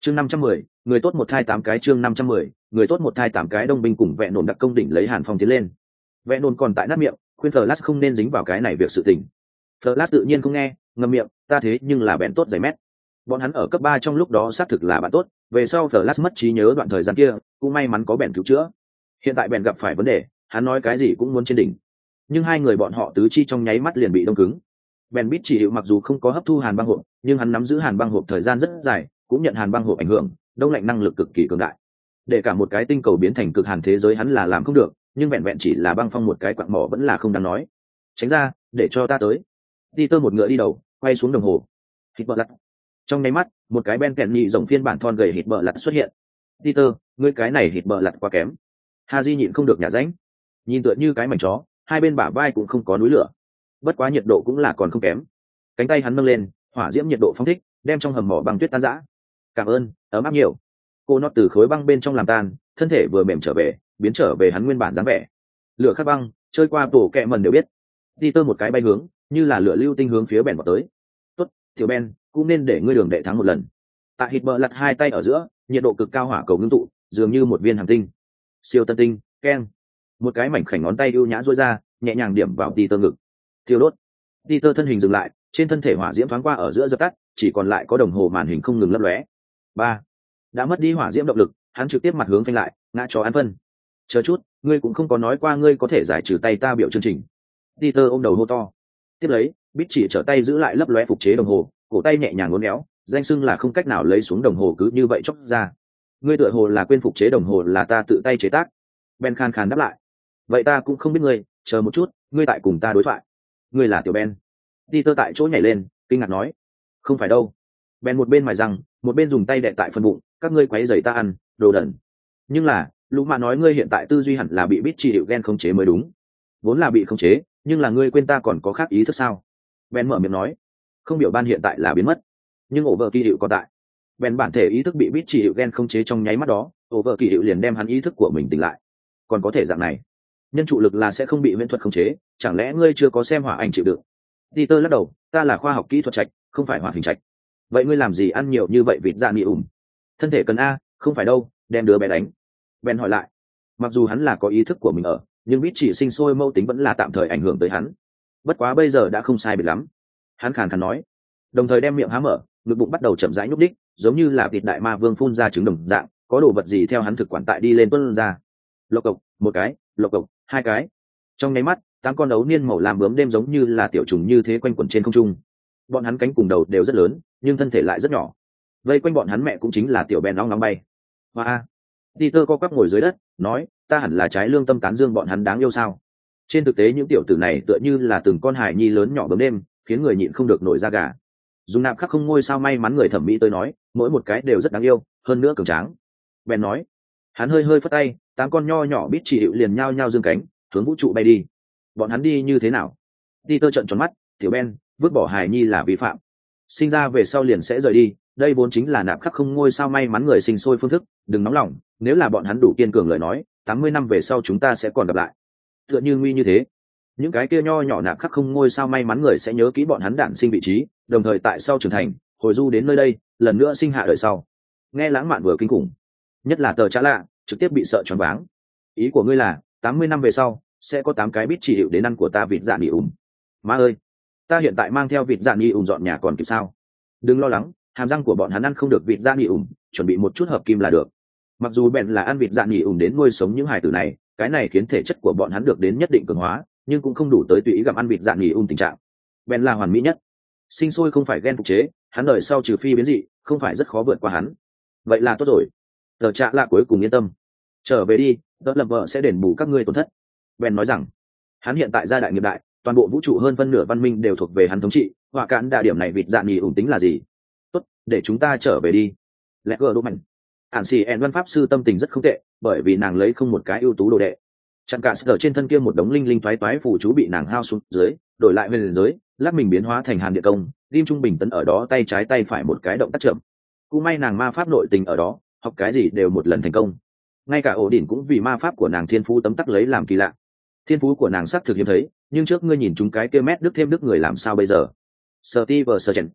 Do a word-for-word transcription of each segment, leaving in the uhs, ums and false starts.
chương năm trăm mười, người tốt một thai tám cái chương năm trăm mười, người tốt một thai tám cái. Đông binh cùng vẹn nổn đặc công đỉnh lấy Hàn Phong tiến lên. Vẹn nổn còn tại nát miệng, khuyên Flash không nên dính vào cái này việc sự tình. Flash tự nhiên không nghe, ngậm miệng, ta thế nhưng là bèn tốt giày mét. Bọn hắn ở cấp ba trong lúc đó xác thực là bạn tốt, về sau Flash mất trí nhớ đoạn thời gian kia, cũng may mắn có bèn cứu chữa. Hiện tại bèn gặp phải vấn đề, hắn nói cái gì cũng muốn trên đỉnh. Nhưng hai người bọn họ tứ chi trong nháy mắt liền bị đông cứng. Ben Bít chỉ hiệu mặc dù không có hấp thu hàn băng hộp, nhưng hắn nắm giữ hàn băng hộp thời gian rất dài, cũng nhận hàn băng hộp ảnh hưởng, đông lạnh năng lực cực kỳ cường đại. Để cả một cái tinh cầu biến thành cực hàn thế giới hắn là làm không được, nhưng vẹn vẹn chỉ là băng phong một cái quặng mỏ vẫn là không đáng nói. Tránh ra, để cho ta tới. Peter một ngựa đi đầu, quay xuống đồng hồ. Hít bờ lật. Trong nháy mắt, một cái Ben kẹn nhị rồng phiên bản thon gầy hít bờ lật xuất hiện. Peter, ngươi cái này hít bờ lật quá kém. Haji nhịn không được nhả ránh. Nhìn tựa như cái mảnh chó, hai bên bả vai cũng không có núi lửa. Bất quá nhiệt độ cũng là còn không kém. Cánh tay hắn nâng lên, hỏa diễm nhiệt độ phóng thích, đem trong hầm mỏ băng tuyết tan rã. Cảm ơn, ấm áp nhiều. Cô nó từ khối băng bên trong làm tan, thân thể vừa mềm trở về, biến trở về hắn nguyên bản dáng vẻ. Lửa khắc băng, chơi qua tổ kẹ mần đều biết. Peter một cái bay hướng, như là lửa lưu tinh hướng phía bèn vào tới. Tốt, tiểu Ben, cũng nên để ngươi đường đệ thắng một lần. Tại hít bờ lật hai tay ở giữa, nhiệt độ cực cao hỏa cầu ngưng tụ, dường như một viên hành tinh. Siêu tân tinh, keng. Một cái mảnh khảnh ngón tay ưu nhã duỗi ra, nhẹ nhàng điểm vào Peter ngực. Thiêu đốt. Peter thân hình dừng lại, trên thân thể hỏa diễm thoáng qua ở giữa dập tắt, chỉ còn lại có đồng hồ màn hình không ngừng lấp lóe. Ba. Đã mất đi hỏa diễm động lực, hắn trực tiếp mặt hướng phanh lại, ngã chó ăn phân. Chờ chút, ngươi cũng không có nói qua ngươi có thể giải trừ tay ta biểu chương trình. Peter ôm đầu hô to. Tiếp lấy, Bít chỉ trở tay giữ lại lấp lóe phục chế đồng hồ, cổ tay nhẹ nhàng uốn éo, danh xưng là không cách nào lấy xuống đồng hồ cứ như vậy chốc ra. Ngươi tựa hồ là quên phục chế đồng hồ là ta tự tay chế tác. Ben khan khan đáp lại. Vậy ta cũng không biết ngươi, chờ một chút, ngươi tại cùng ta đối thoại. Ngươi là tiểu Ben. Peter tại chỗ nhảy lên, kinh ngạc nói. Không phải đâu. Ben một bên mài răng, một bên dùng tay đè tại phần bụng, các ngươi quấy rầy ta ăn, đồ đần. Nhưng là, Lũ Mạ nói ngươi hiện tại tư duy hẳn là bị Bít chỉ hiệu gen khống chế mới đúng. Vốn là bị khống chế, nhưng là ngươi quên ta còn có khác ý thức sao? Ben mở miệng nói. Không biểu ban hiện tại là biến mất, nhưng ổ vợ kỳ hiệu còn tại. Ben bản thể ý thức bị Bít chỉ hiệu gen khống chế trong nháy mắt đó, ổ vợ kỳ hiệu liền đem hắn ý thức của mình tỉnh lại. Còn có thể dạng này, nhân trụ lực là sẽ không bị viễn thuật khống chế, chẳng lẽ ngươi chưa có xem hỏa ảnh chịu đựng? Peter lắc đầu, ta là khoa học kỹ thuật trạch, không phải hoạt hình trạch. Vậy ngươi làm gì ăn nhiều như vậy vịt dạ nị ủng? Thân thể cần a, không phải đâu, đem đứa bé đánh. Ben hỏi lại. Mặc dù hắn là có ý thức của mình ở, nhưng Bít chỉ sinh sôi mâu tính vẫn là tạm thời ảnh hưởng tới hắn. Bất quá bây giờ đã không sai biệt lắm. Hắn khàn khàn nói, đồng thời đem miệng há mở, ngực bụng bắt đầu chậm rãi nhúc đích, giống như là thịt đại ma vương phun ra trứng đồng dạng, có đồ vật gì theo hắn thực quản tại đi lên tuôn ra. Lộc cộc, một cái, lộc cộc, hai cái. Trong nháy mắt, tám con ấu niên màu làm bướm đêm giống như là tiểu trùng như thế quanh quẩn trên không trung. Bọn hắn cánh cùng đầu đều rất lớn, nhưng thân thể lại rất nhỏ. Vây quanh bọn hắn mẹ cũng chính là tiểu Ben nóng nóng bay. Hoa. Peter co quắp ngồi dưới đất, nói, ta hẳn là trái lương tâm tán dương bọn hắn đáng yêu sao? Trên thực tế những tiểu tử này tựa như là từng con hải nhi lớn nhỏ bướm đêm, khiến người nhịn không được nổi da gà. Dùng nạp khắc không ngôi sao may mắn người thẩm mỹ tới nói, mỗi một cái đều rất đáng yêu, hơn nữa cường tráng. Ben nói. Hắn hơi hơi phất tay, tám con nho nhỏ Bít chỉ hiệu liền nhao nhao dương cánh, hướng vũ trụ bay đi. Bọn hắn đi như thế nào? Peter trợn tròn mắt, tiểu Ben, vứt bỏ hài nhi là vi phạm. Sinh ra về sau liền sẽ rời đi, đây vốn chính là nạp khắc không ngôi sao may mắn người sinh sôi phương thức, đừng nóng lòng, nếu là bọn hắn đủ kiên cường lời nói, tám mươi năm về sau chúng ta sẽ còn gặp lại. Tựa như nguy như thế. Những cái kia nho nhỏ nạp khắc không ngôi sao may mắn người sẽ nhớ kỹ bọn hắn đản sinh vị trí, đồng thời tại sau trưởng thành, hồi du đến nơi đây, lần nữa sinh hạ đời sau. Nghe lãng mạn vừa kinh khủng. Nhất là tờ Trá Lạ, trực tiếp bị sợ choáng váng. Ý của ngươi là, tám mươi năm về sau, sẽ có tám cái Bít chỉ hiệu đến ăn của ta vịt dạ nỉ ủng. Má ơi, ta hiện tại mang theo vịt dạ nỉ ủng dọn nhà còn kịp sao? Đừng lo lắng, hàm răng của bọn hắn ăn không được vịt dạ nỉ ủng, chuẩn bị một chút hợp kim là được. Mặc dù bèn là ăn vịt dạ nỉ ủng đến nuôi sống những hài tử này, cái này khiến thể chất của bọn hắn được đến nhất định cường hóa, nhưng cũng không đủ tới tùy ý gặm ăn vịt dạ nỉ ủng tình trạng. Bèn là hoàn mỹ nhất, sinh sôi không phải gen phục chế, hắn đời sau trừ phi biến dị, không phải rất khó vượt qua hắn. Vậy là tốt rồi. Tờ Trá Lạ cuối cùng yên tâm. Trở về đi, đỡ lập vợ sẽ đền bù các ngươi tổn thất. Ben nói rằng, hắn hiện tại gia đại nghiệp đại, toàn bộ vũ trụ hơn phân nửa văn minh đều thuộc về hắn thống trị, họa cản đa điểm này vịt dạ nghỉ ủng tính là gì? Tốt, để chúng ta trở về đi. Lẹ gờ đô mạnh. Ản xì ẹn văn pháp sư tâm tình rất không tệ, bởi vì nàng lấy không một cái ưu tú đồ đệ. Chặn cả sở trên thân kia một đống linh linh toái toái phù chú bị nàng hao xuống dưới, đổi lại huyền giới, lát mình biến hóa thành hàn địa công, lim trung bình tấn ở đó tay trái tay phải một cái động tác chậm. Cũng may nàng ma pháp nội tình ở đó, học cái gì đều một lần thành công. Ngay cả ổ đỉnh cũng vì ma pháp của nàng thiên phú tấm tắc lấy làm kỳ lạ. Thiên phú của nàng xác thực hiếm thấy, nhưng trước ngươi nhìn chúng cái kia mét đức thêm đức người làm sao bây giờ? Steve Sergeant.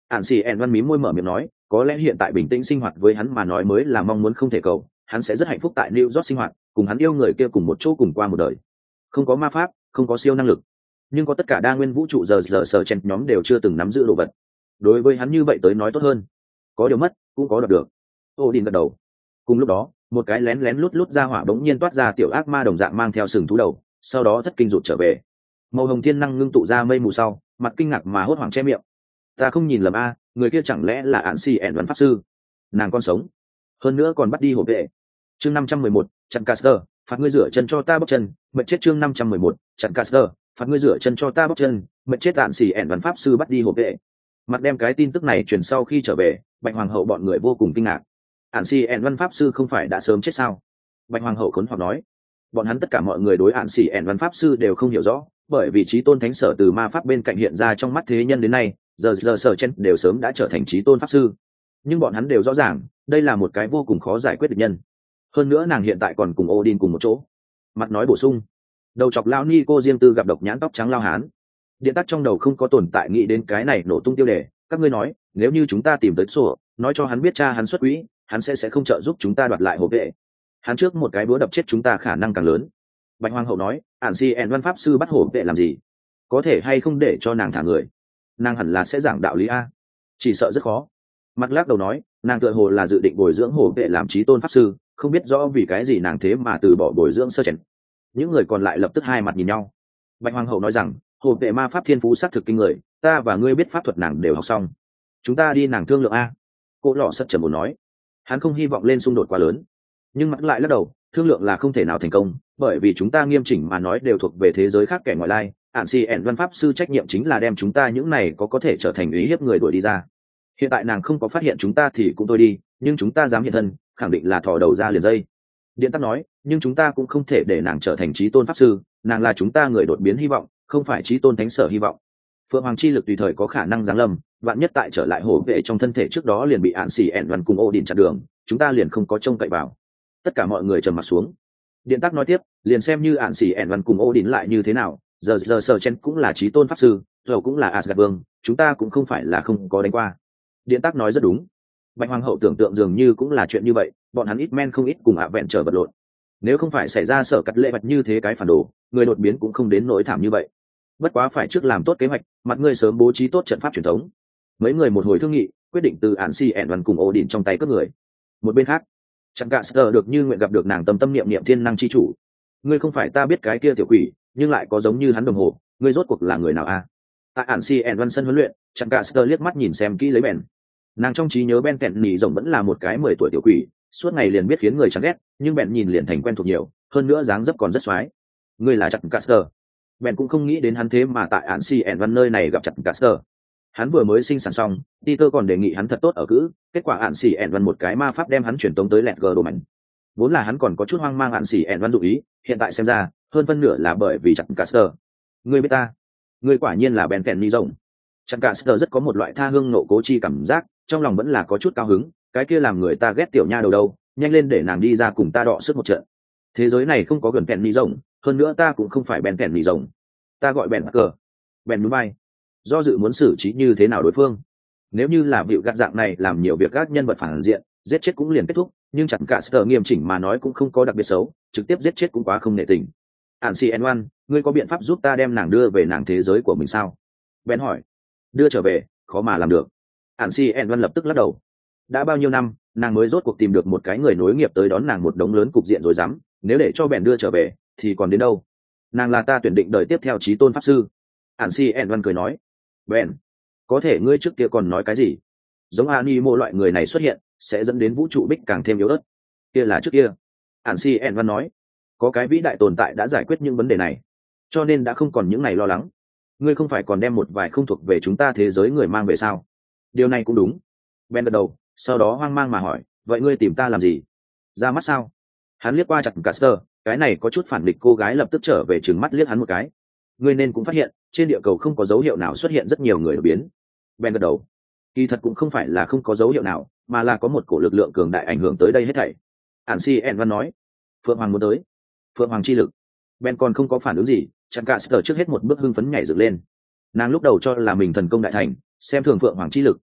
ạn xì ẹn văn mím môi mở miệng nói, có lẽ hiện tại bình tĩnh sinh hoạt với hắn mà nói mới là mong muốn không thể cầu, hắn sẽ rất hạnh phúc tại New York sinh hoạt, cùng hắn yêu người kia cùng một chỗ cùng qua một đời. Không có ma pháp, không có siêu năng lực, nhưng có tất cả đa nguyên vũ trụ giờ giờ sở chen nhóm đều chưa từng nắm giữ đồ vật. Đối với hắn như vậy tới nói tốt hơn. Có điều mất, cũng có đoạt được. Odin gật đầu. Cùng lúc đó, một cái lén lén lút lút ra hỏa bỗng nhiên toát ra tiểu ác ma đồng dạng mang theo sừng thú đầu, sau đó thất kinh rụt trở về. Màu hồng thiên năng ngưng tụ ra mây mù sau, mặt kinh ngạc mà hốt hoảng che miệng. Ta không nhìn lầm a, người kia chẳng lẽ là Ản Xì ẻn Văn pháp sư? Nàng còn sống, hơn nữa còn bắt đi hộ vệ. Chương năm trăm mười một, chặn Caster, phạt ngươi rửa chân cho ta bóc chân, mệt chết. Chương năm trăm mười một, chặn Caster, phạt ngươi rửa chân cho ta bóc chân, mệt chết. Ản Xì ẻn Văn pháp sư bắt đi hộ vệ. Mặt đem cái tin tức này truyền sau khi trở về, Bạch Hoàng hậu bọn người vô cùng kinh ngạc. Ản Xì ẻn Văn pháp sư không phải đã sớm chết sao? Bạch Hoàng hậu khốn hoặc nói. Bọn hắn tất cả mọi người đối Ản Xì ẻn Văn pháp sư đều không hiểu rõ, bởi vì chí tôn thánh sở từ ma pháp bên cạnh hiện ra trong mắt thế nhân đến nay, giờ giờ sở chen đều sớm đã trở thành chí tôn pháp sư. Nhưng bọn hắn đều rõ ràng, đây là một cái vô cùng khó giải quyết địch nhân. Hơn nữa nàng hiện tại còn cùng Odin cùng một chỗ. Mặt nói bổ sung, đầu chọc lao ni cô riêng tư gặp độc nhãn tóc trắng lao hán. Điện tắc trong đầu không có tồn tại nghĩ đến cái này nổ tung tiêu đề. Các ngươi nói, nếu như chúng ta tìm tới sổ, nói cho hắn biết cha hắn xuất quỹ, hắn sẽ sẽ không trợ giúp chúng ta đoạt lại hộ vệ. Hắn trước một cái búa đập chết chúng ta khả năng càng lớn. Bạch Hoàng hậu nói, Ản Xì ẻn Văn pháp sư bắt hổ vệ làm gì? Có thể hay không để cho nàng thả người? Nàng hẳn là sẽ giảng đạo lý a. Chỉ sợ rất khó. Mặt lắc đầu nói, nàng tựa hồ là dự định bồi dưỡng hổ vệ làm chí tôn pháp sư, không biết rõ vì cái gì nàng thế mà từ bỏ bồi dưỡng sơ chèn. Những người còn lại lập tức hai mặt nhìn nhau. Bạch Hoàng hậu nói rằng, hổ vệ ma pháp thiên phú xác thực kinh người, ta và ngươi biết pháp thuật nàng đều học xong. Chúng ta đi nàng thương lượng a. Cô lọ sất trầm ổn nói, hắn không hy vọng lên xung đột quá lớn, nhưng mặt lại lắc đầu, thương lượng là không thể nào thành công, bởi vì chúng ta nghiêm chỉnh mà nói đều thuộc về thế giới khác kẻ ngoại lai. Ản Xì ẻn Văn pháp sư trách nhiệm chính là đem chúng ta những này có có thể trở thành ý hiếp người đuổi đi ra. Hiện tại nàng không có phát hiện chúng ta thì cũng thôi đi, nhưng chúng ta dám hiện thân, khẳng định là thò đầu ra liền dây. Điện tắc nói, nhưng chúng ta cũng không thể để nàng trở thành chí tôn pháp sư, nàng là chúng ta người đột biến hy vọng, không phải chí tôn thánh sở hy vọng. Phượng hoàng chi lực tùy thời có khả năng giáng lâm, vạn nhất tại trở lại hổ vệ trong thân thể trước đó liền bị Ản Xì ẻn Văn cùng Odin chặn đường, chúng ta liền không có trông cậy vào. Tất cả mọi người trầm mặt xuống. Điện tắc nói tiếp, liền xem như Ản Xì ẻn Văn cùng Odin lại như thế nào, giờ giờ sở chen cũng là chí tôn pháp sư, rồi cũng là Asgard vương, chúng ta cũng không phải là không có đánh qua. Điện tắc nói rất đúng. Bạch Hoàng hậu tưởng tượng dường như cũng là chuyện như vậy, bọn hắn ít men không ít cùng ạ vẹn trở vật lộn. Nếu không phải xảy ra sở cắt lệ bạch như thế cái phản đồ, người đột biến cũng không đến nỗi thảm như vậy. Bất quá phải trước làm tốt kế hoạch, mặt ngươi sớm bố trí tốt trận pháp truyền thống. Mấy người một hồi thương nghị, quyết định từ Ản Xì ẻn Văn cùng Odin trong tay cướp người. Một bên khác, chẳng cả sờ được như nguyện gặp được nàng tâm tâm niệm niệm thiên năng chi chủ. Ngươi không phải ta biết cái kia tiểu quỷ, nhưng lại có giống như hắn đồng hồ, ngươi rốt cuộc là người nào a? Tại Ản Xì ẻn Văn sân huấn luyện, chẳng cả sờ liếc mắt nhìn xem kỹ lấy bèn. Nàng trong trí nhớ Ben kẹn nhì rồng vẫn là một cái mười tuổi tiểu quỷ, suốt ngày liền biết khiến người chán ghét, nhưng bèn nhìn liền thành quen thuộc nhiều, hơn nữa dáng dấp còn rất xoái. Ngươi là Chặt Caster. Bèn cũng không nghĩ đến hắn thế mà tại Ản Xì ẻn Văn nơi này gặp Chặt Caster. Hắn vừa mới sinh sản xong, Peter còn đề nghị hắn thật tốt ở cữ, kết quả Ản Xì ẻn Văn một cái ma pháp đem hắn chuyển tống tới lẹt gờ đồ mạnh. Vốn là hắn còn có chút hoang mang Ản Xì ẻn Văn dụ ý, hiện tại xem ra, hơn phân nửa là bởi vì Chặt Caster. Ngươi biết ta, ngươi quả nhiên là Ben kẹn nhì rồng. Chặt Caster rất có một loại tha hương nộ cố chi cảm giác, trong lòng vẫn là có chút cao hứng, cái kia làm người ta ghét tiểu nha đầu đâu, nhanh lên để nàng đi ra cùng ta đọ sức một trận. Thế giới này không có gần Ben kẹn nhì rồng, hơn nữa ta cũng không phải Ben kẹn nhì rồng, ta gọi Ben cờ. Ben núi bay, do dự muốn xử trí như thế nào đối phương. Nếu như là vịu gạt dạng này làm nhiều việc các nhân vật phản diện, giết chết cũng liền kết thúc, nhưng chẳng cả sở nghiêm chỉnh mà nói cũng không có đặc biệt xấu, trực tiếp giết chết cũng quá không nể tình. Ản Xì ẻn Văn, ngươi có biện pháp giúp ta đem nàng đưa về nàng thế giới của mình sao? Ben hỏi. Đưa trở về, khó mà làm được. Ản Xì ẻn Văn lập tức lắc đầu. Đã bao nhiêu năm, nàng mới rốt cuộc tìm được một cái người nối nghiệp tới đón nàng một đống lớn cục diện rồi dám, nếu để cho Ben đưa trở về, thì còn đến đâu? Nàng là ta tuyển định đời tiếp theo chí tôn pháp sư. Ản Xì ẻn Văn cười nói. Ben, có thể ngươi trước kia còn nói cái gì? Giống Animo loại người này xuất hiện, sẽ dẫn đến vũ trụ bích càng thêm yếu ớt. Kia là trước kia. Ản Xì ẻn Văn nói. Có cái vĩ đại tồn tại đã giải quyết những vấn đề này, cho nên đã không còn những ngày lo lắng. Ngươi không phải còn đem một vài không thuộc về chúng ta thế giới người mang về sao? Điều này cũng đúng. Ben gật đầu, sau đó hoang mang mà hỏi, vậy ngươi tìm ta làm gì? Ra mắt sao? Hắn liếc qua Chặt Caster, cái này có chút phản địch cô gái lập tức trở về trừng mắt liếc hắn một cái. Ngươi nên cũng phát hiện, trên địa cầu không có dấu hiệu nào xuất hiện rất nhiều người đột biến. Ben gật đầu. Kỳ thật cũng không phải là không có dấu hiệu nào, mà là có một cổ lực lượng cường đại ảnh hưởng tới đây hết thảy. Ản Xì ẻn Văn nói. Phượng Hoàng muốn tới. Phượng Hoàng chi lực. Ben còn không có phản ứng gì, chẳng cả sờ trước hết một bước hưng phấn nhảy dựng lên. Nàng lúc đầu cho là mình thần công đại thành, xem thường Phượng Hoàng chi lực,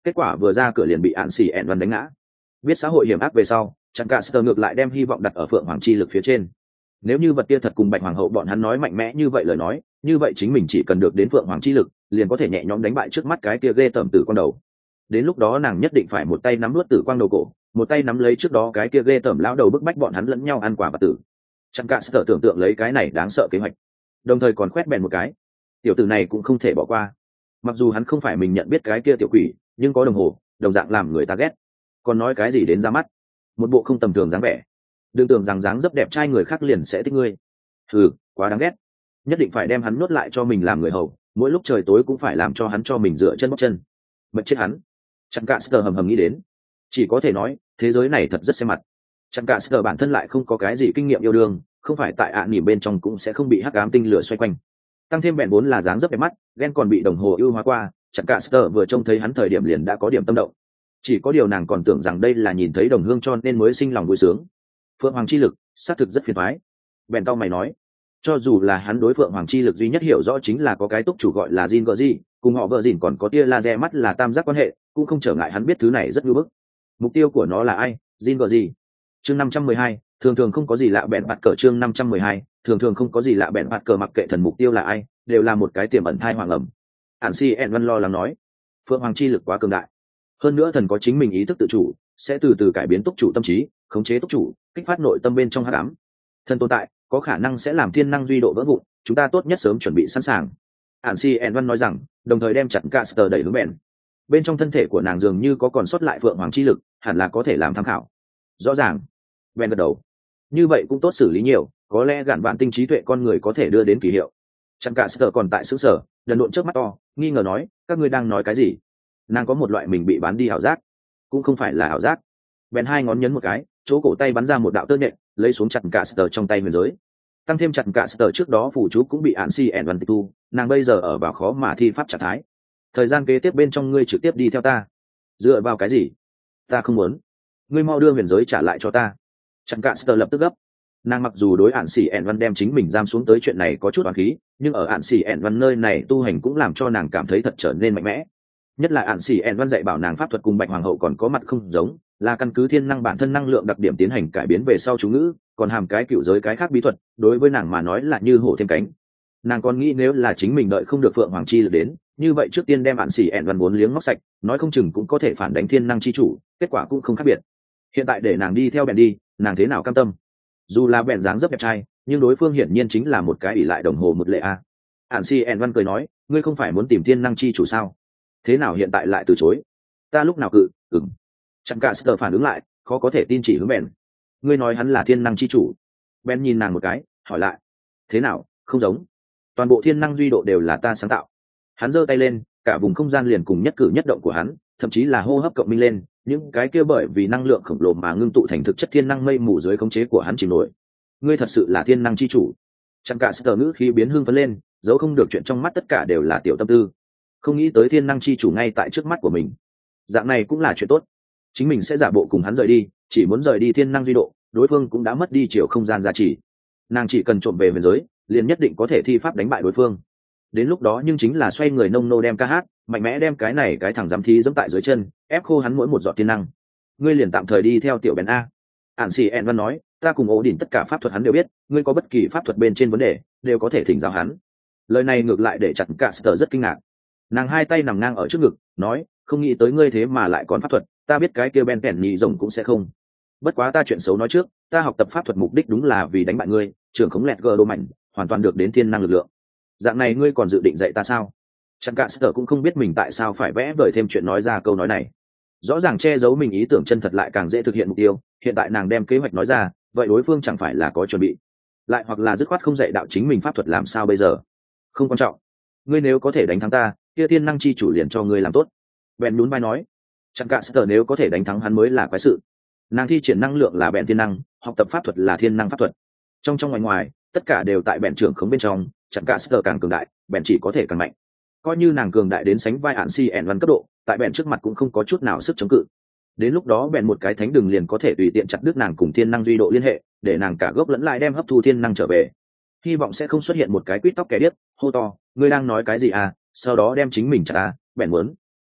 kết quả vừa ra cửa liền bị ạn xì ẹn văn đánh ngã. Biết xã hội hiểm ác về sau, chẳng cả Sơ ngược lại đem hy vọng đặt ở Phượng Hoàng chi lực phía trên. Nếu như vật kia thật cùng Bạch Hoàng hậu bọn hắn nói mạnh mẽ như vậy lời nói, như vậy chính mình chỉ cần được đến Phượng Hoàng chi lực, liền có thể nhẹ nhõm đánh bại trước mắt cái kia ghê tởm tử quang đầu. Đến lúc đó nàng nhất định phải một tay nắm nuốt tử quang đầu cổ, một tay nắm lấy trước đó cái kia ghê tởm lão đầu bức bách bọn hắn lẫn nhau ăn quả và tử. Chẳng cả Sơ tưởng tượng lấy cái này đáng sợ kế hoạch, đồng thời còn khoét bèn một cái. Tiểu tử này cũng không thể bỏ qua. Mặc dù hắn không phải mình nhận biết cái kia tiểu quỷ, nhưng có đồng hồ, đồng dạng làm người ta ghét. Còn nói cái gì đến ra mắt, một bộ không tầm thường dáng vẻ. Đừng tưởng rằng dáng dấp đẹp trai người khác liền sẽ thích ngươi. Ừ, quá đáng ghét. Nhất định phải đem hắn nuốt lại cho mình làm người hầu, mỗi lúc trời tối cũng phải làm cho hắn cho mình dựa chân bóc chân. Mệt chết hắn. Chẳng cả Sơ hầm hầm nghĩ đến, chỉ có thể nói thế giới này thật rất xem mặt. Chẳng cả Sơ bản thân lại không có cái gì kinh nghiệm yêu đương, không phải tại ạ à, nỉ bên trong cũng sẽ không bị hắc ám tinh lửa xoay quanh. Tăng thêm bèn vốn là dáng dấp đẹp mắt, ghen còn bị đồng hồ ưu hóa qua, chẳng cả Sơ vừa trông thấy hắn thời điểm liền đã có điểm tâm động. Chỉ có điều nàng còn tưởng rằng đây là nhìn thấy đồng hương cho nên mới sinh lòng vui sướng. Phượng Hoàng chi lực xác thực rất phiền toái. Bèn tao mày nói, cho dù là hắn đối Phượng Hoàng chi lực duy nhất hiểu rõ chính là có cái túc chủ gọi là Jin Gerji, cùng họ vợ dìn còn có tia laser mắt là tam giác quan hệ, cũng không trở ngại hắn biết thứ này rất nhu bức. Mục tiêu của nó là ai? Jin Gerji. Chương năm trăm mười hai, thường thường không có gì lạ bèn bạt cờ. Chương năm trăm mười hai, thường thường không có gì lạ bèn bạt cờ. Mặc kệ thần mục tiêu là ai, đều là một cái tiềm ẩn thai hoàng ẩm. Ản Si En Văn lo lắng nói, Phượng Hoàng chi lực quá cường đại, hơn nữa thần có chính mình ý thức tự chủ, sẽ từ từ cải biến túc chủ tâm trí, khống chế túc chủ, kích phát nội tâm bên trong hắc ám. Thần tồn tại có khả năng sẽ làm thiên năng duy độ vỡ vụn, chúng ta tốt nhất sớm chuẩn bị sẵn sàng. Ản Si En Văn nói rằng, đồng thời đem chặt Caster đẩy hướng bèn. Bên trong thân thể của nàng dường như có còn sót lại Phượng Hoàng chi lực, hẳn là có thể làm tham khảo. Rõ ràng. Bèn gật đầu. Như vậy cũng tốt xử lý nhiều, có lẽ gạn vạn tinh trí tuệ con người có thể đưa đến kỳ hiệu. Chặt Caster còn tại xứ sở, đần độn trước mắt to, nghi ngờ nói, các ngươi đang nói cái gì? Nàng có một loại mình bị bán đi ảo giác, cũng không phải là ảo giác. Bèn hai ngón nhấn một cái, chỗ cổ tay bắn ra một đạo tơ nhện, lấy xuống chặt Caster trong tay huyền giới. Tăng thêm chặt Caster trước đó phù chú cũng bị Ản Si En Văn tịch thu, nàng bây giờ ở vào khó mà thi pháp trạng thái. Thời gian kế tiếp bên trong ngươi trực tiếp đi theo ta. Dựa vào cái gì? Ta không muốn. Ngươi mau đưa huyền giới trả lại cho ta. Chặt Caster lập tức gấp. Nàng mặc dù đối Ản Si En Văn đem chính mình giam xuống tới chuyện này có chút oán khí, nhưng ở Ản Si En Văn nơi này tu hành cũng làm cho nàng cảm thấy thật trở nên mạnh mẽ. Nhất là Ản Si En Văn dạy bảo nàng pháp thuật cùng Bạch Hoàng hậu còn có mặt không giống, là căn cứ thiên năng bản thân năng lượng đặc điểm tiến hành cải biến về sau chú ngữ, còn hàm cái cựu giới cái khác bí thuật, đối với nàng mà nói là như hổ thêm cánh. Nàng còn nghĩ nếu là chính mình đợi không được Phượng Hoàng chi lực đến, như vậy trước tiên đem Ản Si En Văn vốn liếng móc sạch, nói không chừng cũng có thể phản đánh thiên năng chi chủ, kết quả cũng không khác biệt. Hiện tại để nàng đi theo bèn đi, nàng thế nào cam tâm? Dù là bèn dáng rất đẹp trai, nhưng đối phương hiển nhiên chính là một cái ỷ lại đồng hồ một lệ a. Ản Si En Văn cười nói, ngươi không phải muốn tìm thiên năng chi chủ sao? Thế nào hiện tại lại từ chối? Ta lúc nào cự? Ừm. Chẳng cả Sơ phản ứng lại, khó có thể tin chỉ hướng bèn. Ngươi nói hắn là thiên năng chi chủ? Ben nhìn nàng một cái, hỏi lại. Thế nào, không giống? Toàn bộ thiên năng duy độ đều là ta sáng tạo. Hắn giơ tay lên, cả vùng không gian liền cùng nhất cử nhất động của hắn, thậm chí là hô hấp cộng minh lên, những cái kia bởi vì năng lượng khổng lồ mà ngưng tụ thành thực chất thiên năng mây mù dưới khống chế của hắn chìm nổi. Ngươi thật sự là thiên năng chi chủ? Chẳng cả Sơ ngữ khí biến hưng phấn lên, dẫu không được chuyện trong mắt tất cả đều là tiểu tâm tư. Không nghĩ tới thiên năng chi chủ ngay tại trước mắt của mình. Dạng này cũng là chuyện tốt. Chính mình sẽ giả bộ cùng hắn rời đi, chỉ muốn rời đi thiên năng duy độ, đối phương cũng đã mất đi chiều không gian giá trị. Nàng chỉ cần trộm về huyền giới, liền nhất định có thể thi pháp đánh bại đối phương. Đến lúc đó nhưng chính là xoay người nông nô đem ca hát, mạnh mẽ đem cái này cái thằng dám thi dẫm tại dưới chân, ép khô hắn mỗi một giọt thiên năng. Ngươi liền tạm thời đi theo tiểu bèn a. Ản Si En Văn nói, ta cùng ổ đỉnh tất cả pháp thuật hắn đều biết, ngươi có bất kỳ pháp thuật bên trên vấn đề, đều có thể thỉnh giáo hắn. Lời này ngược lại để chặt cả Sở rất kinh ngạc. Nàng hai tay nằm ngang ở trước ngực, nói, không nghĩ tới ngươi thế mà lại còn pháp thuật, ta biết cái kia Ben Kèn nhị rồng cũng sẽ không. Bất quá ta chuyện xấu nói trước, ta học tập pháp thuật mục đích đúng là vì đánh bại ngươi, trưởng khống lẹt gờ đô mạnh, hoàn toàn được đến thiên năng lực lượng. Dạng này ngươi còn dự định dạy ta sao? Chẳng cả Sở cũng không biết mình tại sao phải vẽ vời thêm chuyện nói ra câu nói này. Rõ ràng che giấu mình ý tưởng chân thật lại càng dễ thực hiện mục tiêu, hiện tại nàng đem kế hoạch nói ra, vậy đối phương chẳng phải là có chuẩn bị, lại hoặc là dứt khoát không dạy đạo chính mình pháp thuật làm sao bây giờ? Không quan trọng, ngươi nếu có thể đánh thắng ta, kia thiên năng chi chủ liền cho ngươi làm tốt. Bèn nhún vai nói, chẳng cả Sở nếu có thể đánh thắng hắn mới là quái sự. Nàng thi triển năng lượng là bèn thiên năng, học tập pháp thuật là thiên năng pháp thuật, trong trong ngoài ngoài tất cả đều tại bèn trưởng khống bên trong. Chẳng cả Sở càng cường đại, bèn chỉ có thể càng mạnh. Coi như nàng cường đại đến sánh vai Ản Si En Văn cấp độ, tại bèn trước mặt cũng không có chút nào sức chống cự. Đến lúc đó bèn một cái thánh đường liền có thể tùy tiện chặt đứt nàng cùng thiên năng duy độ liên hệ, để nàng cả gốc lẫn lại đem hấp thu thiên năng trở về. Hy vọng sẽ không xuất hiện một cái quýt tóc kẻ điếc, hô to, ngươi đang nói cái gì à? Sau đó đem chính mình chặt à? Bèn muốn.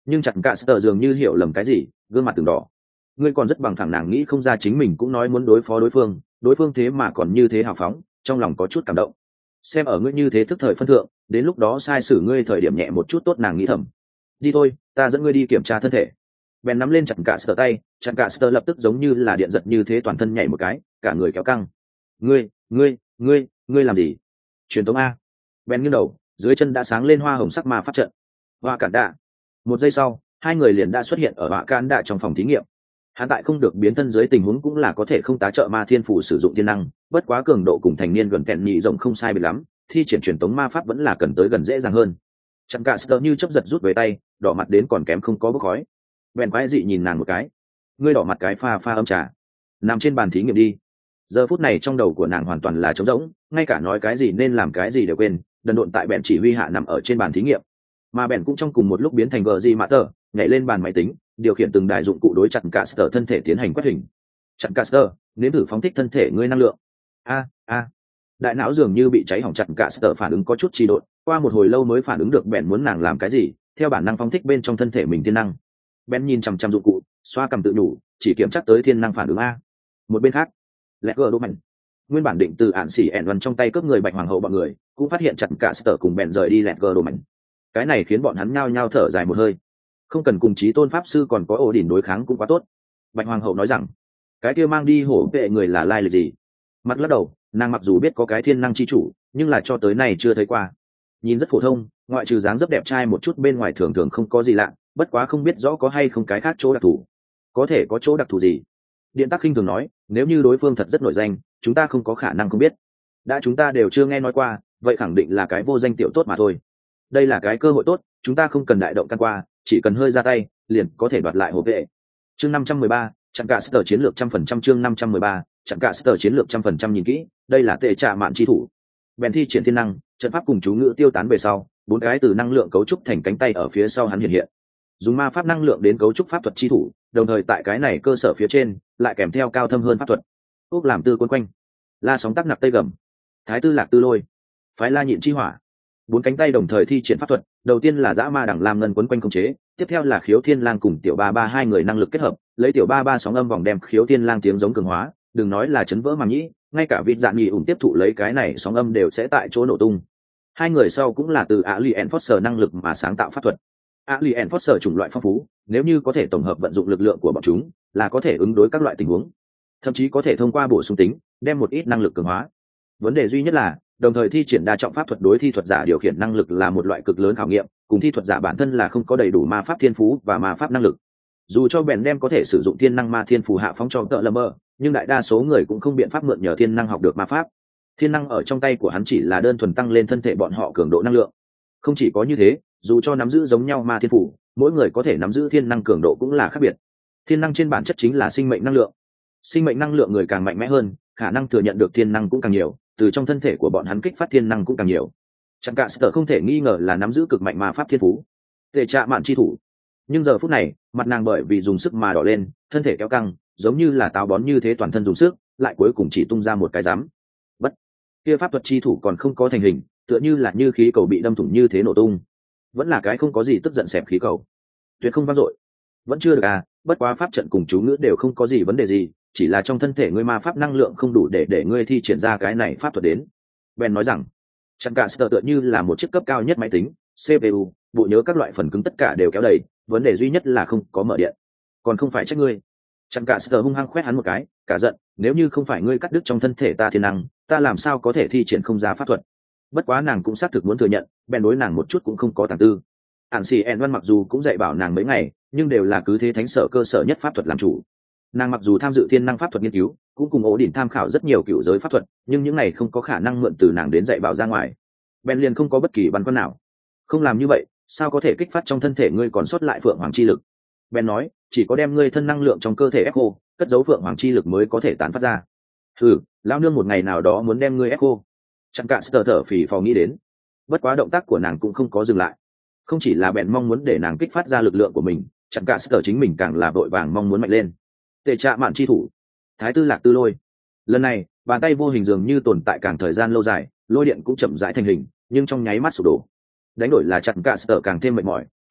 Nhưng chặn cả sờ dường như hiểu lầm cái gì, gương mặt từng đỏ. Ngươi còn rất bằng thẳng, nàng nghĩ không ra chính mình cũng nói muốn đối phó đối phương, đối phương thế mà còn như thế hào phóng, trong lòng có chút cảm động. Xem ở ngươi như thế thức thời phân thượng, đến lúc đó sai xử ngươi thời điểm nhẹ một chút tốt, nàng nghĩ thầm. Đi thôi, ta dẫn ngươi đi kiểm tra thân thể. Ben nắm lên chặt cả sờ tay, chặt cả sờ lập tức giống như là điện giật như thế, toàn thân nhảy một cái, cả người kéo căng. Ngươi, ngươi, ngươi, ngươi làm gì? Truyền tống a. Ben nghiêng đầu, dưới chân đã sáng lên hoa hồng sắc ma pháp trận. Hoa cản đạ. Một giây sau, hai người liền đã xuất hiện ở hoa cản đạ trong phòng thí nghiệm. Hắn tại không được biến thân dưới tình huống cũng là có thể không tá trợ ma thiên phủ sử dụng thiên năng, bất quá cường độ cùng thành niên gần kẹn nhị rộng không sai biệt lắm, thi triển truyền tống ma pháp vẫn là cần tới gần dễ dàng hơn. Chẳng cả sờ như chớp giật rút về tay, đỏ mặt đến còn kém không có bốc khói. Bèn quái dị nhìn nàng một cái. Ngươi đỏ mặt cái pha pha âm trà, nằm trên bàn thí nghiệm đi. Giờ phút này trong đầu của nàng hoàn toàn là trống rỗng, ngay cả nói cái gì nên làm cái gì đều quên, đần độn tại bèn chỉ huy hạ nằm ở trên bàn thí nghiệm. Mà bèn cũng trong cùng một lúc biến thành vợ gì mà tờ, nhảy lên bàn máy tính, điều khiển từng đài dụng cụ đối chặt cả sờ thân thể tiến hành quét hình. Chặt cả sờ, nếm thử phóng thích thân thể ngươi năng lượng. A a, đại não dường như bị cháy hỏng, chặt cả sờ phản ứng có chút trì độn, qua một hồi lâu mới phản ứng được bèn muốn nàng làm cái gì, theo bản năng phóng thích bên trong thân thể mình thiên năng. Ben nhìn chằm chằm dụng cụ, xoa cầm tự nhủ, chỉ kiểm chắc tới thiên năng phản ứng a. Một bên khác, lẹt gờ đô mạnh, nguyên bản định từ ạn xỉ ẻn văn trong tay cướp người bạch hoàng hậu bọn người, cũng phát hiện chặt cả sở cùng bèn rời đi lẹt gờ đô mạnh. Cái này khiến bọn hắn nhao nhao thở dài một hơi. Không cần cùng chí tôn pháp sư còn có ổ đỉnh đối kháng cũng quá tốt. Bạch hoàng hậu nói rằng, cái kia mang đi hổ vệ người là lai lịch gì? Mặt lắc đầu, nàng mặc dù biết có cái thiên năng chi chủ, nhưng là cho tới nay chưa thấy qua. Nhìn rất phổ thông, ngoại trừ dáng dấp đẹp trai một chút, bên ngoài thường thường không có gì lạ, bất quá không biết rõ có hay không cái khác chỗ đặc thù. Có thể có chỗ đặc thù gì? Điện Tắc khinh thường nói, nếu như đối phương thật rất nổi danh, chúng ta không có khả năng không biết. Đã chúng ta đều chưa nghe nói qua, vậy khẳng định là cái vô danh tiểu tốt mà thôi. Đây là cái cơ hội tốt, chúng ta không cần đại động can qua, chỉ cần hơi ra tay, liền có thể đoạt lại hộ vệ. Chương năm trăm mười ba, chặn cả sở chiến lược trăm phần trăm. Chương năm trăm mười ba, chặn cả sở chiến lược trăm phần trăm. Nhìn kỹ, đây là tệ trạ mạn chi thủ. Bèn thi triển thiên năng, trận pháp cùng chú ngữ tiêu tán về sau, bốn cái từ năng lượng cấu trúc thành cánh tay ở phía sau hắn hiện hiện. Dùng ma pháp năng lượng đến cấu trúc pháp thuật chi thủ, đồng thời tại cái này cơ sở phía trên lại kèm theo cao thâm hơn pháp thuật. Úc làm tư quân quanh, la sóng tắc nặc tây gầm, thái tư lạc tư lôi, phái la nhịn chi hỏa. Bốn cánh tay đồng thời thi triển pháp thuật, đầu tiên là dã ma đẳng lam ngân quấn quanh khống chế, tiếp theo là khiếu thiên lang cùng tiểu ba ba hai người năng lực kết hợp, lấy tiểu ba ba sóng âm vòng đem khiếu thiên lang tiếng giống cường hóa, đừng nói là chấn vỡ màng nhĩ, ngay cả vịt dạng nhị ủng tiếp thụ lấy cái này sóng âm đều sẽ tại chỗ nổ tung. Hai người sau cũng là từ Alien Foster năng lực mà sáng tạo pháp thuật. Alien Foster chủng loại phong phú, nếu như có thể tổng hợp vận dụng lực lượng của bọn chúng, là có thể ứng đối các loại tình huống, thậm chí có thể thông qua bổ sung tính, đem một ít năng lực cường hóa. Vấn đề duy nhất là, đồng thời thi triển đa trọng pháp thuật đối thi thuật giả điều khiển năng lực là một loại cực lớn khảo nghiệm, cùng thi thuật giả bản thân là không có đầy đủ ma pháp thiên phú và ma pháp năng lực. Dù cho bèn đem có thể sử dụng thiên năng ma thiên phù hạ phóng cho tợ lâm mơ, nhưng đại đa số người cũng không biện pháp mượn nhờ thiên năng học được ma pháp. Thiên năng ở trong tay của hắn chỉ là đơn thuần tăng lên thân thể bọn họ cường độ năng lượng. Không chỉ có như thế, dù cho nắm giữ giống nhau ma thiên phủ, mỗi người có thể nắm giữ thiên năng cường độ cũng là khác biệt. Thiên năng trên bản chất chính là sinh mệnh năng lượng. Sinh mệnh năng lượng người càng mạnh mẽ hơn, khả năng thừa nhận được thiên năng cũng càng nhiều, từ trong thân thể của bọn hắn kích phát thiên năng cũng càng nhiều. Chẳng cả sở không thể nghi ngờ là nắm giữ cực mạnh ma pháp thiên phú, tệ trạ mạn chi thủ. Nhưng giờ phút này, mặt nàng bởi vì dùng sức mà đỏ lên, thân thể kéo căng, giống như là táo bón như thế, toàn thân dùng sức, lại cuối cùng chỉ tung ra một cái rắm. Bất, kia pháp thuật chi thủ còn không có thành hình, tựa như là như khí cầu bị đâm thủng như thế nổ tung. Vẫn là cái không có gì tức giận xẹp khí cầu, tuyệt không vang dội. Vẫn chưa được à, bất quá pháp trận cùng chú ngữ đều không có gì vấn đề gì, chỉ là trong thân thể ngươi ma pháp năng lượng không đủ để để ngươi thi triển ra cái này pháp thuật đến. Ben nói rằng, chẳng cả sở tựa như là một chiếc cấp cao nhất máy tính, xê pê u, bộ nhớ các loại phần cứng tất cả đều kéo đầy, vấn đề duy nhất là không có mở điện. Còn không phải trách ngươi. Chẳng cả sở hung hăng khoét hắn một cái, cả giận, nếu như không phải ngươi cắt đứt trong thân thể ta thiên năng, ta làm sao có thể thi triển không giá pháp thuật. Bất quá nàng cũng xác thực muốn thừa nhận, Ben đối nàng một chút cũng không có tàng tư. Ản xì ẹn văn mặc dù cũng dạy bảo nàng mấy ngày, nhưng đều là cứ thế thánh sở cơ sở nhất pháp thuật làm chủ. Nàng mặc dù tham dự thiên năng pháp thuật nghiên cứu, cũng cùng ổ đỉnh tham khảo rất nhiều cựu giới pháp thuật, nhưng những này không có khả năng mượn từ nàng đến dạy bảo ra ngoài. Ben liền không có bất kỳ băn khoăn nào. Không làm như vậy, sao có thể kích phát trong thân thể ngươi còn sót lại phượng hoàng chi lực? Ben nói, chỉ có đem ngươi thân năng lượng trong cơ thể ép khô, cất giấu phượng hoàng chi lực mới có thể tán phát ra. Ừ, lão nương một ngày nào đó muốn đem ngươi ép khô. Chẳng cả sờ thở phì phò nghĩ đến. Bất quá động tác của nàng cũng không có dừng lại. Không chỉ là Ben mong muốn để nàng kích phát ra lực lượng của mình, chẳng cả sờ chính mình càng là vội vàng mong muốn mạnh lên. Tệ trạ mạn chi thủ, thái tư lạc tư lôi. Lần này, bàn tay vô hình dường như tồn tại càng thời gian lâu dài, lôi điện cũng chậm rãi thành hình, nhưng trong nháy mắt sụp đổ. Đánh đổi là chặn cả sở càng thêm mệt mỏi,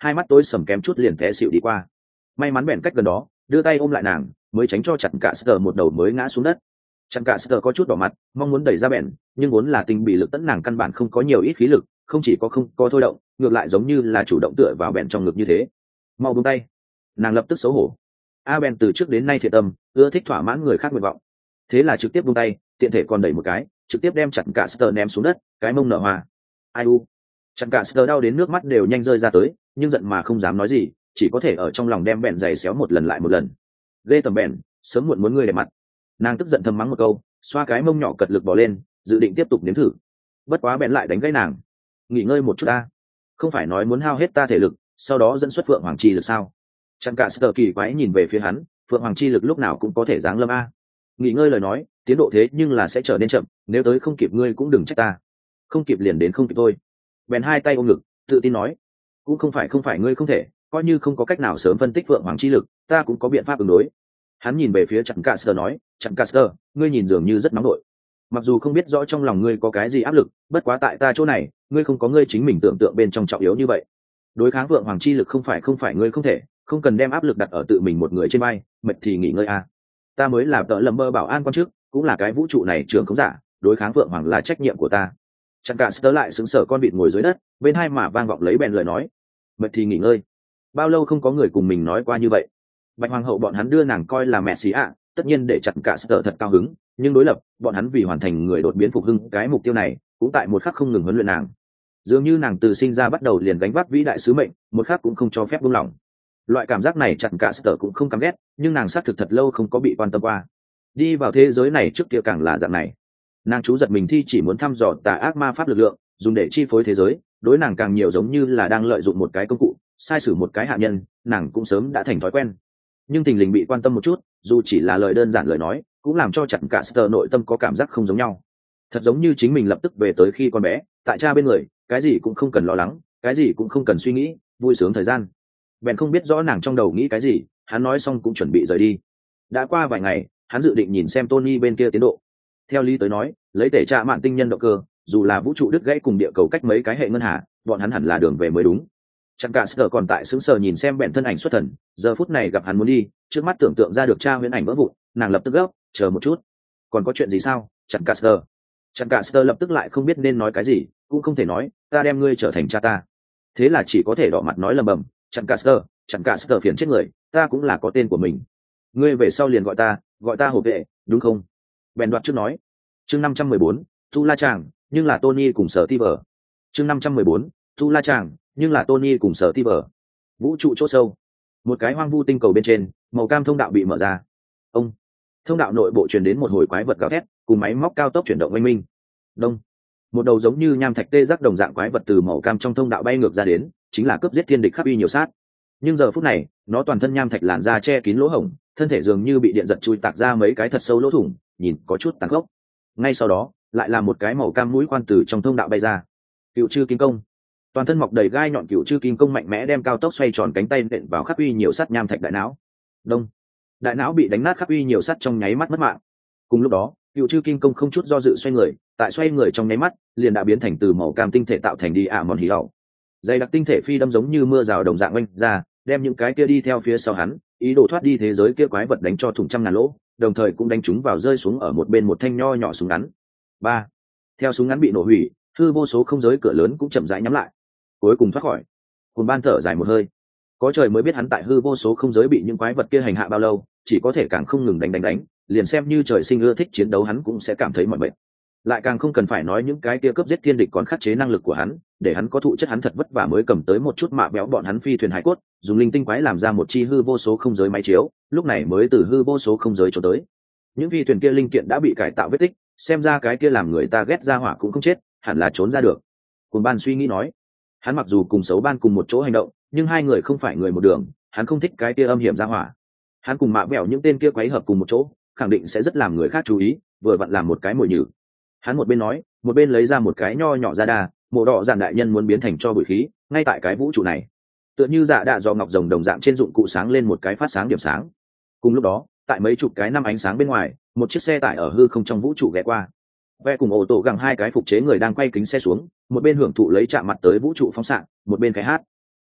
hai mắt tối sầm kém chút liền té xịu đi qua. May mắn bèn cách gần đó đưa tay ôm lại nàng, mới tránh cho chặn cả sờ một đầu mới ngã xuống đất. Chặn cả sờ có chút đỏ mặt, mong muốn đẩy ra bèn, nhưng vốn là tình bị lực tấn nàng căn bản không có nhiều ít khí lực, không chỉ có không có thôi động, ngược lại giống như là chủ động tựa vào bèn trong ngực như thế. Mau buông tay. Nàng lập tức xấu hổ. A bèn từ trước đến nay thiện tâm, ưa thích thỏa mãn người khác nguyện vọng, thế là trực tiếp buông tay, tiện thể còn đẩy một cái, trực tiếp đem chặn cả sờ ném xuống đất, cái mông nở hoa. Ai u. Chặn cả sờ đau đến nước mắt đều nhanh rơi ra tới, nhưng giận mà không dám nói gì, chỉ có thể ở trong lòng đem bèn giày xéo một lần lại một lần. Ghê tởm bèn, sớm muộn muốn ngươi để mặt. Nàng tức giận thầm mắng một câu, xoa cái mông nhỏ cật lực bỏ lên, dự định tiếp tục nếm thử. Bất quá bèn lại đánh gãy nàng. Nghỉ ngơi một chút ta, không phải nói muốn hao hết ta thể lực, sau đó dẫn xuất phượng hoàng chi lực sao? Chặn cả sờ kỳ quái nhìn về phía hắn, phượng hoàng chi lực lúc nào cũng có thể giáng lâm a. Nghỉ ngơi lời nói, tiến độ thế nhưng là sẽ trở nên chậm, nếu tới không kịp ngươi cũng đừng trách ta. Không kịp liền đến không kịp thôi. Bèn hai tay ôm ngực, tự tin nói, cũng không phải không phải ngươi không thể, coi như không có cách nào sớm phân tích phượng hoàng chi lực, ta cũng có biện pháp ứng đối. Hắn nhìn về phía chặn Caster nói, chặn Caster, ngươi nhìn dường như rất nóng nổi. Mặc dù không biết rõ trong lòng ngươi có cái gì áp lực, bất quá tại ta chỗ này, ngươi không có ngươi chính mình tưởng tượng bên trong trọng yếu như vậy. Đối kháng phượng hoàng chi lực không phải không phải ngươi không thể, không cần đem áp lực đặt ở tự mình một người trên vai, mệt thì nghỉ ngơi a. Ta mới là tợ lầm mơ bảo an quan chức, cũng là cái vũ trụ này trưởng khống giả, đối kháng phượng hoàng là trách nhiệm của ta. Chặn Caster lại sững sờ con vịt ngồi dưới đất, bên hai mà vang vọng lấy bèn lời nói, mệt thì nghỉ ngơi. Bao lâu không có người cùng mình nói qua như vậy. Bạch hoàng hậu bọn hắn đưa nàng coi là mẹ xí ạ, tất nhiên để chặn cả sở thật cao hứng, nhưng đối lập bọn hắn vì hoàn thành người đột biến phục hưng cái mục tiêu này, cũng tại một khắc không ngừng huấn luyện nàng. Dường như nàng từ sinh ra bắt đầu liền gánh vác vĩ đại sứ mệnh, một khắc cũng không cho phép buông lỏng. Loại cảm giác này chặn cả sở cũng không căm ghét, nhưng nàng xác thực thật lâu không có bị quan tâm qua. Đi vào thế giới này trước kia càng là dạng này. Nàng chú giật mình thi chỉ muốn thăm dò tà ác ma pháp lực lượng, dùng để chi phối thế giới, đối nàng càng nhiều giống như là đang lợi dụng một cái công cụ, sai sử một cái hạ nhân, nàng cũng sớm đã thành thói quen. Nhưng tình lình bị quan tâm một chút, dù chỉ là lời đơn giản lời nói, cũng làm cho chặn cả Sơ nội tâm có cảm giác không giống nhau. Thật giống như chính mình lập tức về tới khi con bé, tại cha bên người, cái gì cũng không cần lo lắng, cái gì cũng không cần suy nghĩ, vui sướng thời gian. Bèn không biết rõ nàng trong đầu nghĩ cái gì, hắn nói xong cũng chuẩn bị rời đi. Đã qua vài ngày, hắn dự định nhìn xem Tony bên kia tiến độ. Theo lý tới nói, lấy tể trạ mạn tinh nhân động cơ, dù là vũ trụ đứt gãy cùng địa cầu cách mấy cái hệ ngân hà, bọn hắn hẳn là đường về mới đúng. Chẳng cả Sơ còn tại sững sờ nhìn xem bèn thân ảnh xuất thần, giờ phút này gặp hắn muốn đi, trước mắt tưởng tượng ra được cha huyễn ảnh vỡ vụn, nàng lập tức gấp, chờ một chút, còn có chuyện gì sao? Chẳng cả Sơ, chẳng cả Sơ lập tức lại không biết nên nói cái gì, cũng không thể nói, ta đem ngươi trở thành cha ta. Thế là chỉ có thể đỏ mặt nói lầm bầm, chẳng cả Sơ, chẳng cả Sơ phiền chết người, ta cũng là có tên của mình. Ngươi về sau liền gọi ta, gọi ta hổ vệ, đúng không? Bèn đoạt trước nói. Chương năm trăm mười bốn, Tu La Chàng, nhưng là Tony cùng Sở Ti Vở. Chương năm trăm mười bốn, Tu La Chàng, nhưng là Tony cùng Sở Ti Vở. Vũ trụ chỗ sâu, một cái hoang vu tinh cầu bên trên, màu cam thông đạo bị mở ra. Ông, thông đạo nội bộ truyền đến một hồi quái vật gào thét, cùng máy móc cao tốc chuyển động oanh minh. Đông, một đầu giống như nham thạch tê giác đồng dạng quái vật từ màu cam trong thông đạo bay ngược ra đến, chính là cướp giết thiên địch khắp uy nhiều sát. Nhưng giờ phút này, nó toàn thân nham thạch làn da che kín lỗ hổng, thân thể dường như bị điện giật chui tạc ra mấy cái thật sâu lỗ thủng, nhìn có chút tàn khốc. Ngay sau đó, lại là một cái màu cam mũi khoan từ trong thông đạo bay ra. Cựu chư kim công, toàn thân mọc đầy gai nhọn cựu chư kim công mạnh mẽ đem cao tốc xoay tròn cánh tay nện vào khắp uy nhiều sắt nham thạch đại não. Đông, đại não bị đánh nát khắp uy nhiều sắt trong nháy mắt mất mạng. Cùng lúc đó, cựu chư kim công không chút do dự xoay người, tại xoay người trong nháy mắt liền đã biến thành từ màu cam tinh thể tạo thành đi ạ mòn hỉ hậu. Dày đặc tinh thể phi đâm giống như mưa rào đồng dạng oanh ra, đem những cái kia đi theo phía sau hắn, ý đồ thoát đi thế giới kia quái vật đánh cho thủng trăm ngàn lỗ, đồng thời cũng đánh chúng vào rơi xuống ở một bên một thanh nho nhỏ súng ngắn. Ba, theo súng ngắn bị nổ hủy, hư vô số không giới cửa lớn cũng chậm rãi nhắm lại, cuối cùng thoát khỏi. Cùng ban thở dài một hơi, có trời mới biết hắn tại hư vô số không giới bị những quái vật kia hành hạ bao lâu, chỉ có thể càng không ngừng đánh đánh đánh, liền xem như trời sinh ưa thích chiến đấu hắn cũng sẽ cảm thấy mỏi mệt. Lại càng không cần phải nói những cái kia cướp giết thiên địch còn khắc chế năng lực của hắn, để hắn có thụ chất hắn thật vất vả mới cầm tới một chút mạ béo bọn hắn phi thuyền hải cốt, dùng linh tinh quái làm ra một chi hư vô số không giới máy chiếu, lúc này mới từ hư vô số không giới cho tới. Những phi thuyền kia linh kiện đã bị cải tạo vết tích, xem ra cái kia làm người ta ghét ra hỏa cũng không chết, hẳn là trốn ra được. Cùng ban suy nghĩ nói, hắn mặc dù cùng xấu ban cùng một chỗ hành động, nhưng hai người không phải người một đường, hắn không thích cái kia âm hiểm ra hỏa. Hắn cùng mạ béo những tên kia quấy hợp cùng một chỗ, khẳng định sẽ rất làm người khác chú ý, vừa vặn làm một cái mồi nhử. Hắn một bên nói, một bên lấy ra một cái nho nhỏ ra đà, mộ đỏ giản đại nhân muốn biến thành cho bụi khí, ngay tại cái vũ trụ này. Tựa như dạ đạ do ngọc rồng đồng dạng trên dụng cụ sáng lên một cái phát sáng điểm sáng. Cùng lúc đó, tại mấy chục cái năm ánh sáng bên ngoài, một chiếc xe tải ở hư không trong vũ trụ ghé qua. Ve cùng ô tô gẳng hai cái phục chế người đang quay kính xe xuống, một bên hưởng thụ lấy chạm mặt tới vũ trụ phóng xạ, một bên cái hát.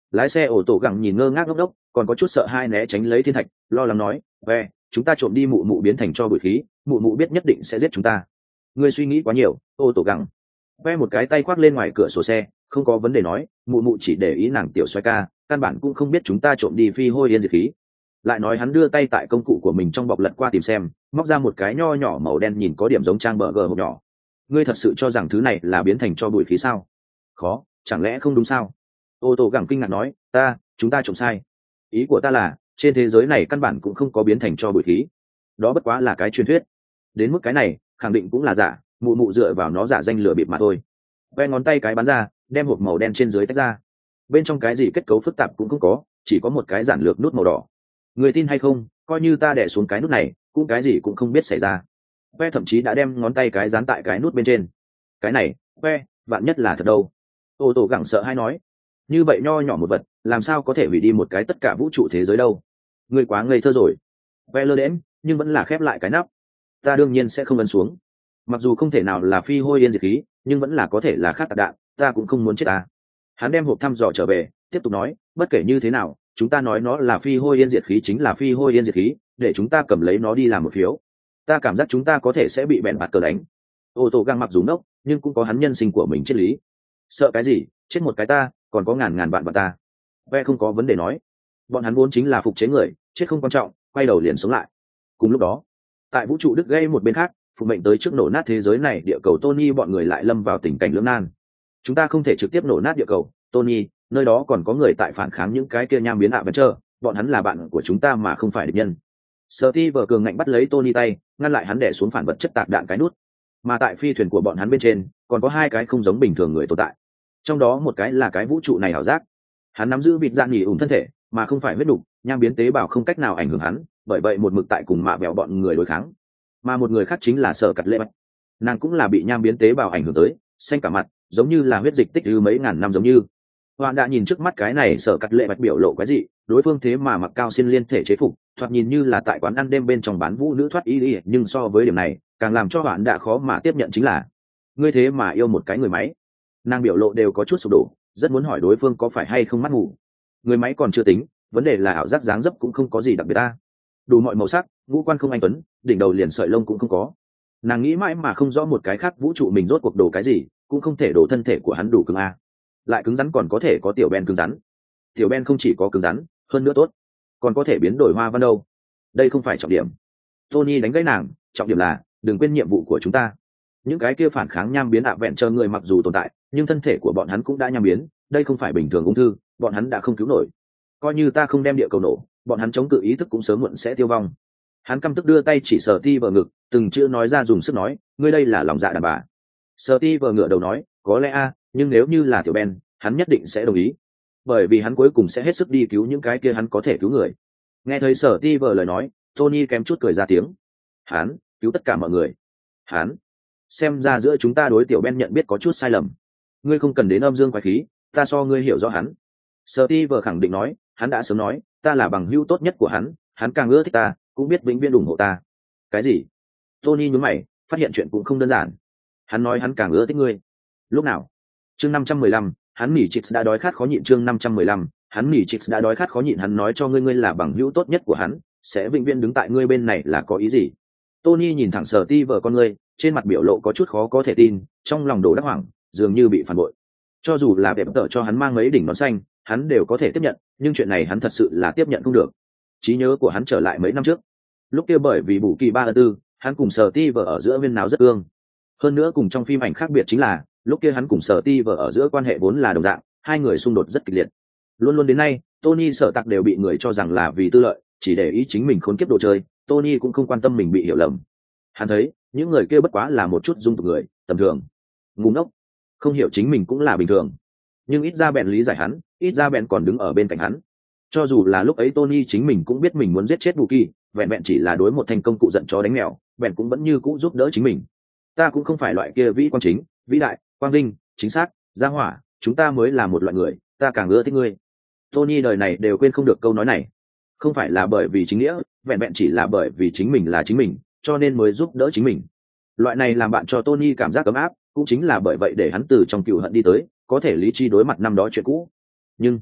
Lái xe ổ tổ gẳng nhìn ngơ ngác ngốc đốc, còn có chút sợ hai né tránh lấy thiên thạch, lo lắng nói, ve chúng ta trộm đi mụ mụ biến thành cho bụi khí, mụ mụ biết nhất định sẽ giết chúng ta. Ngươi suy nghĩ quá nhiều, ô tổ gẳng. Ve một cái tay khoác lên ngoài cửa sổ xe, không có vấn đề nói, mụ mụ chỉ để ý nàng tiểu xoay ca, căn bản cũng không biết chúng ta trộm đi phi hôi yên diệt khí. Lại nói hắn đưa tay tại công cụ của mình trong bọc lật qua tìm xem, móc ra một cái nho nhỏ màu đen nhìn có điểm giống trang bờ gờ hộp nhỏ. Ngươi thật sự cho rằng thứ này là biến thành cho bụi khí sao? Khó, chẳng lẽ không đúng sao? Ô tô gẳng kinh ngạc nói, ta chúng ta trộm sai. Ý của ta là trên thế giới này căn bản cũng không có biến thành cho bụi khí, đó bất quá là cái truyền thuyết. Đến mức cái này khẳng định cũng là giả, mụ mụ dựa vào nó giả danh lừa bịp mà thôi. Ve ngón tay cái bắn ra, đem hộp màu đen trên dưới tách ra, bên trong cái gì kết cấu phức tạp cũng không có, chỉ có một cái giản lược nút màu đỏ. Người tin hay không, coi như ta đè xuống cái nút này cũng cái gì cũng không biết xảy ra. Ve thậm chí đã đem ngón tay cái dán tại cái nút bên trên. Cái này Ve vạn nhất là thật đâu. Ô tô gẳng sợ hay nói, như vậy nho nhỏ một vật làm sao có thể hủy đi một cái tất cả vũ trụ thế giới đâu. Ngươi quá ngây thơ rồi. Ve lơ đễm nhưng vẫn là khép lại cái nắp. Ta đương nhiên sẽ không ấn xuống, mặc dù không thể nào là phi hôi yên diệt khí nhưng vẫn là có thể là khác tạc đạn, ta cũng không muốn chết ta. Hắn đem hộp thăm dò trở về, tiếp tục nói, bất kể như thế nào chúng ta nói nó là phi hôi yên diệt khí chính là phi hôi yên diệt khí, để chúng ta cầm lấy nó đi làm một phiếu. Ta cảm giác chúng ta có thể sẽ bị bẹn bạt cờ đánh. Ô tô găng mặc dù nốc nhưng cũng có hắn nhân sinh của mình triết lý. Sợ cái gì, chết một cái ta còn có ngàn ngàn bạn bạn ta. Ve không có vấn đề nói, bọn hắn vốn chính là phục chế người, chết không quan trọng, quay đầu liền sống lại. Cùng lúc đó tại vũ trụ Đức gây một bên khác, phụ mệnh tới trước nổ nát thế giới này địa cầu Tony bọn người lại lâm vào tình cảnh lưỡng nan. Chúng ta không thể trực tiếp nổ nát địa cầu Tony, nơi đó còn có người tại phản kháng những cái kia nham biến ạ vẫn chờ, bọn hắn là bạn của chúng ta mà không phải địch nhân. Steve vờ cường ngạnh bắt lấy Tony tay, ngăn lại hắn đè xuống phản vật chất tạc đạn cái nút. Mà tại phi thuyền của bọn hắn bên trên còn có hai cái không giống bình thường người tồn tại, trong đó một cái là cái vũ trụ này ảo giác, hắn nắm giữ vịt dạng nghỉ ủng thân thể mà không phải huyết đục, nham biến tế bào không cách nào ảnh hưởng hắn, bởi vậy một mực tại cùng mạ bẹo bọn người đối kháng. Mà một người khác chính là Sở Cắt Lệ Bạch, nàng cũng là bị nham biến tế bào ảnh hưởng tới, xanh cả mặt, giống như là huyết dịch tích trữ mấy ngàn năm giống như. Hoạn đã nhìn trước mắt cái này Sở Cắt Lệ Bạch biểu lộ quái dị, đối phương thế mà mặc cao xin liên thể chế phục, thoạt nhìn như là tại quán ăn đêm bên trong bán vũ nữ thoát y, nhưng so với điểm này càng làm cho Hoạn đã khó mà tiếp nhận chính là ngươi thế mà yêu một cái người máy. Nàng biểu lộ đều có chút sụp đổ, rất muốn hỏi đối phương có phải hay không mắt ngủ. Người máy còn chưa tính, vấn đề là ảo giác dáng dấp cũng không có gì đặc biệt ta, đủ mọi màu sắc, ngũ quan không anh tuấn, đỉnh đầu liền sợi lông cũng không có. Nàng nghĩ mãi mà không rõ một cái khác vũ trụ mình rốt cuộc đồ cái gì, cũng không thể đổ thân thể của hắn đủ cứng a. Lại cứng rắn còn có thể có tiểu Ben cứng rắn, tiểu Ben không chỉ có cứng rắn hơn nữa tốt, còn có thể biến đổi hoa văn đâu. Đây không phải trọng điểm. Tony đánh gãy nàng, trọng điểm là đừng quên nhiệm vụ của chúng ta. Những cái kia phản kháng nham biến ạ vẹn chờ người mặc dù tồn tại nhưng thân thể của bọn hắn cũng đã nham biến, đây không phải bình thường ung thư, bọn hắn đã không cứu nổi. Coi như ta không đem địa cầu nổ, bọn hắn chống cự ý thức cũng sớm muộn sẽ tiêu vong. Hắn căm tức đưa tay chỉ Sở Ti vờ ngực, từng chữ nói ra dùng sức nói, ngươi đây là lòng dạ đàn bà. Sở Ti vờ ngựa đầu nói, có lẽ a, nhưng nếu như là tiểu Ben, hắn nhất định sẽ đồng ý, bởi vì hắn cuối cùng sẽ hết sức đi cứu những cái kia hắn có thể cứu người. Nghe thấy Sở Ti vờ lời nói, Tony kém chút cười ra tiếng. Hắn cứu tất cả mọi người. Hắn xem ra giữa chúng ta đối tiểu Ben nhận biết có chút sai lầm. Ngươi không cần đến âm dương quái khí, ta so ngươi hiểu rõ hắn. Steve khẳng định nói, hắn đã sớm nói, ta là bằng hữu tốt nhất của hắn, hắn càng ưa thích ta, cũng biết vĩnh viễn ủng hộ ta. Cái gì? Tony nhướng mày, phát hiện chuyện cũng không đơn giản. Hắn nói hắn càng ưa thích ngươi. Lúc nào? Chương năm trăm mười lăm, hắn nỉ Chix đã đói khát khó nhịn. Chương năm trăm mười lăm, hắn nỉ Chix đã đói khát khó nhịn. Hắn nói cho ngươi ngươi là bằng hữu tốt nhất của hắn, sẽ vĩnh viễn đứng tại ngươi bên này là có ý gì? Tony nhìn thẳng Steve con ngươi, trên mặt biểu lộ có chút khó có thể tin, trong lòng đổ đắc hoảng, dường như bị phản bội. Cho dù là đẹp tở cho hắn mang mấy đỉnh nón xanh, hắn đều có thể tiếp nhận, nhưng chuyện này hắn thật sự là tiếp nhận không được. Trí nhớ của hắn trở lại mấy năm trước, lúc kia bởi vì bù kỳ ba mươi tư, hắn cùng Steve ở giữa viên nào rất ương. Hơn nữa cùng trong phim ảnh khác biệt chính là, lúc kia hắn cùng Steve ở giữa quan hệ vốn là đồng dạng, hai người xung đột rất kịch liệt. Luôn luôn đến nay, Tony Sở Tạc đều bị người cho rằng là vì tư lợi, chỉ để ý chính mình khốn kiếp đồ chơi, Tony cũng không quan tâm mình bị hiểu lầm. Hắn thấy, những người kia bất quá là một chút dung tục người, tầm thường, ngu ngốc, không hiểu chính mình cũng là bình thường. Nhưng ít ra bèn lý giải hắn, ít ra bèn còn đứng ở bên cạnh hắn. Cho dù là lúc ấy Tony chính mình cũng biết mình muốn giết chết Bucky, vẹn vẹn chỉ là đối một thành công cụ giận chó đánh mèo, bèn cũng vẫn như cũ giúp đỡ chính mình. Ta cũng không phải loại kia vĩ quang chính, vĩ đại, quang vinh, chính xác, gia hỏa, chúng ta mới là một loại người, ta càng ưa thích ngươi. Tony đời này đều quên không được câu nói này. Không phải là bởi vì chính nghĩa, vẹn vẹn chỉ là bởi vì chính mình là chính mình, cho nên mới giúp đỡ chính mình. Loại này làm bạn cho Tony cảm giác ấm áp, cũng chính là bởi vậy để hắn từ trong cựu hận đi tới, có thể lý trí đối mặt năm đó chuyện cũ. Nhưng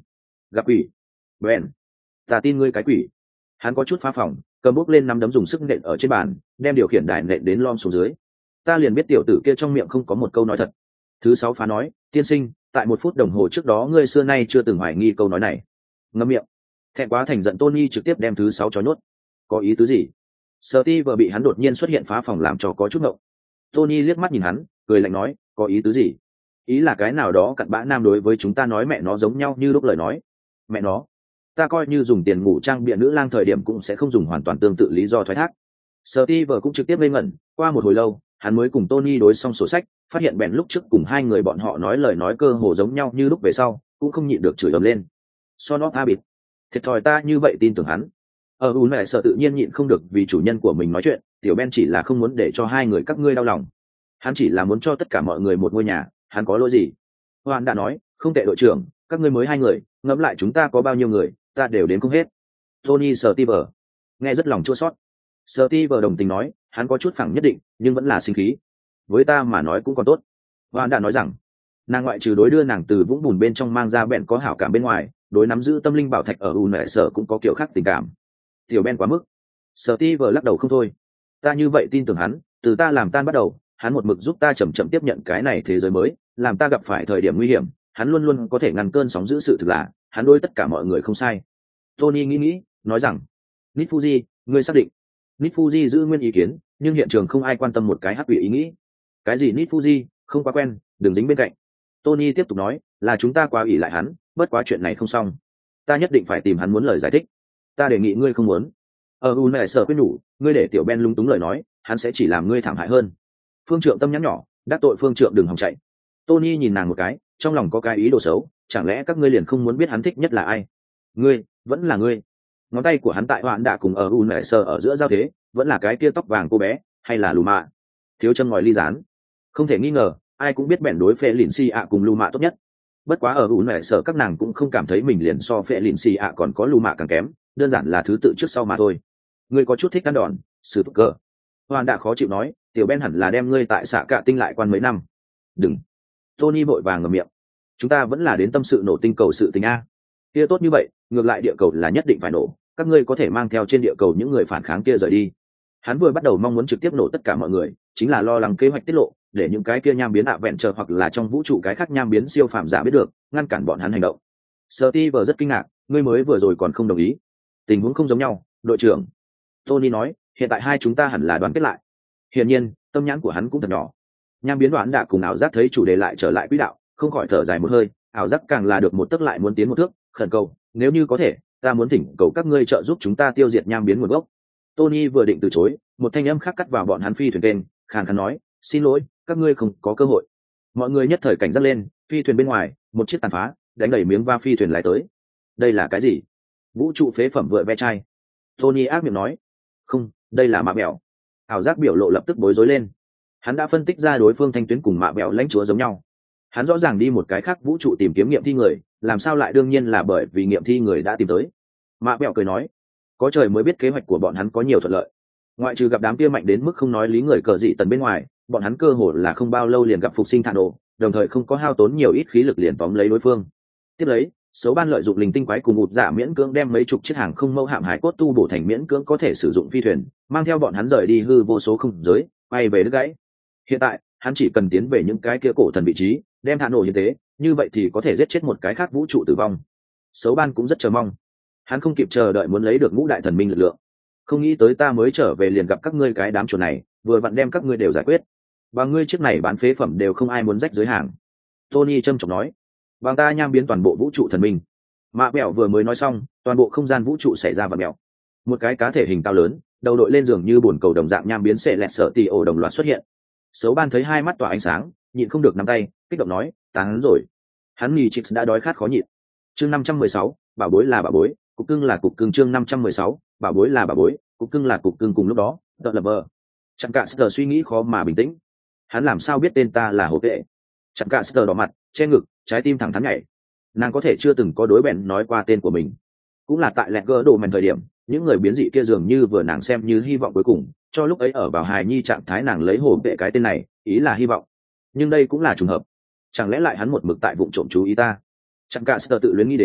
gặp quỷ. Bèn, ta tin ngươi cái quỷ. Hắn có chút phá phòng, cầm bút lên nắm đấm dùng sức nện ở trên bàn, đem điều khiển đài nện đến lom xuống dưới. Ta liền biết tiểu tử kia trong miệng không có một câu nói thật. Thứ sáu phá nói, tiên sinh, tại một phút đồng hồ trước đó ngươi xưa nay chưa từng hoài nghi câu nói này. Ngậm miệng. Thẹn quá thành giận Tony trực tiếp đem thứ sáu cho nhốt. Có ý tứ gì? Steve bị hắn đột nhiên xuất hiện phá phòng làm cho có chút ngộng. Tony liếc mắt nhìn hắn, cười lạnh nói, có ý tứ gì? Ý là cái nào đó cặn bã nam đối với chúng ta nói mẹ nó giống nhau như lúc lời nói. Mẹ nó, ta coi như dùng tiền ngủ trang bịa nữ lang thời điểm cũng sẽ không dùng hoàn toàn tương tự lý do thoái thác. Steve cũng trực tiếp ngây ngẩn, qua một hồi lâu, hắn mới cùng Tony đối xong sổ sách, phát hiện bèn lúc trước cùng hai người bọn họ nói lời nói cơ hồ giống nhau như lúc về sau, cũng không nhịn được chửi ầm lên. Son of Habit, thiệt thòi ta như vậy tin tưởng hắn. Ở u mẹ sợ tự nhiên nhịn không được vì chủ nhân của mình nói chuyện, tiểu Ben chỉ là không muốn để cho hai người các ngươi đau lòng. Hắn chỉ là muốn cho tất cả mọi người một ngôi nhà, hắn có lỗi gì? Hoan đã nói, không tệ đội trưởng, các ngươi mới hai người, ngẫm lại chúng ta có bao nhiêu người, ta đều đến không hết. Tony Steve nghe rất lòng chua xót. Steve đồng tình nói, hắn có chút phẳng nhất định, nhưng vẫn là sinh khí. Với ta mà nói cũng còn tốt. Hoan đã nói rằng, nàng ngoại trừ đối đưa nàng từ vũng bùn bên trong mang ra bèn có hảo cảm bên ngoài, đối nắm giữ tâm linh bảo thạch ở u mẹ sở cũng có kiểu khác tình cảm. Tiểu Ben quá mức. Steve lắc đầu không thôi. Ta như vậy tin tưởng hắn, từ ta làm tan bắt đầu, hắn một mực giúp ta chậm chậm tiếp nhận cái này thế giới mới, làm ta gặp phải thời điểm nguy hiểm, hắn luôn luôn có thể ngăn cơn sóng giữ sự thực là, hắn đối tất cả mọi người không sai. Tony nghĩ nghĩ, nói rằng, Nít Fuji, ngươi xác định. Nít Fuji giữ nguyên ý kiến, nhưng hiện trường không ai quan tâm một cái hắc quỷ ý nghĩ. Cái gì Nít Fuji, không quá quen, đừng dính bên cạnh. Tony tiếp tục nói, là chúng ta quá ỷ lại hắn, bất quá chuyện này không xong. Ta nhất định phải tìm hắn muốn lời giải thích. Ta đề nghị ngươi không muốn. Ở u mẹ sợ quyết nhủ, ngươi để tiểu Ben lung túng lời nói, hắn sẽ chỉ làm ngươi thảm hại hơn. Phương Trượng tâm nhắn nhỏ, đắc tội Phương Trượng đừng hòng chạy. Tony nhìn nàng một cái, trong lòng có cái ý đồ xấu, chẳng lẽ các ngươi liền không muốn biết hắn thích nhất là ai? Ngươi, vẫn là ngươi. Ngón tay của hắn tại hoạn đã cùng ở u mẹ sợ ở giữa giao thế, vẫn là cái kia tóc vàng cô bé, hay là lù mạ? Thiếu chân ngòi ly rán. Không thể nghi ngờ, ai cũng biết bèn đối phệ lìn xì ạ cùng lù mạ tốt nhất. Bất quá ở u mẹ sợ các nàng cũng không cảm thấy mình liền so phệ lìn xì ạ còn có lù mạ càng kém, đơn giản là thứ tự trước sau mà thôi. Ngươi có chút thích ăn đòn, sử tục cờ. Hoàn đã khó chịu nói, tiểu Ben hẳn là đem ngươi tại xạ cạ tinh lại quan mấy năm. Đừng. Tony vội vàng ngậm miệng. Chúng ta vẫn là đến tâm sự nổ tinh cầu sự tình a. Kia tốt như vậy, ngược lại địa cầu là nhất định phải nổ, các ngươi có thể mang theo trên địa cầu những người phản kháng kia rời đi. Hắn vừa bắt đầu mong muốn trực tiếp nổ tất cả mọi người, chính là lo lắng kế hoạch tiết lộ, để những cái kia nham biến ạ vẹn chờ hoặc là trong vũ trụ cái khác nham biến siêu phàm giả biết được, ngăn cản bọn hắn hành động. Steve rất kinh ngạc, ngươi mới vừa rồi còn không đồng ý. Tình huống không giống nhau, đội trưởng. Tony nói, hiện tại hai chúng ta hẳn là đoàn kết lại. Hiển nhiên, tâm nhãn của hắn cũng thật nhỏ. Nham biến đoán đã cùng ảo giác thấy chủ đề lại trở lại quỹ đạo, không khỏi thở dài một hơi, ảo giác càng là được một tấc lại muốn tiến một thước, khẩn cầu, nếu như có thể, ta muốn thỉnh cầu các ngươi trợ giúp chúng ta tiêu diệt nham biến nguồn gốc. Tony vừa định từ chối, một thanh âm khác cắt vào bọn hắn phi thuyền kênh, khàn khàn nói, xin lỗi, các ngươi không có cơ hội. Mọi người nhất thời cảnh giác lên, phi thuyền bên ngoài, một chiếc tàn phá, đánh đẩy miếng va phi thuyền lái tới. Đây là cái gì? Vũ trụ phế phẩm vựa ve chai. Tony ác miệng nói, không, đây là mạ bẹo. Ảo giác biểu lộ lập tức bối rối lên. Hắn đã phân tích ra đối phương thanh tuyến cùng mạ bẹo lãnh chúa giống nhau. Hắn rõ ràng đi một cái khác vũ trụ tìm kiếm nghiệm thi người, làm sao lại đương nhiên là bởi vì nghiệm thi người đã tìm tới. Mạ bẹo cười nói, có trời mới biết kế hoạch của bọn hắn có nhiều thuận lợi. Ngoại trừ gặp đám kia mạnh đến mức không nói lý người cờ dị tần bên ngoài, bọn hắn cơ hồ là không bao lâu liền gặp phục sinh thản đồ, đồng thời không có hao tốn nhiều ít khí lực liền tóm lấy đối phương. Tiếp lấy, số ban lợi dụng linh tinh quái cùng ụt giả miễn cưỡng đem mấy chục chiếc hàng không mẫu hạm hải cốt tu bổ thành miễn cưỡng có thể sử dụng phi thuyền, mang theo bọn hắn rời đi hư vô số không giới, bay về đứt gãy. Hiện tại, hắn chỉ cần tiến về những cái kia cổ thần vị trí, đem thản đồ như thế, như vậy thì có thể giết chết một cái khác vũ trụ tử vong. Số ban cũng rất chờ mong. Hắn không kịp chờ đợi muốn lấy được ngũ đại thần minh lực lượng. Không nghĩ tới ta mới trở về liền gặp các ngươi cái đám chuột này, vừa vặn đem các ngươi đều giải quyết. Và ngươi chiếc này bán phế phẩm đều không ai muốn rách dưới hàng. Tony trâm trọng nói. Bằng ta nham biến toàn bộ vũ trụ thần minh. Mạ bẹo vừa mới nói xong, toàn bộ không gian vũ trụ xảy ra vặn mẹo. Một cái cá thể hình cao lớn, đầu đội lên giường như bồn cầu đồng dạng nham biến xệ lẹt sợ tì ổ đồng loạt xuất hiện. Sấu ban thấy hai mắt tỏa ánh sáng, nhịn không được nắm tay, kích động nói, tán rồi. Hắn nhì chích đã đói khát khó nhịn. Chương năm trăm mười sáu, bảo bối là bảo bối, cục cưng là cục cưng. Chương năm trăm mười sáu, bảo bối là bảo bối, cục cưng là cục cưng. Cùng lúc đó, đợt lập vờ. Chẳng cả Sơ suy nghĩ khó mà bình tĩnh. Hắn làm sao biết tên ta là hổ vệ? Chẳng cả Sơ đỏ mặt, che ngực, trái tim thẳng thắn nhảy. Nàng có thể chưa từng có đối bèn nói qua tên của mình. Cũng là tại lẹt gỡ đồ mèn thời điểm, những người biến dị kia dường như vừa nàng xem như hy vọng cuối cùng, cho lúc ấy ở vào hài nhi trạng thái nàng lấy hổ vệ cái tên này, ý là hy vọng. Nhưng đây cũng là trùng hợp. Chẳng lẽ lại hắn một mực tại vụng trộm chú ý ta? Chẳng cả Sơ tự luyến nghĩ đến,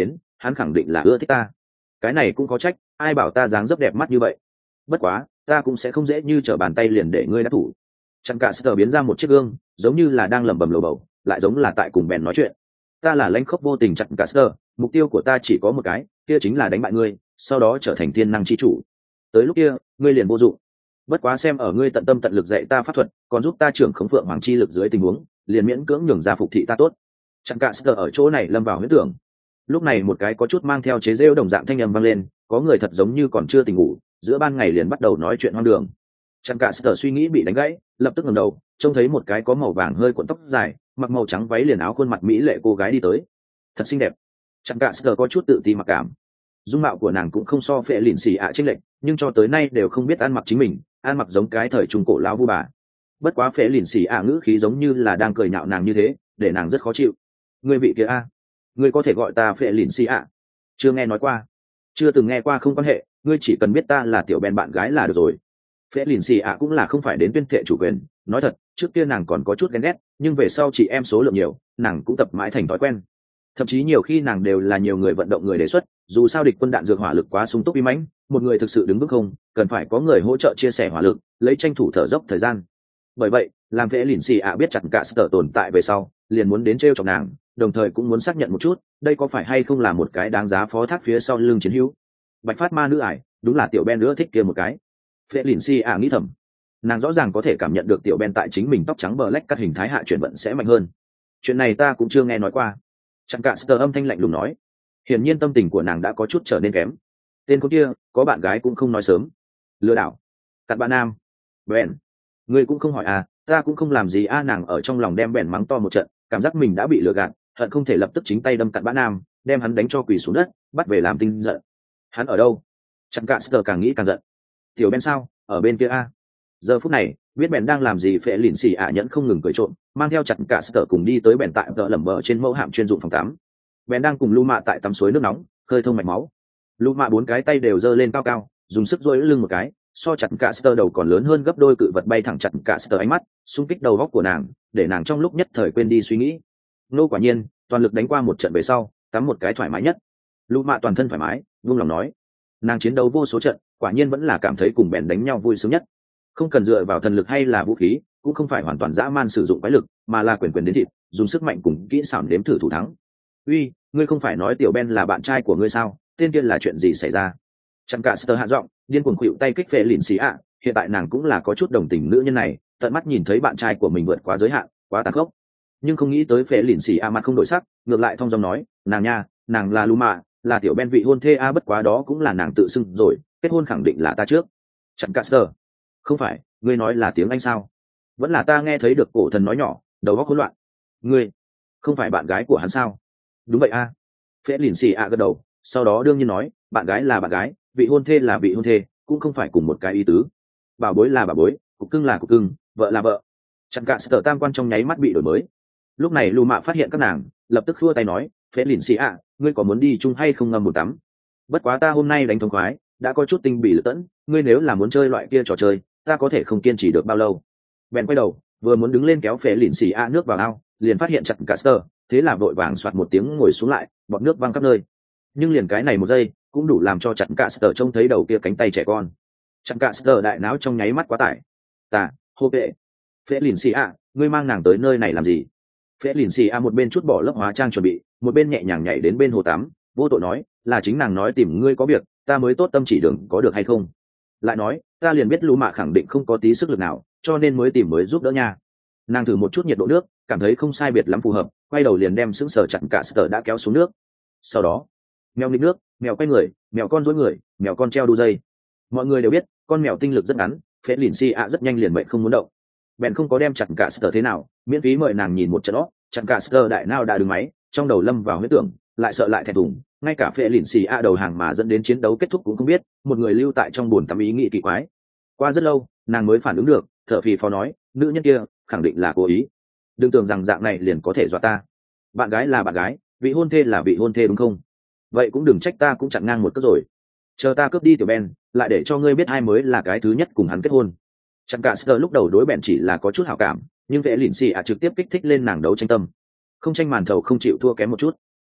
hắn khẳng định là ưa thích ta. Cái này cũng có trách, ai bảo ta dáng dấp đẹp mắt như vậy. Bất quá ta cũng sẽ không dễ như trở bàn tay liền để ngươi đắc thủ. Chẳng cả sờ biến ra một chiếc gương, giống như là đang lẩm bẩm lầu bầu, lại giống là tại cùng bèn nói chuyện. Ta là lãnh khốc vô tình chặn cả sờ, mục tiêu của ta chỉ có một cái, kia chính là đánh bại ngươi, sau đó trở thành thiên năng chi chủ. Tới lúc kia ngươi liền vô dụng. Bất quá xem ở ngươi tận tâm tận lực dạy ta pháp thuật, còn giúp ta trưởng khống phượng hoàng chi lực dưới tình huống, liền miễn cưỡng nhường ra phục thị ta tốt. Chẳng cả sờ ở chỗ này lâm vào huyễn tưởng. Lúc này một cái có chút mang theo chế giễu đồng dạng thanh âm vang lên, có người thật giống như còn chưa tỉnh ngủ, giữa ban ngày liền bắt đầu nói chuyện hoang đường. Chẳng cả sờ suy nghĩ bị đánh gãy, lập tức ngẩng đầu, trông thấy một cái có màu vàng hơi cuộn tóc dài, mặc màu trắng váy liền áo khuôn mặt mỹ lệ cô gái đi tới. Thật xinh đẹp. Chẳng cả sờ có chút tự ti mặc cảm. Dung mạo của nàng cũng không so phệ lìn xì ạ chênh lệch, nhưng cho tới nay đều không biết ăn mặc chính mình, ăn mặc giống cái thời trung cổ lão vu bà. Bất quá phệ lìn xì ạ ngữ khí giống như là đang cười nhạo nàng như thế, để nàng rất khó chịu. Ngươi vị kia a, ngươi có thể gọi ta phệ lìn xì ạ? Chưa nghe nói qua. Chưa từng nghe qua không quan hệ, ngươi chỉ cần biết ta là tiểu Ben bạn gái là được rồi. Phệ lìn xì ạ cũng là không phải đến tuyên thệ chủ quyền, nói thật, trước kia nàng còn có chút ghen ghét, nhưng về sau chị em số lượng nhiều, nàng cũng tập mãi thành thói quen. Thậm chí nhiều khi nàng đều là nhiều người vận động người đề xuất, dù sao địch quân đạn dược hỏa lực quá sung túc uy mãnh, một người thực sự đứng vững không, cần phải có người hỗ trợ chia sẻ hỏa lực, lấy tranh thủ thở dốc thời gian. Bởi vậy, làm Phệ lìn xì ạ biết chặt cả sở tồn tại về sau, liền muốn đến trêu chọc nàng, đồng thời cũng muốn xác nhận một chút, đây có phải hay không là một cái đáng giá phó thác phía sau lưng chiến hữu. Bạch phát ma nữ ải, đúng là tiểu Ben nữa thích kia một cái. Phệ lìn xì ạ nghĩ thầm, nàng rõ ràng có thể cảm nhận được tiểu Ben tại chính mình tóc trắng bờ lách cắt hình thái hạ chuyển vận sẽ mạnh hơn. Chuyện này ta cũng chưa nghe nói qua. Chẳng cả sờ âm thanh lạnh lùng nói, hiển nhiên tâm tình của nàng đã có chút trở nên kém. Tên con kia có bạn gái cũng không nói sớm. Lừa đảo. Cặn bạn nam. Bèn, ngươi cũng không hỏi à, ta cũng không làm gì a. Nàng ở trong lòng đem bèn mắng to một trận, cảm giác mình đã bị lừa gạt, hận không thể lập tức chính tay đâm cặn bạn nam, đem hắn đánh cho quỳ xuống đất, bắt về làm tinh giận. Hắn ở đâu? Chẳng cả sờ càng nghĩ càng giận. Tiểu Ben sao? Ở bên kia a. Giờ phút này biết bèn đang làm gì, Phệ lìn xì ạ nhẫn không ngừng cười trộm, mang theo chặt cả sờ cùng đi tới bèn tại vợ lẩm bờ trên mẫu hạm chuyên dụng phòng tắm. Bèn đang cùng Lu Mạ tại tắm suối nước nóng, khơi thông mạch máu. Lu Mạ bốn cái tay đều giơ lên cao cao, dùng sức duỗi lưng một cái, so chặt cả sờ đầu còn lớn hơn gấp đôi, cự vật bay thẳng chặt cả sờ ánh mắt, xung kích đầu góc của nàng, để nàng trong lúc nhất thời quên đi suy nghĩ. Nô quả nhiên, toàn lực đánh qua một trận về sau, tắm một cái thoải mái nhất. Lu Mạ toàn thân thoải mái, vung lòng nói, nàng chiến đấu vô số trận, quả nhiên vẫn là cảm thấy cùng bèn đánh nhau vui sướng nhất. Không cần dựa vào thần lực hay là vũ khí, cũng không phải hoàn toàn dã man sử dụng quái lực, mà là quyền quyền đến thịt, dùng sức mạnh cùng kỹ xảo đếm thử thủ thắng. Uy, ngươi không phải nói tiểu Ben là bạn trai của ngươi sao? Tên kia là chuyện gì xảy ra? Chẳng cả sờ hạ giọng, điên cuồng khuỵu tay kích Phệ lìn xì ạ. Hiện tại nàng cũng là có chút đồng tình nữ nhân này, tận mắt nhìn thấy bạn trai của mình vượt quá giới hạn, quá tàn khốc. Nhưng không nghĩ tới Phệ lìn xì ạ mặt không đổi sắc, ngược lại thong dong nói, nàng nha, nàng là Lu Mạ, là tiểu Ben vị hôn thê a. Bất quá đó cũng là nàng tự xưng rồi, kết hôn khẳng định là ta trước. Chẳng cả sờ, không phải, ngươi nói là tiếng Anh sao? Vẫn là ta nghe thấy được cổ thần nói nhỏ, đầu óc hỗn loạn. Ngươi không phải bạn gái của hắn sao? Đúng vậy a. À. Phệ lìn xì ạ gật đầu, sau đó đương nhiên nói, bạn gái là bạn gái, vị hôn thê là vị hôn thê, cũng không phải cùng một cái ý tứ. Bảo bối là bảo bối, cục cưng là cục cưng, vợ là vợ. Chẳng cả sở tam quan trong nháy mắt bị đổi mới. Lúc này Lu Mạ phát hiện các nàng, lập tức khua tay nói, Phệ lìn xì ạ, ngươi có muốn đi chung hay không ngâm một tắm? Bất quá ta hôm nay đánh thông khoái, đã có chút tinh bị lựa tẫn, ngươi nếu là muốn chơi loại kia trò chơi, ta có thể không kiên trì được bao lâu. Bèn quay đầu, vừa muốn đứng lên kéo Phệ lìn xì ạ nước vào ao, liền phát hiện chặt cả sờ, thế là vội vàng soạt một tiếng ngồi xuống lại, bọt nước văng khắp nơi. Nhưng liền cái này một giây cũng đủ làm cho chặt cả sờ trông thấy đầu kia cánh tay trẻ con. Chặt cả sờ đại não trong nháy mắt quá tải. Ta, hô vệ, Phệ lìn xì ạ, ngươi mang nàng tới nơi này làm gì? Phệ lìn xì ạ một bên chút bỏ lớp hóa trang chuẩn bị, một bên nhẹ nhàng nhảy đến bên hồ tắm, vô tội nói, là chính nàng nói tìm ngươi có việc, ta mới tốt tâm chỉ đường có được hay không? Lại nói, ta liền biết Lu Mạ khẳng định không có tí sức lực nào, cho nên mới tìm mới giúp đỡ nha. Nàng thử một chút nhiệt độ nước, cảm thấy không sai biệt lắm phù hợp, quay đầu liền đem sững sờ chặt cả sờ đã kéo xuống nước. Sau đó, mèo nghịch nước, mèo quay người, mèo con duỗi người, mèo con treo đu dây. Mọi người đều biết, con mèo tinh lực rất ngắn, Phệ lìn xì ạ rất nhanh liền mệnh không muốn động. Bèn không có đem chặt cả sờ thế nào, miễn phí mời nàng nhìn một trận đó, chặt cả sờ đại nao đã đứng máy, trong đầu lâm vào huyết tưởng, lại sợ lại thẹn thùng, ngay cả Phệ lìn xì ạ đầu hàng mà dẫn đến chiến đấu kết thúc cũng không biết, một người lưu tại trong buồn tắm ý nghĩ kỳ quái. Qua rất lâu, nàng mới phản ứng được, thở phì phò nói, nữ nhân kia khẳng định là cố ý, đừng tưởng rằng dạng này liền có thể dọa ta. Bạn gái là bạn gái, vị hôn thê là vị hôn thê đúng không? Vậy cũng đừng trách ta cũng chặn ngang một cước rồi. Chờ ta cướp đi tiểu Ben, lại để cho ngươi biết ai mới là cái thứ nhất cùng hắn kết hôn. Chẳng cả sờ lúc đầu đối bèn chỉ là có chút hảo cảm, nhưng Phệ lìn xì ạ trực tiếp kích thích lên nàng đấu tranh tâm. Không tranh màn thầu không chịu thua kém một chút.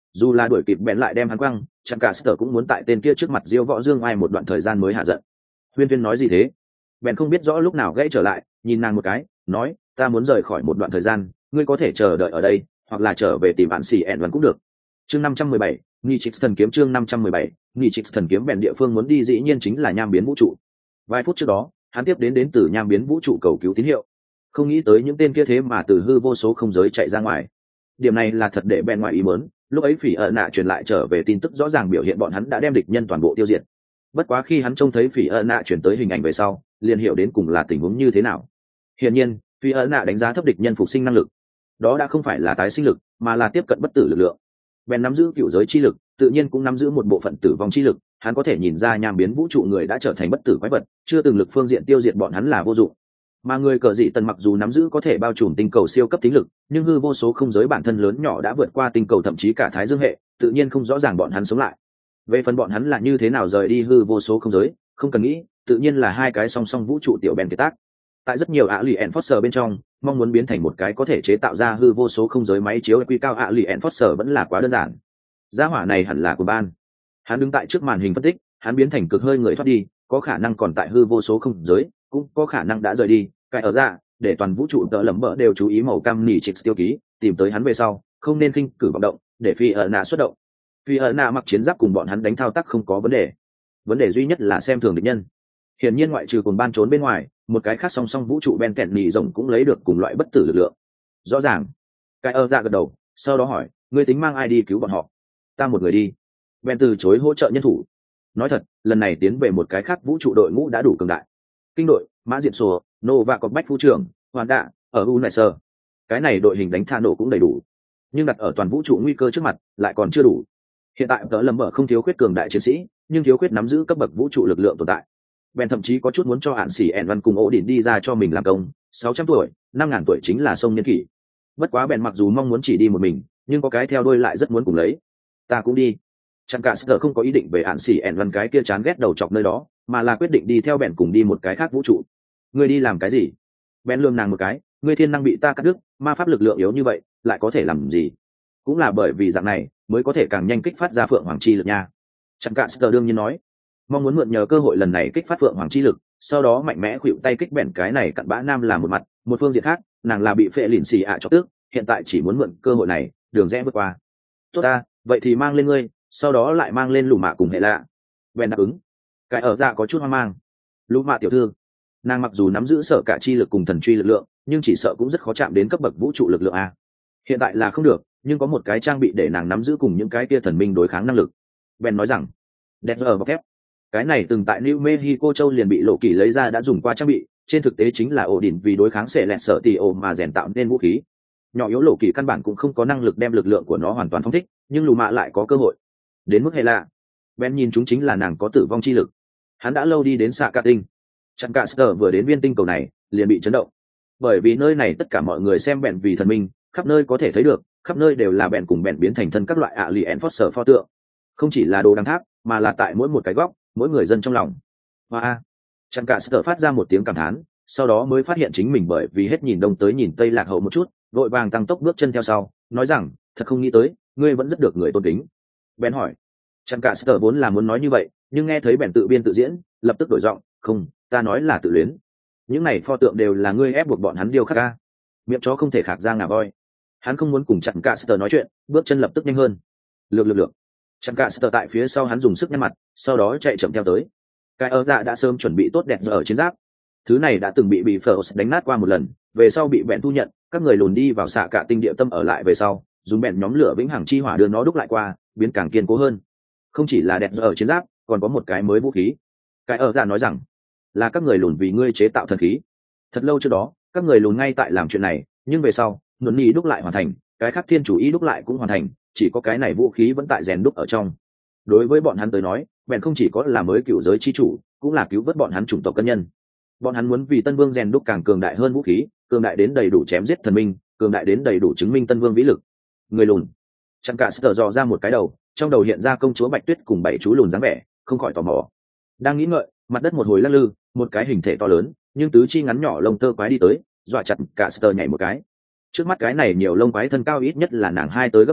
dù là đuổi kịp bèn lại đem hắn quăng, chẳng cả sở cũng muốn tại tên kia trước mặt diêu võ dương ai một đoạn thời gian mới hạ giận. Huyên Huyên nói gì thế? Bèn không biết rõ lúc nào gãy trở lại, nhìn nàng một cái, nói, ta muốn rời khỏi một đoạn thời gian, ngươi có thể chờ đợi ở đây, hoặc là trở về tìm bạn xì ẹn vẫn cũng được. Chương năm trăm mười bảy, Nghi Trích Thần Kiếm chương năm trăm mười bảy, Nghi Trích Thần Kiếm bèn địa phương muốn đi dĩ nhiên chính là nham biến vũ trụ. Vài phút trước đó, hắn tiếp đến đến từ nham biến vũ trụ cầu cứu tín hiệu. Không nghĩ tới những tên kia thế mà từ hư vô số không giới chạy ra ngoài. Điểm này là thật để bèn ngoài ý muốn, lúc ấy Phỉ ợ nạ truyền lại trở về tin tức rõ ràng biểu hiện bọn hắn đã đem địch nhân toàn bộ tiêu diệt. Bất quá khi hắn trông thấy Phỉ ợ nạ chuyển tới hình ảnh về sau, liền hiểu đến cùng là tình huống như thế nào. Hiển nhiên, Phỉ ợ nạ đánh giá thấp địch nhân phục sinh năng lực. Đó đã không phải là tái sinh lực, mà là tiếp cận bất tử lực lượng. Bèn nắm giữ cựu giới chi lực, tự nhiên cũng nắm giữ một bộ phận tử vong chi lực, hắn có thể nhìn ra nham biến vũ trụ người đã trở thành bất tử quái vật, chưa từng lực phương diện tiêu diệt bọn hắn là vô dụng. Mà người cờ dị tần mặc dù nắm giữ có thể bao trùm tinh cầu siêu cấp tính lực, nhưng hư vô số không giới bản thân lớn nhỏ đã vượt qua tinh cầu thậm chí cả thái dương hệ, tự nhiên không rõ ràng bọn hắn sống lại. Về phần bọn hắn là như thế nào rời đi hư vô số không giới, không cần nghĩ, tự nhiên là hai cái song song vũ trụ tiểu bèn kiệt tác. Tại rất nhiều ạ lì ẻn Foster bên trong, mong muốn biến thành một cái có thể chế tạo ra hư vô số không giới máy chiếu quy cao ạ lì ẻn Foster vẫn là quá đơn giản. Gia hỏa này hẳn là của ban. Hắn đứng tại trước màn hình phân tích, hắn biến thành cực hơi người thoát đi, có khả năng còn tại hư vô số không giới, cũng có khả năng đã rời đi. Cái ở ra, để toàn vũ trụ tợ lẩm bợ đều chú ý màu cam nỉ trịch tiêu ký, tìm tới hắn về sau, không nên khinh cử vọng động, để phi ở nạ xuất động. Phi ở nạ mặc chiến giáp cùng bọn hắn đánh thao tác không có vấn đề. Vấn đề duy nhất là xem thường địch nhân. Hiển nhiên ngoại trừ cùng ban trốn bên ngoài, một cái khác song song vũ trụ ben kẹn nỉ rồng cũng lấy được cùng loại bất tử lực lượng. Rõ ràng. Cái ở ra gật đầu, sau đó hỏi, ngươi tính mang ai đi cứu bọn họ? Ta một người đi. Ben từ chối hỗ trợ nhân thủ. Nói thật, lần này tiến về một cái khác vũ trụ đội ngũ đã đủ cường đại. Kinh đội, Mã Diện Sổ, Nô và có Bách Phu trưởng, Hoàn Đạ, ở U Nại Sơ. Cái này đội hình đánh tha nổ cũng đầy đủ. Nhưng đặt ở toàn vũ trụ nguy cơ trước mặt, lại còn chưa đủ. Hiện tại tớ lầm mở không thiếu khuyết cường đại chiến sĩ, nhưng thiếu khuyết nắm giữ cấp bậc vũ trụ lực lượng tồn tại. Ben thậm chí có chút muốn cho hạn sĩ ẻn văn cùng ổ đỉnh đi ra cho mình làm công. Sáu trăm tuổi, năm ngàn tuổi chính là sông nhân kỷ. Bất quá Ben mặc dù mong muốn chỉ đi một mình, nhưng có cái theo đuôi lại rất muốn cùng lấy. Ta cũng đi. Chẳng cả sở không có ý định về hạn sĩ ẻn văn cái kia chán ghét đầu chọc nơi đó, mà là quyết định đi theo Ben cùng đi một cái khác vũ trụ. Ngươi đi làm cái gì? Ben lườm nàng một cái, ngươi thiên năng bị ta cắt đứt, ma pháp lực lượng yếu như vậy, lại có thể làm gì? Cũng là bởi vì dạng này, mới có thể càng nhanh kích phát ra phượng hoàng chi lực nha. Chẳng cả sở đương nhiên nói, mong muốn mượn nhờ cơ hội lần này kích phát phượng hoàng chi lực, sau đó mạnh mẽ khuỵu tay kích bèn cái này cặn bã nam là một mặt, một phương diện khác, nàng là bị phệ lìn xì ạ cho tước, hiện tại chỉ muốn mượn cơ hội này, đường rẽ vượt qua. Tốt ta, vậy thì mang lên ngươi, sau đó lại mang lên lù mạ cùng hệ lạ. Bèn đáp ứng. Cái ở ra có chút hoang mang. Lù mạ tiểu thư, nàng mặc dù nắm giữ sở cả chi lực cùng thần truy lực lượng, nhưng chỉ sợ cũng rất khó chạm đến cấp bậc vũ trụ lực lượng a. Hiện tại là không được, nhưng có một cái trang bị để nàng nắm giữ cùng những cái kia thần minh đối kháng năng lực. Ben nói rằng, đẹp ở bọc thép. Cái này từng tại New Mexico châu liền bị lộ kỳ lấy ra đã dùng qua trang bị, trên thực tế chính là ổ đỉnh vì đối kháng sẽ lẹt sở tỷ ổ mà rèn tạo nên vũ khí. Nhỏ yếu lộ kỳ căn bản cũng không có năng lực đem lực lượng của nó hoàn toàn phóng thích, nhưng lù mạ lại có cơ hội. Đến mức hệ lạ, Ben nhìn chúng chính là nàng có tử vong chi lực. Hắn đã lâu đi đến xạ cả tinh. Chẳng cả Star vừa đến viên tinh cầu này, liền bị chấn động. Bởi vì nơi này tất cả mọi người xem bèn vì thần minh, khắp nơi có thể thấy được, khắp nơi đều là bèn cùng bèn biến thành thân các loại ạ lì ẻn phót sở pho tượng. Không chỉ là đồ đăng tháp, mà là tại mỗi một cái góc, mỗi người dân trong lòng. Hoa! Chẳng cả Star phát ra một tiếng cảm thán, sau đó mới phát hiện chính mình bởi vì hết nhìn đông tới nhìn tây lạc hậu một chút, vội vàng tăng tốc bước chân theo sau, nói rằng, thật không nghĩ tới, ngươi vẫn rất được người tôn kính. Bèn hỏi. Chẳng cả Star vốn là muốn nói như vậy, nhưng nghe thấy bèn tự biên tự diễn, lập tức đổi giọng, không, ta nói là tự luyến. Những này pho tượng đều là ngươi ép buộc bọn hắn điêu khắc ca. Miệng chó không thể khạc ra ngà voi. Hắn không muốn cùng chặn cả Star nói chuyện, bước chân lập tức nhanh hơn. Lược lược lược. Chặn cả Star tại phía sau hắn dùng sức nhăn mặt, sau đó chạy chậm theo tới. Cái ở dạ đã sớm chuẩn bị tốt đẹp giờ ở chiến giáp. Thứ này đã từng bị bị Phở đánh nát qua một lần, về sau bị bèn thu nhận, các người lùn đi vào xạ cả tinh địa tâm ở lại về sau, dùng bèn nhóm lửa vĩnh hằng chi hỏa đưa nó đúc lại qua, biến càng kiên cố hơn. Không chỉ là đẹp giờ ở chiến giáp, còn có một cái mới vũ khí. Cái ở dạ nói rằng, là các người lùn vì ngươi chế tạo thần khí. Thật lâu trước đó, các người lùn ngay tại làm chuyện này, nhưng về sau, nhuận ý đúc lại hoàn thành, cái khác thiên chủ ý đúc lại cũng hoàn thành, chỉ có cái này vũ khí vẫn tại rèn đúc ở trong. Đối với bọn hắn tới nói, bèn không chỉ có là mới cựu giới chi chủ, cũng là cứu vớt bọn hắn chủng tộc cân nhân. Bọn hắn muốn vì Tân Vương rèn đúc càng cường đại hơn vũ khí, cường đại đến đầy đủ chém giết thần minh, cường đại đến đầy đủ chứng minh Tân Vương vĩ lực. Người lùn. Chẳng cả sờ dò ra một cái đầu, trong đầu hiện ra công chúa Bạch Tuyết cùng bảy chú lùn dáng vẻ, không khỏi tò mò. Đang nghĩ ngợi, mặt đất một hồi lắc lư, một cái hình thể to lớn, nhưng tứ chi ngắn nhỏ lông tơ quái đi tới, dọa chặt cả sờ nhảy một cái. Trước mắt cái này nhiều lông quái thân cao ít nhất là nàng hai tới gấp ba,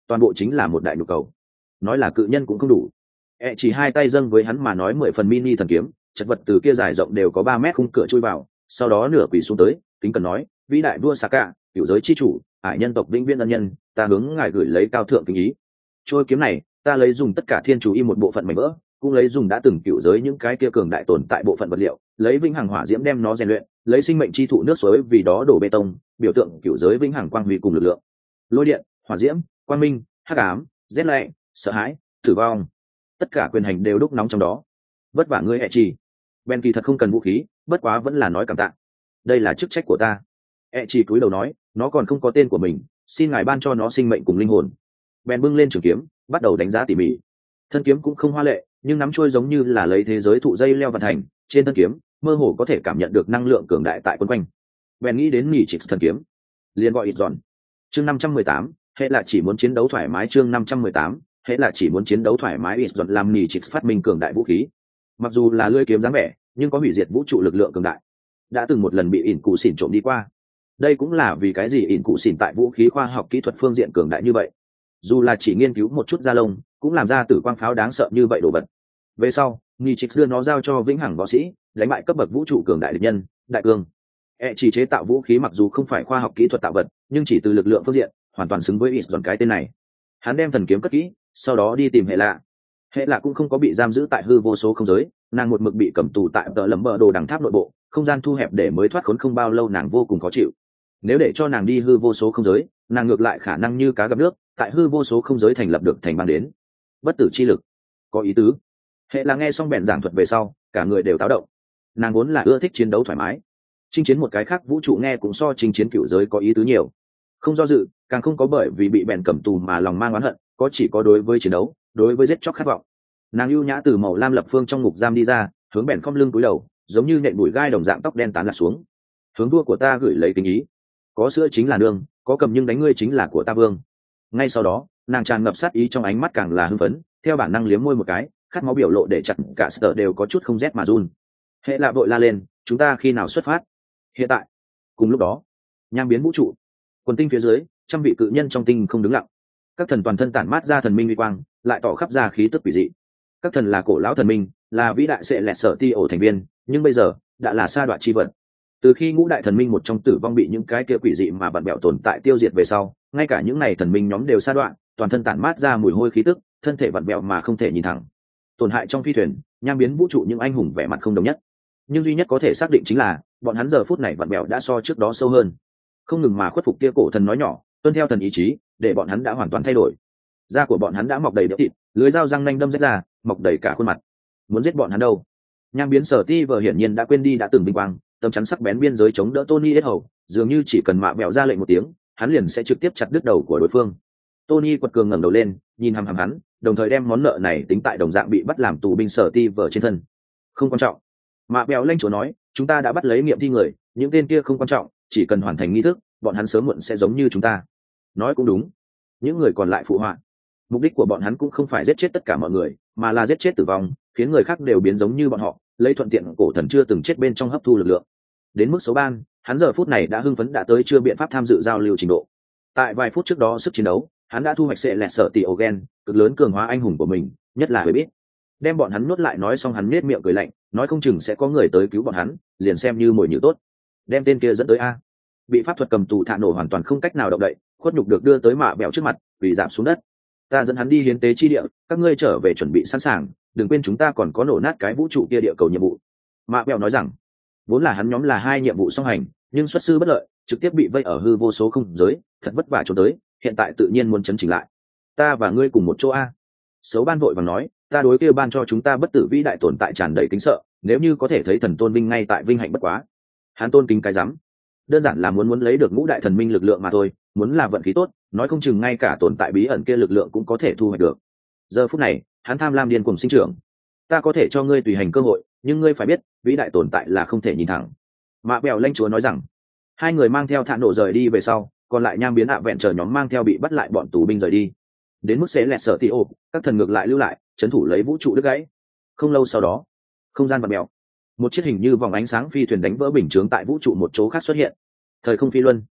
toàn bộ chính là một đại nhu cầu. Nói là cự nhân cũng không đủ. E chỉ hai tay dâng với hắn mà nói mười phần mini thần kiếm, chật vật từ kia dài rộng đều có ba mét khung cửa chui vào, sau đó nửa quỳ xuống tới, kính cần nói, vĩ đại vua Saka, cửu giới chi chủ, hải nhân tộc vĩnh viễn ân nhân, ta hướng ngài gửi lấy cao thượng kính ý. Trôi kiếm này, ta lấy dùng tất cả thiên chủ y một bộ phận mảnh vỡ, cũng lấy dùng đã từng cửu giới những cái kia cường đại tồn tại bộ phận vật liệu, lấy vĩnh hằng hỏa diễm đem nó rèn luyện, lấy sinh mệnh chi thụ nước suối vì đó đổ bê tông, biểu tượng cửu giới vĩnh hằng quang huy cùng lực lượng. Lôi điện, hỏa diễm, quang minh, hắc ám, rét lạnh, sợ hãi, tử vong, tất cả quyền hành đều đúc nóng trong đó. Vất vả ngươi hệ trì. Ben kỳ thật không cần vũ khí, bất quá vẫn là nói cảm tạ. Đây là chức trách của ta. E chỉ cúi đầu nói, nó còn không có tên của mình, xin ngài ban cho nó sinh mệnh cùng linh hồn. Ben bưng lên trường kiếm, bắt đầu đánh giá tỉ mỉ. Thân kiếm cũng không hoa lệ, nhưng nắm trôi giống như là lấy thế giới thụ dây leo vận thành. Trên thân kiếm, mơ hồ có thể cảm nhận được năng lượng cường đại tại quấn quanh. Ben nghĩ đến nhị trịch thần kiếm, liền gọi ít giòn. Chương năm trăm mười tám, hệ là chỉ muốn chiến đấu thoải mái. Chương năm trăm mười tám, hệ là chỉ muốn chiến đấu thoải mái. Ít giòn làm nhị trịch phát minh cường đại vũ khí. Mặc dù là lưỡi kiếm dáng vẻ, nhưng có hủy diệt vũ trụ lực lượng cường đại, đã từng một lần bị ỉn cụ xỉn trộm đi qua. Đây cũng là vì cái gì ỉn cụ xỉn tại vũ khí khoa học kỹ thuật phương diện cường đại như vậy, dù là chỉ nghiên cứu một chút da lông cũng làm ra tử quang pháo đáng sợ như vậy đồ vật. Về sau Nichix đưa nó giao cho vĩnh hằng võ sĩ, đánh bại cấp bậc vũ trụ cường đại địch nhân đại cương. E chỉ chế tạo vũ khí mặc dù không phải khoa học kỹ thuật tạo vật, nhưng chỉ từ lực lượng phương diện hoàn toàn xứng với ít dọn cái tên này. Hắn đem thần kiếm cất kỹ, sau đó đi tìm hệ lạ. Hệ lạ cũng không có bị giam giữ tại hư vô số không giới, nàng một mực bị cầm tù tại tờ lấm bờ đồ đằng tháp nội bộ, không gian thu hẹp để mới thoát khốn không bao lâu, nàng vô cùng khó chịu. Nếu để cho nàng đi hư vô số không giới, nàng ngược lại khả năng như cá gặp nước, tại hư vô số không giới thành lập được thành mang đến bất tử chi lực. Có ý tứ. Hệ là nghe xong bèn giảng thuật về sau, cả người đều táo động. Nàng vốn là ưa thích chiến đấu thoải mái, chinh chiến một cái khác vũ trụ nghe cũng so chinh chiến cựu giới có ý tứ nhiều. Không do dự, càng không có bởi vì bị bèn cầm tù mà lòng mang oán hận, có chỉ có đối với chiến đấu, đối với giết chóc khát vọng. Nàng ưu nhã từ màu lam lập phương trong ngục giam đi ra, hướng bèn khom lưng cúi đầu, giống như nện bụi gai đồng dạng, tóc đen tán lạc xuống. Hướng vua của ta gửi lấy tình ý, có sữa chính là nương, có cầm nhưng đánh ngươi chính là của ta vương. Ngay sau đó, nàng tràn ngập sát ý trong ánh mắt càng là hưng phấn, theo bản năng liếm môi một cái, khát máu biểu lộ để chặt cả sở đều có chút không rét mà run. Hệ lạ vội la lên, chúng ta khi nào xuất phát? Hiện tại. Cùng lúc đó, nham biến vũ trụ, quần tinh phía dưới, trăm vị cự nhân trong tinh không đứng lặng. Các thần toàn thân tản mát ra thần minh uy quang, lại tỏ khắp ra khí tức quỷ dị. Các thần là cổ lão thần minh, là vĩ đại sẽ lẹt sở ti ổ thành viên, nhưng bây giờ đã là sa đoạn chi vật. Từ khi ngũ đại thần minh một trong tử vong bị những cái kia quỷ dị mà bận bẹo tồn tại tiêu diệt về sau, ngay cả những này thần minh nhóm đều sa đoạn, toàn thân tản mát ra mùi hôi khí tức, thân thể vặn vẹo mà không thể nhìn thẳng. Tổn hại trong phi thuyền, nham biến vũ trụ những anh hùng vẻ mặt không đồng nhất, nhưng duy nhất có thể xác định chính là bọn hắn giờ phút này vặn vẹo đã so trước đó sâu hơn, không ngừng mà khuất phục kia cổ thần nói nhỏ, tuân theo thần ý chí, để bọn hắn đã hoàn toàn thay đổi. Da của bọn hắn đã mọc đầy đẽo thịt, lưới dao răng nanh đâm rách ra, mọc đầy cả khuôn mặt. Muốn giết bọn hắn đâu? Nham biến sở ti vờ hiển nhiên đã quên đi đã từng vinh quang, tấm chắn sắc bén biên giới chống đỡ Tony hết hầu, dường như chỉ cần mạ bẹo ra lệnh một tiếng, hắn liền sẽ trực tiếp chặt đứt đầu của đối phương. Tony quật cường ngẩng đầu lên, nhìn hằm hằm hắn, đồng thời đem món nợ này tính tại đồng dạng bị bắt làm tù binh sở ti vờ trên thân. Không quan trọng. Mạ bẹo lanh chúa nói, chúng ta đã bắt lấy nghiệm thi người, những tên kia không quan trọng, chỉ cần hoàn thành nghi thức, bọn hắn sớm muộn sẽ giống như chúng ta. Nói cũng đúng. Những người còn lại phụ họa. Mục đích của bọn hắn cũng không phải giết chết tất cả mọi người, mà là giết chết tử vong, khiến người khác đều biến giống như bọn họ, lấy thuận tiện cổ thần chưa từng chết bên trong hấp thu lực lượng. Đến mức số ban, hắn giờ phút này đã hưng phấn đã tới chưa biện pháp tham dự giao lưu trình độ. Tại vài phút trước đó sức chiến đấu, hắn đã thu hoạch sẽ lẹt sợ tỷ Ogen, cực lớn cường hóa anh hùng của mình, nhất là Huế biết. Đem bọn hắn nuốt lại nói xong hắn nhếch miệng cười lạnh, nói không chừng sẽ có người tới cứu bọn hắn, liền xem như mồi nhử tốt. Đem tên kia dẫn tới a. Bị pháp thuật cầm tù thạ nổ hoàn toàn không cách nào động đậy, khuất nhục được đưa tới mạ bẹo trước mặt, quỳ rạp xuống đất. Ta dẫn hắn đi hiến tế chi địa, các ngươi trở về chuẩn bị sẵn sàng, đừng quên chúng ta còn có nổ nát cái vũ trụ kia địa cầu nhiệm vụ. Mạ bẹo nói rằng, vốn là hắn nhóm là hai nhiệm vụ song hành, nhưng xuất sư bất lợi, trực tiếp bị vây ở hư vô số không giới, thật vất vả trốn tới, hiện tại tự nhiên muốn chấn chỉnh lại. Ta và ngươi cùng một chỗ a. Sấu ban vội vàng nói, ta đối kêu ban cho chúng ta bất tử vĩ đại tồn tại tràn đầy kính sợ, nếu như có thể thấy thần tôn vinh ngay tại vinh hạnh bất quá. Hắn tôn kính cái rắm, đơn giản là muốn muốn lấy được ngũ đại thần minh lực lượng mà thôi, muốn là vận khí tốt, nói không chừng ngay cả tồn tại bí ẩn kia lực lượng cũng có thể thu hoạch được. Giờ phút này, hắn tham lam điên cuồng sinh trưởng. Ta có thể cho ngươi tùy hành cơ hội, nhưng ngươi phải biết, vĩ đại tồn tại là không thể nhìn thẳng. Mạ bèo lanh chúa nói rằng, hai người mang theo thạ nổ rời đi về sau, còn lại nham biến ạ vẹn chờ nhóm mang theo bị bắt lại bọn tù binh rời đi. Đến mức xế lẹt sợ tì ô, các thần ngược lại lưu lại, trấn thủ lấy vũ trụ đứt gãy. Không lâu sau đó, không gian vặn mèo, một chiếc hình như vòng ánh sáng phi thuyền đánh vỡ bình chướng tại vũ trụ một chỗ khác xuất hiện. Thời không phi luân,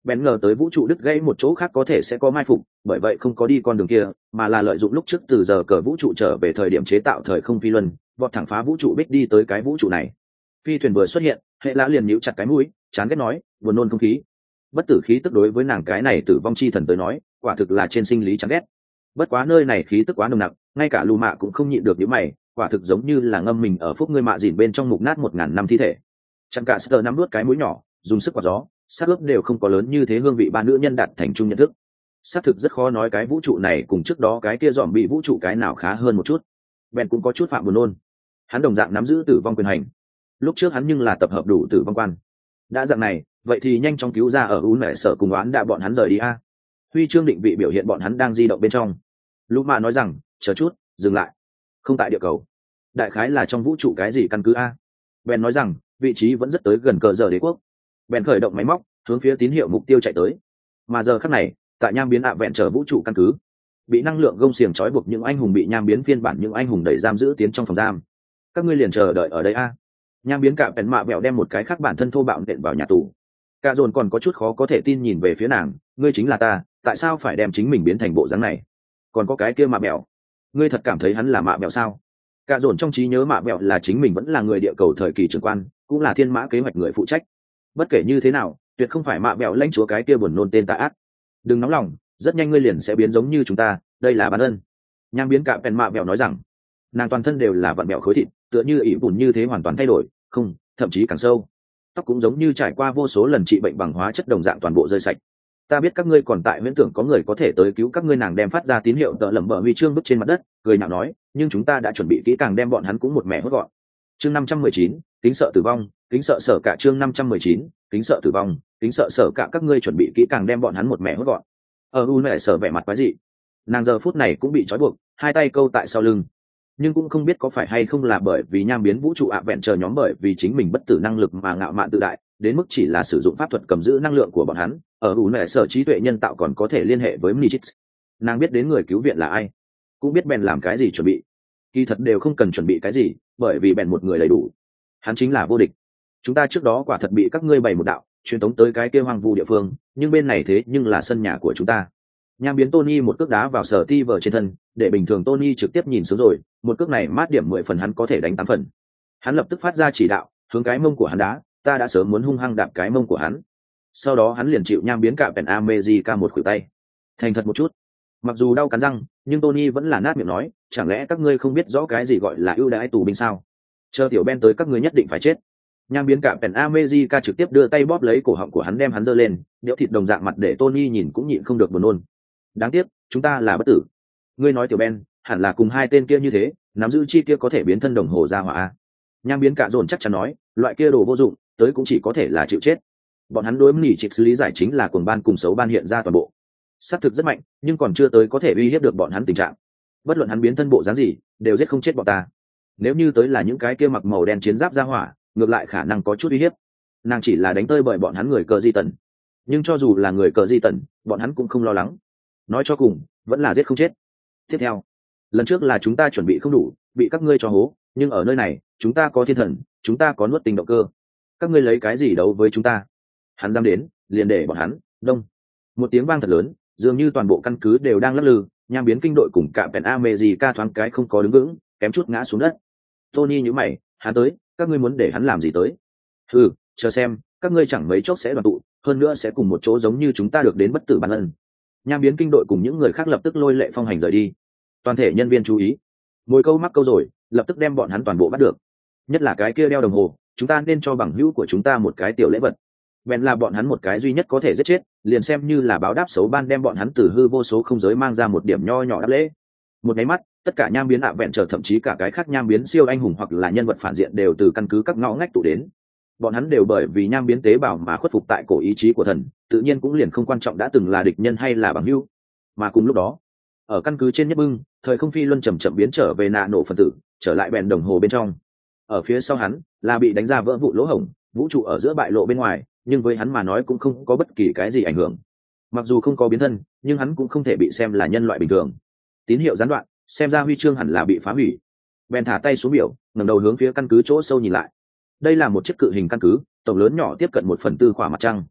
bèn ngờ tới vũ trụ đứt gãy một chỗ khác có thể sẽ có mai phục, bởi vậy không có đi con đường kia, mà là lợi dụng lúc trước từ giờ cờ vũ trụ trở về thời điểm chế tạo thời không phi luân, vọt thẳng phá vũ trụ bích đi tới cái vũ trụ này. Phi thuyền vừa xuất hiện, hệ lã liền nhíu chặt cái mũi, chán ghét nói, buồn nôn không khí. Bất tử khí tức đối với nàng cái này tử vong chi thần tới nói, quả thực là trên sinh lý chán ghét. Bất quá nơi này khí tức quá nồng nặc, ngay cả Lù Mạ cũng không nhịn được nhíu mày, quả thực giống như là ngâm mình ở phúc ngươi mạ dìn bên trong mục nát một ngàn năm thi thể. Chẳng cả Sơ nắm nuốt cái mũi nhỏ, dùng sức quạt gió, sát ướp đều không có lớn như thế hương vị ba nữ nhân đạt thành chung nhận thức. Xác thực rất khó nói cái vũ trụ này cùng trước đó cái kia dòm bị vũ trụ cái nào khá hơn một chút. Ben cũng có chút phạm buồn nôn. Hắn đồng dạng nắm giữ tử vong quyền hành. Lúc trước hắn nhưng là tập hợp đủ tử vong quan. Đã dạng này, vậy thì nhanh chóng cứu ra ở ún mẹ sở cùng oán đã bọn hắn rời đi a. Huy chương định vị biểu hiện bọn hắn đang di động bên trong. Lũ Mạ nói rằng, chờ chút, dừng lại. Không tại địa cầu. Đại khái là trong vũ trụ cái gì căn cứ a? Ben nói rằng, vị trí vẫn rất tới gần cờ giờ đế quốc. Ben khởi động máy móc, hướng phía tín hiệu mục tiêu chạy tới. Mà giờ khắc này, tại nham biến ạ vẹn trở vũ trụ căn cứ, bị năng lượng gông xiềng trói buộc những anh hùng bị nham biến phiên bản những anh hùng đẩy giam giữ tiến trong phòng giam. Các ngươi liền chờ đợi ở đây a. Nham biến cạm bèn mạ bẹo đem một cái khác bản thân thô bạo nện vào nhà tù. Cả dồn còn có chút khó có thể tin nhìn về phía nàng, ngươi chính là ta, tại sao phải đem chính mình biến thành bộ dáng này? Còn có cái kia mạ bẹo, ngươi thật cảm thấy hắn là mạ bẹo sao? Cả dồn trong trí nhớ mạ bẹo là chính mình vẫn là người địa cầu thời kỳ trưởng quan, cũng là thiên mã kế hoạch người phụ trách. Bất kể như thế nào, tuyệt không phải mạ bẹo lãnh chúa cái kia buồn nôn tên tà ác. Đừng nóng lòng, rất nhanh ngươi liền sẽ biến giống như chúng ta, đây là bản ân. Nham biến cạm bèn mạ bẹo nói rằng, nàng toàn thân đều là vặn bẹo khối thịt, tựa như ỉ bùn như thế hoàn toàn thay đổi, không, thậm chí càng sâu. Tóc cũng giống như trải qua vô số lần trị bệnh bằng hóa chất đồng dạng toàn bộ rơi sạch. Ta biết các ngươi còn tại huyễn tưởng có người có thể tới cứu các ngươi, nàng đem phát ra tín hiệu tợ lẩm bẩm huy chương bước trên mặt đất, cười nhạo nói, nhưng chúng ta đã chuẩn bị kỹ càng đem bọn hắn cũng một mẻ hốt gọn. Chương năm trăm mười chín, kính sợ tử vong, kính sợ sở cả chương năm trăm mười chín, kính sợ tử vong, kính sợ sở cả các ngươi chuẩn bị kỹ càng đem bọn hắn một mẻ hốt gọn. Ở u mẹ sở vẻ mặt quái dị. Nàng giờ phút này cũng bị trói buộc, hai tay câu tại sau lưng. Nhưng cũng không biết có phải hay không là bởi vì nham biến vũ trụ ạ vẹn chờ nhóm bởi vì chính mình bất tử năng lực mà ngạo mạn tự đại, đến mức chỉ là sử dụng pháp thuật cầm giữ năng lượng của bọn hắn, ở u mẹ sở trí tuệ nhân tạo còn có thể liên hệ với Mnichix. Nàng biết đến người cứu viện là ai, cũng biết bèn làm cái gì chuẩn bị. Kỳ thật đều không cần chuẩn bị cái gì, bởi vì bèn một người đầy đủ. Hắn chính là vô địch. Chúng ta trước đó quả thật bị các ngươi bày một đạo, truyền tống tới cái kia hoang vu địa phương, nhưng bên này thế nhưng là sân nhà của chúng ta. Nham biến Tony một cước đá vào sở ti vờ trên thân, để bình thường Tony trực tiếp nhìn xuống rồi, một cước này mát điểm mười phần hắn có thể đánh tám phần. Hắn lập tức phát ra chỉ đạo, hướng cái mông của hắn đá, ta đã sớm muốn hung hăng đạp cái mông của hắn. Sau đó hắn liền chịu nham biến cạm Pen America một khuỷu tay. Thành thật một chút. Mặc dù đau cắn răng, nhưng Tony vẫn là nát miệng nói, chẳng lẽ các ngươi không biết rõ cái gì gọi là ưu đãi tù binh sao? Chờ tiểu Ben tới các ngươi nhất định phải chết. Nham biến cạm Pen America trực tiếp đưa tay bóp lấy cổ họng của hắn đem hắn giơ lên, điệu thịt đồng dạng mặt để Tony nhìn cũng nhịn không được buồn nôn. Đáng tiếc, chúng ta là bất tử. Ngươi nói tiểu Ben, hẳn là cùng hai tên kia như thế, nắm giữ chi kia có thể biến thân đồng hồ ra hỏa. Nham biến cả dồn chắc chắn nói, loại kia đồ vô dụng, tới cũng chỉ có thể là chịu chết. Bọn hắn đối nghỉ trịch xử lý giải chính là cuồng ban cùng xấu ban hiện ra toàn bộ. Sát thực rất mạnh, nhưng còn chưa tới có thể uy hiếp được bọn hắn tình trạng. Bất luận hắn biến thân bộ dáng gì, đều giết không chết bọn ta. Nếu như tới là những cái kia mặc màu đen chiến giáp ra hỏa, ngược lại khả năng có chút uy hiếp. Nàng chỉ là đánh tơi bởi bọn hắn người cờ di tần. Nhưng cho dù là người cờ di tần, bọn hắn cũng không lo lắng. Nói cho cùng, vẫn là giết không chết. Tiếp theo, lần trước là chúng ta chuẩn bị không đủ, bị các ngươi cho hố, nhưng ở nơi này, chúng ta có thiên thần, chúng ta có nuốt tình động cơ. Các ngươi lấy cái gì đấu với chúng ta? Hắn dám đến, liền để bọn hắn đông. Một tiếng vang thật lớn, dường như toàn bộ căn cứ đều đang lắc lư, nham biến kinh đội cùng cả Pen America thoáng cái không có đứng vững, kém chút ngã xuống đất. Tony nhíu mày, hắn tới, các ngươi muốn để hắn làm gì tới? Ừ, chờ xem, các ngươi chẳng mấy chốc sẽ đoàn tụ, hơn nữa sẽ cùng một chỗ giống như chúng ta được đến bất tử bản ân. Nham biến kinh đội cùng những người khác lập tức lôi lệ phong hành rời đi. Toàn thể nhân viên chú ý, mồi câu mắc câu rồi, lập tức đem bọn hắn toàn bộ bắt được. Nhất là cái kia đeo đồng hồ, chúng ta nên cho bằng hữu của chúng ta một cái tiểu lễ vật. Bèn là bọn hắn một cái duy nhất có thể giết chết, liền xem như là báo đáp xấu ban đem bọn hắn từ hư vô số không giới mang ra một điểm nho nhỏ đáp lễ. Một cái mắt, tất cả nham biến ạ vẹn trở thậm chí cả cái khác nham biến siêu anh hùng hoặc là nhân vật phản diện đều từ căn cứ các ngõ ngách tụ đến. Bọn hắn đều bởi vì nham biến tế bào mà khuất phục tại cổ ý chí của thần, tự nhiên cũng liền không quan trọng đã từng là địch nhân hay là bằng hữu. Mà cùng lúc đó, ở căn cứ trên nhất bưng, thời không phi luân chậm chậm biến trở về nạ nổ phân tử, trở lại bèn đồng hồ bên trong. Ở phía sau hắn là bị đánh ra vỡ vụ lỗ hổng, vũ trụ ở giữa bại lộ bên ngoài, nhưng với hắn mà nói cũng không có bất kỳ cái gì ảnh hưởng. Mặc dù không có biến thân, nhưng hắn cũng không thể bị xem là nhân loại bình thường. Tín hiệu gián đoạn, xem ra huy chương hẳn là bị phá hủy. Bèn thả tay xuống biểu, ngẩng đầu hướng phía căn cứ chỗ sâu nhìn lại. Đây là một chiếc cự hình căn cứ, tổng lớn nhỏ tiếp cận một phần tư khỏa mặt trăng.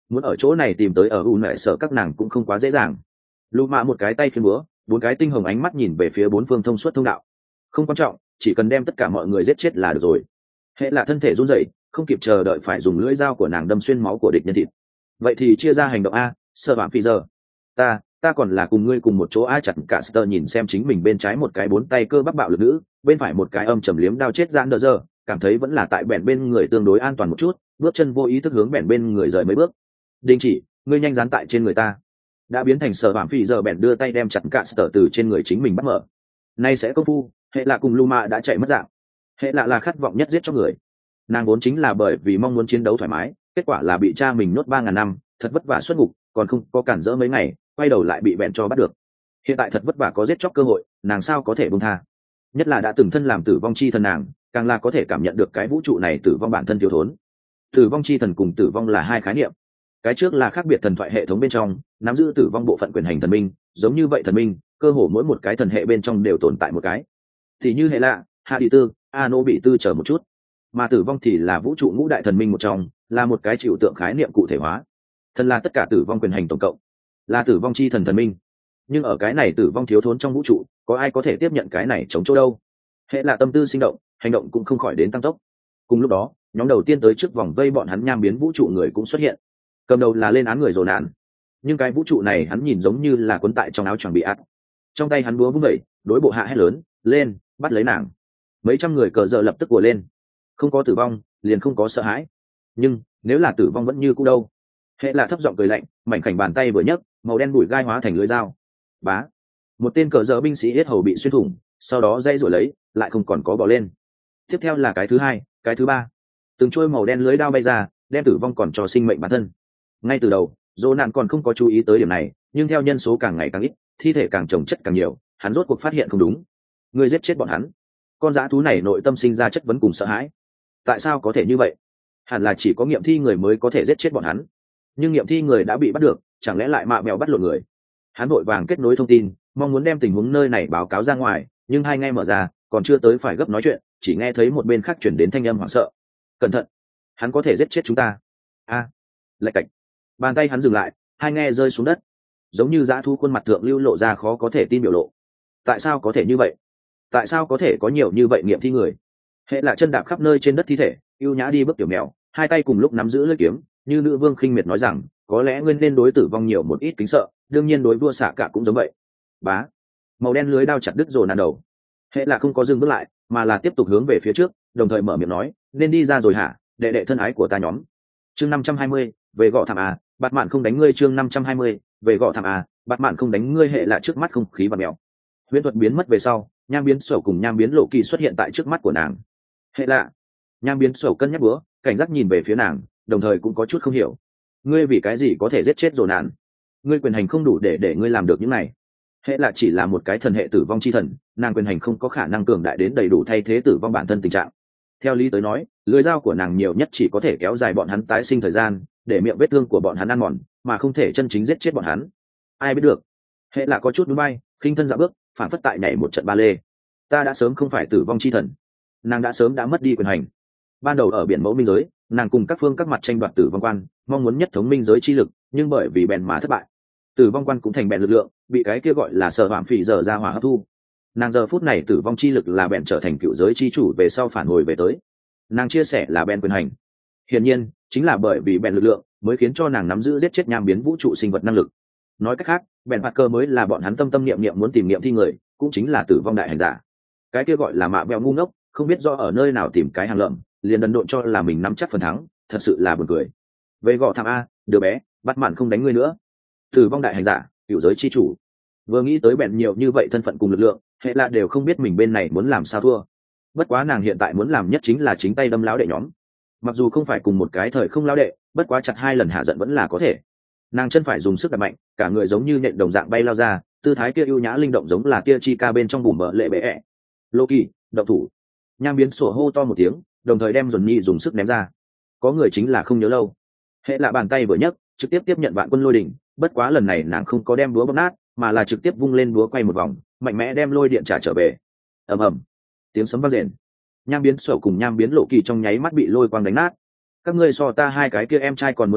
muốn ở chỗ này tìm tới ở u nại sở các nàng cũng không quá dễ dàng. Lù mạ một cái tay khiên búa, bốn cái tinh hồng ánh mắt nhìn về phía bốn phương thông suốt thông đạo. Không quan trọng, chỉ cần đem tất cả mọi người giết chết là được rồi. Hệ là thân thể run rẩy, không kịp chờ đợi phải dùng lưỡi dao của nàng đâm xuyên máu của địch nhân thịt. Vậy thì chia ra hành động a, sợ bạn phi giờ. Ta, ta còn là cùng ngươi cùng một chỗ. Ai chặt cả Sơ nhìn xem chính mình bên trái một cái bốn tay cơ bắp bạo lực nữ, bên phải một cái âm trầm liếm đao chết giãn đờ giờ, cảm thấy vẫn là tại bèn bên người tương đối an toàn một chút, bước chân vô ý thức hướng bèn bên người rời mấy bước. Đình chỉ, ngươi nhanh dán tại trên người ta. Đã biến thành sợ bạn phi giờ, bèn đưa tay đem chặt cả Sơ từ trên người chính mình bắt mở. Nay sẽ công phu, hệ là cùng Luma đã chạy mất dạng. Hệ lạ là khát vọng nhất giết cho người. Nàng vốn chính là bởi vì mong muốn chiến đấu thoải mái, kết quả là bị cha mình nhốt ba ngàn năm, thật vất vả xuất ngục, còn không có cản rỡ mấy ngày, quay đầu lại bị bèn cho bắt được. Hiện tại thật vất vả có giết chóc cơ hội, nàng sao có thể buông tha? Nhất là đã từng thân làm tử vong chi thần nàng, càng là có thể cảm nhận được cái vũ trụ này tử vong bản thân thiếu thốn. Tử vong chi thần cùng tử vong là hai khái niệm. Cái trước là khác biệt thần thoại hệ thống bên trong, nắm giữ tử vong bộ phận quyền hành thần minh, giống như vậy thần minh, cơ hồ mỗi một cái thần hệ bên trong đều tồn tại một cái. Thì như hệ lạ, Hạ Đi Tư, Ano bị tư chờ một chút. Mà tử vong thì là vũ trụ ngũ đại thần minh một trong, là một cái chịu tượng khái niệm cụ thể hóa. Thần là tất cả tử vong quyền hành tổng cộng, là tử vong chi thần thần minh. Nhưng ở cái này tử vong thiếu thốn trong vũ trụ, có ai có thể tiếp nhận cái này chống chỗ đâu? Hệ là tâm tư sinh động, hành động cũng không khỏi đến tăng tốc. Cùng lúc đó, nhóm đầu tiên tới trước vòng vây bọn hắn nham biến vũ trụ người cũng xuất hiện. Cầm đầu là lên án người rồ nạn. Nhưng cái vũ trụ này hắn nhìn giống như là cuốn tại trong áo choàng bị ắt. Trong tay hắn búa vung vẩy, đối bộ hạ hét lớn, lên, bắt lấy nàng. Mấy trăm người cờ giờ lập tức của lên. Không có tử vong, liền không có sợ hãi. Nhưng nếu là tử vong vẫn như cũ đâu? Hệ là thấp giọng cười lạnh, mảnh khảnh bàn tay vừa nhấc, màu đen bụi gai hóa thành lưỡi dao. Bá, một tên cờ giờ binh sĩ hết hầu bị xuyên thủng, sau đó dây rồi lấy, lại không còn có bỏ lên. Tiếp theo là cái thứ hai, cái thứ ba, từng trôi màu đen lưới đao bay ra, đem tử vong còn cho sinh mệnh bản thân. Ngay từ đầu, dỗ nạn còn không có chú ý tới điểm này, nhưng theo nhân số càng ngày càng ít, thi thể càng chồng chất càng nhiều, hắn rốt cuộc phát hiện không đúng. Người giết chết bọn hắn. Con dã thú này nội tâm sinh ra chất vấn cùng sợ hãi. Tại sao có thể như vậy? Hẳn là chỉ có nghiệm thi người mới có thể giết chết bọn hắn, nhưng nghiệm thi người đã bị bắt được, chẳng lẽ lại mạ mèo bắt lộn người? Hắn vội vàng kết nối thông tin, mong muốn đem tình huống nơi này báo cáo ra ngoài, nhưng hai nghe mở ra, còn chưa tới phải gấp nói chuyện, chỉ nghe thấy một bên khác chuyển đến thanh âm hoảng sợ. Cẩn thận, hắn có thể giết chết chúng ta. A, à, lạch cạch. Bàn tay hắn dừng lại, hai nghe rơi xuống đất, giống như dã thu khuôn mặt thượng lưu lộ ra khó có thể tin biểu lộ. Tại sao có thể như vậy? Tại sao có thể có nhiều như vậy nghiệm thi người? Hệ là chân đạp khắp nơi trên đất thi thể, ưu nhã đi bước tiểu mèo, hai tay cùng lúc nắm giữ lưỡi kiếm, như nữ vương khinh miệt nói rằng, có lẽ nguyên nên đối tử vong nhiều một ít kính sợ, đương nhiên đối vua xạ cả cũng giống vậy. Bá, màu đen lưới đao chặt đứt rồi nàn đầu. Hệ là không có dừng bước lại, mà là tiếp tục hướng về phía trước, đồng thời mở miệng nói, nên đi ra rồi hả, đệ đệ thân ái của ta nhóm. Chương năm trăm hai mươi, về gõ thảm à, bạt mạn không đánh ngươi. Chương năm trăm hai mươi, về gõ thảm à, bạt mạn không đánh ngươi. Hệ là trước mắt không khí và mèo. Huyễn thuật biến mất về sau, nham biến sổ cùng nham biến lộ kỳ xuất hiện tại trước mắt của nàng. Hệ lạ, nham biến sổ cân nhắc bữa, cảnh giác nhìn về phía nàng, đồng thời cũng có chút không hiểu. Ngươi vì cái gì có thể giết chết rồi nạn? Ngươi quyền hành không đủ để để ngươi làm được những này. Hệ là chỉ là một cái thần hệ tử vong chi thần, nàng quyền hành không có khả năng cường đại đến đầy đủ thay thế tử vong bản thân tình trạng. Theo lý tới nói, lưỡi dao của nàng nhiều nhất chỉ có thể kéo dài bọn hắn tái sinh thời gian, để miệng vết thương của bọn hắn ăn mòn, mà không thể chân chính giết chết bọn hắn. Ai biết được? Hệ là có chút núi bay, khinh thân dạo bước, phản phất tại nhảy một trận ba lê. Ta đã sớm không phải tử vong chi thần, nàng đã sớm đã mất đi quyền hành. Ban đầu ở biển mẫu minh giới, nàng cùng các phương các mặt tranh đoạt tử vong quan, mong muốn nhất thống minh giới chi lực, nhưng bởi vì bèn mà thất bại. Tử vong quan cũng thành bèn lực lượng, bị cái kia gọi là sở hoạm phỉ giờ ra hỏa hấp thu. Nàng giờ phút này tử vong chi lực là bèn trở thành cựu giới chi chủ về sau phản hồi về tới. Nàng chia sẻ là bèn quyền hành. Hiển nhiên, chính là bởi vì bèn lực lượng mới khiến cho nàng nắm giữ giết chết nham biến vũ trụ sinh vật năng lực. Nói cách khác, bèn phạt cơ mới là bọn hắn tâm tâm niệm niệm muốn tìm niệm thi người, cũng chính là tử vong đại hành giả. Cái kia gọi là mạ bèo ngu ngốc, không biết do ở nơi nào tìm cái hàng lợm, liền đần độn cho là mình nắm chắc phần thắng, thật sự là buồn cười. Về gõ thảm a, đứa bé, bắt mạn không đánh ngươi nữa. Tử vong đại hành giả, cựu giới chi chủ. Vừa nghĩ tới bèn nhiều như vậy thân phận cùng lực lượng, hệ là đều không biết mình bên này muốn làm sao thua. Bất quá nàng hiện tại muốn làm nhất chính là chính tay đâm lão đệ nhóm. Mặc dù không phải cùng một cái thời không lão đệ, bất quá chặt hai lần hạ giận vẫn là có thể. Nàng chân phải dùng sức đạp mạnh, cả người giống như nện đồng dạng bay lao ra, tư thái kia ưu nhã linh động giống là tia chi ca bên trong bùm bờ lệ bệ ẹ. Loki, động thủ. Nham biến sổ hô to một tiếng, đồng thời đem dồn nhi dùng sức ném ra. Có người chính là không nhớ lâu. Hệ là bàn tay vừa nhấc, trực tiếp tiếp nhận vạn quân lôi đỉnh, bất quá lần này nàng không có đem búa bóp nát, mà là trực tiếp vung lên búa quay một vòng, mạnh mẽ đem lôi điện trả trở về. Ầm ầm, tiếng sấm vang rền. Nham biến sổ cùng nham biến lộ kỳ trong nháy mắt bị lôi quang đánh nát. Các ngươi so ta hai cái kia em trai còn muốn yếu,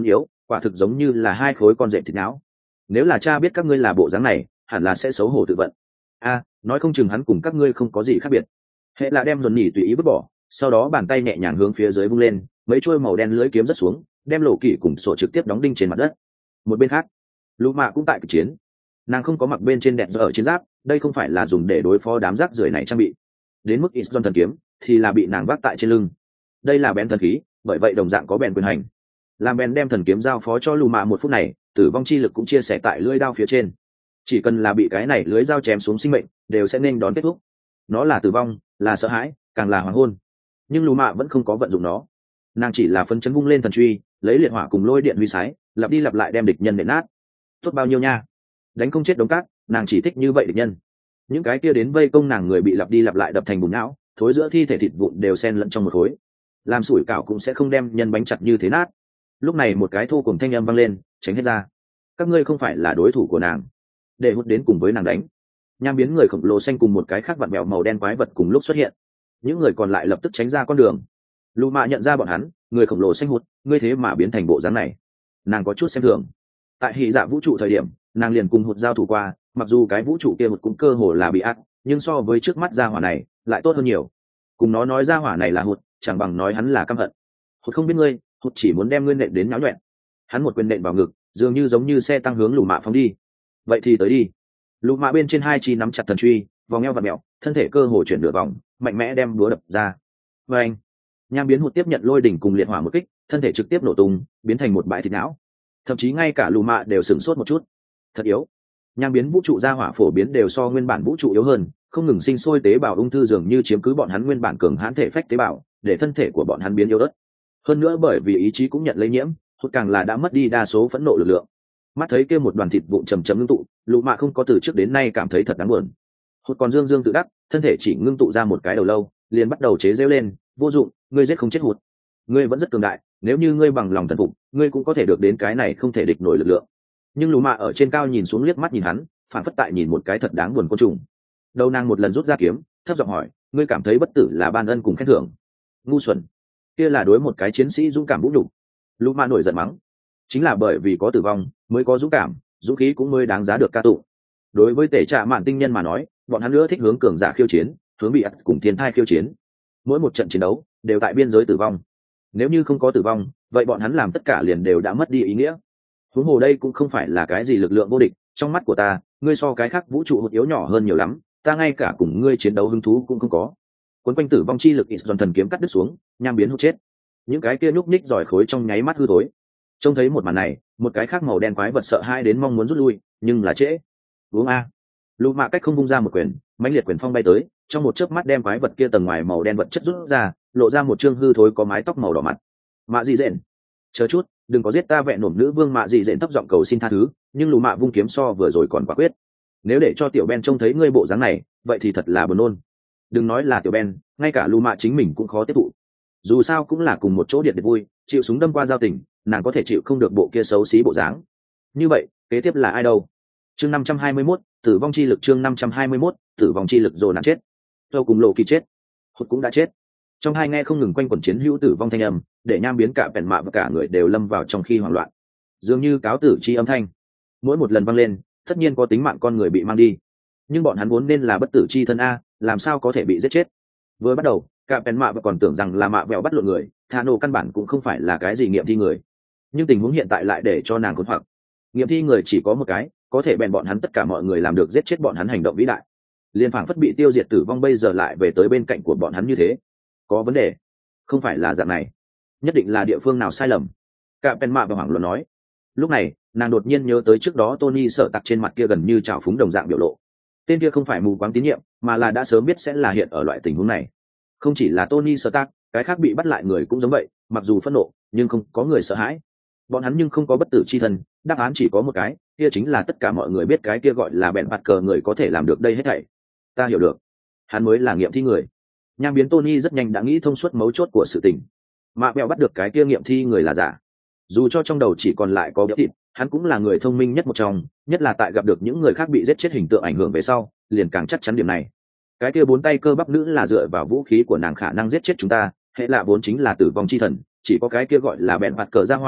quả thực giống như là hai khối con rệp thịt não. Nếu là cha biết các ngươi là bộ dáng này, hẳn là sẽ xấu hổ tự vận. A, nói không chừng hắn cùng các ngươi không có gì khác biệt. Hệ là đem dồn nhỉ tùy ý vứt bỏ, sau đó bàn tay nhẹ nhàng hướng phía dưới vung lên, mấy chuôi màu đen lưới kiếm rất xuống, đem lộ kỳ cùng sổ trực tiếp đóng đinh trên mặt đất. Một bên khác, lũ mạ cũng tại cuộc chiến. Nàng không có mặc bên trên đẹp giờ ở chiến giáp, đây không phải là dùng để đối phó đám rác rưởi này trang bị. Đến mức ít thần kiếm thì là bị nàng vác tại trên lưng. Đây là bén thần khí, bởi vậy đồng dạng có bèn quyền hành. Làm bèn đem thần kiếm giao phó cho lù mạ một phút này, tử vong chi lực cũng chia sẻ tại lưỡi đao phía trên. Chỉ cần là bị cái này lưới dao chém xuống sinh mệnh, đều sẽ nên đón kết thúc. Nó là tử vong, là sợ hãi, càng là hoàng hôn. Nhưng lù mạ vẫn không có vận dụng nó. Nàng chỉ là phấn chấn vung lên thần truy, lấy liệt hỏa cùng lôi điện huy sái, lặp đi lặp lại đem địch nhân nện nát. Tốt bao nhiêu nha, đánh không chết đống cát, nàng chỉ thích như vậy địch nhân. Những cái kia đến vây công nàng người bị lặp đi lặp lại đập thành bùn não, thối giữa thi thể thịt vụn đều xen lẫn trong một khối. Làm sủi cảo cũng sẽ không đem nhân bánh chặt như thế nát. Lúc này một cái thô cùng thanh âm vang lên, tránh hết ra. Các ngươi không phải là đối thủ của nàng, để hút đến cùng với nàng đánh. Nham biến người khổng lồ xanh cùng một cái khác vặn mèo màu đen quái vật cùng lúc xuất hiện. Những người còn lại lập tức tránh ra con đường. Lù mạ nhận ra bọn hắn, người khổng lồ xanh hút, ngươi thế mà biến thành bộ dáng này. Nàng có chút xem thường. Tại hỉ dạ vũ trụ thời điểm, nàng liền cùng hụt giao thủ qua, mặc dù cái vũ trụ kia hụt cũng cơ hồ là bị ác, nhưng so với trước mắt gia hỏa này lại tốt hơn nhiều. Cùng nó nói gia hỏa này là hụt, chẳng bằng nói hắn là căm hận. Hụt không biết ngươi, hụt chỉ muốn đem ngươi nện đến náo nhuẹn. Hắn một quyền nện vào ngực, dường như giống như xe tăng hướng lù mạ phóng đi. Vậy thì tới đi. Lù mạ bên trên hai chi nắm chặt thần truy, vòng eo và mẹo, thân thể cơ hồ chuyển nửa vòng, mạnh mẽ đem búa đập ra. Và anh, nham biến hụt tiếp nhận lôi đỉnh cùng liệt hỏa một kích, thân thể trực tiếp nổ tung, biến thành một bãi thịt não. Thậm chí ngay cả lù mạ đều sửng sốt một chút. Thật yếu. Nham biến vũ trụ ra hỏa phổ biến đều so nguyên bản vũ trụ yếu hơn, không ngừng sinh sôi tế bào ung thư dường như chiếm cứ bọn hắn nguyên bản cường hãn thể phách tế bào, để thân thể của bọn hắn biến yếu ớt. Hơn nữa bởi vì ý chí cũng nhận lây nhiễm, hụt càng là đã mất đi đa số phẫn nộ lực lượng. Mắt thấy kia một đoàn thịt vụn chầm chầm ngưng tụ, lù mạ không có từ trước đến nay cảm thấy thật đáng buồn. Hụt còn dương dương tự đắc, thân thể chỉ ngưng tụ ra một cái đầu lâu, liền bắt đầu chế giễu lên, vô dụng, ngươi giết không chết hụt. Ngươi vẫn rất cường đại, nếu như ngươi bằng lòng thần phục, ngươi cũng có thể được đến cái này không thể địch nổi lực lượng. Nhưng lù mạ ở trên cao nhìn xuống liếc mắt nhìn hắn, phản phất tại nhìn một cái thật đáng buồn côn trùng. Đầu nàng một lần rút ra kiếm, thấp giọng hỏi, ngươi cảm thấy bất tử là ban ân cùng khen thưởng? Ngu xuẩn, kia là đối một cái chiến sĩ dũng cảm vũ nhục. Lù mạ nổi giận mắng, chính là bởi vì có tử vong mới có dũng cảm, dũng khí cũng mới đáng giá được ca tụng. Đối với tể trạ mạn tinh nhân mà nói, bọn hắn nữa thích hướng cường giả khiêu chiến, hướng bị ắt cùng thiên thai khiêu chiến. Mỗi một trận chiến đấu đều tại biên giới tử vong. Nếu như không có tử vong, vậy bọn hắn làm tất cả liền đều đã mất đi ý nghĩa. Huống hồ đây cũng không phải là cái gì lực lượng vô địch, trong mắt của ta, ngươi so cái khác vũ trụ hụt yếu nhỏ hơn nhiều lắm, ta ngay cả cùng ngươi chiến đấu hứng thú cũng không có. Cuốn quanh tử vong chi lực ít dần thần kiếm cắt đứt xuống, nham biến hụt chết. Những cái kia nhúc nhích giỏi khối trong nháy mắt hư tối. Trông thấy một màn này, một cái khác màu đen quái vật sợ hãi đến mong muốn rút lui, nhưng là trễ. Uống a. Lù mạ cách không vung ra một quyền, mãnh liệt quyền phong bay tới, trong một chớp mắt đem quái vật kia tầng ngoài màu đen vật chất rút ra, lộ ra một trương hư thối có mái tóc màu đỏ mặt. Mạ dị dện, chờ chút, đừng có giết ta, vẹn nổm nữ vương mạ dị dện thấp giọng cầu xin tha thứ, nhưng lù mạ vung kiếm so vừa rồi còn quả quyết. Nếu để cho tiểu Ben trông thấy ngươi bộ dáng này, vậy thì thật là buồn nôn. Đừng nói là tiểu Ben, ngay cả lù mạ chính mình cũng khó tiếp thụ. Dù sao cũng là cùng một chỗ điện để vui, chịu súng đâm qua giao tình, nàng có thể chịu không được bộ kia xấu xí bộ dáng. Như vậy, kế tiếp là ai đâu? Chương năm trăm hai mươi mốt, tử vong chi lực. Chương năm trăm hai mươi mốt, tử vong chi lực. Rồi nạn chết. Châu cùng lộ kỳ chết, hụt cũng đã chết. Trong hai nghe không ngừng quanh quẩn chiến hữu tử vong thanh âm, để nham biến cả bèn mạ và cả người đều lâm vào trong khi hoảng loạn, dường như cáo tử chi âm thanh mỗi một lần vang lên, tất nhiên có tính mạng con người bị mang đi. Nhưng bọn hắn vốn nên là bất tử chi thân a, làm sao có thể bị giết chết? Vừa bắt đầu, cả bèn mạ và còn tưởng rằng là mạ vẹo bắt lộn người, thà nổ căn bản cũng không phải là cái gì nghiệm thi người. Nhưng tình huống hiện tại lại để cho nàng khốn hoặc. Nghiệm thi người chỉ có một cái, có thể bèn bọn hắn tất cả mọi người làm được giết chết bọn hắn hành động vĩ đại. Liên phảng phất bị tiêu diệt tử vong bây giờ lại về tới bên cạnh của bọn hắn như thế. Có vấn đề, không phải là dạng này, nhất định là địa phương nào sai lầm. Cả pen mạ và hoảng loạn nói. Lúc này nàng đột nhiên nhớ tới trước đó Tony sợ tặc trên mặt kia gần như trào phúng đồng dạng biểu lộ. Tên kia không phải mù quáng tín nhiệm, mà là đã sớm biết sẽ là hiện ở loại tình huống này. Không chỉ là Tony sợ tặc, cái khác bị bắt lại người cũng giống vậy, mặc dù phẫn nộ nhưng không có người sợ hãi. Bọn hắn nhưng không có bất tử chi thân, đáp án chỉ có một cái, kia chính là tất cả mọi người biết cái kia gọi là bèn bạt cờ người có thể làm được đây hết thảy. Ta hiểu được, hắn mới là nghiệm thi người. Nham biến Tony rất nhanh đã nghĩ thông suốt mấu chốt của sự tình. Mạ bèo bắt được cái kia nghiệm thi người là giả, dù cho trong đầu chỉ còn lại có béo thịt, hắn cũng là người thông minh nhất một trong, nhất là tại gặp được những người khác bị giết chết hình tượng ảnh hưởng về sau, liền càng chắc chắn điểm này. Cái kia bốn tay cơ bắp nữ là dựa vào vũ khí của nàng khả năng giết chết chúng ta, hệ lạ vốn chính là tử vong chi thần, chỉ có cái kia gọi là bèn bạt cờ ra hỏa,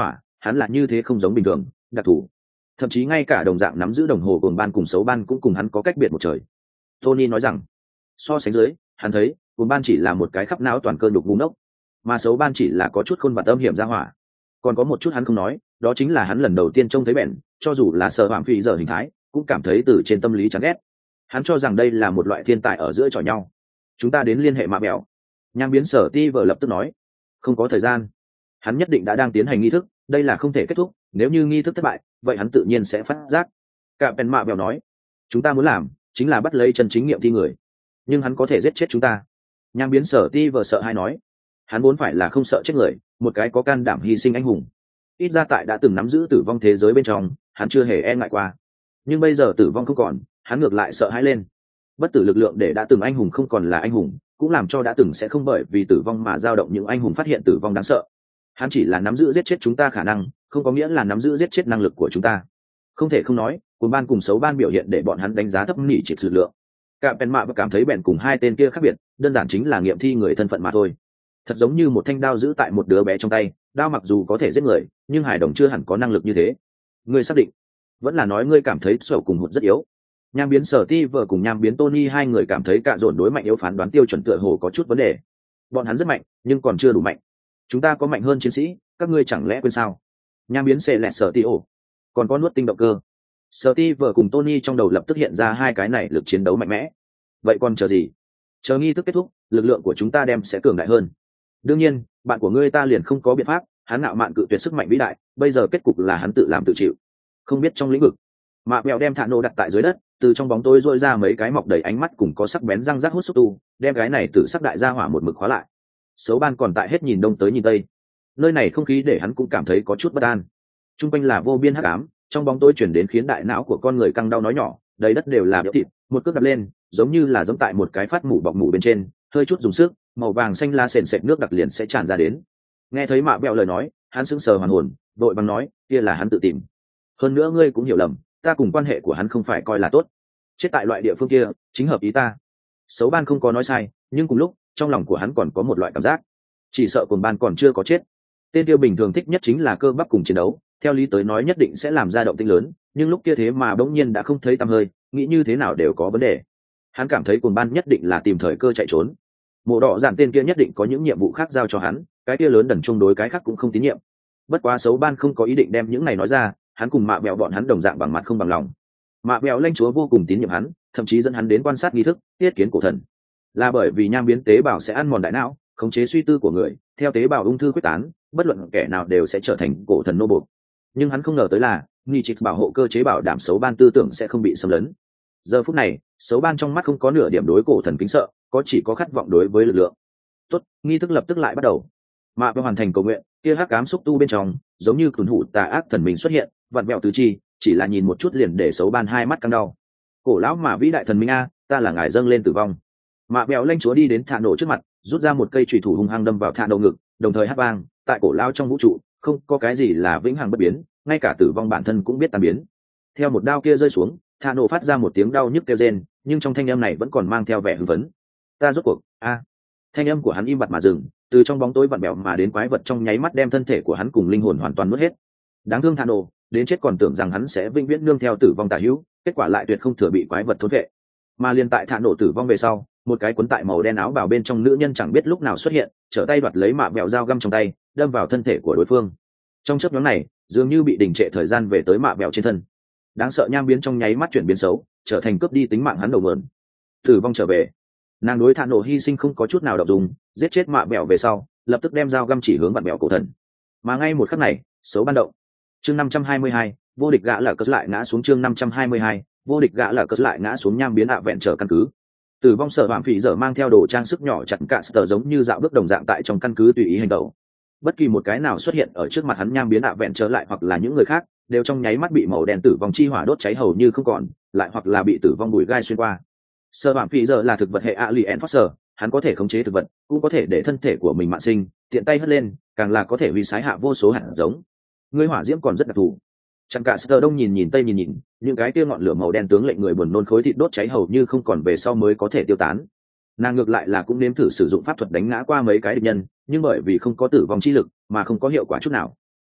hắn là như thế không giống bình thường, đặc thù. Thậm chí ngay cả đồng dạng nắm giữ đồng hồ cuồng ban cùng xấu ban cũng cùng hắn có cách biệt một trời. Tony nói rằng, so sánh dưới, hắn thấy cuồng ban chỉ là một cái khắp não toàn cơ nhục ngu ngốc, mà xấu ban chỉ là có chút khôn vặt âm hiểm ra hỏa. Còn có một chút hắn không nói, đó chính là hắn lần đầu tiên trông thấy bèn, cho dù là sợ phạm phi giờ hình thái, cũng cảm thấy từ trên tâm lý chán ghét. Hắn cho rằng đây là một loại thiên tài ở giữa trò nhau. Chúng ta đến liên hệ mạ mẹo. Nham biến sở ti vờ lập tức nói, không có thời gian. Hắn nhất định đã đang tiến hành nghi thức, đây là không thể kết thúc, nếu như nghi thức thất bại, vậy hắn tự nhiên sẽ phát giác. Cả Pen mạ mẹo nói, chúng ta muốn làm chính là bắt lấy chân chính nghiệm thi người, nhưng hắn có thể giết chết chúng ta. Nham biến sở ti vờ sợ hay nói, hắn vốn phải là không sợ chết người, một cái có can đảm hy sinh anh hùng. Ít ra tại đã từng nắm giữ tử vong thế giới bên trong, hắn chưa hề e ngại qua. Nhưng bây giờ tử vong không còn, hắn ngược lại sợ hãi lên. Bất tử lực lượng để đã từng anh hùng không còn là anh hùng, cũng làm cho đã từng sẽ không bởi vì tử vong mà dao động những anh hùng phát hiện tử vong đáng sợ. Hắn chỉ là nắm giữ giết chết chúng ta khả năng, không có nghĩa là nắm giữ giết chết năng lực của chúng ta. Không thể không nói, cuồng ban cùng xấu ban biểu hiện để bọn hắn đánh giá thấp nỉ triệt lực lượng. Cả Pen mạ và cảm thấy bèn cùng hai tên kia khác biệt, đơn giản chính là nghiệm thi người thân phận mà thôi. Thật giống như một thanh đao giữ tại một đứa bé trong tay, đao mặc dù có thể giết người, nhưng hải đồng chưa hẳn có năng lực như thế. Ngươi xác định? Vẫn là nói ngươi cảm thấy sầu cùng hụt rất yếu? Nham biến sở ti vợ cùng nham biến Tony hai người cảm thấy cạ dồn đối mạnh yếu phán đoán tiêu chuẩn tựa hồ có chút vấn đề. Bọn hắn rất mạnh, nhưng còn chưa đủ mạnh. Chúng ta có mạnh hơn chiến sĩ, các ngươi chẳng lẽ quên sao? Nham biến xệ lẹt sở ti ổ, còn có nuốt tinh động cơ. Sở ti vợ cùng Tony trong đầu lập tức hiện ra hai cái này lực chiến đấu mạnh mẽ. Vậy còn chờ gì? Chờ nghi thức kết thúc, lực lượng của chúng ta đem sẽ cường đại hơn. Đương nhiên, bạn của ngươi ta liền không có biện pháp, hắn ngạo mạn cự tuyệt sức mạnh vĩ đại, bây giờ kết cục là hắn tự làm tự chịu. Không biết trong lĩnh vực, mạ mèo đem thạ nổ đặt tại dưới đất, từ trong bóng tối rôi ra mấy cái mọc đầy ánh mắt cùng có sắc bén răng rác hút xúc tu, đem cái này từ sắc đại ra hỏa một mực khóa lại. Xấu ban còn tại hết nhìn đông tới nhìn tây, nơi này không khí để hắn cũng cảm thấy có chút bất an. Trung quanh là vô biên hắc ám, trong bóng tối chuyển đến khiến đại não của con người căng đau nói nhỏ, đầy đất đều là béo thịt, một cước đập lên, giống như là giống tại một cái phát mủ bọc mủ bên trên, hơi chút dùng sức, màu vàng xanh la sền sệt nước đặc liền sẽ tràn ra đến. Nghe thấy mạ bẹo lời nói, hắn sững sờ hoàn hồn, vội bằng nói, kia là hắn tự tìm. Hơn nữa ngươi cũng hiểu lầm, ta cùng quan hệ của hắn không phải coi là tốt. Chết tại loại địa phương kia, chính hợp ý ta. Xấu ban không có nói sai, nhưng cùng lúc, trong lòng của hắn còn có một loại cảm giác, chỉ sợ cuồng ban còn chưa có chết. Tên tiêu bình thường thích nhất chính là cơ bắp cùng chiến đấu, theo lý tới nói nhất định sẽ làm ra động tĩnh lớn, nhưng lúc kia thế mà bỗng nhiên đã không thấy tăm hơi, nghĩ như thế nào đều có vấn đề. Hắn cảm thấy cuồng ban nhất định là tìm thời cơ chạy trốn. Mộ đỏ dạn tên kia nhất định có những nhiệm vụ khác giao cho hắn, cái kia lớn đần chung đối cái khác cũng không tín nhiệm. Bất quá xấu ban không có ý định đem những này nói ra, hắn cùng mạ bẹo bọn hắn đồng dạng bằng mặt không bằng lòng. Mạ bẹo lãnh chúa vô cùng tín nhiệm hắn, thậm chí dẫn hắn đến quan sát nghi thức tiết kiến cổ thần, là bởi vì nham biến tế bào sẽ ăn mòn đại não, khống chế suy tư của người, theo tế bào ung thư quyết tán, bất luận kẻ nào đều sẽ trở thành cổ thần nô bộc. Nhưng hắn không ngờ tới là Nichix bảo hộ cơ chế bảo đảm xấu ban tư tưởng sẽ không bị xâm lấn. Giờ phút này, xấu ban trong mắt không có nửa điểm đối cổ thần kính sợ, có chỉ có khát vọng đối với lực lượng. Tốt, nghi thức lập tức lại bắt đầu. Mạ bẹo hoàn thành cầu nguyện, kia hắc ám xúc tu bên trong, giống như thuần hủ tà ác thần mình xuất hiện, vặn vẹo tứ chi, chỉ là nhìn một chút liền để xấu ban hai mắt căng đau. Cổ lão mà vĩ đại thần minh a, ta là ngài dâng lên tử vong. Mạ bẹo lãnh chúa đi đến thạ nổ trước mặt, rút ra một cây chùy thủ hung hăng đâm vào thạ nổ ngực, đồng thời hét vang, tại cổ lão trong vũ trụ, không có cái gì là vĩnh hằng bất biến, ngay cả tử vong bản thân cũng biết tan biến. Theo một đao kia rơi xuống, thạ nổ phát ra một tiếng đau nhức kêu rên, nhưng trong thanh âm này vẫn còn mang theo vẻ hưng phấn. Ta rốt cuộc, a. Thanh âm của hắn im bặt mà dừng, từ trong bóng tối vặn bẹo mà đến quái vật trong nháy mắt đem thân thể của hắn cùng linh hồn hoàn toàn nuốt hết. Đáng thương thạ nổ, đến chết còn tưởng rằng hắn sẽ vĩnh viễn nương theo tử vong tả hữu, kết quả lại tuyệt không thừa bị quái vật thôn vệ. Mà liền tại thạ nổ tử vong về sau, một cái cuốn tại màu đen áo bào bên trong nữ nhân chẳng biết lúc nào xuất hiện, trở tay đoạt lấy mạ bẹo dao găm trong tay, đâm vào thân thể của đối phương. Trong chớp nhoáng này, dường như bị đình trệ thời gian về tới mạ bẹo trên thân. Đáng sợ nham biến trong nháy mắt chuyển biến xấu, trở thành cướp đi tính mạng hắn đầu mượn. Tử vong trở về, nàng đối thạ nổ hy sinh không có chút nào động dung, giết chết mạ bẹo về sau, lập tức đem dao găm chỉ hướng bạn bẹo cổ thần. Mà ngay một khắc này, xấu ban động. Chương năm trăm hai mươi hai, vô địch gã là cất lại ngã xuống. Chương năm trăm hai mươi hai, vô địch gã là cất lại ngã xuống. Nham biến ạ vẹn trở căn cứ. Tử vong sở phạm phỉ giờ mang theo đồ trang sức nhỏ chặt cả sờ giống như dạo bước đồng dạng tại trong căn cứ tùy ý hành động. Bất kỳ một cái nào xuất hiện ở trước mặt hắn nham biến ạ vẹn trở lại hoặc là những người khác, đều trong nháy mắt bị màu đen tử vong chi hỏa đốt cháy hầu như không còn, lại hoặc là bị tử vong bụi gai xuyên qua. Sở phạm phỉ giờ là thực vật hệ Alien Foster, hắn có thể khống chế thực vật, cũng có thể để thân thể của mình mạn sinh, tiện tay hất lên, càng là có thể vi sái hạ vô số hạt giống. Người hỏa diễm còn rất đặc thù. Chẳng cả sờ đông nhìn nhìn tây nhìn nhìn, những cái kia ngọn lửa màu đen tướng lệnh người buồn nôn khối thịt đốt cháy hầu như không còn về sau mới có thể tiêu tán. Nàng ngược lại là cũng nếm thử sử dụng pháp thuật đánh ngã qua mấy cái địch nhân, nhưng bởi vì không có tử vong chi lực mà không có hiệu quả chút nào.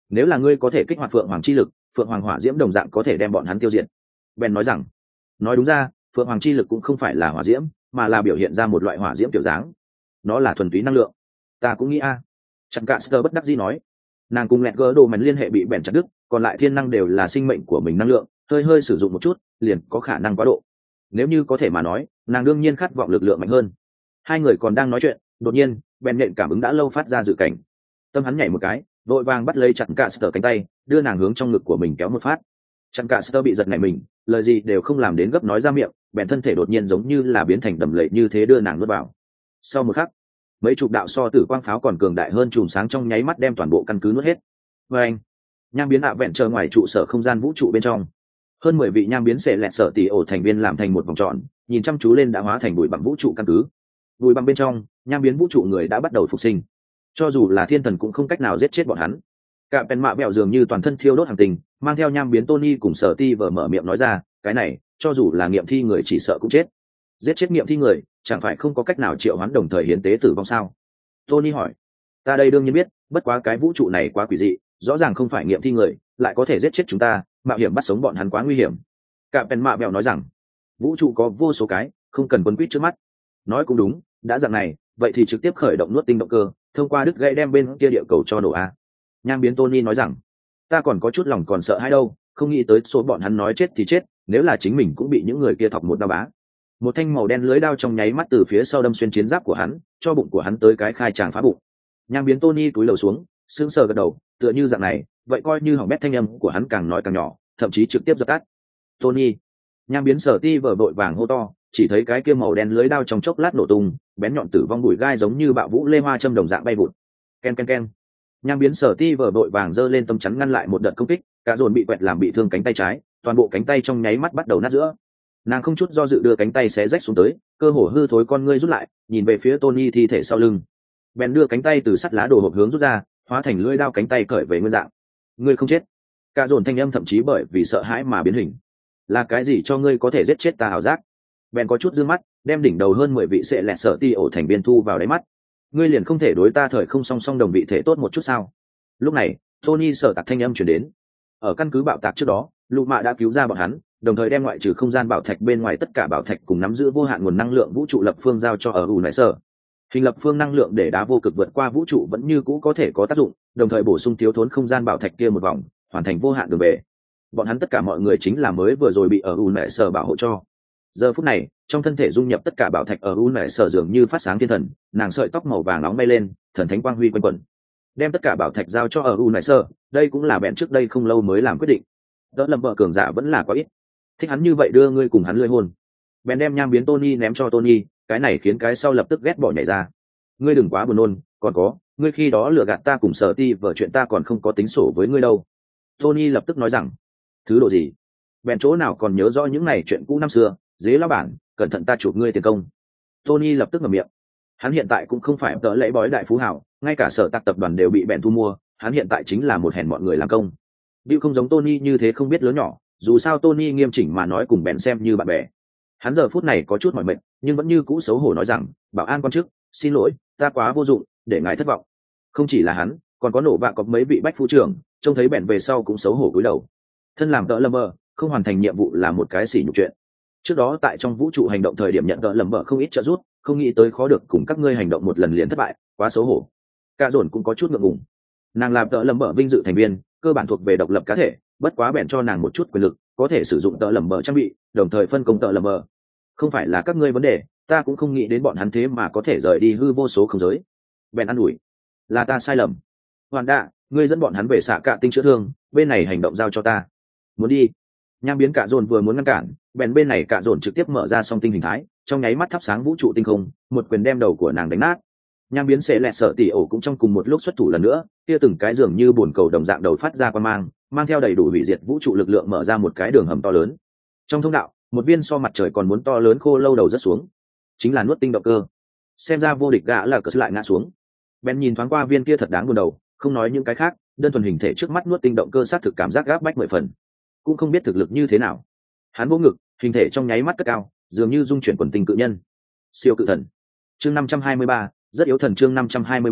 nếu là ngươi có thể kích hoạt phượng hoàng chi lực, phượng hoàng hỏa diễm đồng dạng có thể đem bọn hắn tiêu diệt. Ben nói rằng, nói đúng ra, phượng hoàng chi lực cũng không phải là hỏa diễm, mà là biểu hiện ra một loại hỏa diễm kiểu dáng. Nó là thuần túy năng lượng. Ta cũng nghĩ a. À. Chẳng cả Sơ bất đắc dĩ nói, nàng cùng lẹt gỡ đồ mảnh liên hệ bị bèn chặt đứt, còn lại thiên năng đều là sinh mệnh của mình năng lượng, hơi hơi sử dụng một chút, liền có khả năng quá độ. Nếu như có thể mà nói, nàng đương nhiên khát vọng lực lượng mạnh hơn. Hai người còn đang nói chuyện, đột nhiên, bèn nhện cảm ứng đã lâu phát ra dự cảnh. Tâm hắn nhảy một cái, vội vàng bắt lấy chặt cả Sơ cánh tay, đưa nàng hướng trong ngực của mình kéo một phát. Chặt cả Sơ bị giật nảy mình, lời gì đều không làm đến gấp nói ra miệng, bèn thân thể đột nhiên giống như là biến thành đầm lầy như thế đưa nàng nuốt vào. Sau một khắc, mấy chục đạo so tử quang pháo còn cường đại hơn chùm sáng trong nháy mắt đem toàn bộ căn cứ nuốt hết. Và anh, nham biến ạ vẹn chờ ngoài trụ sở không gian vũ trụ bên trong, hơn mười vị nham biến sẽ lẹt sở tỷ ổ thành viên làm thành một vòng tròn, nhìn chăm chú lên đã hóa thành bụi bặm vũ trụ căn cứ. Bụi bặm bên trong, nham biến vũ trụ người đã bắt đầu phục sinh. Cho dù là thiên thần cũng không cách nào giết chết bọn hắn. Cả bèn mạ bẹo dường như toàn thân thiêu đốt hàng tình, mang theo nham biến Tony cùng sở ti vờ mở miệng nói ra, cái này, cho dù là nghiệm thi người chỉ sợ cũng chết. Giết chết nghiệm thi người, chẳng phải không có cách nào triệu hoán đồng thời hiến tế tử vong sao? Tony hỏi. Ta đây đương nhiên biết, bất quá cái vũ trụ này quá quỷ dị, rõ ràng không phải nghiệm thi người, lại có thể giết chết chúng ta, mạo hiểm bắt sống bọn hắn quá nguy hiểm. Cả bèn mạ bẹo nói rằng, vũ trụ có vô số cái, không cần quấn quýt trước mắt. Nói cũng đúng, đã dạng này, vậy thì trực tiếp khởi động nuốt tinh động cơ, thông qua đứt gãy đem bên kia địa cầu cho nổ a. Nham biến Tony nói rằng, ta còn có chút lòng còn sợ hãi đâu, không nghĩ tới số bọn hắn nói chết thì chết, nếu là chính mình cũng bị những người kia thọc một đao bá. Một thanh màu đen lưới đao trong nháy mắt từ phía sau đâm xuyên chiến giáp của hắn, cho bụng của hắn tới cái khai tràng phá bụng. Nham biến Tony cúi đầu xuống, sững sờ gật đầu, tựa như dạng này, vậy coi như hỏng bét thanh âm của hắn càng nói càng nhỏ, thậm chí trực tiếp dập tắt. Tony, nham biến Sở Ti vờ vội vàng hô to, chỉ thấy cái kia màu đen lưới đao trong chốc lát nổ tung, bén nhọn tử vong bụi gai giống như bạo vũ lê hoa châm đồng dạng bay vụt. Ken ken ken. Nham biến Sở Ti vờ vội vàng giơ lên tâm chắn ngăn lại một đợt công kích, cả dồn bị quẹt làm bị thương cánh tay trái, toàn bộ cánh tay trong nháy mắt bắt đầu nát giữa. Nàng không chút do dự đưa cánh tay xé rách xuống tới, cơ hồ hư thối con ngươi rút lại, nhìn về phía Tony thi thể sau lưng. Bèn đưa cánh tay từ sắt lá đồ hộp hướng rút ra, hóa thành lưỡi đao cánh tay cởi về nguyên dạng. Ngươi không chết. Cả dồn thanh âm thậm chí bởi vì sợ hãi mà biến hình. Là cái gì cho ngươi có thể giết chết ta ảo giác? Bèn có chút dương mắt, đem đỉnh đầu hơn mười vị sẽ lẹt sợ ti ổ thành viên thu vào đáy mắt. Ngươi liền không thể đối ta thời không song song đồng vị thể tốt một chút sao? Lúc này, Tony sợ tạc thanh âm truyền đến. Ở căn cứ bạo tạc trước đó, Lục Mạ đã cứu ra bọn hắn, đồng thời đem ngoại trừ không gian bảo thạch bên ngoài tất cả bảo thạch cùng nắm giữ vô hạn nguồn năng lượng vũ trụ lập phương giao cho ở U Nại Sở. Hình lập phương năng lượng để đá vô cực vượt qua vũ trụ vẫn như cũ có thể có tác dụng, đồng thời bổ sung thiếu thốn không gian bảo thạch kia một vòng, hoàn thành vô hạn đường về. Bọn hắn tất cả mọi người chính là mới vừa rồi bị ở U Nại Sở bảo hộ cho. Giờ phút này, trong thân thể dung nhập tất cả bảo thạch ở U Nại Sở dường như phát sáng thiên thần, nàng sợi tóc màu vàng nóng bay lên, thần thánh quang huy quanh quẩn. Đem tất cả bảo thạch giao cho ở U Nại Sở, đây cũng là bèn trước đây không lâu mới làm quyết định. Đỡ lầm vợ cường giả vẫn là quá ít. Thích hắn như vậy đưa ngươi cùng hắn lưỡi hôn. Bèn đem nham biến Tony ném cho Tony, cái này khiến cái sau lập tức ghét bỏ nhảy ra. Ngươi đừng quá buồn nôn, còn có, ngươi khi đó lừa gạt ta cùng Sở Ti vợ chuyện ta còn không có tính sổ với ngươi đâu. Tony lập tức nói rằng, thứ độ gì? Bèn chỗ nào còn nhớ rõ những này chuyện cũ năm xưa, dế lão bản, cẩn thận ta chụp ngươi tiền công. Tony lập tức ngậm miệng. Hắn hiện tại cũng không phải tớ lễ bói đại phú hào, ngay cả Sở Tạc tập đoàn đều bị bèn thu mua, hắn hiện tại chính là một hèn mọi người làm công. Bill không giống Tony như thế không biết lớn nhỏ, dù sao Tony nghiêm chỉnh mà nói cùng bèn xem như bạn bè. Hắn giờ phút này có chút mỏi mệt, nhưng vẫn như cũ xấu hổ nói rằng, bảo an quan chức, xin lỗi, ta quá vô dụng, để ngài thất vọng. Không chỉ là hắn, còn có nổ bạ có mấy vị bách phu trưởng, trông thấy bèn về sau cũng xấu hổ cúi đầu. Thân làm tợ lâm bờ, không hoàn thành nhiệm vụ là một cái xỉ nhục chuyện. Trước đó tại trong vũ trụ hành động thời điểm nhận tợ lâm bờ không ít trợ giúp, không nghĩ tới khó được cùng các ngươi hành động một lần liền thất bại, quá xấu hổ. Cả dồn cũng có chút ngượng ngùng. Nàng làm tợ lâm bờ vinh dự thành viên, cơ bản thuộc về độc lập cá thể, bất quá bèn cho nàng một chút quyền lực, có thể sử dụng tợ lầm bờ trang bị, đồng thời phân công tợ lầm bờ. Không phải là các ngươi vấn đề, ta cũng không nghĩ đến bọn hắn thế mà có thể rời đi hư vô số không giới. Bèn ăn ủi, là ta sai lầm. Hoàn đạ, ngươi dẫn bọn hắn về xạ cạ tinh chữa thương, bên này hành động giao cho ta. Muốn đi? Nham biến cả dồn vừa muốn ngăn cản, bèn bên này cả dồn trực tiếp mở ra song tinh hình thái, trong nháy mắt thắp sáng vũ trụ tinh không, một quyền đem đầu của nàng đánh nát. Nham biến sẽ lẹ sợ tỉ ổ cũng trong cùng một lúc xuất thủ lần nữa, kia từng cái dường như bồn cầu đồng dạng đầu phát ra quang mang, mang theo đầy đủ hủy diệt vũ trụ lực lượng mở ra một cái đường hầm to lớn. Trong thông đạo, một viên so mặt trời còn muốn to lớn khô lâu đầu rất xuống, chính là nuốt tinh động cơ. Xem ra vô địch gã là cờ lại ngã xuống. Ben nhìn thoáng qua viên kia thật đáng buồn đầu, không nói những cái khác, đơn thuần hình thể trước mắt nuốt tinh động cơ sát thực cảm giác gáp bách mười phần, cũng không biết thực lực như thế nào. Hắn vỗ ngực, hình thể trong nháy mắt cất cao, dường như dung chuyển quần tinh cự nhân, siêu cự thần. Chương năm trăm hai mươi ba, rất yếu thần chương năm trăm hai mươi ba,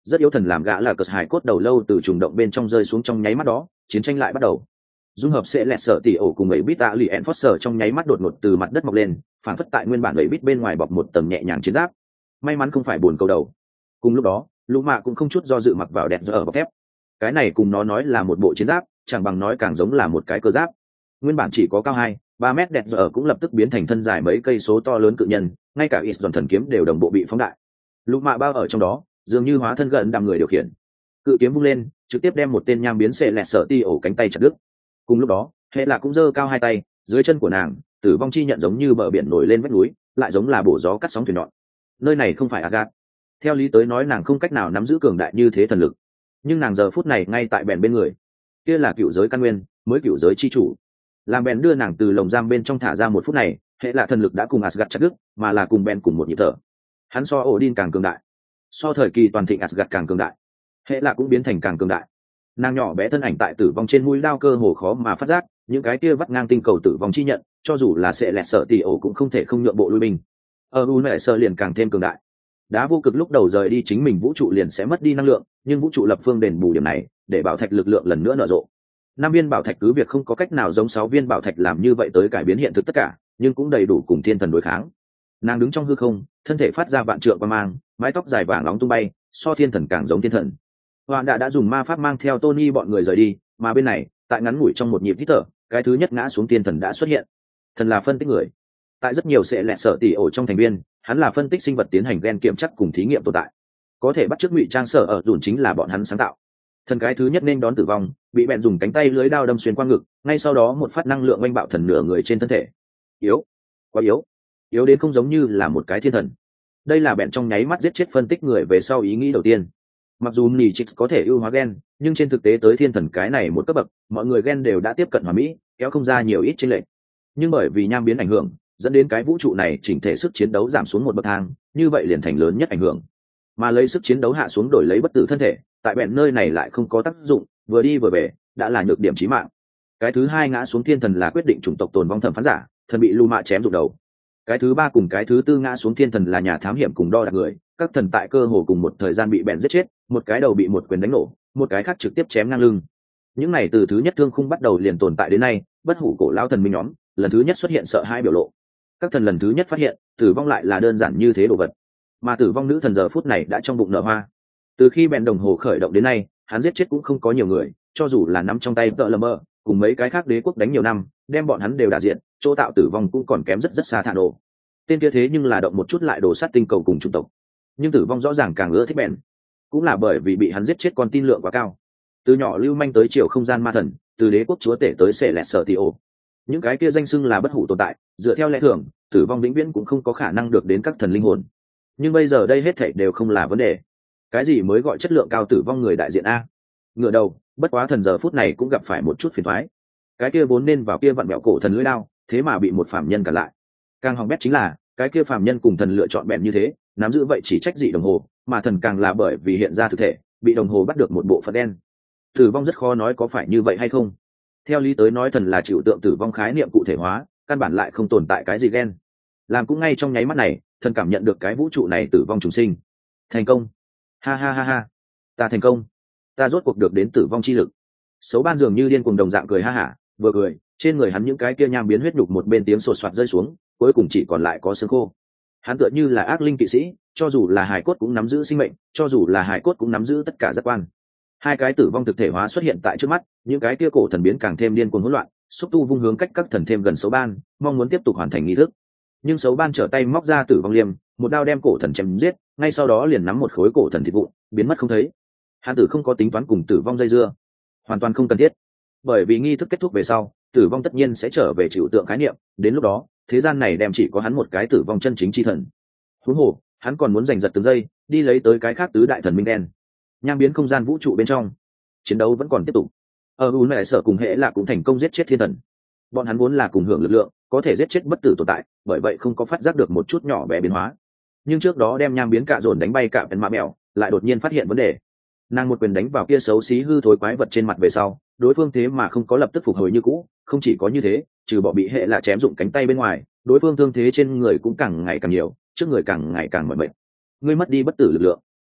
rất yếu thần làm gã là cờ hải cốt đầu lâu từ trùng động bên trong rơi xuống, trong nháy mắt đó chiến tranh lại bắt đầu. Dung hợp sẽ lẹt sợ tỉ ổ cùng ấy bít tạ lì en foster trong nháy mắt đột ngột từ mặt đất mọc lên, phản phất tại nguyên bản ấy bít bên ngoài bọc một tầng nhẹ nhàng chiến giáp. May mắn không phải buồn cầu đầu. Cùng lúc đó lũ mạ cũng không chút do dự mặc vào đẹp giờ ở bọc thép. Cái này cùng nó nói là một bộ chiến giáp chẳng bằng nói càng giống là một cái cơ giáp. Nguyên bản chỉ có cao hai ba mét đẹp giờ cũng lập tức biến thành thân dài mấy cây số to lớn cự nhân, ngay cả ít dọn thần kiếm đều đồng bộ bị phóng đại. Lũ mạ bao ở trong đó dường như hóa thân gần đạm người điều khiển, cự kiếm vung lên trực tiếp đem một tên nham biến xệ lẹt sợ ti ổ cánh tay chặt đứt. Cùng lúc đó hệ là cũng giơ cao hai tay, dưới chân của nàng tử vong chi nhận giống như bờ biển nổi lên vách núi, lại giống là bổ gió cắt sóng thuyền nhọn. Nơi này không phải Asgard. Theo lý tới nói nàng không cách nào nắm giữ cường đại như thế thần lực, nhưng nàng giờ phút này ngay tại bèn bên người, kia là cựu giới căn nguyên, mới cựu giới chi chủ. Làm bèn đưa nàng từ lồng giam bên trong thả ra một phút này, hệ là thần lực đã cùng Asgard chặt đứt, mà là cùng bèn cùng một nhịp thở. Hắn so Odin càng cường đại, so thời kỳ toàn thịnh Asgard càng cường đại, hệ là cũng biến thành càng cường đại. Nàng nhỏ bé thân ảnh tại tử vong trên mũi đao cơ hồ khó mà phát giác, những cái kia vắt ngang tinh cầu tử vong chi nhận, cho dù là sẽ lẹt sợ tỷ ổ cũng không thể không nhượng bộ lui binh. Ở u nệ sơ liền càng thêm cường đại. Đá vô cực lúc đầu rời đi chính mình vũ trụ liền sẽ mất đi năng lượng, nhưng vũ trụ lập phương đền bù điểm này, để bảo thạch lực lượng lần nữa nở rộ. Năm viên bảo thạch cứ việc không có cách nào giống sáu viên bảo thạch làm như vậy tới cải biến hiện thực tất cả, nhưng cũng đầy đủ cùng thiên thần đối kháng. Nàng đứng trong hư không, thân thể phát ra vạn trượng quang mang, mái tóc dài vàng nóng tung bay, so thiên thần càng giống thiên thần. Hoàn đã đã dùng ma pháp mang theo Tony bọn người rời đi, mà bên này, tại ngắn ngủi trong một nhịp hít thở, cái thứ nhất ngã xuống thiên thần đã xuất hiện. Thần là phân tích người. Tại rất nhiều sẽ lẹ sợ tỉ ổ trong thành viên, hắn là phân tích sinh vật tiến hành gen kiểm chắc cùng thí nghiệm tồn tại. Có thể bắt chước ngụy trang sở ở dùn chính là bọn hắn sáng tạo. Thần cái thứ nhất nên đón tử vong, bị bèn dùng cánh tay lưới đao đâm xuyên qua ngực, ngay sau đó một phát năng lượng oanh bạo thần nửa người trên thân thể. Yếu, quá yếu, yếu đến không giống như là một cái thiên thần. Đây là bèn trong nháy mắt giết chết phân tích người về sau ý nghĩ đầu tiên. Mặc dù nỉ trích có thể ưu hóa gen, nhưng trên thực tế tới thiên thần cái này một cấp bậc, mọi người gen đều đã tiếp cận hoàn mỹ, kéo không ra nhiều ít chênh lệch. Nhưng bởi vì nham biến ảnh hưởng, dẫn đến cái vũ trụ này chỉnh thể sức chiến đấu giảm xuống một bậc thang, như vậy liền thành lớn nhất ảnh hưởng. Mà lấy sức chiến đấu hạ xuống đổi lấy bất tử thân thể, tại bèn nơi này lại không có tác dụng, vừa đi vừa về, đã là nhược điểm chí mạng. Cái thứ hai ngã xuống thiên thần là quyết định chủng tộc tồn vong thẩm phán giả, thần bị Lu Mạ chém rụng đầu. Cái thứ ba cùng cái thứ tư ngã xuống thiên thần là nhà thám hiểm cùng đo đạc người, các thần tại cơ hồ cùng một thời gian bị bèn giết chết, một cái đầu bị một quyền đánh nổ, một cái khác trực tiếp chém ngang lưng. Những này từ thứ nhất thương khung bắt đầu liền tồn tại đến nay, bất hủ cổ lão thần minh nhóm, lần thứ nhất xuất hiện sợ hãi biểu lộ. Các thần lần thứ nhất phát hiện, tử vong lại là đơn giản như thế đồ vật. Mà tử vong nữ thần giờ phút này đã trong bụng nở hoa. Từ khi bèn đồng hồ khởi động đến nay, hắn giết chết cũng không có nhiều người, cho dù là nắm trong tay tợ lầm mơ, cùng mấy cái khác đế quốc đánh nhiều năm, đem bọn hắn đều đả diện, chỗ tạo tử vong cũng còn kém rất rất xa thả nổ. Tên kia thế nhưng là động một chút lại đổ sát tinh cầu cùng chủng tộc. Nhưng tử vong rõ ràng càng ưa thích bèn, cũng là bởi vì bị hắn giết chết con tin lượng quá cao. Từ nhỏ lưu manh tới chiều không gian ma thần, từ đế quốc chúa tể tới sệ lẹt sở tì ổ, những cái kia danh xưng là bất hủ tồn tại, dựa theo lẽ thường tử vong vĩnh viễn cũng không có khả năng được đến các thần linh hồn. Nhưng bây giờ đây hết thảy đều không là vấn đề. Cái gì mới gọi chất lượng cao tử vong người đại diện a? Ngựa đầu, bất quá thần giờ phút này cũng gặp phải một chút phiền toái. Cái kia vốn nên vào kia vặn mẹo cổ thần lưỡi đao, thế mà bị một phàm nhân cản lại. Càng hỏng bét chính là, cái kia phàm nhân cùng thần lựa chọn bèn như thế, nắm giữ vậy chỉ trách dị đồng hồ, mà thần càng là bởi vì hiện ra thực thể, bị đồng hồ bắt được một bộ phận đen. Tử vong rất khó nói có phải như vậy hay không. Theo lý tới nói thần là chịu tượng tử vong khái niệm cụ thể hóa, căn bản lại không tồn tại cái gì gen. Làm cũng ngay trong nháy mắt này, thần cảm nhận được cái vũ trụ này tử vong trùng sinh. Thành công. Ha ha ha ha. Ta thành công. Ta rốt cuộc được đến tử vong chi lực. Xấu ban dường như điên cuồng đồng dạng cười ha hả, vừa cười, trên người hắn những cái kia nham biến huyết nhục một bên tiếng sột soạt rơi xuống, cuối cùng chỉ còn lại có xương khô. Hắn tựa như là ác linh kỵ sĩ, cho dù là hài cốt cũng nắm giữ sinh mệnh, cho dù là hài cốt cũng nắm giữ tất cả giác quan. Hai cái tử vong thực thể hóa xuất hiện tại trước mắt, những cái kia cổ thần biến càng thêm điên cuồng hỗn loạn, xúc tu vung hướng cách các thần thêm gần xấu ban, mong muốn tiếp tục hoàn thành nghi thức. Nhưng xấu ban trở tay móc ra tử vong liêm, một đao đem cổ thần chém giết, ngay sau đó liền nắm một khối cổ thần thịt vụn, biến mất không thấy. Hắn tử không có tính toán cùng tử vong dây dưa, hoàn toàn không cần thiết, bởi vì nghi thức kết thúc về sau, tử vong tất nhiên sẽ trở về chịu tượng khái niệm, đến lúc đó thế gian này đem chỉ có hắn một cái tử vong chân chính chi thần. Huống hồ hắn còn muốn giành giật từng giây đi lấy tới cái khác tứ đại thần minh đen. Nham biến không gian vũ trụ bên trong, chiến đấu vẫn còn tiếp tục. Ở u nệ sở cùng hệ là cũng thành công giết chết thiên thần. Bọn hắn vốn là cùng hưởng lực lượng, có thể giết chết bất tử tồn tại, bởi vậy không có phát giác được một chút nhỏ bé biến hóa. Nhưng trước đó đem nham biến cạ dồn đánh bay cả bên mạ mèo, lại đột nhiên phát hiện vấn đề. Nàng một quyền đánh vào kia xấu xí hư thối quái vật trên mặt về sau, đối phương thế mà không có lập tức phục hồi như cũ. Không chỉ có như thế, trừ bỏ bị hệ là chém dụng cánh tay bên ngoài, đối phương thương thế trên người cũng càng ngày càng nhiều, trước người càng ngày càng mỏi mệt. Ngươi mất đi bất tử lực lượng.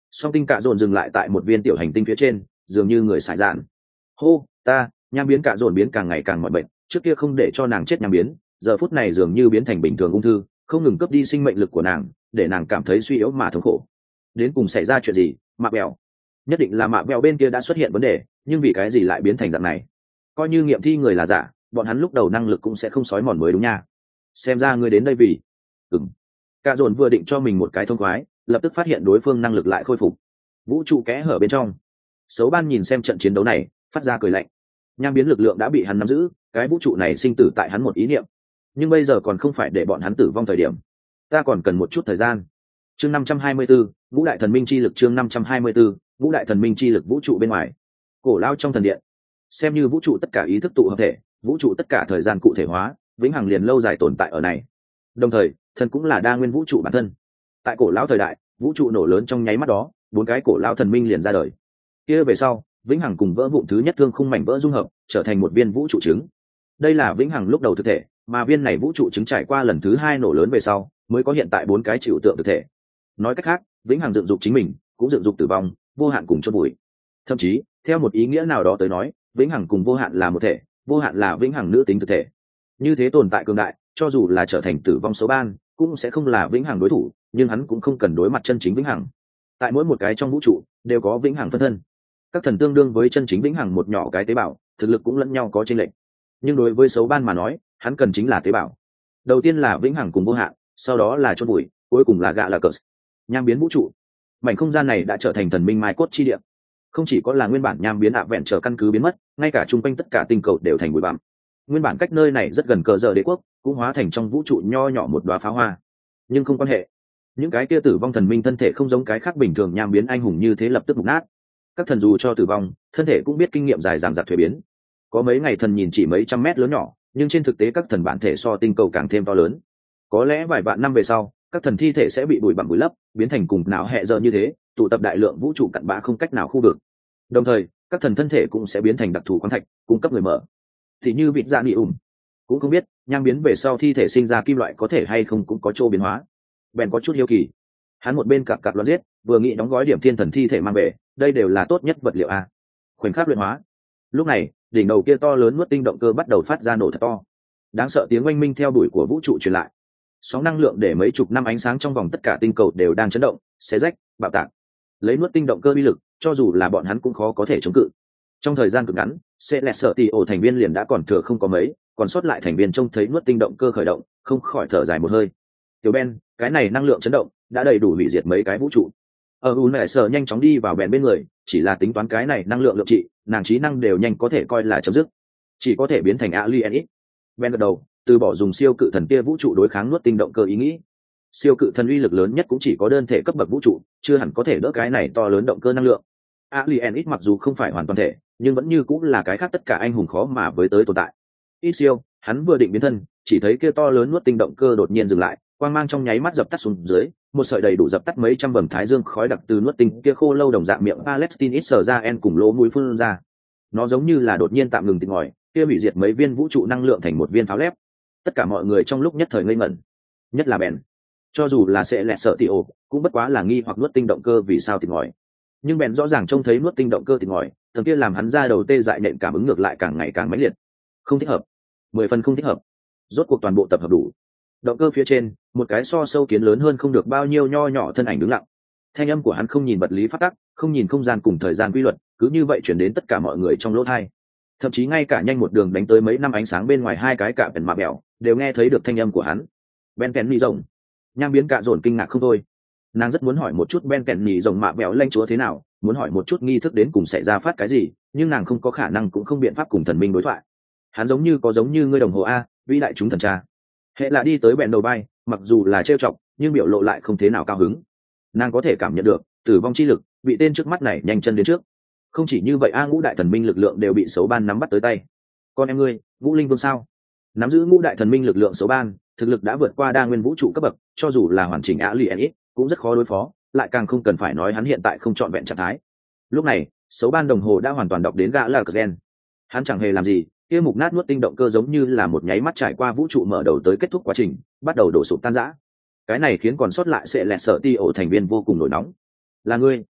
song tinh cạ dồn dừng lại tại một viên tiểu hành tinh phía trên, dường như người xài dạn. Hô, ta, nham biến cạ dồn biến càng ngày càng mọi bệnh, trước kia không để cho nàng chết nham biến, giờ phút này dường như biến thành bình thường ung thư, không ngừng cướp đi sinh mệnh lực của nàng, để nàng cảm thấy suy yếu mà thống khổ. Đến cùng xảy ra chuyện gì? Mạ bèo, nhất định là mạ bèo bên kia đã xuất hiện vấn đề, nhưng vì cái gì lại biến thành dạng này? Coi như nghiệm thi người là giả, bọn hắn lúc đầu năng lực cũng sẽ không sói mòn mới đúng nha. Xem ra ngươi đến đây vì ừm cạ dồn vừa định cho mình một cái thông khoái, lập tức phát hiện đối phương năng lực lại khôi phục. Vũ trụ kẽ hở bên trong, Sấu Ban nhìn xem trận chiến đấu này, phát ra cười lạnh. Nham biến lực lượng đã bị hắn nắm giữ, cái vũ trụ này sinh tử tại hắn một ý niệm, nhưng bây giờ còn không phải để bọn hắn tử vong thời điểm, ta còn cần một chút thời gian. Chương năm trăm hai mươi 524, Vũ đại thần minh chi lực. Chương năm trăm hai mươi 524, Vũ đại thần minh chi lực. Vũ trụ bên ngoài, cổ lao trong thần điện, xem như vũ trụ tất cả ý thức tụ hợp thể, vũ trụ tất cả thời gian cụ thể hóa, vĩnh hằng liền lâu dài tồn tại ở này. Đồng thời, thần cũng là đa nguyên vũ trụ bản thân. Tại cổ lão thời đại, vũ trụ nổ lớn trong nháy mắt đó, bốn cái cổ lão thần minh liền ra đời. Kia về sau, vĩnh hằng cùng vỡ vụn thứ nhất thương khung mảnh vỡ dung hợp, trở thành một viên vũ trụ trứng. Đây là vĩnh hằng lúc đầu thực thể, mà viên này vũ trụ trứng trải qua lần thứ hai nổ lớn về sau, mới có hiện tại bốn cái chịu tượng thực thể. Nói cách khác, vĩnh hằng dựng dục chính mình, cũng dựng dục tử vong, vô hạn cùng chôn bụi. Thậm chí, theo một ý nghĩa nào đó tới nói, vĩnh hằng cùng vô hạn là một thể, vô hạn là vĩnh hằng nữ tính thực thể. Như thế tồn tại cường đại, cho dù là trở thành tử vong số ban, cũng sẽ không là vĩnh hằng đối thủ, nhưng hắn cũng không cần đối mặt chân chính vĩnh hằng. Tại mỗi một cái trong vũ trụ đều có vĩnh hằng phân thân, các thần tương đương với chân chính vĩnh hằng một nhỏ cái tế bào, thực lực cũng lẫn nhau có chênh lệch. Nhưng đối với xấu ban mà nói, hắn cần chính là tế bào. Đầu tiên là vĩnh hằng cùng vô hạn, sau đó là chôn bụi, cuối cùng là gạ là cờ. Nham biến vũ trụ, mảnh không gian này đã trở thành thần minh mai cốt chi địa. Không chỉ có là nguyên bản nham biến ạ vẹn trở căn cứ biến mất, ngay cả chung quanh tất cả tinh cầu đều thành bụi bặm. Nguyên bản cách nơi này rất gần cờ giờ đế quốc, cũng hóa thành trong vũ trụ nho nhỏ một đóa pháo hoa. Nhưng không quan hệ, những cái kia tử vong thần minh thân thể không giống cái khác bình thường nham biến anh hùng như thế lập tức mục nát. Các thần dù cho tử vong, thân thể cũng biết kinh nghiệm dài dằng dặc thuế biến. Có mấy ngày thần nhìn chỉ mấy trăm mét lớn nhỏ, nhưng trên thực tế các thần bản thể so tinh cầu càng thêm to lớn. Có lẽ vài vạn năm về sau, các thần thi thể sẽ bị bụi bặm bụi lấp, biến thành cùng não hệ giờ như thế, tụ tập đại lượng vũ trụ cặn bã không cách nào khu vực. Đồng thời, các thần thân thể cũng sẽ biến thành đặc thù khoáng thạch, cung cấp người mở. Thì như vịt dạ nị ủng, cũng không biết nham biến về sau thi thể sinh ra kim loại có thể hay không cũng có chỗ biến hóa. Bèn có chút hiếu kỳ, hắn một bên cặp cặp loạt giết, vừa nghĩ đóng gói điểm thiên thần thi thể mang về, đây đều là tốt nhất vật liệu a. Khoảnh khắc luyện hóa. Lúc này, đỉnh đầu kia to lớn nuốt tinh động cơ bắt đầu phát ra nổ thật to, đáng sợ tiếng oanh minh theo đuổi của vũ trụ truyền lại. Sóng năng lượng để mấy chục năm ánh sáng trong vòng tất cả tinh cầu đều đang chấn động, xé rách, bạo tạc. Lấy nuốt tinh động cơ uy lực, cho dù là bọn hắn cũng khó có thể chống cự. Trong thời gian cực ngắn, sẽ lẹt sợ tỷ ổ thành viên liền đã còn thừa không có mấy, còn sót lại thành viên trông thấy nuốt tinh động cơ khởi động, không khỏi thở dài một hơi. Tiểu Ben, cái này năng lượng chấn động đã đầy đủ hủy diệt mấy cái vũ trụ. Ở u nệ sợ nhanh chóng đi vào bèn bên người, chỉ là tính toán cái này năng lượng lượng trị, nàng trí năng đều nhanh có thể coi là chấm dứt, chỉ có thể biến thành alienit. Ben gật đầu, từ bỏ dùng siêu cự thần kia vũ trụ đối kháng nuốt tinh động cơ ý nghĩ. Siêu cự thần uy lực lớn nhất cũng chỉ có đơn thể cấp bậc vũ trụ, chưa hẳn có thể đỡ cái này to lớn động cơ năng lượng. Alienit mặc dù không phải hoàn toàn thể, nhưng vẫn như cũng là cái khác tất cả anh hùng khó mà với tới tồn tại. Ít siêu, hắn vừa định biến thân, chỉ thấy kia to lớn nuốt tinh động cơ đột nhiên dừng lại, quang mang trong nháy mắt dập tắt xuống dưới, một sợi đầy đủ dập tắt mấy trăm vầng thái dương khói đặc từ nuốt tinh kia khô lâu đồng dạng miệng Palestine ít sở ra en cùng lỗ mũi phun ra. Nó giống như là đột nhiên tạm ngừng tịt ngòi, kia hủy diệt mấy viên vũ trụ năng lượng thành một viên pháo lép. Tất cả mọi người trong lúc nhất thời ngây ngẩn, nhất là bèn. Cho dù là sẽ lẹt sợ tỉ ổ, cũng bất quá là nghi hoặc nuốt tinh động cơ vì sao tịt ngòi. Nhưng bèn rõ ràng trông thấy nuốt tinh động cơ tịt ngòi, thằng kia làm hắn ra đầu tê dại nện cảm ứng ngược lại càng ngày càng mãnh liệt. Không thích hợp, mười phần không thích hợp. Rốt cuộc toàn bộ tập hợp đủ. Động cơ phía trên, một cái so sâu kiến lớn hơn không được bao nhiêu nho nhỏ thân ảnh đứng lặng. Thanh âm của hắn không nhìn vật lý phát tắc, không nhìn không gian cùng thời gian quy luật, cứ như vậy chuyển đến tất cả mọi người trong lỗ tai. Thậm chí ngay cả nhanh một đường đánh tới mấy năm ánh sáng bên ngoài hai cái cạ bèn mạ bèo đều nghe thấy được thanh âm của hắn. Ben kèn nhì rồng. Nham biến cạ dồn kinh ngạc không thôi. Nàng rất muốn hỏi một chút Ben kèn nhì rồng mạ bèo lanh chúa thế nào, muốn hỏi một chút nghi thức đến cùng sẽ ra phát cái gì, nhưng nàng không có khả năng cũng không biện pháp cùng thần minh đối thoại. Hắn giống như có giống như ngươi đồng hồ a, vĩ đại chúng thần cha. Hệ là đi tới bèn đầu bay, mặc dù là trêu chọc, nhưng biểu lộ lại không thế nào cao hứng. Nàng có thể cảm nhận được tử vong chi lực bị tên trước mắt này nhanh chân đến trước. Không chỉ như vậy, a ngũ đại thần minh lực lượng đều bị xấu ban nắm bắt tới tay. Con em ngươi, ngũ linh vương sao? Nắm giữ ngũ đại thần minh lực lượng xấu ban, thực lực đã vượt qua đa nguyên vũ trụ cấp bậc, cho dù là hoàn chỉnh alienit cũng rất khó đối phó, lại càng không cần phải nói hắn hiện tại không trọn vẹn trạng thái. Lúc này, xấu ban đồng hồ đã hoàn toàn đọc đến gã là gen. Hắn chẳng hề làm gì, kia mục nát nuốt tinh động cơ giống như là một nháy mắt trải qua vũ trụ mở đầu tới kết thúc quá trình, bắt đầu đổ sụp tan rã. Cái này khiến còn sót lại sẽ lẹt sợ ti ổ thành viên vô cùng nổi nóng. Là ngươi,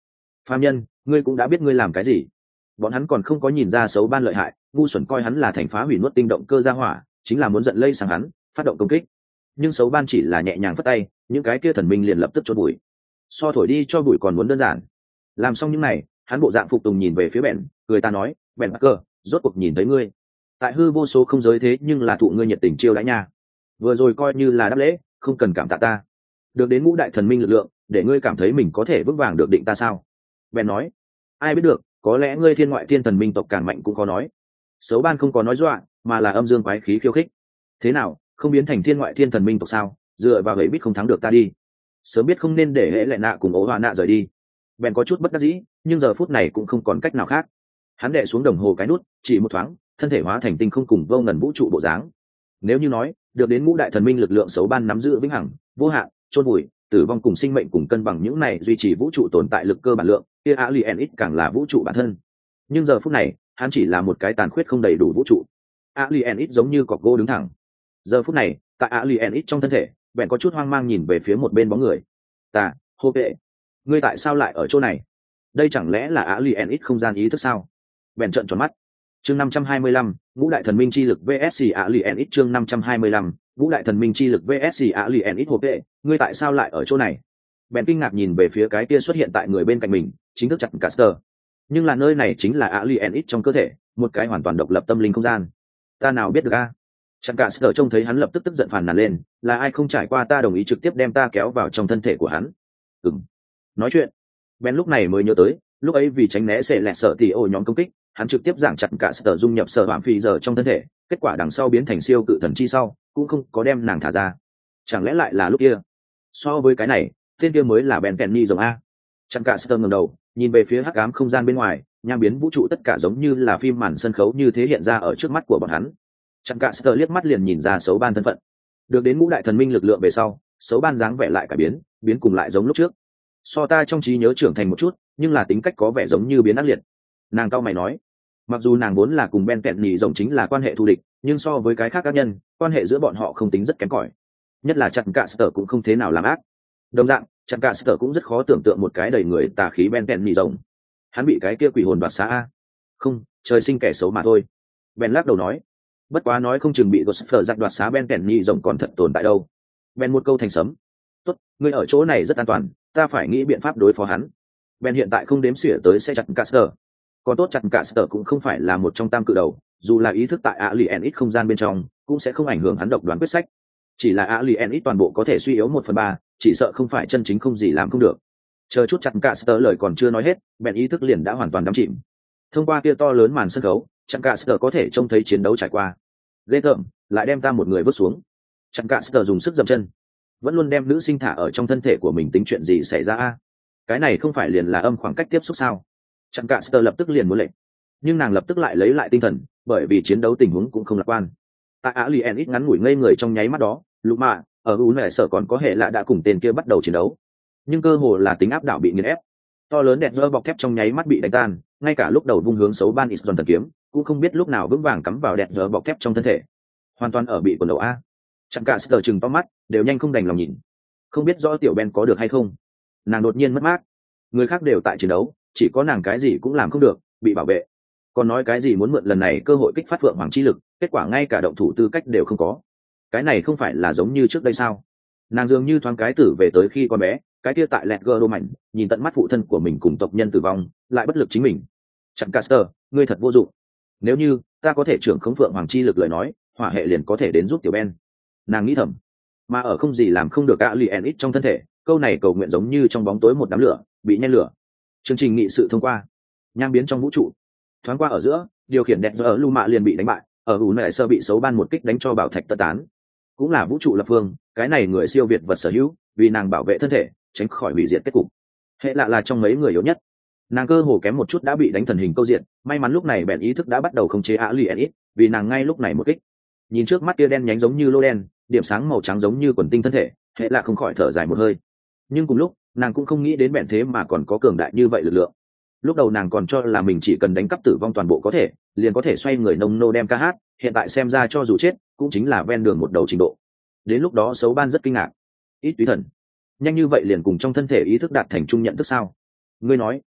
Phàm nhân, ngươi cũng đã biết ngươi làm cái gì. Bọn hắn còn không có nhìn ra xấu ban lợi hại, ngu xuẩn coi hắn là thành phá hủy nuốt tinh động cơ ra hỏa, chính là muốn giận lây sang hắn, phát động công kích. Nhưng xấu ban chỉ là nhẹ nhàng phất tay, những cái kia thần minh liền lập tức chôn bụi. So thổi đi cho bụi còn muốn đơn giản. Làm xong những này, hắn bộ dạng phục tùng nhìn về phía bèn, người ta nói, bèn cơ, rốt cuộc nhìn thấy ngươi. Tại hư vô số không giới thế nhưng là thụ ngươi nhiệt tình chiêu đãi nha. Vừa rồi coi như là đáp lễ, không cần cảm tạ ta. Được đến ngũ đại thần minh lực lượng, để ngươi cảm thấy mình có thể vững vàng được định ta sao? Bèn nói, ai biết được, có lẽ ngươi thiên ngoại thiên thần minh tộc càng mạnh cũng có nói. Xấu ban không có nói dọa, mà là âm dương quái khí khiêu khích. Thế nào, không biến thành thiên ngoại thiên thần minh tộc sao? Dựa vào gậy biết không thắng được ta đi. Sớm biết không nên để hễ lệ nạ cùng ố hoa nạ rời đi. Bèn có chút bất đắc dĩ, nhưng giờ phút này cũng không còn cách nào khác. Hắn đệ xuống đồng hồ cái nút, chỉ một thoáng, thân thể hóa thành tinh không cùng vô ngần vũ trụ bộ dáng. Nếu như nói, được đến ngũ đại thần minh lực lượng xấu ban nắm giữ vĩnh hằng, vô hạn, chôn vùi, tử vong cùng sinh mệnh cùng cân bằng những này duy trì vũ trụ tồn tại lực cơ bản lượng, kia Alien X càng là vũ trụ bản thân. Nhưng giờ phút này, hắn chỉ là một cái tàn khuyết không đầy đủ vũ trụ. Alien X giống như cọc gỗ đứng thẳng. Giờ phút này, tại Alien X trong thân thể, bèn có chút hoang mang nhìn về phía một bên bóng người. "Ta, hô vệ, ngươi tại sao lại ở chỗ này? Đây chẳng lẽ là Alien X không gian ý thức sao?" Bèn trợn tròn mắt. Chương năm trăm hai mươi lăm, ngũ đại thần minh chi lực vs Alien X. Chương năm trăm hai mươi lăm, ngũ đại thần minh chi lực vs Alien X. Hộp vệ, ngươi tại sao lại ở chỗ này? Bèn kinh ngạc nhìn về phía cái kia xuất hiện tại người bên cạnh mình, chính thức chặt Caster. Nhưng là nơi này chính là Alien X trong cơ thể, một cái hoàn toàn độc lập tâm linh không gian. Ta nào biết được a? Chặt Caster trông thấy hắn lập tức tức giận phàn nàn lên, là ai không trải qua ta đồng ý trực tiếp đem ta kéo vào trong thân thể của hắn? Ừm. Nói chuyện. Bèn lúc này mới nhớ tới, lúc ấy vì tránh né sẽ lẹt sợ thì ô nhóm công kích, hắn trực tiếp giảng chặt cả sở dung nhập sở hoạm phi giờ trong thân thể, kết quả đằng sau biến thành siêu cự thần chi sau cũng không có đem nàng thả ra. Chẳng lẽ lại là lúc kia? So với cái này, tên kia mới là Ben Penny rồng a. Chặt cả sở ngẩng đầu, nhìn về phía hắc ám không gian bên ngoài, nham biến vũ trụ tất cả giống như là phim màn sân khấu như thế hiện ra ở trước mắt của bọn hắn. Chặt cả sở liếc mắt liền nhìn ra xấu ban thân phận. Được đến ngũ đại thần minh lực lượng về sau, xấu ban dáng vẻ lại cải biến, biến cùng lại giống lúc trước. So ta trong trí nhớ trưởng thành một chút, nhưng là tính cách có vẻ giống như biến ác liệt. Nàng cau mày nói, mặc dù nàng vốn là cùng Ben kẹn nhì rồng chính là quan hệ thù địch, nhưng so với cái khác cá nhân, quan hệ giữa bọn họ không tính rất kém cỏi. Nhất là chặt cả sở cũng không thế nào làm ác. Đồng dạng, chặt cả sở cũng rất khó tưởng tượng một cái đầy người tà khí Ben kẹn nhì rồng. Hắn bị cái kia quỷ hồn đoạt xá a? Không, trời sinh kẻ xấu mà thôi. Ben lắc đầu nói, bất quá nói không chừng bị Gosfer giặc đoạt xá Ben kẹn nhì rồng còn thật tồn tại đâu. Ben một câu thành sấm. Tốt, ngươi ở chỗ này rất an toàn, ta phải nghĩ biện pháp đối phó hắn. Ben hiện tại không đếm xỉa tới sẽ chặt Caster. Còn tốt chặt Caster cũng không phải là một trong tam cự đầu, dù là ý thức tại Alien X không gian bên trong, cũng sẽ không ảnh hưởng hắn độc đoán quyết sách. Chỉ là Alien X toàn bộ có thể suy yếu một phần ba, chỉ sợ không phải chân chính không gì làm không được. Chờ chút chặt Caster lời còn chưa nói hết, Ben ý thức liền đã hoàn toàn đắm chìm. Thông qua kia to lớn màn sân khấu, chặt Caster có thể trông thấy chiến đấu trải qua. Ghê tởm, lại đem ta một người vứt xuống. Chặt Caster dùng sức dậm chân, vẫn luôn đem nữ sinh thả ở trong thân thể của mình, tính chuyện gì xảy ra a? Cái này không phải liền là âm khoảng cách tiếp xúc sao? Chặt cả Sơ lập tức liền muốn lệnh, nhưng nàng lập tức lại lấy lại tinh thần, bởi vì chiến đấu tình huống cũng không lạc quan. Tại Alien ít ngắn ngủi ngây người trong nháy mắt đó, lục mạ ở u nệ sở còn có hệ là đã cùng tên kia bắt đầu chiến đấu, nhưng cơ hồ là tính áp đảo bị nghiền ép. To lớn đẹp dơ bọc thép trong nháy mắt bị đánh tan, ngay cả lúc đầu vung hướng xấu ban ít giòn thần kiếm cũng không biết lúc nào vững vàng cắm vào đẹp dơ bọc thép trong thân thể, hoàn toàn ở bị quần đầu a. Chặt cả Sơ chừng to mắt, đều nhanh không đành lòng nhìn, không biết rõ tiểu Ben có được hay không. Nàng đột nhiên mất mát, người khác đều tại chiến đấu, chỉ có nàng cái gì cũng làm không được, bị bảo vệ, còn nói cái gì muốn mượn lần này cơ hội kích phát phượng hoàng chi lực, kết quả ngay cả động thủ tư cách đều không có. Cái này không phải là giống như trước đây sao? Nàng dường như thoáng cái tử về tới khi con bé, cái kia tại lẹt gơ đô mạnh, nhìn tận mắt phụ thân của mình cùng tộc nhân tử vong, lại bất lực chính mình. Chẳng Caster, ngươi thật vô dụng. Nếu như ta có thể trưởng khống phượng hoàng chi lực lời nói, hỏa hệ liền có thể đến giúp tiểu Ben. Nàng nghĩ thầm, mà ở không gì làm không được Alien ít trong thân thể, câu này cầu nguyện giống như trong bóng tối một đám lửa bị nhen lửa. Chương trình nghị sự thông qua, nham biến trong vũ trụ, thoáng qua ở giữa, điều khiển đẹp ở lu mạ liền bị đánh bại, ở ủ nệ sơ bị xấu ban một kích đánh cho bảo thạch tất tán. Cũng là vũ trụ lập phương, cái này người siêu việt vật sở hữu, vì nàng bảo vệ thân thể, tránh khỏi hủy diệt kết cục. Hệ lạ là trong mấy người yếu nhất, nàng cơ hồ kém một chút đã bị đánh thần hình câu diện, may mắn lúc này bèn ý thức đã bắt đầu khống chế Alien ít, vì nàng ngay lúc này một kích. Nhìn trước mắt kia đen nhánh giống như lô đen, điểm sáng màu trắng giống như quần tinh thân thể, hệ lạ không khỏi thở dài một hơi. Nhưng cùng lúc, nàng cũng không nghĩ đến bèn thế mà còn có cường đại như vậy lực lượng. Lúc đầu nàng còn cho là mình chỉ cần đánh cắp tử vong toàn bộ có thể, liền có thể xoay người nông nô đem ca hát, hiện tại xem ra cho dù chết, cũng chính là ven đường một đầu trình độ. Đến lúc đó xấu ban rất kinh ngạc. Ít túy thần, nhanh như vậy liền cùng trong thân thể ý thức đạt thành chung nhận thức sao? Ngươi nói,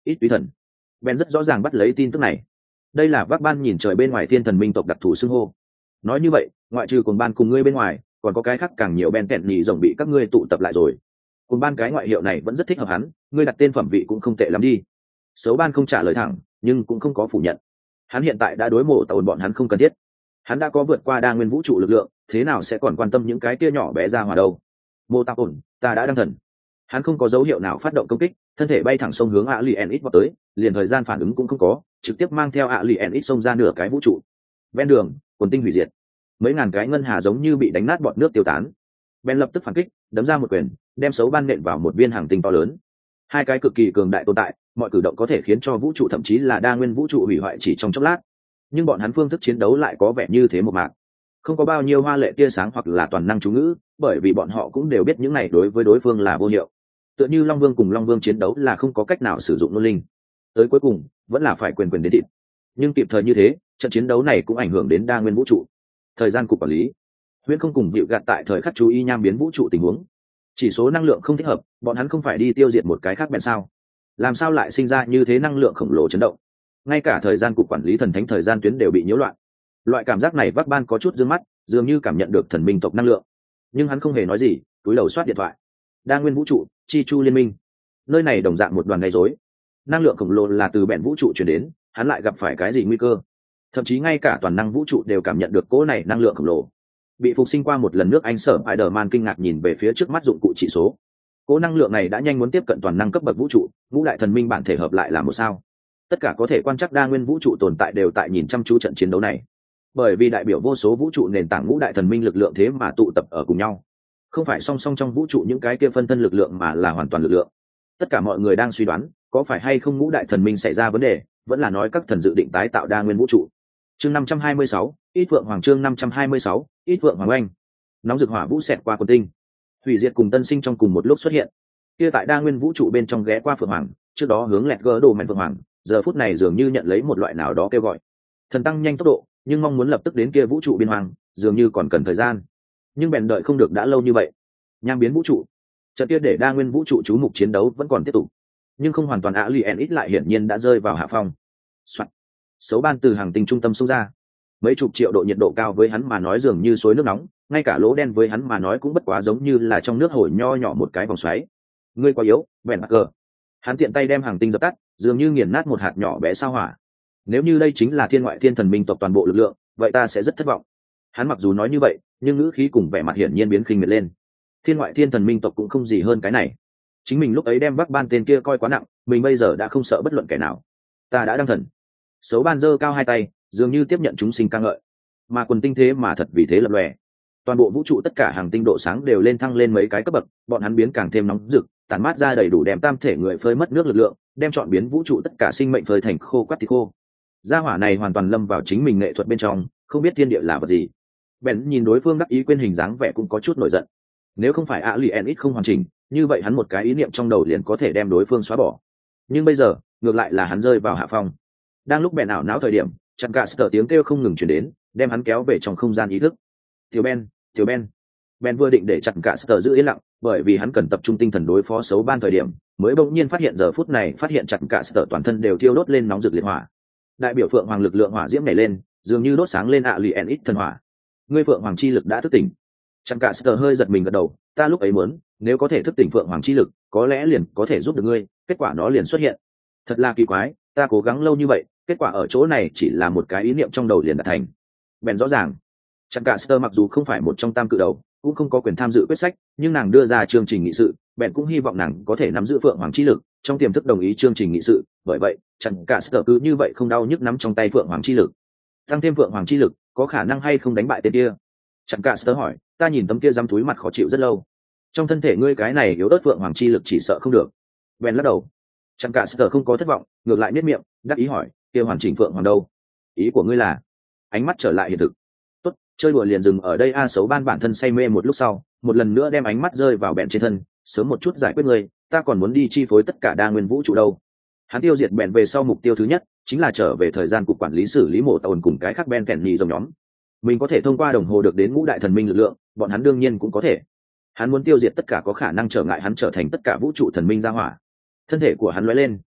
ít túy thần. Ben rất rõ ràng bắt lấy tin tức này. Đây là vác ban nhìn trời bên ngoài thiên thần minh tộc đặc thù xưng hô. Nói như vậy, ngoại trừ cùng ban cùng ngươi bên ngoài, còn có cái khác càng nhiều Ben kẹn nhị rồng bị các ngươi tụ tập lại rồi. Cùng ban cái ngoại hiệu này vẫn rất thích hợp hắn, ngươi đặt tên phẩm vị cũng không tệ lắm đi. Xấu ban không trả lời thẳng, nhưng cũng không có phủ nhận. Hắn hiện tại đã đối mộ tàu bọn hắn không cần thiết. Hắn đã có vượt qua đa nguyên vũ trụ lực lượng, thế nào sẽ còn quan tâm những cái kia nhỏ bé ra hòa đâu? Mô tao ổn, ta đã đăng thần. Hắn không có dấu hiệu nào phát động công kích, thân thể bay thẳng sông hướng Alienix vào tới, liền thời gian phản ứng cũng không có, trực tiếp mang theo Alienix xông ra nửa cái vũ trụ. Ven đường, quần tinh hủy diệt. Mấy ngàn cái ngân hà giống như bị đánh nát bọt nước tiêu tán. Ben lập tức phản kích, đấm ra một quyền, đem xấu ban nện vào một viên hàng tinh to lớn. Hai cái cực kỳ cường đại tồn tại, mọi cử động có thể khiến cho vũ trụ thậm chí là đa nguyên vũ trụ hủy hoại chỉ trong chốc lát. Nhưng bọn hắn phương thức chiến đấu lại có vẻ như thế một mạc, không có bao nhiêu hoa lệ tia sáng hoặc là toàn năng chú ngữ, bởi vì bọn họ cũng đều biết những này đối với đối phương là vô hiệu. Tựa như Long Vương cùng Long Vương chiến đấu là không có cách nào sử dụng luân linh, tới cuối cùng vẫn là phải quyền quyền đến thịt. Nhưng kịp thời như thế, trận chiến đấu này cũng ảnh hưởng đến đa nguyên vũ trụ. Thời gian cục quản lý, Huyễn không cùng Dịu gạt tại thời khắc chú ý nham biến vũ trụ tình huống. Chỉ số năng lượng không thích hợp, bọn hắn không phải đi tiêu diệt một cái khác bèn sao? Làm sao lại sinh ra như thế năng lượng khổng lồ chấn động? Ngay cả thời gian cục quản lý thần thánh thời gian tuyến đều bị nhiễu loạn. Loại cảm giác này vác ban có chút dương mắt, dường như cảm nhận được thần minh tộc năng lượng, nhưng hắn không hề nói gì, túi đầu soát điện thoại. Đa nguyên vũ trụ, chi chu liên minh, nơi này đồng dạng một đoàn gây rối. Năng lượng khổng lồ là từ bèn vũ trụ truyền đến, hắn lại gặp phải cái gì nguy cơ? Thậm chí ngay cả toàn năng vũ trụ đều cảm nhận được cỗ này năng lượng khổng lồ. Bị phục sinh qua một lần nước Anh Sở Spider-Man kinh ngạc nhìn về phía trước mắt dụng cụ chỉ số. Cỗ năng lượng này đã nhanh muốn tiếp cận toàn năng cấp bậc vũ trụ, ngũ đại thần minh bản thể hợp lại là một sao. Tất cả có thể quan trắc đa nguyên vũ trụ tồn tại đều tại nhìn chăm chú trận chiến đấu này, bởi vì đại biểu vô số vũ trụ nền tảng ngũ đại thần minh lực lượng thế mà tụ tập ở cùng nhau, không phải song song trong vũ trụ những cái kia phân thân lực lượng mà là hoàn toàn lực lượng. Tất cả mọi người đang suy đoán có phải hay không ngũ đại thần minh xảy ra vấn đề, vẫn là nói các thần dự định tái tạo đa nguyên vũ trụ. Chương năm trăm hai mươi sáu, ít vượng hoàng. Chương năm trăm hai mươi sáu, ít vượng hoàng oanh. Nóng rực hỏa vũ xẹt qua quần tinh, hủy diệt cùng tân sinh trong cùng một lúc xuất hiện. Kia tại đa nguyên vũ trụ bên trong ghé qua phượng hoàng, trước đó hướng lẹt gỡ đồ mạnh phượng hoàng, giờ phút này dường như nhận lấy một loại nào đó kêu gọi, thần tăng nhanh tốc độ, nhưng mong muốn lập tức đến kia vũ trụ biên hoàng, dường như còn cần thời gian. Nhưng bèn đợi không được đã lâu như vậy. Nham biến vũ trụ, trận kia để đa nguyên vũ trụ chú mục chiến đấu vẫn còn tiếp tục, nhưng không hoàn toàn. ạ lì en ít lại hiển nhiên đã rơi vào hạ phong. Soạn. Xấu ban từ hàng tinh trung tâm xông ra, mấy chục triệu độ nhiệt độ cao với hắn mà nói dường như suối nước nóng, ngay cả lỗ đen với hắn mà nói cũng bất quá giống như là trong nước hồi nho nhỏ một cái vòng xoáy. Ngươi quá yếu, bèn bạc cờ. Hắn tiện tay đem hàng tinh dập tắt, dường như nghiền nát một hạt nhỏ bé sao hỏa. Nếu như đây chính là thiên ngoại thiên thần minh tộc toàn bộ lực lượng, vậy ta sẽ rất thất vọng. Hắn mặc dù nói như vậy, nhưng ngữ khí cùng vẻ mặt hiển nhiên biến khinh miệt lên. Thiên ngoại thiên thần minh tộc cũng không gì hơn cái này. Chính mình lúc ấy đem vác ban tên kia coi quá nặng, mình bây giờ đã không sợ bất luận kẻ nào. Ta đã đăng thần. Xấu ban giơ cao hai tay, dường như tiếp nhận chúng sinh ca ngợi. Mà quần tinh thế mà thật vì thế lập lòe. Toàn bộ vũ trụ tất cả hàng tinh độ sáng đều lên thăng lên mấy cái cấp bậc, bọn hắn biến càng thêm nóng rực, tản mát ra đầy đủ đem tam thể người phơi mất nước lực lượng, đem chọn biến vũ trụ tất cả sinh mệnh phơi thành khô quắt thì khô. Gia hỏa này hoàn toàn lâm vào chính mình nghệ thuật bên trong, không biết thiên địa là vật gì. Bèn nhìn đối phương đắc ý quên hình dáng vẻ cũng có chút nổi giận. Nếu không phải Alien không hoàn chỉnh, như vậy hắn một cái ý niệm trong đầu liền có thể đem đối phương xóa bỏ. Nhưng bây giờ, ngược lại là hắn rơi vào hạ phong. Đang lúc bèn ảo não thời điểm, chặn cả sở tiếng kêu không ngừng truyền đến, đem hắn kéo về trong không gian ý thức. Tiểu Ben, Tiểu Ben. Ben vừa định để chặn cả sở giữ yên lặng, bởi vì hắn cần tập trung tinh thần đối phó xấu ban thời điểm, mới bỗng nhiên phát hiện giờ phút này phát hiện chặn cả sở toàn thân đều thiêu đốt lên nóng rực liệt hỏa. Đại biểu phượng hoàng lực lượng hỏa diễm nảy lên, dường như đốt sáng lên Alien ít thần hỏa. Ngươi phượng hoàng chi lực đã thức tỉnh. Chặn cả sở hơi giật mình gật đầu, ta lúc ấy muốn, nếu có thể thức tỉnh phượng hoàng chi lực, có lẽ liền có thể giúp được ngươi, kết quả nó liền xuất hiện. Thật là kỳ quái, ta cố gắng lâu như vậy, kết quả ở chỗ này chỉ là một cái ý niệm trong đầu liền đạt thành. Bèn rõ ràng, chặn cả sở mặc dù không phải một trong tam cự đầu, cũng không có quyền tham dự quyết sách, nhưng nàng đưa ra chương trình nghị sự, bèn cũng hy vọng nàng có thể nắm giữ phượng hoàng chi lực, trong tiềm thức đồng ý chương trình nghị sự, bởi vậy chặn cả sở cứ như vậy không đau nhức nắm trong tay phượng hoàng chi lực. Tăng thêm phượng hoàng chi lực, có khả năng hay không đánh bại tên kia? Chặn cả sở hỏi, ta nhìn tấm kia dám túi mặt khó chịu rất lâu, trong thân thể ngươi cái này yếu ớt phượng hoàng chi lực chỉ sợ không được. Bèn lắc đầu. Chặn cả sở không có thất vọng, ngược lại nhếch miệng, đắc ý hỏi, kia hoàn chỉnh phượng hoàng đâu? Ý của ngươi là? Ánh mắt trở lại hiện thực. Tốt, chơi đùa liền dừng ở đây. A xấu ban bản thân say mê một lúc sau, một lần nữa đem ánh mắt rơi vào bèn trên thân, sớm một chút giải quyết ngươi, ta còn muốn đi chi phối tất cả đa nguyên vũ trụ đâu. Hắn tiêu diệt bèn về sau, mục tiêu thứ nhất chính là trở về thời gian cục quản lý xử lý mổ tồn cùng cái khác Ben kèn nhì dòng nhóm. Mình có thể thông qua đồng hồ được đến ngũ đại thần minh lực lượng, bọn hắn đương nhiên cũng có thể. Hắn muốn tiêu diệt tất cả có khả năng trở ngại hắn trở thành tất cả vũ trụ thần minh ra hỏa. Thân thể của hắn lóe lên,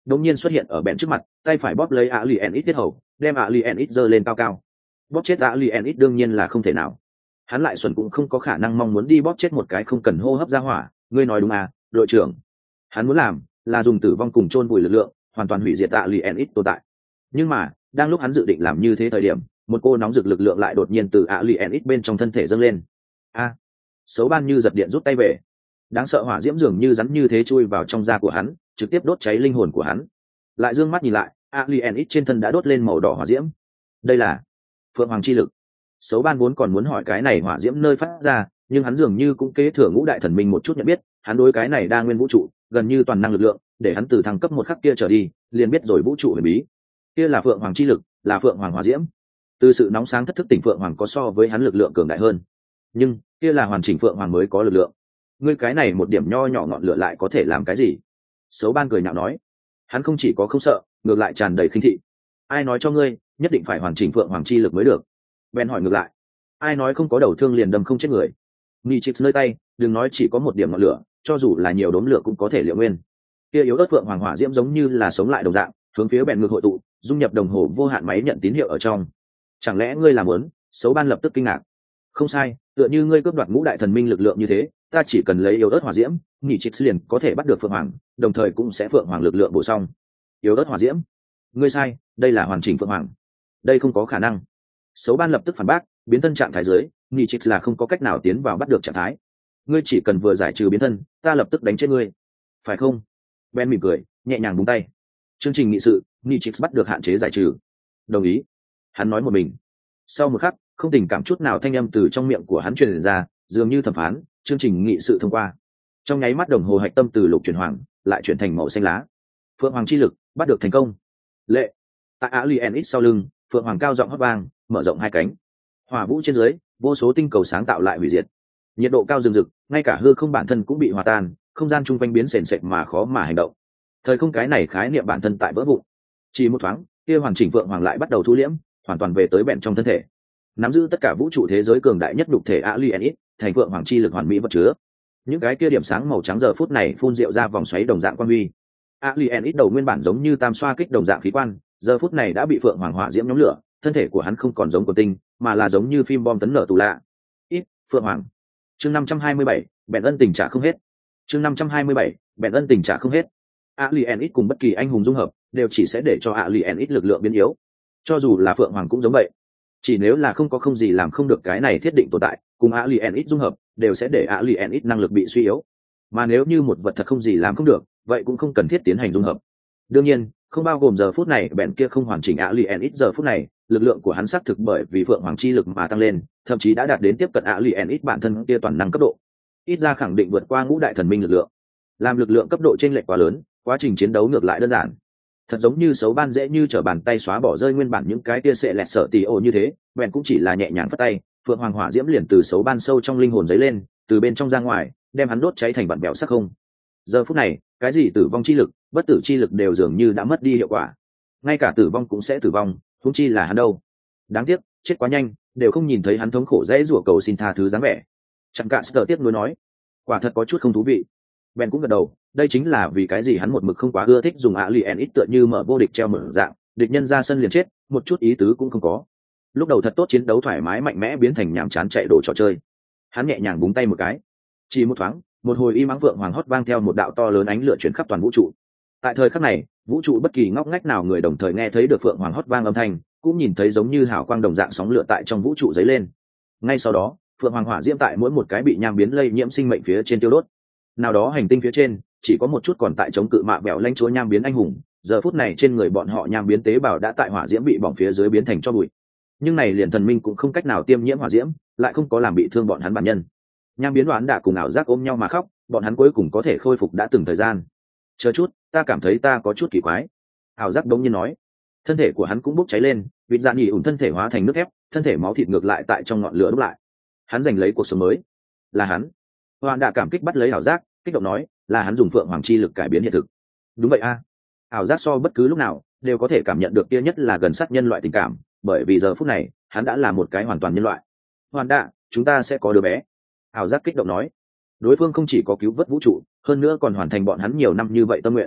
đột nhiên xuất hiện ở bèn trước mặt, tay phải bóp lấy Alienit tiết hầu, đem Alienit giơ lên cao cao. Bóp chết Alienit đương nhiên là không thể nào. Hắn lại xuẩn cũng không có khả năng mong muốn đi bóp chết một cái không cần hô hấp ra hỏa, ngươi nói đúng à, đội trưởng. Hắn muốn làm là dùng tử vong cùng chôn vùi lực lượng, hoàn toàn hủy diệt Alienit tồn tại. Nhưng mà, đang lúc hắn dự định làm như thế thời điểm, một cô nóng rực lực lượng lại đột nhiên từ Alienit bên trong thân thể dâng lên. A! Xấu ban như giật điện rút tay về. Đáng sợ hỏa diễm dường như rắn như thế chui vào trong da của hắn, trực tiếp đốt cháy linh hồn của hắn. Lại dương mắt nhìn lại, Alienit trên thân đã đốt lên màu đỏ hỏa diễm. Đây là Phượng Hoàng chi lực. Xấu ban vốn còn muốn hỏi cái này hỏa diễm nơi phát ra, nhưng hắn dường như cũng kế thừa ngũ đại thần minh một chút nhận biết, hắn đối cái này đa nguyên vũ trụ, gần như toàn năng lực lượng, để hắn từ thăng cấp một khắc kia trở đi, liền biết rồi vũ trụ huyền bí. Kia là Phượng Hoàng chi lực, là Phượng Hoàng hỏa diễm. Từ sự nóng sáng thất thức tỉnh Phượng Hoàng có so với hắn lực lượng cường đại hơn, nhưng kia là hoàn chỉnh Phượng Hoàng mới có lực lượng. Ngươi cái này một điểm nho nhỏ ngọn lửa lại có thể làm cái gì? Xấu ban cười nhạo nói. Hắn không chỉ có không sợ, ngược lại tràn đầy khinh thị. Ai nói cho ngươi nhất định phải hoàn chỉnh Phượng Hoàng chi lực mới được? Ben hỏi ngược lại. Ai nói không có đầu thương liền đâm không chết người? Nghi chịp nơi tay, đừng nói chỉ có một điểm ngọn lửa, cho dù là nhiều đốm lửa cũng có thể liệu nguyên. Kia yếu ớt Phượng Hoàng hỏa diễm giống như là sống lại đồng dạng, hướng phía bèn ngược hội tụ, dung nhập đồng hồ vô hạn máy nhận tín hiệu ở trong. Chẳng lẽ ngươi làm muốn? Xấu ban lập tức kinh ngạc. Không sai, tựa như ngươi cướp đoạt ngũ đại thần minh lực lượng như thế, ta chỉ cần lấy yếu ớt hỏa diễm, nhị trích liền có thể bắt được Phượng Hoàng, đồng thời cũng sẽ Phượng Hoàng lực lượng bổ sung. Yếu ớt hỏa diễm? Ngươi sai, đây là hoàn chỉnh Phượng Hoàng. Đây không có khả năng. Xấu ban lập tức phản bác, biến thân trạng thái dưới, nhị trích là không có cách nào tiến vào bắt được trạng thái. Ngươi chỉ cần vừa giải trừ biến thân, ta lập tức đánh chết ngươi. Phải không? Ben mỉm cười, nhẹ nhàng búng tay. Chương trình nghị sự, nhị trích bắt được hạn chế giải trừ. Đồng ý. Hắn nói một mình. Sau một khắc, không tình cảm chút nào thanh âm từ trong miệng của hắn truyền ra, dường như thẩm phán, chương trình nghị sự thông qua. Trong nháy mắt đồng hồ hạch tâm từ lục chuyển hoàng lại chuyển thành màu xanh lá. Phượng Hoàng chi lực bắt được thành công. Lệ. Tại Alienit sau lưng, Phượng Hoàng cao giọng hót vang, mở rộng hai cánh. Hỏa vũ trên dưới, vô số tinh cầu sáng tạo lại hủy diệt. Nhiệt độ cao rừng rực, ngay cả hư không bản thân cũng bị hòa tan, không gian chung quanh biến sền sệt mà khó mà hành động. Thời không cái này khái niệm bản thân tại vỡ vụn. Chỉ một thoáng, kia hoàn chỉnh Phượng Hoàng lại bắt đầu thu liễm, hoàn toàn về tới bẹn trong thân thể. Nắm giữ tất cả vũ trụ thế giới cường đại nhất đục thể Alienit, thành Phượng Hoàng chi lực hoàn mỹ vật chứa. Những cái kia điểm sáng màu trắng giờ phút này phun rượu ra vòng xoáy đồng dạng quan huy. Alienit đầu nguyên bản giống như tam xoa kích đồng dạng khí quan, giờ phút này đã bị Phượng Hoàng hỏa diễm nhóm lửa, thân thể của hắn không còn giống của tinh, mà là giống như phim bom tấn nở tù lạ. Ít, Phượng Hoàng. Chương năm trăm hai mươi bảy, bèn ân tình trả không hết. Chương năm trăm hai mươi bảy, bèn ân tình trả không hết. Alienit cùng bất kỳ anh hùng dung hợp, đều chỉ sẽ để cho Alienit lực lượng biến yếu. Cho dù là Phượng Hoàng cũng giống vậy. Chỉ nếu là không có không gì làm không được cái này thiết định tồn tại, cùng Alienit dung hợp, đều sẽ để Alienit năng lực bị suy yếu. Mà nếu như một vật thật không gì làm không được, vậy cũng không cần thiết tiến hành dung hợp. Đương nhiên, không bao gồm giờ phút này bèn kia không hoàn chỉnh Alienit giờ phút này, lực lượng của hắn xác thực bởi vì Phượng Hoàng chi lực mà tăng lên, thậm chí đã đạt đến tiếp cận Alienit bản thân kia toàn năng cấp độ. Ít ra khẳng định vượt qua ngũ đại thần minh lực lượng. Làm lực lượng cấp độ chênh lệch quá lớn, quá trình chiến đấu ngược lại đơn giản. Thật giống như xấu ban dễ như trở bàn tay xóa bỏ rơi nguyên bản những cái kia sẽ lẹt sợ tì ổ như thế, bèn cũng chỉ là nhẹ nhàng phất tay, Phượng Hoàng hỏa diễm liền từ xấu ban sâu trong linh hồn giấy lên, từ bên trong ra ngoài, đem hắn đốt cháy thành bản bèo sắc không. Giờ phút này, cái gì tử vong chi lực, bất tử chi lực đều dường như đã mất đi hiệu quả. Ngay cả tử vong cũng sẽ tử vong, huống chi là hắn đâu. Đáng tiếc, chết quá nhanh, đều không nhìn thấy hắn thống khổ dễ rủa cầu xin tha thứ dáng vẻ. Chẳng cả Sở tiếp nối nói, quả thật có chút không thú vị. Ben cũng gật đầu, đây chính là vì cái gì hắn một mực không quá ưa thích dùng Alienit tựa như mở vô địch treo mở dạng, địch nhân ra sân liền chết, một chút ý tứ cũng không có. Lúc đầu thật tốt chiến đấu thoải mái mạnh mẽ biến thành nhàm chán chạy đổ trò chơi. Hắn nhẹ nhàng búng tay một cái, chỉ một thoáng, một hồi y mắng vượng hoàng hót vang theo một đạo to lớn ánh lửa chuyển khắp toàn vũ trụ. Tại thời khắc này, vũ trụ bất kỳ ngóc ngách nào người đồng thời nghe thấy được phượng hoàng hót vang âm thanh, cũng nhìn thấy giống như hào quang đồng dạng sóng lửa tại trong vũ trụ dấy lên. Ngay sau đó, phượng hoàng hỏa diễm tại mỗi một cái bị nham biến lây nhiễm sinh mệnh phía trên tiêu đốt. Nào đó hành tinh phía trên chỉ có một chút còn tại chống cự mạ bẹo lãnh chúa nham biến anh hùng, giờ phút này trên người bọn họ nham biến tế bào đã tại hỏa diễm bị bỏng phía dưới biến thành cho bụi. Nhưng này liền thần minh cũng không cách nào tiêm nhiễm hỏa diễm, lại không có làm bị thương bọn hắn bản nhân. Nham biến đoán đã cùng ảo giác ôm nhau mà khóc, bọn hắn cuối cùng có thể khôi phục đã từng thời gian. Chờ chút, ta cảm thấy ta có chút kỳ quái. Ảo giác đống nhiên nói. Thân thể của hắn cũng bốc cháy lên, vịt dạ nhỉ ủn thân thể hóa thành nước thép, thân thể máu thịt ngược lại tại trong ngọn lửa đúc lại. Hắn giành lấy cuộc sống mới. Là hắn. Hoàn đã cảm kích bắt lấy ảo giác, kích động nói, là hắn dùng phượng hoàng chi lực cải biến hiện thực. Đúng vậy a. Ảo giác so bất cứ lúc nào đều có thể cảm nhận được kia nhất là gần sát nhân loại tình cảm, bởi vì giờ phút này hắn đã là một cái hoàn toàn nhân loại. Hoàn đạ, chúng ta sẽ có đứa bé. Ảo giác kích động nói. Đối phương không chỉ có cứu vớt vũ trụ, hơn nữa còn hoàn thành bọn hắn nhiều năm như vậy tâm nguyện.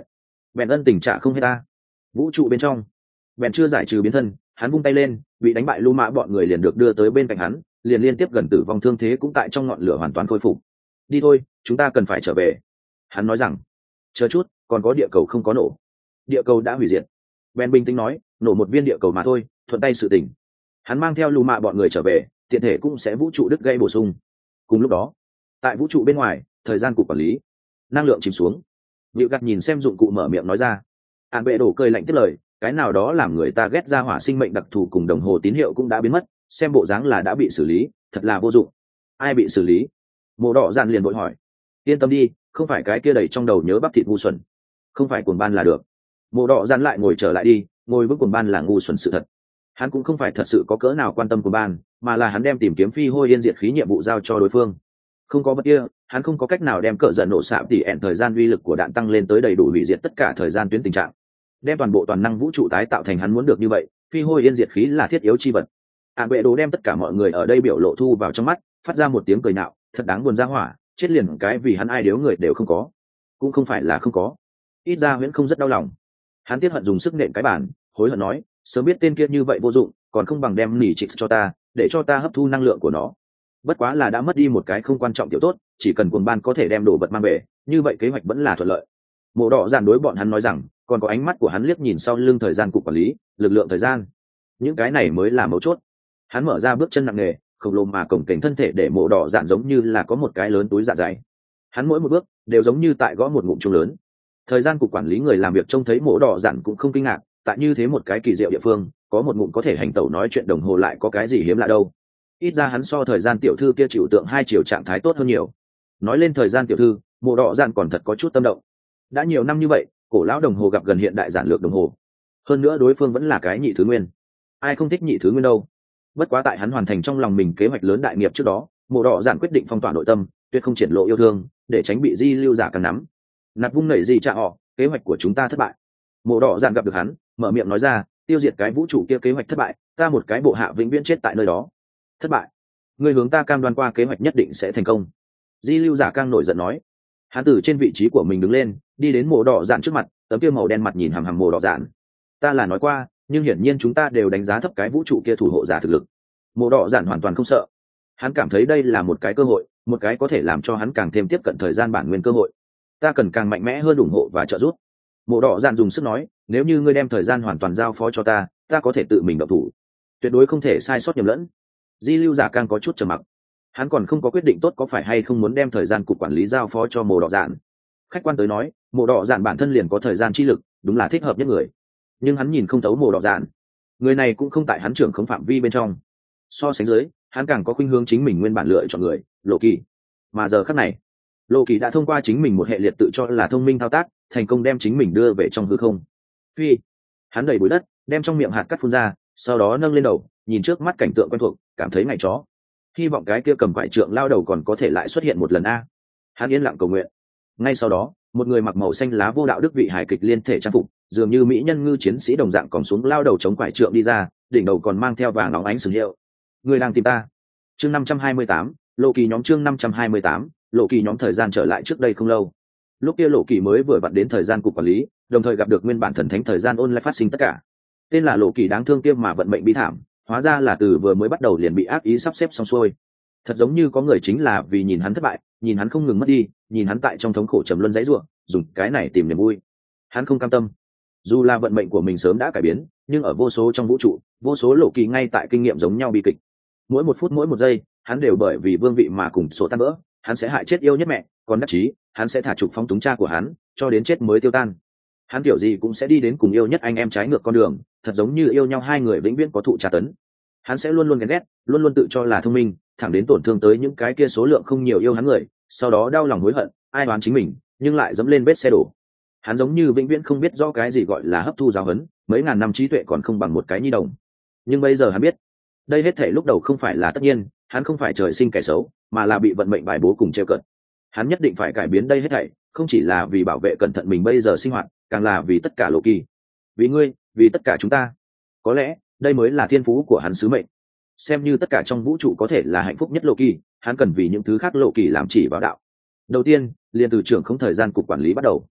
Bèn ân tình trạng không hết ta. Vũ trụ bên trong, bèn chưa giải trừ biến thân, hắn vung tay lên, bị đánh bại lu mã bọn người liền được đưa tới bên cạnh hắn, liền liên tiếp gần tử vong thương thế cũng tại trong ngọn lửa hoàn toàn khôi phục. Đi thôi, chúng ta cần phải trở về. Hắn nói rằng, chờ chút, còn có địa cầu không có nổ. Địa cầu đã hủy diệt. Ben bình tĩnh nói, nổ một viên địa cầu mà thôi, thuận tay sự tình. Hắn mang theo lù mạ bọn người trở về, tiện thể cũng sẽ vũ trụ đứt gây bổ sung. Cùng lúc đó, tại vũ trụ bên ngoài, thời gian cục quản lý, năng lượng chìm xuống. Diệu gặt nhìn xem dụng cụ mở miệng nói ra. Án bệ đổ cười lạnh tiếp lời, cái nào đó làm người ta ghét ra hỏa sinh mệnh đặc thù cùng đồng hồ tín hiệu cũng đã biến mất, xem bộ dáng là đã bị xử lý, thật là vô dụng. Ai bị xử lý? Mộ đỏ dạn liền vội hỏi. Yên tâm đi, không phải cái kia đầy trong đầu nhớ bắp thịt ngu xuẩn, không phải cuồng ban là được. Mộ đỏ dạn lại ngồi trở lại đi, ngồi với cuồng ban là ngu xuẩn sự thật. Hắn cũng không phải thật sự có cỡ nào quan tâm cuồng ban, mà là hắn đem tìm kiếm phi hôi yên diệt khí nhiệm vụ giao cho đối phương. Không có vật kia, hắn không có cách nào đem cỡ giận nổ xạ tỉ ẹn thời gian uy lực của đạn tăng lên tới đầy đủ hủy diệt tất cả thời gian tuyến tình trạng. Đem toàn bộ toàn năng vũ trụ tái tạo thành hắn muốn được như vậy, phi hôi yên diệt khí là thiết yếu chi vật. Án bệ đồ đem tất cả mọi người ở đây biểu lộ thu vào trong mắt, phát ra một tiếng cười nạo, thật đáng buồn ra hỏa, chết liền cái vì hắn ai điếu người đều không có. Cũng không phải là không có, ít ra Huyễn không rất đau lòng. Hắn tiếc hận dùng sức nện cái bàn, hối hận nói, sớm biết tên kia như vậy vô dụng, còn không bằng đem nỉ trịch cho ta, để cho ta hấp thu năng lượng của nó. Bất quá là đã mất đi một cái không quan trọng tiểu tốt, chỉ cần cuồng ban có thể đem đồ vật mang về, như vậy kế hoạch vẫn là thuận lợi. Mộ đỏ giản đối bọn hắn nói rằng, còn có ánh mắt của hắn liếc nhìn sau lưng thời gian cục quản lý, lực lượng thời gian, những cái này mới là mấu chốt. Hắn mở ra bước chân nặng nề, khổng lồ mà cổng kềnh thân thể để mộ đỏ giản giống như là có một cái lớn túi dạ dày. Hắn mỗi một bước đều giống như tại gõ một ngụm chuông lớn. Thời gian cục quản lý người làm việc trông thấy mộ đỏ giản cũng không kinh ngạc, tại như thế một cái kỳ diệu địa phương, có một ngụm có thể hành tẩu nói chuyện đồng hồ lại có cái gì hiếm lạ đâu. Ít ra hắn so thời gian tiểu thư kia chịu tượng hai chiều trạng thái tốt hơn nhiều. Nói lên thời gian tiểu thư, mộ đỏ giản còn thật có chút tâm động. Đã nhiều năm như vậy, cổ lão đồng hồ gặp gần hiện đại giản lược đồng hồ. Hơn nữa đối phương vẫn là cái nhị thứ nguyên. Ai không thích nhị thứ nguyên đâu. Bất quá tại hắn hoàn thành trong lòng mình kế hoạch lớn đại nghiệp trước đó, mộ đỏ giản quyết định phong tỏa nội tâm, tuyệt không triển lộ yêu thương, để tránh bị di lưu giả cắn nắm. Nạt vung nảy gì trả họ, kế hoạch của chúng ta thất bại. Mộ đỏ giản gặp được hắn, mở miệng nói ra, tiêu diệt cái vũ trụ kia kế hoạch thất bại, ta một cái bộ hạ vĩnh viễn chết tại nơi đó. Thất bại? Người hướng ta cam đoan qua kế hoạch nhất định sẽ thành công. Di lưu giả càng nổi giận nói. Hắn từ trên vị trí của mình đứng lên, đi đến mộ đỏ giản trước mặt, tấm kia màu đen mặt nhìn hằm hằm mộ đỏ giản. Ta là nói qua, nhưng hiển nhiên chúng ta đều đánh giá thấp cái vũ trụ kia thủ hộ giả thực lực. Mộ đỏ giản hoàn toàn không sợ. Hắn cảm thấy đây là một cái cơ hội, một cái có thể làm cho hắn càng thêm tiếp cận thời gian bản nguyên cơ hội. Ta cần càng mạnh mẽ hơn ủng hộ và trợ giúp. Mộ đỏ giản dùng sức nói, nếu như ngươi đem thời gian hoàn toàn giao phó cho ta, ta có thể tự mình động thủ, tuyệt đối không thể sai sót nhầm lẫn. Di lưu giả càng có chút trầm mặc. Hắn còn không có quyết định tốt có phải hay không muốn đem thời gian cục quản lý giao phó cho mộ đỏ giản. Khách quan tới nói, mộ đỏ giản bản thân liền có thời gian chi lực, đúng là thích hợp nhất người. Nhưng hắn nhìn không thấu mộ đỏ giản, người này cũng không tại hắn trưởng không phạm vi bên trong. So sánh dưới, hắn càng có khuynh hướng chính mình nguyên bản lựa chọn người, Lộ Kỳ. Mà giờ khắc này, Lộ Kỳ đã thông qua chính mình một hệ liệt tự cho là thông minh thao tác, thành công đem chính mình đưa về trong hư không. Phi, hắn đẩy bụi đất, đem trong miệng hạt cát phun ra, sau đó nâng lên đầu, nhìn trước mắt cảnh tượng quen thuộc, cảm thấy ngày chó. Hy vọng cái kia cầm quải trượng lao đầu còn có thể lại xuất hiện một lần a. Hắn yên lặng cầu nguyện. Ngay sau đó, một người mặc màu xanh lá vô đạo đức vị hài kịch liên thể trang phục, dường như mỹ nhân ngư chiến sĩ đồng dạng còn xuống lao đầu chống quải trượng đi ra, đỉnh đầu còn mang theo vàng óng ánh sừng hiệu. Người đang tìm ta. Chương năm trăm hai mươi tám, Lộ Kỳ nhóm chương năm trăm hai mươi tám, Lộ Kỳ nhóm thời gian trở lại trước đây không lâu. Lúc kia Lộ Kỳ mới vừa vặn đến thời gian cục quản lý, đồng thời gặp được nguyên bản thần thánh thời gian online phát sinh tất cả. Tên là Lộ Kỳ đáng thương kia mà vận mệnh bi thảm, hóa ra là từ vừa mới bắt đầu liền bị ác ý sắp xếp xong xuôi. Thật giống như có người chính là vì nhìn hắn thất bại, nhìn hắn không ngừng mất đi, nhìn hắn tại trong thống khổ trầm luân dãy rủa, dùng cái này tìm niềm vui. Hắn không cam tâm. Dù là vận mệnh của mình sớm đã cải biến, nhưng ở vô số trong vũ trụ, vô số Lộ Kỳ ngay tại kinh nghiệm giống nhau bi kịch. Mỗi một phút mỗi một giây, hắn đều bởi vì vương vị mà cùng số tan vỡ, hắn sẽ hại chết yêu nhất mẹ, còn đắc chí, hắn sẽ thả trục phóng túng cha của hắn, cho đến chết mới tiêu tan. Hắn kiểu gì cũng sẽ đi đến cùng yêu nhất anh em trái ngược con đường, thật giống như yêu nhau hai người vĩnh viễn có thụ tra tấn. Hắn sẽ luôn luôn ghen ghét, luôn luôn tự cho là thông minh, thẳng đến tổn thương tới những cái kia số lượng không nhiều yêu hắn người, sau đó đau lòng hối hận, ai oán chính mình, nhưng lại dẫm lên vết xe đổ. Hắn giống như vĩnh viễn không biết rõ cái gì gọi là hấp thu giáo huấn, mấy ngàn năm trí tuệ còn không bằng một cái nhi đồng. Nhưng bây giờ hắn biết, đây hết thể lúc đầu không phải là tất nhiên, hắn không phải trời sinh kẻ xấu, mà là bị vận mệnh bài bố cùng trêu cợt. Hắn nhất định phải cải biến đây hết thảy, không chỉ là vì bảo vệ cẩn thận mình bây giờ sinh hoạt, càng là vì tất cả Lộ Kỳ, vì ngươi, vì tất cả chúng ta. Có lẽ đây mới là thiên phú của hắn sứ mệnh. Xem như tất cả trong vũ trụ có thể là hạnh phúc nhất Lộ Kỳ, hắn cần vì những thứ khác Lộ Kỳ làm chỉ vào đạo. Đầu tiên, liền từ trưởng không thời gian cục quản lý bắt đầu.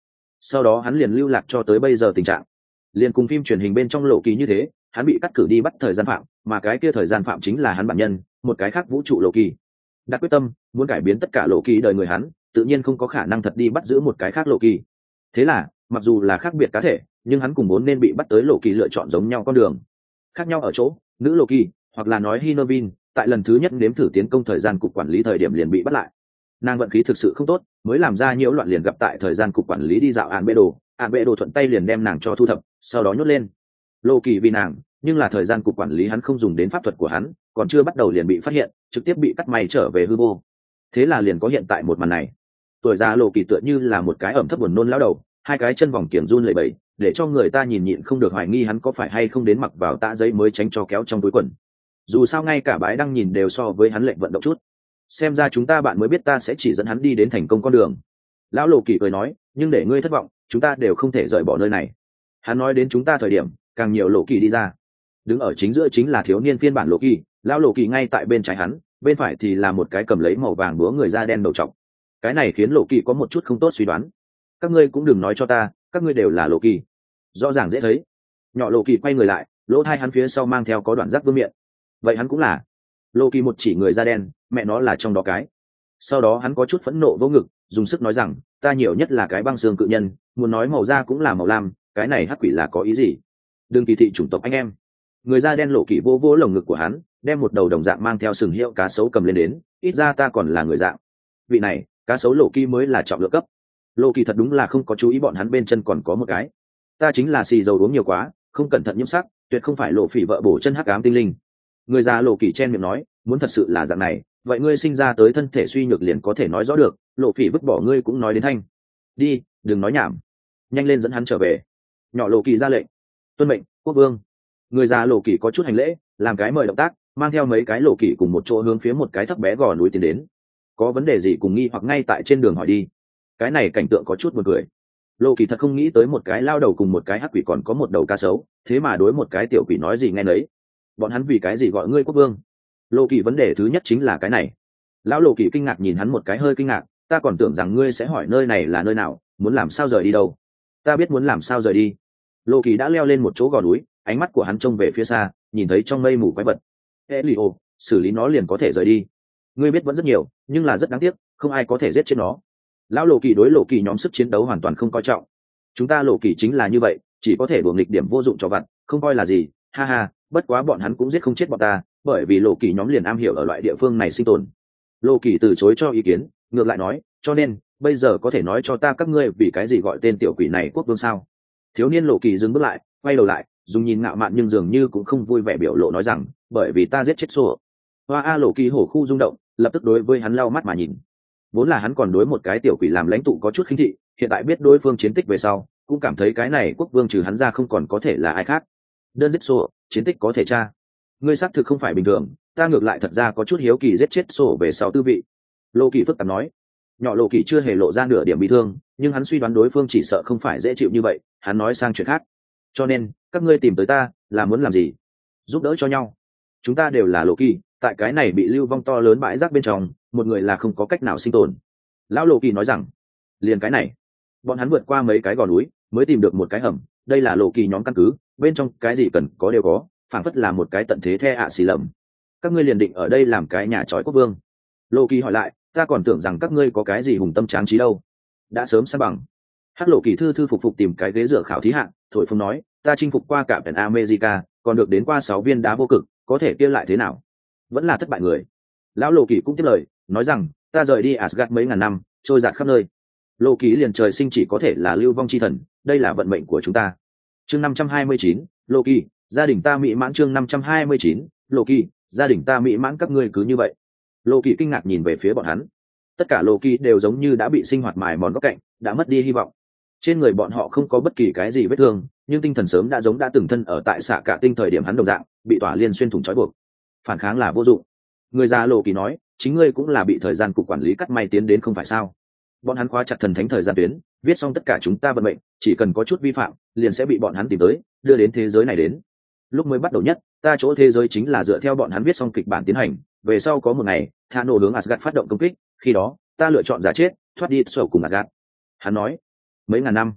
sau đó hắn liền lưu lạc cho tới bây giờ tình trạng liền cùng phim truyền hình bên trong lộ kỳ như thế, hắn bị cắt cử đi bắt thời gian phạm, mà cái kia thời gian phạm chính là hắn bản nhân, một cái khác vũ trụ lộ kỳ. Đặt quyết tâm muốn cải biến tất cả lộ kỳ đời người hắn, tự nhiên không có khả năng thật đi bắt giữ một cái khác lộ kỳ. Thế là mặc dù là khác biệt cá thể, nhưng hắn cùng vốn nên bị bắt tới lộ kỳ lựa chọn giống nhau con đường. Khác nhau ở chỗ nữ lộ kỳ, hoặc là nói Hinovin, tại lần thứ nhất nếm thử tiến công thời gian cục quản lý thời điểm liền bị bắt lại. Nàng vận khí thực sự không tốt, mới làm ra nhiễu loạn liền gặp tại thời gian cục quản lý đi dạo án bệ đồ, án bệ đồ thuận tay liền đem nàng cho thu thập, sau đó nhốt lên. Lộ kỳ vì nàng, nhưng là thời gian cục quản lý hắn không dùng đến pháp thuật của hắn, còn chưa bắt đầu liền bị phát hiện, trực tiếp bị cắt may trở về hư vô. Thế là liền có hiện tại một màn này. Tuổi già lộ kỳ tựa như là một cái ẩm thấp buồn nôn lão đầu, hai cái chân vòng kiềng run lẩy bẩy, để cho người ta nhìn nhịn không được hoài nghi hắn có phải hay không đến mặc vào tã giấy mới tránh cho kéo trong túi quần. Dù sao ngay cả bái đăng nhìn đều so với hắn lệnh vận động chút. Xem ra chúng ta bạn mới biết ta sẽ chỉ dẫn hắn đi đến thành công con đường. Lão lộ kỳ cười nói, nhưng để ngươi thất vọng, chúng ta đều không thể rời bỏ nơi này. Hắn nói đến chúng ta thời điểm, càng nhiều lộ kỳ đi ra. Đứng ở chính giữa chính là thiếu niên phiên bản lộ kỳ, lão lộ kỳ ngay tại bên trái hắn, bên phải thì là một cái cầm lấy màu vàng búa người da đen đầu trọc. Cái này khiến lộ kỳ có một chút không tốt suy đoán. Các ngươi cũng đừng nói cho ta, các ngươi đều là lộ kỳ. Rõ ràng dễ thấy. Nhỏ lộ kỳ quay người lại, lỗ tai hắn phía sau mang theo có đoạn rác vương miệng. Vậy hắn cũng là. Lộ kỳ một chỉ người da đen, mẹ nó là trong đó cái. Sau đó hắn có chút phẫn nộ vô ngực, dùng sức nói rằng, ta nhiều nhất là cái băng xương cự nhân, muốn nói màu da cũng là màu lam, cái này hắc quỷ là có ý gì? Đừng kỳ thị chủng tộc anh em. Người da đen lộ kỳ vô vô lồng ngực của hắn, đem một đầu đồng dạng mang theo sừng hiệu cá sấu cầm lên đến, ít ra ta còn là người dạng. Vị này, cá sấu lộ kỳ mới là trọng lượng cấp. Lộ kỳ thật đúng là không có chú ý bọn hắn bên chân còn có một cái. Ta chính là xì dầu uống nhiều quá, không cẩn thận nhiễm sắc, tuyệt không phải lộ phỉ vợ bổ chân hắc ám tinh linh. Người già lộ kỳ chen miệng nói, muốn thật sự là dạng này, vậy ngươi sinh ra tới thân thể suy nhược liền có thể nói rõ được, lộ phỉ vứt bỏ ngươi cũng nói đến thanh. Đi, đừng nói nhảm, nhanh lên dẫn hắn trở về. Nhỏ lộ kỳ ra lệnh. Tuân mệnh, quốc vương. Người già lộ kỳ có chút hành lễ, làm cái mời động tác, mang theo mấy cái lộ kỳ cùng một chỗ hướng phía một cái thấp bé gò núi tiến đến. Có vấn đề gì cùng nghi hoặc ngay tại trên đường hỏi đi. Cái này cảnh tượng có chút buồn cười. Lộ kỳ thật không nghĩ tới một cái lao đầu cùng một cái hắc quỷ còn có một đầu cá sấu, thế mà đối một cái tiểu quỷ nói gì nghe nấy. Bọn hắn vì cái gì gọi ngươi quốc vương? Lộ kỳ vấn đề thứ nhất chính là cái này. Lão lộ kỳ kinh ngạc nhìn hắn một cái hơi kinh ngạc, ta còn tưởng rằng ngươi sẽ hỏi nơi này là nơi nào, muốn làm sao rời đi đâu. Ta biết muốn làm sao rời đi. Lộ kỳ đã leo lên một chỗ gò núi, ánh mắt của hắn trông về phía xa, nhìn thấy trong mây mù quái vật. Elio, xử lý nó liền có thể rời đi. Ngươi biết vẫn rất nhiều, nhưng là rất đáng tiếc, không ai có thể giết chết nó. Lão lộ kỳ đối lộ kỳ nhóm sức chiến đấu hoàn toàn không coi trọng. Chúng ta lộ kỳ chính là như vậy, chỉ có thể đùa nghịch điểm vô dụng cho vặt, không coi là gì, ha ha, bất quá bọn hắn cũng giết không chết bọn ta, bởi vì lộ kỳ nhóm liền am hiểu ở loại địa phương này sinh tồn. Lộ kỳ từ chối cho ý kiến, ngược lại nói, cho nên bây giờ có thể nói cho ta các ngươi vì cái gì gọi tên tiểu quỷ này quốc vương sao? Thiếu niên lộ kỳ dừng bước lại, quay đầu lại, dùng nhìn ngạo mạn nhưng dường như cũng không vui vẻ biểu lộ nói rằng, bởi vì ta giết chết sổ. Hoa a lộ kỳ hổ khu rung động, lập tức đối với hắn lau mắt mà nhìn. Vốn là hắn còn đối một cái tiểu quỷ làm lãnh tụ có chút khinh thị, hiện tại biết đối phương chiến tích về sau, cũng cảm thấy cái này quốc vương trừ hắn ra không còn có thể là ai khác. Đơn giết sổ, chiến tích có thể tra. Ngươi xác thực không phải bình thường, ta ngược lại thật ra có chút hiếu kỳ giết chết sổ về sau tư vị. Lộ kỳ phức tạp nói. Nhỏ lộ kỳ chưa hề lộ ra nửa điểm bị thương, nhưng hắn suy đoán đối phương chỉ sợ không phải dễ chịu như vậy, hắn nói sang chuyện khác. Cho nên các ngươi tìm tới ta là muốn làm gì? Giúp đỡ cho nhau. Chúng ta đều là lộ kỳ, tại cái này bị lưu vong to lớn bãi rác bên trong, một người là không có cách nào sinh tồn. Lão lộ kỳ nói rằng, liền cái này, bọn hắn vượt qua mấy cái gò núi mới tìm được một cái hầm, đây là lộ kỳ nhóm căn cứ, bên trong cái gì cần có đều có, phảng phất là một cái tận thế the ạ xì lầm. Các ngươi liền định ở đây làm cái nhà trói quốc vương? Lộ kỳ hỏi lại, ta còn tưởng rằng các ngươi có cái gì hùng tâm tráng trí đâu. Đã sớm san bằng. Hắc lộ kỳ thư thư phục phục tìm cái ghế dựa khảo thí hạng, thổi phồng nói, ta chinh phục qua cả Penn America, còn được đến qua sáu viên đá vô cực, có thể kia lại thế nào? Vẫn là thất bại người. Lão lộ kỳ cũng tiếp lời, nói rằng, ta rời đi Asgard mấy ngàn năm, trôi dạt khắp nơi. Lộ kỳ liền trời sinh chỉ có thể là lưu vong chi thần, đây là vận mệnh của chúng ta. Chương năm trăm hai mươi chín, Lộ kỳ, gia đình ta mỹ mãn. Chương năm trăm hai mươi chín, Lộ kỳ, gia đình ta mỹ mãn. Các ngươi cứ như vậy. Lộ kỳ kinh ngạc nhìn về phía bọn hắn. Tất cả Lộ kỳ đều giống như đã bị sinh hoạt mài mòn góc cạnh, đã mất đi hy vọng. Trên người bọn họ không có bất kỳ cái gì vết thương, nhưng tinh thần sớm đã giống đã từng thân ở tại xạ cả tinh thời điểm hắn đồng dạng, bị tỏa liên xuyên thủng trói buộc. Phản kháng là vô dụng. Người già Lộ kỳ nói, chính ngươi cũng là bị thời gian cục quản lý cắt may tiến đến không phải sao? Bọn hắn khóa chặt thần thánh thời gian tuyến, viết xong tất cả chúng ta vận mệnh, chỉ cần có chút vi phạm, liền sẽ bị bọn hắn tìm tới, đưa đến thế giới này đến. Lúc mới bắt đầu nhất, ta chỗ thế giới chính là dựa theo bọn hắn viết xong kịch bản tiến hành, về sau có một ngày, Tha nổ hướng Asgard phát động công kích, khi đó, ta lựa chọn giả chết, thoát đi sổ cùng Asgard. Hắn nói, mấy ngàn năm,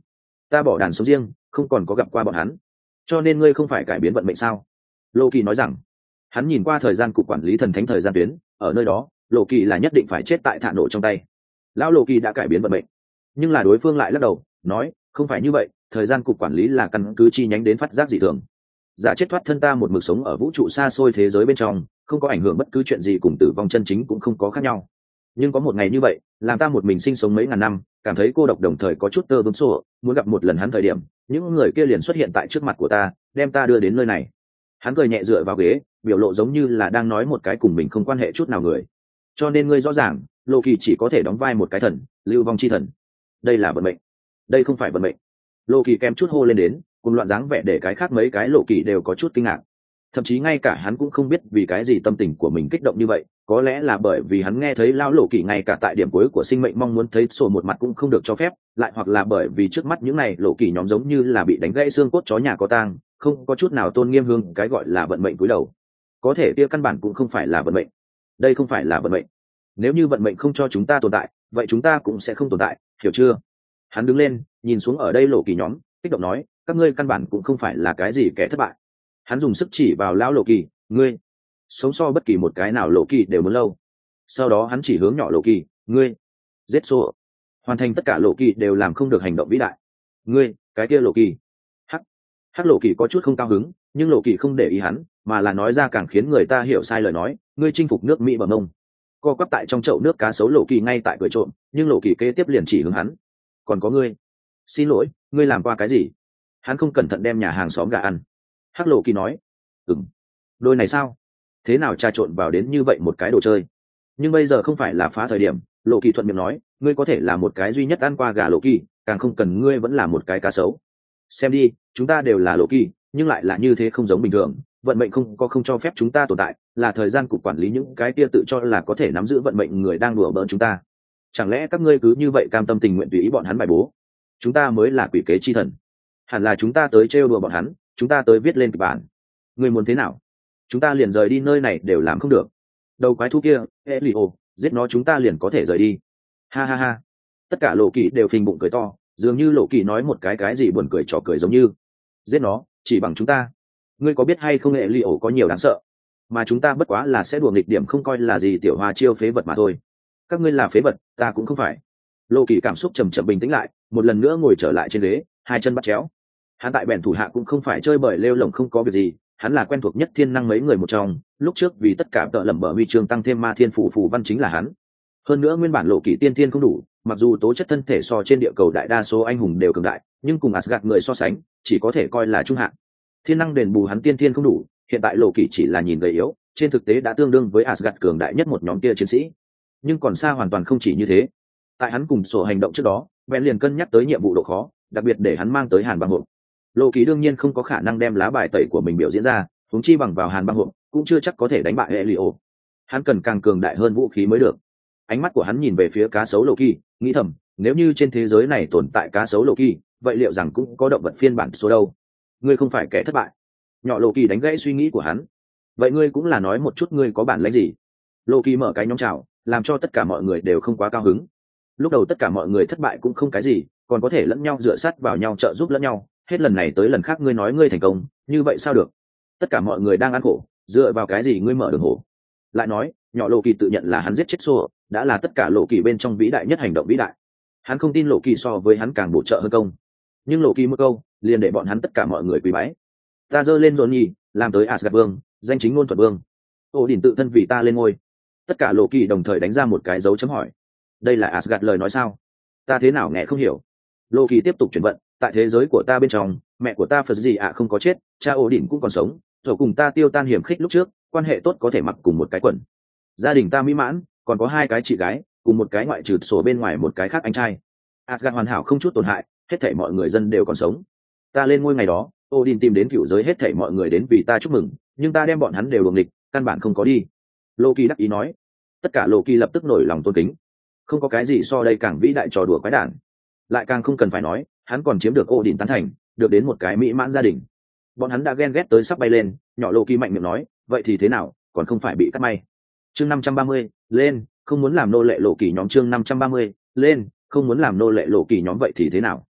ta bỏ đàn sống riêng, không còn có gặp qua bọn hắn, cho nên ngươi không phải cải biến vận mệnh sao? Lộ kỳ nói rằng. Hắn nhìn qua thời gian cục quản lý thần thánh thời gian tuyến, ở nơi đó lộ kỳ là nhất định phải chết tại thả nổ trong tay. Lão lộ kỳ đã cải biến vận mệnh, nhưng là đối phương lại lắc đầu nói không phải như vậy, thời gian cục quản lý là căn cứ chi nhánh đến phát giác dị thường. Giả chết thoát thân ta một mực sống ở vũ trụ xa xôi thế giới bên trong, không có ảnh hưởng bất cứ chuyện gì, cùng tử vong chân chính cũng không có khác nhau. Nhưng có một ngày như vậy, làm ta một mình sinh sống mấy ngàn năm, cảm thấy cô độc, đồng thời có chút tơ bướm sổ, muốn gặp một lần hắn thời điểm, những người kia liền xuất hiện tại trước mặt của ta, đem ta đưa đến nơi này. Hắn cười nhẹ dựa vào ghế, biểu lộ giống như là đang nói một cái cùng mình không quan hệ chút nào người. Cho nên ngươi rõ ràng, Lộ Kỳ chỉ có thể đóng vai một cái thần, lưu vong chi thần. Đây là vận mệnh, đây không phải vận mệnh. Lộ Kỳ kém chút hô lên đến, cùng loạn dáng vẻ để cái khác mấy cái Lộ Kỳ đều có chút kinh ngạc. Thậm chí ngay cả hắn cũng không biết vì cái gì tâm tình của mình kích động như vậy, có lẽ là bởi vì hắn nghe thấy lao Lộ Kỳ ngay cả tại điểm cuối của sinh mệnh mong muốn thấy sổ một mặt cũng không được cho phép, lại hoặc là bởi vì trước mắt những này Lộ Kỳ nhóm giống như là bị đánh gãy xương cốt chó nhà có tang, không có chút nào tôn nghiêm hương cái gọi là vận mệnh cúi đầu. Có thể kia căn bản cũng không phải là vận mệnh. Đây không phải là vận mệnh. Nếu như vận mệnh không cho chúng ta tồn tại, vậy chúng ta cũng sẽ không tồn tại, hiểu chưa? Hắn đứng lên, nhìn xuống ở đây Lộ Kỳ nhóm, kích động nói, các ngươi căn bản cũng không phải là cái gì kẻ thất bại. Hắn dùng sức chỉ vào lão Lộ Kỳ, ngươi sống so bất kỳ một cái nào Lộ Kỳ đều muốn lâu. Sau đó hắn chỉ hướng nhỏ Lộ Kỳ, ngươi giết xô, hoàn thành tất cả Lộ Kỳ đều làm không được hành động vĩ đại. Ngươi cái kia Lộ Kỳ. hắc hắc Lộ Kỳ có chút không cao hứng, nhưng Lộ Kỳ không để ý hắn, mà là nói ra càng khiến người ta hiểu sai lời nói, ngươi chinh phục nước Mỹ bờ mông. Co quắp tại trong chậu nước cá sấu Lộ Kỳ ngay tại cười trộm, nhưng Lộ Kỳ kế tiếp liền chỉ hướng hắn, còn có ngươi, xin lỗi, ngươi làm qua cái gì? Hắn không cẩn thận đem nhà hàng xóm gà ăn. Hắc Lộ Kỳ nói, ừm, đôi này sao? Thế nào trà trộn vào đến như vậy một cái đồ chơi? Nhưng bây giờ không phải là phá thời điểm. Lộ Kỳ thuận miệng nói, ngươi có thể là một cái duy nhất ăn qua gà Lộ Kỳ, càng không cần ngươi vẫn là một cái cá sấu. Xem đi, chúng ta đều là Lộ Kỳ, nhưng lại là như thế không giống bình thường. Vận mệnh không có không cho phép chúng ta tồn tại, là thời gian cục quản lý những cái kia tự cho là có thể nắm giữ vận mệnh người đang đùa bỡn chúng ta. Chẳng lẽ các ngươi cứ như vậy cam tâm tình nguyện tùy ý bọn hắn bài bố? Chúng ta mới là quỷ kế chi thần, hẳn là chúng ta tới trêu đùa bọn hắn, chúng ta tới viết lên kịch bản. Ngươi muốn thế nào? Chúng ta liền rời đi nơi này đều làm không được. Đầu quái thú kia, Elio, giết nó chúng ta liền có thể rời đi. Ha ha ha. Tất cả Lộ Kỳ đều phình bụng cười to, dường như Lộ Kỳ nói một cái cái gì buồn cười trò cười giống như. Giết nó, chỉ bằng chúng ta. Ngươi có biết hay không Elio có nhiều đáng sợ? Mà chúng ta bất quá là sẽ đùa nghịch điểm không coi là gì tiểu hoa chiêu phế vật mà thôi. Các ngươi là phế vật, ta cũng không phải. Lộ Kỳ cảm xúc trầm trầm bình tĩnh lại, một lần nữa ngồi trở lại trên ghế, hai chân bắt chéo. Hắn tại bèn thủ hạ cũng không phải chơi bời lêu lổng không có việc gì, hắn là quen thuộc nhất thiên năng mấy người một trong, lúc trước vì tất cả tợ lẩm bẩm huy chương tăng thêm ma thiên phủ phù văn chính là hắn. Hơn nữa nguyên bản Lộ Kỳ tiên thiên không đủ, mặc dù tố chất thân thể so trên địa cầu đại đa số anh hùng đều cường đại, nhưng cùng Asgard người so sánh, chỉ có thể coi là trung hạng. Thiên năng đền bù hắn tiên thiên không đủ, hiện tại Lộ Kỳ chỉ là nhìn gầy yếu, trên thực tế đã tương đương với Asgard cường đại nhất một nhóm kia chiến sĩ. Nhưng còn xa hoàn toàn không chỉ như thế. Tại hắn cùng sổ hành động trước đó, Ben liền cân nhắc tới nhiệm vụ độ khó, đặc biệt để hắn mang tới Hàn băng hộp. Lộ Kỳ đương nhiên không có khả năng đem lá bài tẩy của mình biểu diễn ra, huống chi bằng vào Hàn băng hộp, cũng chưa chắc có thể đánh bại Elio. Hắn cần càng cường đại hơn vũ khí mới được. Ánh mắt của hắn nhìn về phía cá sấu Lộ Kỳ, nghĩ thầm, nếu như trên thế giới này tồn tại cá sấu Lộ Kỳ, vậy liệu rằng cũng có động vật phiên bản số đâu? Ngươi không phải kẻ thất bại. Nhỏ Lộ Kỳ đánh gãy suy nghĩ của hắn. Vậy ngươi cũng là nói một chút ngươi có bản lĩnh gì? Lộ Kỳ mở cái nhóm chào, làm cho tất cả mọi người đều không quá cao hứng. Lúc đầu tất cả mọi người thất bại cũng không cái gì, còn có thể lẫn nhau dựa sát vào nhau trợ giúp lẫn nhau, hết lần này tới lần khác ngươi nói ngươi thành công, như vậy sao được? Tất cả mọi người đang ăn khổ, dựa vào cái gì ngươi mở đường hổ? Lại nói, nhỏ Lộ Kỳ tự nhận là hắn giết chết Sô, đã là tất cả Lộ Kỳ bên trong vĩ đại nhất hành động vĩ đại. Hắn không tin Lộ Kỳ so với hắn càng bổ trợ hơn công. Nhưng Lộ Kỳ một câu, liền để bọn hắn tất cả mọi người quý bái. Ta giơ lên rồi nhỉ, làm tới Asgard vương, danh chính ngôn thuận vương. Ô Đỉnh tự thân vì ta lên ngôi. Tất cả Lộ Kỳ đồng thời đánh ra một cái dấu chấm hỏi. Đây là Asgard lời nói sao? Ta thế nào nghe không hiểu? Lộ Kỳ tiếp tục chuyển vận, tại thế giới của ta bên trong, mẹ của ta Phật gì ạ không có chết, cha Ô Đỉnh cũng còn sống, rồi cùng ta tiêu tan hiểm khích lúc trước, quan hệ tốt có thể mặc cùng một cái quần. Gia đình ta mỹ mãn, còn có hai cái chị gái, cùng một cái ngoại trừ sổ bên ngoài một cái khác anh trai. Asgard hoàn hảo không chút tổn hại, hết thảy mọi người dân đều còn sống. Ta lên ngôi ngày đó, Odin tìm đến cựu giới hết thảy mọi người đến vì ta chúc mừng, nhưng ta đem bọn hắn đều đuồng địch, căn bản không có đi. Loki đắc ý nói. Tất cả Loki lập tức nổi lòng tôn kính. Không có cái gì so đây càng vĩ đại trò đùa quái đản. Lại càng không cần phải nói, hắn còn chiếm được Odin tán thành, được đến một cái mỹ mãn gia đình. Bọn hắn đã ghen ghét tới sắp bay lên, nhỏ Loki mạnh miệng nói, vậy thì thế nào, còn không phải bị cắt may. Chương năm trăm ba mươi, lên, không muốn làm nô lệ Loki nhóm chương năm trăm ba mươi, lên, không muốn làm nô lệ Loki nhóm vậy thì thế nào?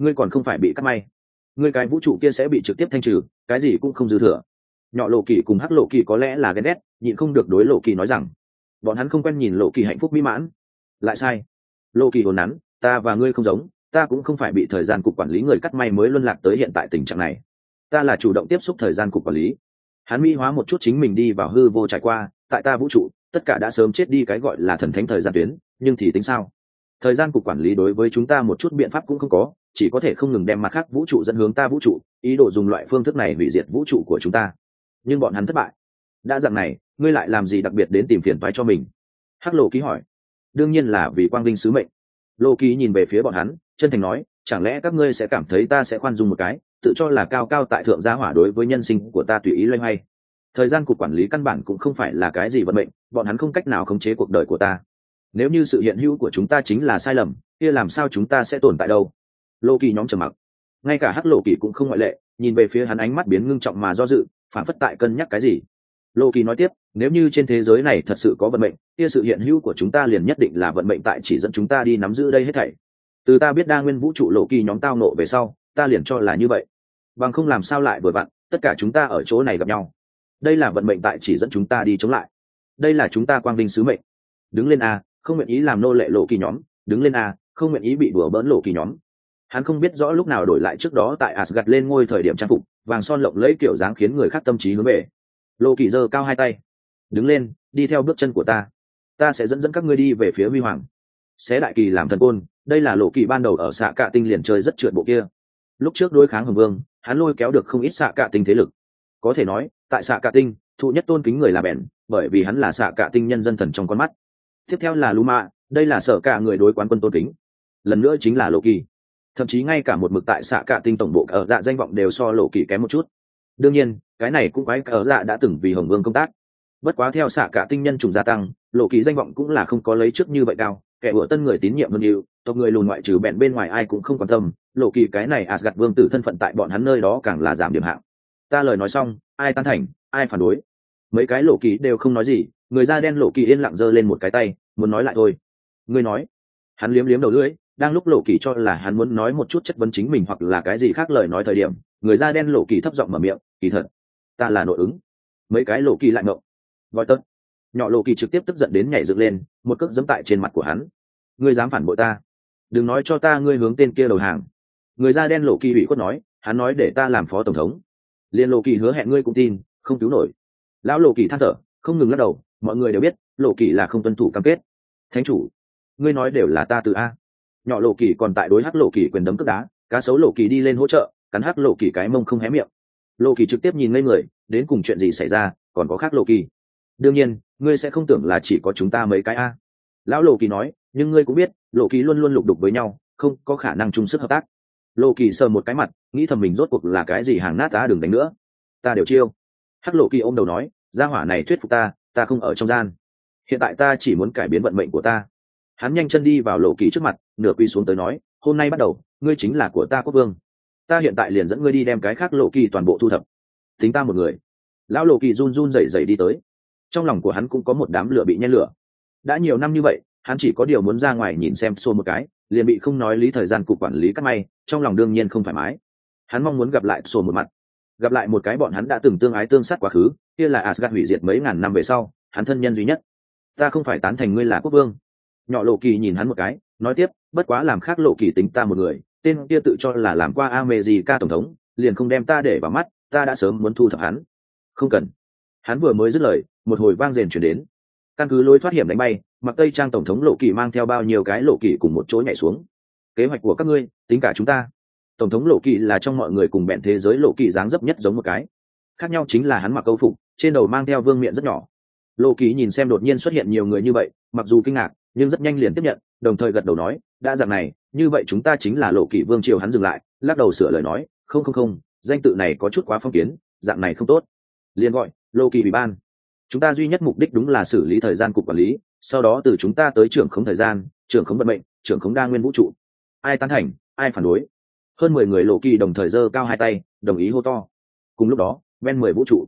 ngươi còn không phải bị cắt may, ngươi cái vũ trụ kia sẽ bị trực tiếp thanh trừ, cái gì cũng không dư thừa. Nhỏ lộ kỳ cùng hắc lộ kỳ có lẽ là ghen ghét, nhịn không được đối lộ kỳ nói rằng bọn hắn không quen nhìn lộ kỳ hạnh phúc mỹ mãn. Lại sai. Lộ kỳ hồn nắn, ta và ngươi không giống, ta cũng không phải bị thời gian cục quản lý người cắt may mới luân lạc tới hiện tại tình trạng này, ta là chủ động tiếp xúc thời gian cục quản lý. Hắn mỹ hóa một chút chính mình đi vào hư vô trải qua, tại ta vũ trụ tất cả đã sớm chết đi cái gọi là thần thánh thời gian tuyến, nhưng thì tính sao? Thời gian cục quản lý đối với chúng ta một chút biện pháp cũng không có, chỉ có thể không ngừng đem mặt khác vũ trụ dẫn hướng ta vũ trụ, ý đồ dùng loại phương thức này hủy diệt vũ trụ của chúng ta. Nhưng bọn hắn thất bại. Đã dạng này, ngươi lại làm gì đặc biệt đến tìm phiền toái cho mình? Hắc Lộ Ký hỏi. Đương nhiên là vì quang vinh sứ mệnh. Lộ Ký nhìn về phía bọn hắn, chân thành nói, chẳng lẽ các ngươi sẽ cảm thấy ta sẽ khoan dung một cái, tự cho là cao cao tại thượng gia hỏa đối với nhân sinh của ta tùy ý loay hoay? Thời gian cục quản lý căn bản cũng không phải là cái gì vận mệnh, bọn hắn không cách nào khống chế cuộc đời của ta. Nếu như sự hiện hữu của chúng ta chính là sai lầm, kia làm sao chúng ta sẽ tồn tại đâu? Lô Kỳ nhóm trầm mặc, ngay cả Hắc Lộ Kỳ cũng không ngoại lệ, nhìn về phía hắn ánh mắt biến ngưng trọng mà do dự, phản phất tại cân nhắc cái gì. Lô Kỳ nói tiếp, nếu như trên thế giới này thật sự có vận mệnh, kia sự hiện hữu của chúng ta liền nhất định là vận mệnh tại chỉ dẫn chúng ta đi nắm giữ đây hết thảy. Từ ta biết đa nguyên vũ trụ Lộ Kỳ nhóm tao nộ về sau, ta liền cho là như vậy. Bằng không làm sao lại vừa vặn, tất cả chúng ta ở chỗ này gặp nhau. Đây là vận mệnh tại chỉ dẫn chúng ta đi chống lại. Đây là chúng ta quang vinh sứ mệnh. Đứng lên a, không nguyện ý làm nô lệ Lộ Kỳ nhóm, đứng lên a, không nguyện ý bị đùa bỡn Lộ Kỳ nhóm. Hắn không biết rõ lúc nào đổi lại trước đó tại Asgard lên ngôi thời điểm trang phục vàng son lộng lẫy kiểu dáng khiến người khác tâm trí hướng về. Lộ Kỳ giơ cao hai tay, đứng lên, đi theo bước chân của ta, ta sẽ dẫn dẫn các ngươi đi về phía huy hoàng. Xé đại kỳ làm thần côn, đây là Lộ Kỳ ban đầu ở xạ cạ tinh liền chơi rất trượt bộ kia. Lúc trước đối kháng hồng vương, hắn lôi kéo được không ít xạ cạ tinh thế lực. Có thể nói, tại xạ cạ tinh, thụ nhất tôn kính người là bèn, bởi vì hắn là xạ cạ tinh nhân dân thần trong con mắt. Tiếp theo là Luma, đây là sở cả người đối quán quân tôn kính. Lần nữa chính là Lộ Kỳ. Thậm chí ngay cả một mực tại xạ cạ tinh tổng bộ ở dạ danh vọng đều so Lộ Kỳ kém một chút. Đương nhiên, cái này cũng quái ở dạ đã từng vì hồng vương công tác. Bất quá theo xạ cạ tinh nhân trùng gia tăng, Lộ Kỳ danh vọng cũng là không có lấy trước như vậy cao. Kẻ bữa tân người tín nhiệm hơn yêu, tộc người lùn ngoại trừ bèn bên ngoài ai cũng không quan tâm. Lộ Kỳ cái này Asgard vương tử thân phận tại bọn hắn nơi đó càng là giảm điểm hạng. Ta lời nói xong, ai tán thành, ai phản đối. Mấy cái Lộ Kỳ đều không nói gì, người da đen Lộ Kỳ yên lặng giơ lên một cái tay, muốn nói lại thôi. Ngươi nói. Hắn liếm liếm đầu lưỡi, đang lúc Lộ Kỳ cho là hắn muốn nói một chút chất vấn chính mình hoặc là cái gì khác lời nói thời điểm, người da đen Lộ Kỳ thấp giọng mở miệng, kỳ thật, ta là nội ứng. Mấy cái Lộ Kỳ lại ngộng. Gọi tớt. Nhỏ Lộ Kỳ trực tiếp tức giận đến nhảy dựng lên, một cước giẫm tại trên mặt của hắn. Ngươi dám phản bội ta? Đừng nói cho ta ngươi hướng tên kia đầu hàng. Người da đen Lộ Kỳ bị quất nói, hắn nói để ta làm phó tổng thống. Liên Lộ Kỳ hứa hẹn ngươi cũng tin, không cứu nổi. Lão Lộ Kỳ than thở, không ngừng lắc đầu, mọi người đều biết, Lộ Kỳ là không tuân thủ cam kết. Thánh chủ, ngươi nói đều là ta từ a. Nhỏ Lộ Kỳ còn tại đối Hắc Lộ Kỳ quyền đấm cước đá, cá sấu Lộ Kỳ đi lên hỗ trợ, cắn Hắc Lộ Kỳ cái mông không hé miệng. Lộ Kỳ trực tiếp nhìn ngây người, đến cùng chuyện gì xảy ra, còn có khác Lộ Kỳ. Đương nhiên, ngươi sẽ không tưởng là chỉ có chúng ta mấy cái a. Lão Lộ Kỳ nói, nhưng ngươi cũng biết, Lộ Kỳ luôn luôn lục đục với nhau, không có khả năng chung sức hợp tác. Lộ Kỳ sờ một cái mặt, nghĩ thầm mình rốt cuộc là cái gì hàng nát ta đừng đánh nữa. Ta đều chiêu. Hắc Lộ Kỳ ôm đầu nói, gia hỏa này thuyết phục ta, ta không ở trong gian. Hiện tại ta chỉ muốn cải biến vận mệnh của ta. Hắn nhanh chân đi vào Lộ Kỳ trước mặt, nửa quỳ xuống tới nói, hôm nay bắt đầu, ngươi chính là của ta quốc vương. Ta hiện tại liền dẫn ngươi đi đem cái khác Lộ Kỳ toàn bộ thu thập. Tính ta một người. Lão Lộ Kỳ run run rẩy rẩy đi tới. Trong lòng của hắn cũng có một đám lửa bị nhen lửa. Đã nhiều năm như vậy, hắn chỉ có điều muốn ra ngoài nhìn xem xô một cái, liền bị không nói lý thời gian cục quản lý cắt may, trong lòng đương nhiên không thoải mái. Hắn mong muốn gặp lại xô một mặt, gặp lại một cái bọn hắn đã từng tương ái tương sát quá khứ, kia là Asgard hủy diệt mấy ngàn năm về sau, hắn thân nhân duy nhất. Ta không phải tán thành ngươi là quốc vương. Nhỏ Lộ Kỳ nhìn hắn một cái, nói tiếp, bất quá làm khác Lộ Kỳ tính ta một người, tên kia tự cho là làm qua America tổng thống, liền không đem ta để vào mắt, ta đã sớm muốn thu thập hắn. Không cần. Hắn vừa mới dứt lời, một hồi vang rền truyền đến. Căn cứ lối thoát hiểm đánh bay, mặc tây trang tổng thống Lộ Kỳ mang theo bao nhiêu cái Lộ Kỳ cùng một chỗ nhảy xuống. Kế hoạch của các ngươi, tính cả chúng ta. Tổng thống Lộ Kỳ là trong mọi người cùng bèn thế giới Lộ Kỳ dáng dấp nhất giống một cái. Khác nhau chính là hắn mặc câu phục, trên đầu mang theo vương miện rất nhỏ. Lộ Kỳ nhìn xem đột nhiên xuất hiện nhiều người như vậy, mặc dù kinh ngạc, nhưng rất nhanh liền tiếp nhận, đồng thời gật đầu nói, đã dạng này, như vậy chúng ta chính là Lộ Kỳ vương triều. Hắn dừng lại, lắc đầu sửa lời nói, không không không, danh tự này có chút quá phong kiến, dạng này không tốt. Liền gọi Lộ Kỳ ủy ban. Chúng ta duy nhất mục đích đúng là xử lý thời gian cục quản lý, sau đó từ chúng ta tới trưởng khống thời gian, trưởng khống vận mệnh, trưởng khống đa nguyên vũ trụ. Ai tán thành, ai phản đối? Hơn mười người Lộ Kỳ đồng thời giơ cao hai tay, đồng ý hô to. Cùng lúc đó, ven mười vũ trụ,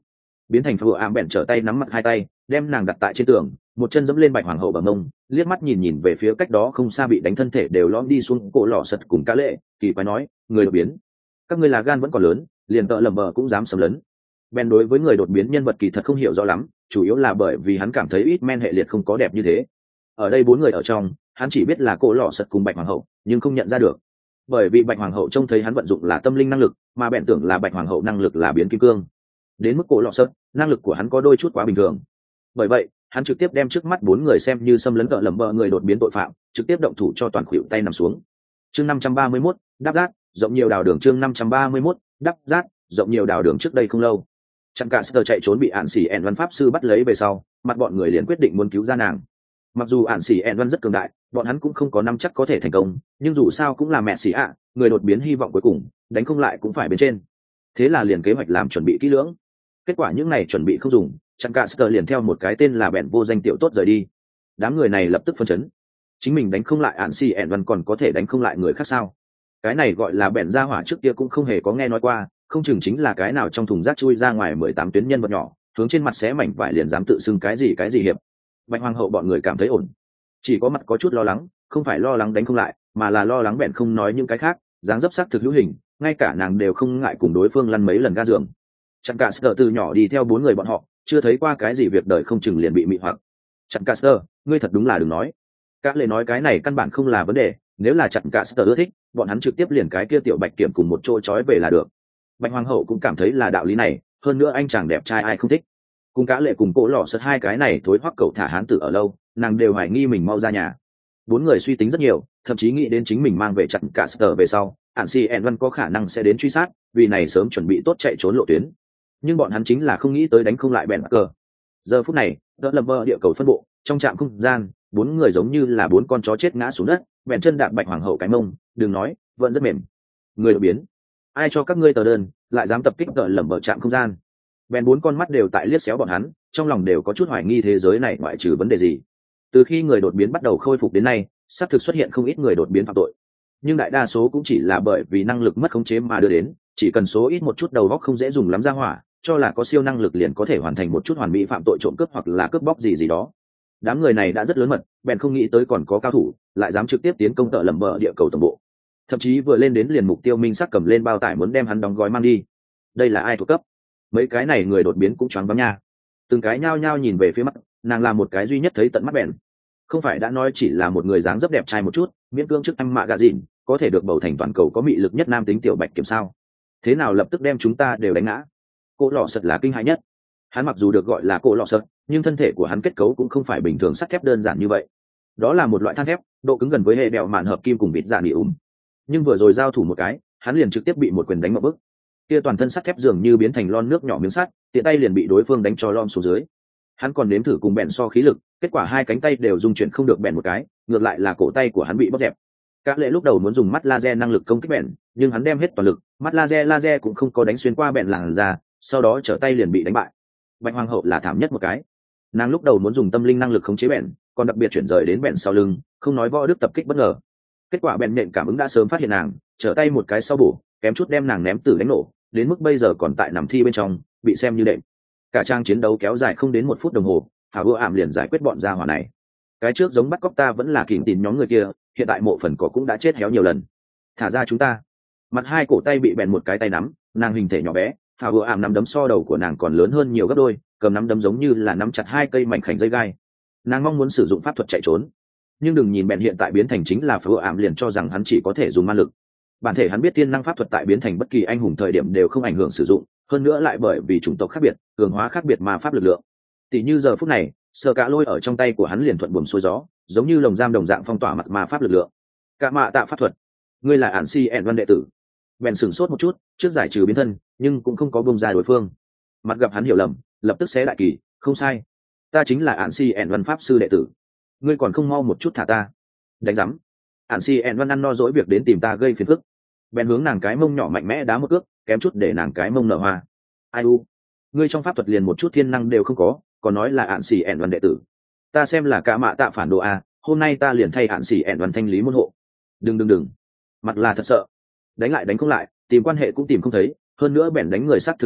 biến thành phở ảm bèn trở tay nắm mặt hai tay đem nàng đặt tại trên tường, một chân dẫm lên bạch hoàng hậu bằng mông, liếc mắt nhìn nhìn về phía cách đó không xa bị đánh thân thể đều lõm đi xuống cổ lò sật cùng cá lệ, kỳ quái nói, người đột biến, các ngươi là gan vẫn còn lớn, liền tợ lầm bờ cũng dám sầm lấn. Ben đối với người đột biến nhân vật kỳ thật không hiểu rõ lắm, chủ yếu là bởi vì hắn cảm thấy ít men hệ liệt không có đẹp như thế. Ở đây bốn người ở trong, hắn chỉ biết là cổ lò sật cùng bạch hoàng hậu, nhưng không nhận ra được, bởi vì bạch hoàng hậu trông thấy hắn vận dụng là tâm linh năng lực, mà bèn tưởng là bạch hoàng hậu năng lực là biến kim cương. Đến mức cổ lò sật, năng lực của hắn có đôi chút quá bình thường, bởi vậy hắn trực tiếp đem trước mắt bốn người xem như xâm lấn cỡ lầm bờ người đột biến tội phạm, trực tiếp động thủ cho toàn khuỷu tay nằm xuống. Chương năm trăm ba mươi mốt, đáp rát rộng nhiều đào đường. Chương năm trăm ba mươi mốt, đáp rát rộng nhiều đào đường. Trước đây không lâu, chặn cả sơ chạy trốn bị ạn xỉ ẻn văn pháp sư bắt lấy về sau, mặt bọn người liền quyết định muốn cứu ra nàng. Mặc dù ạn xỉ ẻn văn rất cường đại, bọn hắn cũng không có nắm chắc có thể thành công, nhưng dù sao cũng là mẹ xỉ ạ, người đột biến hy vọng cuối cùng đánh không lại cũng phải bên trên. Thế là liền kế hoạch làm chuẩn bị kỹ lưỡng. Kết quả những này chuẩn bị không dùng, chặn cả sơ liền theo một cái tên là bèn vô danh tiểu tốt rời đi. Đám người này lập tức phân chấn, chính mình đánh không lại ạn xỉ ẻn văn còn có thể đánh không lại người khác sao? Cái này gọi là bèn ra hỏa, trước kia cũng không hề có nghe nói qua, không chừng chính là cái nào trong thùng rác chui ra ngoài mười tám tuyến nhân vật nhỏ, hướng trên mặt xé mảnh vải liền dám tự xưng cái gì cái gì hiệp. Bạch hoàng hậu bọn người cảm thấy ổn, chỉ có mặt có chút lo lắng, không phải lo lắng đánh không lại, mà là lo lắng bèn không nói những cái khác, dáng dấp sắc thực hữu hình, ngay cả nàng đều không ngại cùng đối phương lăn mấy lần ga giường. Chặn cả sơ từ nhỏ đi theo bốn người bọn họ, chưa thấy qua cái gì việc đời không chừng liền bị mị hoặc. Chặn cả sơ, ngươi thật đúng là đừng nói. Các lệ nói cái này căn bản không là vấn đề, nếu là chặn cả sơ ưa thích, bọn hắn trực tiếp liền cái kia tiểu bạch kiểm cùng một chỗ trói về là được. Bạch hoàng hậu cũng cảm thấy là đạo lý này, hơn nữa anh chàng đẹp trai ai không thích. Cùng cá lệ cùng cỗ lọ sật hai cái này thối hoắc cậu thả hán tử ở lâu, nàng đều hoài nghi mình mau ra nhà. Bốn người suy tính rất nhiều, thậm chí nghĩ đến chính mình mang về chặn cả sơ về sau, ản si ẹn văn có khả năng sẽ đến truy sát, vì này sớm chuẩn bị tốt chạy trốn lộ tuyến. Nhưng bọn hắn chính là không nghĩ tới đánh không lại bèn cờ. Giờ phút này, đỡ lầm bơ địa cầu phân bộ trong trạm không gian, bốn người giống như là bốn con chó chết ngã xuống đất, bèn chân đạp bạch hoàng hậu cái mông, đừng nói, vẫn rất mềm. Người đột biến, ai cho các ngươi tờ đơn, lại dám tập kích đỡ lầm bơ trạm không gian? Bèn bốn con mắt đều tại liếc xéo bọn hắn, trong lòng đều có chút hoài nghi thế giới này ngoại trừ vấn đề gì. Từ khi người đột biến bắt đầu khôi phục đến nay, sắp thực xuất hiện không ít người đột biến phạm tội, nhưng đại đa số cũng chỉ là bởi vì năng lực mất khống chế mà đưa đến, chỉ cần số ít một chút đầu óc không dễ dùng lắm ra hỏa, cho là có siêu năng lực liền có thể hoàn thành một chút hoàn mỹ phạm tội trộm cướp hoặc là cướp bóc gì gì đó. Đám người này đã rất lớn mật, bèn không nghĩ tới còn có cao thủ lại dám trực tiếp tiến công tợ lầm bờ địa cầu tổng bộ, thậm chí vừa lên đến liền mục tiêu minh sắc cầm lên bao tải muốn đem hắn đóng gói mang đi. Đây là ai thuộc cấp? Mấy cái này người đột biến cũng choáng váng nha, từng cái nhao nhao nhìn về phía mắt, nàng là một cái duy nhất thấy tận mắt bèn. Không phải đã nói chỉ là một người dáng dấp đẹp trai một chút, miễn cưỡng trước em mạ gà dịn, có thể được bầu thành toàn cầu có mị lực nhất nam tính tiểu bạch kiểm sao? Thế nào lập tức đem chúng ta đều đánh ngã? Cô lọ sật là kinh hãi nhất. Hắn mặc dù được gọi là cô lọ sật, nhưng thân thể của hắn kết cấu cũng không phải bình thường sắt thép đơn giản như vậy. Đó là một loại than thép, độ cứng gần với hệ đèo mạn hợp kim cùng vịt dạ nỉ úng. Nhưng vừa rồi giao thủ một cái, hắn liền trực tiếp bị một quyền đánh một bức. Kia toàn thân sắt thép dường như biến thành lon nước nhỏ miếng sắt, tiện tay liền bị đối phương đánh cho lom xuống dưới. Hắn còn nếm thử cùng bèn so khí lực, kết quả hai cánh tay đều dung chuyển không được bèn một cái, ngược lại là cổ tay của hắn bị bóp dẹp. Các lệ lúc đầu muốn dùng mắt laser năng lực công kích bèn, nhưng hắn đem hết toàn lực, mắt laser laser cũng không có đánh xuyên qua bèn làn ra, sau đó trở tay liền bị đánh bại. Bạch hoàng hậu là thảm nhất một cái, nàng lúc đầu muốn dùng tâm linh năng lực khống chế bèn, còn đặc biệt chuyển rời đến bèn sau lưng, không nói võ đức tập kích bất ngờ. Kết quả bèn nện cảm ứng đã sớm phát hiện nàng, trở tay một cái sau bổ, kém chút đem nàng ném tử đánh nổ, đến mức bây giờ còn tại nằm thi bên trong, bị xem như đệm. Cả trang chiến đấu kéo dài không đến một phút đồng hồ, phá vua ảm liền giải quyết bọn gia hỏa này. Cái trước giống bắt cóc ta vẫn là kìm tìm nhóm người kia, hiện tại mộ phần cỏ cũng đã chết héo nhiều lần. Thả ra chúng ta. Mặt hai cổ tay bị bèn một cái tay nắm, nàng hình thể nhỏ bé, phá vua ảm nắm đấm so đầu của nàng còn lớn hơn nhiều gấp đôi, cầm nắm đấm giống như là nắm chặt hai cây mảnh khảnh dây gai. Nàng mong muốn sử dụng pháp thuật chạy trốn, nhưng đừng nhìn bèn hiện tại biến thành chính là phá vua ảm liền cho rằng hắn chỉ có thể dùng ma lực. Bản thể hắn biết thiên năng pháp thuật tại biến thành bất kỳ anh hùng thời điểm đều không ảnh hưởng sử dụng, hơn nữa lại bởi vì chủng tộc khác biệt, cường hóa khác biệt mà pháp lực lượng. Tỷ như giờ phút này, sờ cả lôi ở trong tay của hắn liền thuận buồm xuôi gió, giống như lồng giam đồng dạng phong tỏa mặt ma pháp lực lượng. Cả mạ tạ pháp thuật, ngươi là ản si ẻn văn đệ tử. Bèn sửng sốt một chút, trước giải trừ biến thân, nhưng cũng không có bông ra đối phương. Mặt gặp hắn hiểu lầm, lập tức xé đại kỳ, không sai, ta chính là ản si ẻn văn pháp sư đệ tử. Ngươi còn không mau một chút thả ta? Đánh rắm. Ản si ẻn văn ăn no dỗi việc đến tìm ta gây phiền phức. Bèn hướng nàng cái mông nhỏ mạnh mẽ đá một cước, kém chút để nàng cái mông nở hoa. Ai u, ngươi trong pháp thuật liền một chút thiên năng đều không có, còn nói là ạn xỉ ẻn văn đệ tử. Ta xem là cả mạ tạ phản đồ a, hôm nay ta liền thay ạn xỉ ẻn văn thanh lý môn hộ. Đừng đừng đừng, mặt là thật sợ, đánh lại đánh không lại, tìm quan hệ cũng tìm không thấy, hơn nữa bèn đánh người xác thực hung ác,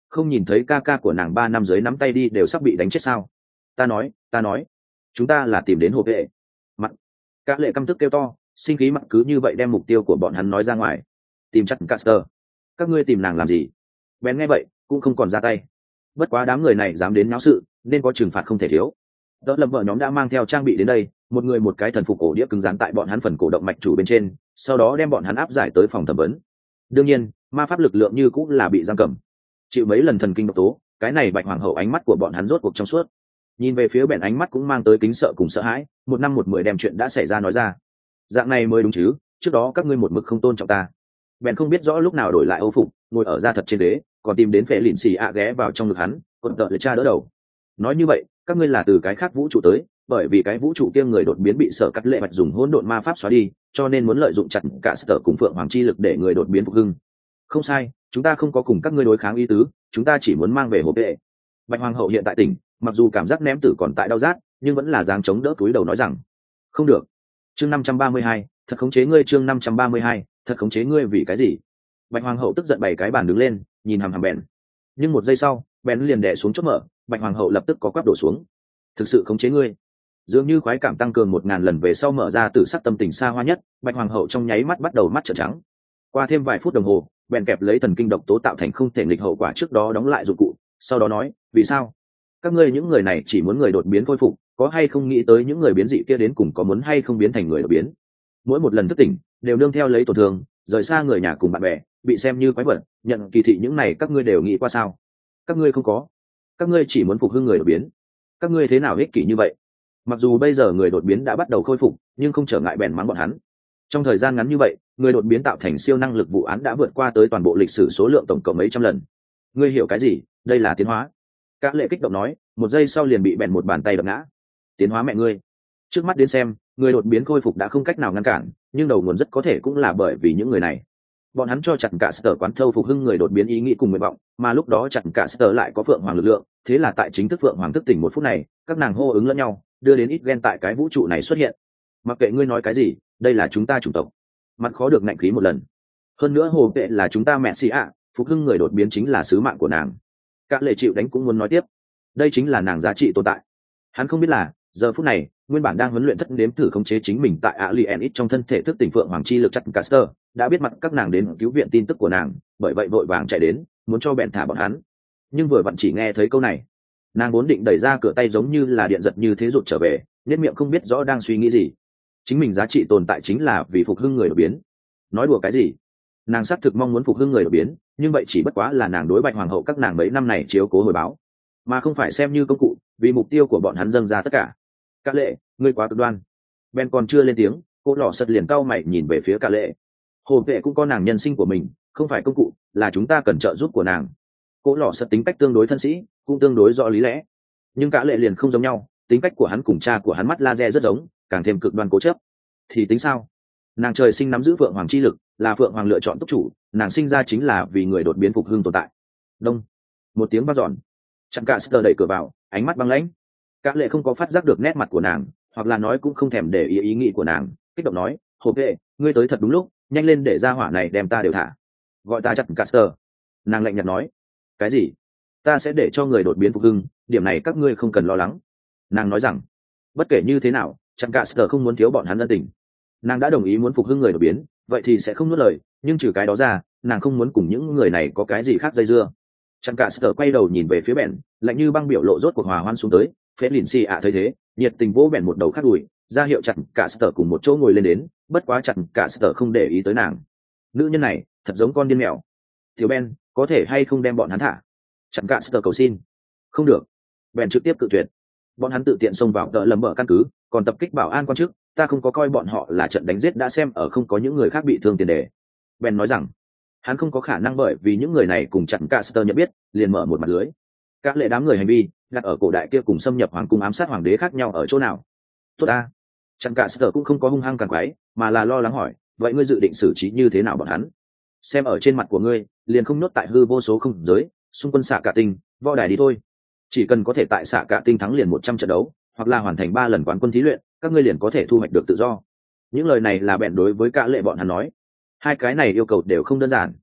không nhìn thấy ca ca của nàng ba năm dưới nắm tay đi đều sắp bị đánh chết sao? Ta nói ta nói chúng ta là tìm đến hộp vệ. Mặt cả lệ căm tức kêu to, sinh khí mặt cứ như vậy đem mục tiêu của bọn hắn nói ra ngoài. Tìm chặt Caster. Các ngươi tìm nàng làm gì? Bèn nghe vậy cũng không còn ra tay. Bất quá đám người này dám đến náo sự nên có trừng phạt không thể thiếu. Đỡ lâm vợ nhóm đã mang theo trang bị đến đây, một người một cái thần phục cổ đĩa cứng rắn tại bọn hắn phần cổ động mạch chủ bên trên, sau đó đem bọn hắn áp giải tới phòng thẩm vấn. Đương nhiên ma pháp lực lượng như cũng là bị giam cầm, chịu mấy lần thần kinh độc tố. Cái này Bạch Hoàng hậu ánh mắt của bọn hắn rốt cuộc trong suốt, nhìn về phía bèn ánh mắt cũng mang tới kính sợ cùng sợ hãi. Một năm một mười đem chuyện đã xảy ra nói ra, dạng này mới đúng chứ, trước đó các ngươi một mực không tôn trọng ta. Bèn không biết rõ lúc nào đổi lại âu phục, ngồi ở da thật trên đế, còn tìm đến phệ lìn xì ạ ghé vào trong ngực hắn, còn đợi để cha đỡ đầu. Nói như vậy các ngươi là từ cái khác vũ trụ tới, bởi vì cái vũ trụ kia người đột biến bị Sở Cắt Lệ Bạch dùng hỗn độn ma pháp xóa đi, cho nên muốn lợi dụng chặt cả Sở cùng Phượng Hoàng chi lực để người đột biến phục hưng. Không sai, chúng ta không có cùng các ngươi đối kháng ý tứ, chúng ta chỉ muốn mang về hộp vệ. Bạch Hoàng hậu hiện tại tỉnh, mặc dù cảm giác ném tử còn tại đau rát, nhưng vẫn là dáng chống đỡ túi đầu nói rằng không được. Chương năm trăm ba mươi hai, thật khống chế ngươi. Chương năm trăm ba mươi hai, thật khống chế ngươi vì cái gì? Bạch Hoàng hậu tức giận bày cái bàn đứng lên, nhìn hằm hằm bèn. Nhưng một giây sau bèn liền đè xuống chốt mở, Bạch Hoàng hậu lập tức có quắp đổ xuống. Thực sự khống chế ngươi? Dường như khoái cảm tăng cường một ngàn lần về sau mở ra từ sắc tâm tình xa hoa nhất, Bạch Hoàng hậu trong nháy mắt bắt đầu mắt trợn trắng. Qua thêm vài phút đồng hồ, bèn kẹp lấy thần kinh độc tố tạo thành không thể nghịch hậu quả trước đó đóng lại dụng cụ, sau đó nói, vì sao? Các ngươi những người này chỉ muốn người đột biến khôi phục, có hay không nghĩ tới những người biến dị kia đến cùng có muốn hay không biến thành người đột biến? Mỗi một lần thức tỉnh đều nương theo lấy tổn thương, rời xa người nhà cùng bạn bè, bị xem như quái vật, nhận kỳ thị, những này các ngươi đều nghĩ qua sao? Các ngươi không có, các ngươi chỉ muốn phục hưng người đột biến. Các ngươi thế nào ích kỷ như vậy? Mặc dù bây giờ người đột biến đã bắt đầu khôi phục, nhưng không trở ngại bèn mắng bọn hắn. Trong thời gian ngắn như vậy, người đột biến tạo thành siêu năng lực vụ án đã vượt qua tới toàn bộ lịch sử số lượng tổng cộng mấy trăm lần. Ngươi hiểu cái gì? Đây là tiến hóa. Các lệ kích động nói, một giây sau liền bị bèn một bàn tay đập ngã. Tiến hóa mẹ ngươi! Trước mắt đến xem, người đột biến khôi phục đã không cách nào ngăn cản, nhưng đầu nguồn rất có thể cũng là bởi vì những người này. Bọn hắn cho chặt cả sở quán thâu phục hưng người đột biến ý nghĩ cùng nguyện vọng, mà lúc đó chặt cả sở lại có Phượng Hoàng lực lượng, thế là tại chính thức Phượng Hoàng thức tỉnh một phút này, các nàng hô ứng lẫn nhau, đưa đến ít ghen tại cái vũ trụ này xuất hiện. Mặc kệ ngươi nói cái gì, đây là chúng ta chủng tộc. Mặt khó được nạnh khí một lần. Hơn nữa hồ vệ là chúng ta mẹ xì ạ, phục hưng người đột biến chính là sứ mạng của nàng. Các lệ chịu đánh cũng muốn nói tiếp, đây chính là nàng giá trị tồn tại. Hắn không biết là giờ phút này nguyên bản đang huấn luyện thất nếm thử khống chế chính mình tại Alienit trong thân thể thức tỉnh Phượng Hoàng chi lực chặt Caster đã biết mặt các nàng đến cứu viện tin tức của nàng, bởi vậy vội vàng chạy đến muốn cho bèn thả bọn hắn. Nhưng vừa vặn chỉ nghe thấy câu này, nàng vốn định đẩy ra cửa tay giống như là điện giật như thế rụt trở về, nét miệng không biết rõ đang suy nghĩ gì. Chính mình giá trị tồn tại chính là vì phục hưng người đột biến. Nói đùa cái gì? Nàng xác thực mong muốn phục hưng người đột biến, nhưng vậy chỉ bất quá là nàng đối Bạch Hoàng hậu các nàng mấy năm này chiếu cố hồi báo, mà không phải xem như công cụ vì mục tiêu của bọn hắn dâng ra tất cả. Cả lệ, ngươi quá cực đoan. Ben còn chưa lên tiếng, cô lọ sật liền cau mày nhìn về phía cả lệ. Hồ vệ cũng có nàng nhân sinh của mình, không phải công cụ, là chúng ta cần trợ giúp của nàng. Cô lọ sật tính cách tương đối thân sĩ, cũng tương đối rõ lý lẽ, nhưng cả lệ liền không giống nhau, tính cách của hắn cùng cha của hắn mắt laser rất giống, càng thêm cực đoan cố chấp. Thì tính sao? Nàng trời sinh nắm giữ Phượng Hoàng chi lực, là Phượng Hoàng lựa chọn túc chủ, nàng sinh ra chính là vì người đột biến phục hưng tồn tại. Đông, một tiếng vang dọn, chặn cả Sơ đẩy cửa vào, ánh mắt băng lãnh. Cả lệ không có phát giác được nét mặt của nàng, hoặc là nói cũng không thèm để ý ý nghĩ của nàng, kích động nói, hồ vệ, ngươi tới thật đúng lúc, nhanh lên để ra hỏa này đem ta đều thả. Gọi ta chặn cả Sơ. Nàng lạnh nhạt nói, cái gì? Ta sẽ để cho người đột biến phục hưng, điểm này các ngươi không cần lo lắng. Nàng nói rằng, bất kể như thế nào, chặn cả Sơ không muốn thiếu bọn hắn ân tình. Nàng đã đồng ý muốn phục hưng người đột biến, vậy thì sẽ không nuốt lời, nhưng trừ cái đó ra, nàng không muốn cùng những người này có cái gì khác dây dưa. Chặn cả Sơ quay đầu nhìn về phía bèn, lạnh như băng biểu lộ rốt cuộc hòa hoan xuống tới. Phế lìn xì ạ thấy thế, nhiệt tình vỗ bèn một đầu khát đùi, ra hiệu chặn cả Sơ cùng một chỗ ngồi lên đến, bất quá chặn cả Sơ không để ý tới nàng. Nữ nhân này thật giống con điên mèo. Tiểu Ben, có thể hay không đem bọn hắn thả? Chặn cả Sơ cầu xin. Không được. Bèn trực tiếp cự tuyệt. Bọn hắn tự tiện xông vào đỡ lầm bờ căn cứ, còn tập kích bảo an quan chức, ta không có coi bọn họ là trận đánh giết đã xem ở không có những người khác bị thương tiền đề. Ben nói rằng, hắn không có khả năng bởi vì những người này cùng chặn cả Sơ nhận biết, liền mở một mặt lưới. Các lệ đám người hành vi đặt ở cổ đại kia cùng xâm nhập hoàng cung ám sát hoàng đế khác nhau ở chỗ nào? Tốt a. Chặn cả Sơ cũng không có hung hăng càng quái, mà là lo lắng hỏi, vậy ngươi dự định xử trí như thế nào bọn hắn? Xem ở trên mặt của ngươi, liền không nốt tại hư vô số không giới, xung quân xạ cả tinh, võ đài đi thôi. Chỉ cần có thể tại xạ cả tinh thắng liền một trăm trận đấu, hoặc là hoàn thành ba lần quán quân thí luyện, các ngươi liền có thể thu hoạch được tự do. Những lời này là bèn đối với cả lệ bọn hắn nói. Hai cái này yêu cầu đều không đơn giản.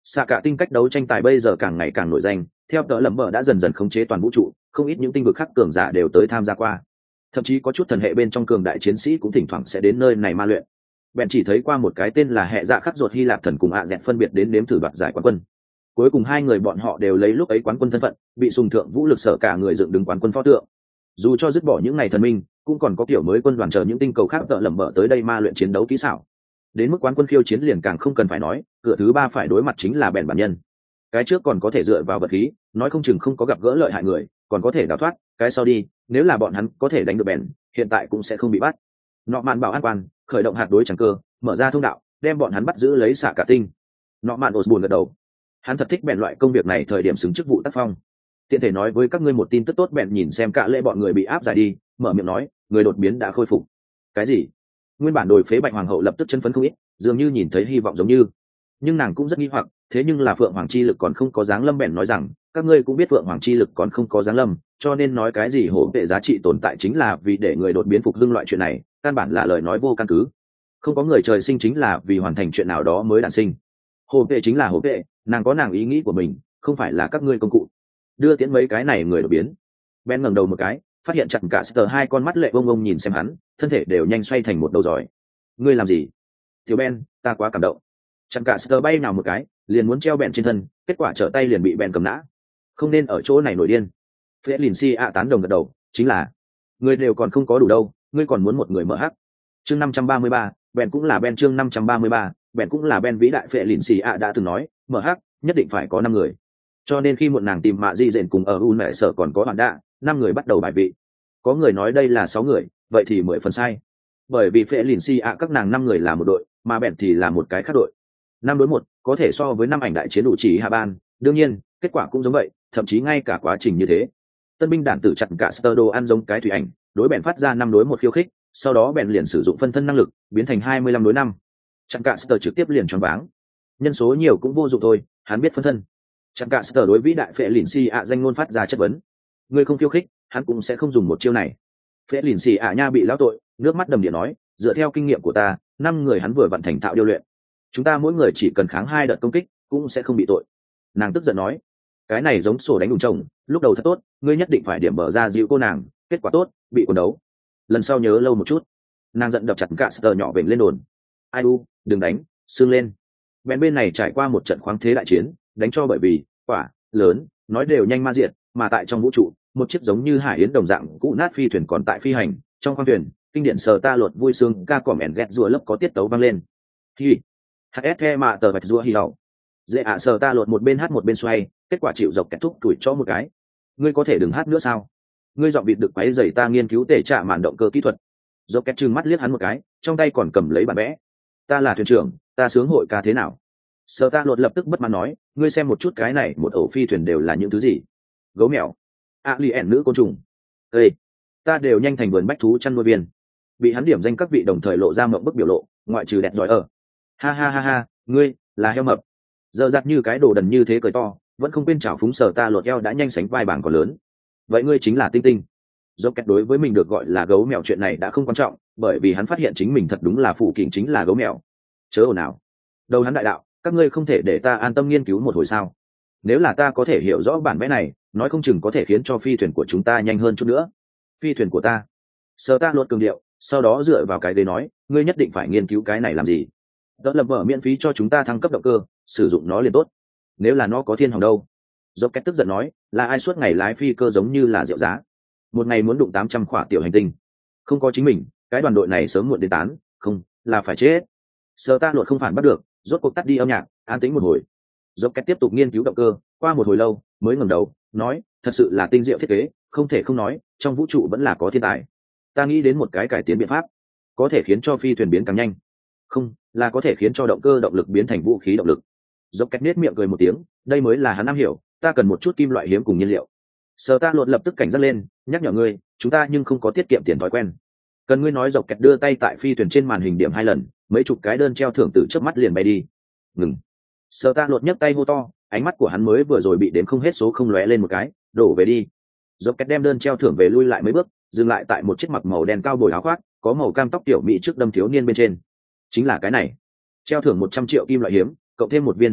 Xạ cả tinh cách đấu tranh tài bây giờ càng ngày càng nổi danh, theo tờ lẩm bờ đã dần dần khống chế toàn vũ trụ, không ít những tinh vực khác cường giả đều tới tham gia qua. Thậm chí có chút thần hệ bên trong cường đại chiến sĩ cũng thỉnh thoảng sẽ đến nơi này ma luyện. Bèn chỉ thấy qua một cái tên là hệ dạ khắc ruột Hy Lạp thần cùng ạ dẹt phân biệt đến nếm thử đoạt giải quán quân. Cuối cùng hai người bọn họ đều lấy lúc ấy quán quân thân phận, bị sùng thượng vũ lực sở cả người dựng đứng quán quân pho tượng. Dù cho dứt bỏ những ngày thần minh, cũng còn có kiểu mới quân đoàn chờ những tinh cầu khác tợ lẩm bờ tới đây ma luyện chiến đấu kỹ xảo. Đến mức quán quân khiêu chiến liền càng không cần phải nói, cửa thứ ba phải đối mặt chính là bèn bản nhân. Cái trước còn có thể dựa vào vật khí, nói không chừng không có gặp gỡ lợi hại người, còn có thể đào thoát. Cái sau đi, nếu là bọn hắn có thể đánh được bèn, hiện tại cũng sẽ không bị bắt. Nọ mạn bảo an quan, khởi động hạt đối chẳng cơ, mở ra thông đạo, đem bọn hắn bắt giữ lấy xạ cả tinh. Nọ mạn Osborne gật đầu. Hắn thật thích bèn loại công việc này thời điểm xứng chức vụ tác phong. Tiện thể nói với các ngươi một tin tức tốt, bèn nhìn xem cả lễ bọn người bị áp giải đi, mở miệng nói, người đột biến đã khôi phục. Cái gì? Nguyên bản đồi phế Bạch Hoàng hậu lập tức chân phấn không ít, dường như nhìn thấy hy vọng giống như. Nhưng nàng cũng rất nghi hoặc, thế nhưng là Phượng Hoàng chi lực còn không có dáng lâm, bèn nói rằng, các ngươi cũng biết Phượng Hoàng chi lực còn không có dáng lâm, cho nên nói cái gì hổ vệ giá trị tồn tại chính là vì để người đột biến phục hưng loại chuyện này, căn bản là lời nói vô căn cứ. Không có người trời sinh chính là vì hoàn thành chuyện nào đó mới đản sinh. Hổ vệ chính là hổ vệ, nàng có nàng ý nghĩ của mình, không phải là các ngươi công cụ. Đưa tiễn mấy cái này người đột biến. Ben ngẩng đầu một cái, phát hiện chặn cả Sờ hai con mắt lệ vông vông nhìn xem hắn, thân thể đều nhanh xoay thành một đầu giỏi. Ngươi làm gì? Tiểu Ben, ta quá cảm động. Chặn cả Sờ bay nào một cái, liền muốn treo Ben trên thân, kết quả trở tay liền bị Ben cầm nã. Không nên ở chỗ này nổi điên. Phế lìn si ạ tán đồng gật đầu, chính là người đều còn không có đủ đâu, ngươi còn muốn một người mở hắc. Chương năm trăm ba mươi ba, Ben cũng là Ben chương năm trăm ba mươi ba, Ben cũng là Ben vĩ đại. Phệ lìn xì ạ đã từng nói, mở hắc nhất định phải có năm người. Cho nên khi một nàng tìm mạ di dện cùng ở un mẹ sở còn có bạn đạ, năm người bắt đầu bài vị. Có người nói đây là sáu người, vậy thì mười phần sai. Bởi vì Phệ lìn xì ạ các nàng năm người là một đội, mà Ben thì là một cái khác đội. Năm đối một, có thể so với năm ảnh đại chiến đủ chỉ hạ ban, đương nhiên, kết quả cũng giống vậy, thậm chí ngay cả quá trình như thế. Tân binh đạn tử chặn cả Sơ đồ ăn giống cái thủy ảnh, đối Ben phát ra năm đối một khiêu khích, sau đó Ben liền sử dụng phân thân năng lực, biến thành hai mươi lăm đối năm. Chặn cả Sơ trực tiếp liền choáng váng. Nhân số nhiều cũng vô dụng thôi, hắn biết phân thân. Chặn cả Sơ đối vĩ đại Phệ lìn xì ạ danh ngôn phát ra chất vấn. Ngươi không khiêu khích, hắn cũng sẽ không dùng một chiêu này. Phệ lìn xì ạ nha bị lão tội, nước mắt đầm đìa nói, dựa theo kinh nghiệm của ta, năm người hắn vừa vận thành thạo điêu luyện. Chúng ta mỗi người chỉ cần kháng hai đợt công kích, cũng sẽ không bị tội. Nàng tức giận nói, cái này giống sổ đánh đùng chồng, lúc đầu thật tốt, ngươi nhất định phải điểm bờ ra dịu cô nàng, kết quả tốt, bị quần đấu. Lần sau nhớ lâu một chút. Nàng giận đập chặt cả Sơ nhỏ vểnh lên đồn. Ai u, đừng đánh, sương lên. Bên bên này trải qua một trận khoáng thế đại chiến, đánh cho bởi vì quả lớn, nói đều nhanh ma diệt, mà tại trong vũ trụ, một chiếc giống như hải yến đồng dạng cũ nát phi thuyền còn tại phi hành, trong khoang thuyền, kinh điển sờ ta lột vui sướng ca còm ẻn ghét rùa lấp có tiết tấu vang lên. Hi, hét the mạ tờ vạch rùa hi hậu. Dễ ạ sờ ta lột một bên hát một bên xoay, kết quả chịu dọc kẹt thúc tuổi cho một cái. Ngươi có thể đừng hát nữa sao? Ngươi dọn vịt được quấy rầy ta nghiên cứu tể trả màn động cơ kỹ thuật. Dọc kẹt trừng mắt liếc hắn một cái, trong tay còn cầm lấy bản vẽ. Ta là thuyền trưởng, ta sướng hội ca thế nào? Sờ ta lột lập tức bất mãn nói, ngươi xem một chút cái này, một ổ phi thuyền đều là những thứ gì? Gấu mèo, a li ẻn nữ côn trùng. Ê, ta đều nhanh thành vườn bách thú chăn nuôi viên. Bị hắn điểm danh các vị đồng thời lộ ra mộng bức biểu lộ, ngoại trừ đẹp giỏi ở. Ha ha ha ha, ngươi là heo mập. Giờ giặt như cái đồ đần như thế cười to, vẫn không quên chảo phúng sờ ta lột eo đã nhanh sánh vai bảng còn lớn. Vậy ngươi chính là tinh tinh. Dốc kẹt đối với mình được gọi là gấu mèo chuyện này đã không quan trọng, bởi vì hắn phát hiện chính mình thật đúng là phụ kình chính là gấu mèo. Chớ ồn nào. Đầu hắn đại đạo, các ngươi không thể để ta an tâm nghiên cứu một hồi sao? Nếu là ta có thể hiểu rõ bản vẽ này, nói không chừng có thể khiến cho phi thuyền của chúng ta nhanh hơn chút nữa. Phi thuyền của ta. Sờ ta lột cường điệu, sau đó dựa vào cái ghế nói, ngươi nhất định phải nghiên cứu cái này làm gì? Đỡ lập mở miễn phí cho chúng ta thăng cấp động cơ, sử dụng nó liền tốt. Nếu là nó có thiên hồng đâu? Dốc két tức giận nói, là ai suốt ngày lái phi cơ giống như là rượu giá, một ngày muốn đụng tám trăm khỏa tiểu hành tinh. Không có chính mình, cái đoàn đội này sớm muộn đến tán, không là phải chết. Sờ ta luật không phản bắt được, rốt cuộc tắt đi âm nhạc, an tĩnh một hồi. Dốc két tiếp tục nghiên cứu động cơ, qua một hồi lâu mới ngẩng đầu nói, thật sự là tinh diệu thiết kế, không thể không nói, trong vũ trụ vẫn là có thiên tài. Ta nghĩ đến một cái cải tiến biện pháp, có thể khiến cho phi thuyền biến càng nhanh, không là có thể khiến cho động cơ động lực biến thành vũ khí động lực. Dốc két nết miệng cười một tiếng, đây mới là hắn am hiểu, ta cần một chút kim loại hiếm cùng nhiên liệu. Sở ta luật lập tức cảnh giác lên, nhắc nhở ngươi, chúng ta nhưng không có tiết kiệm tiền thói quen. Cần ngươi nói. Dọc kẹt đưa tay tại phi thuyền trên màn hình điểm hai lần, mấy chục cái đơn treo thưởng từ trước mắt liền bay đi. Ngừng. Sở ta luật nhấc tay hô to, ánh mắt của hắn mới vừa rồi bị đếm không hết số không lóe lên một cái, đổ về đi. Dọc kẹt đem đơn treo thưởng về lui lại mấy bước, dừng lại tại một chiếc mặc màu đen cao bồi áo khoác, có màu cam tóc tiểu mỹ trước đâm thiếu niên bên trên. Chính là cái này. Treo thưởng một trăm triệu kim loại hiếm, cộng thêm một viên hành tinh,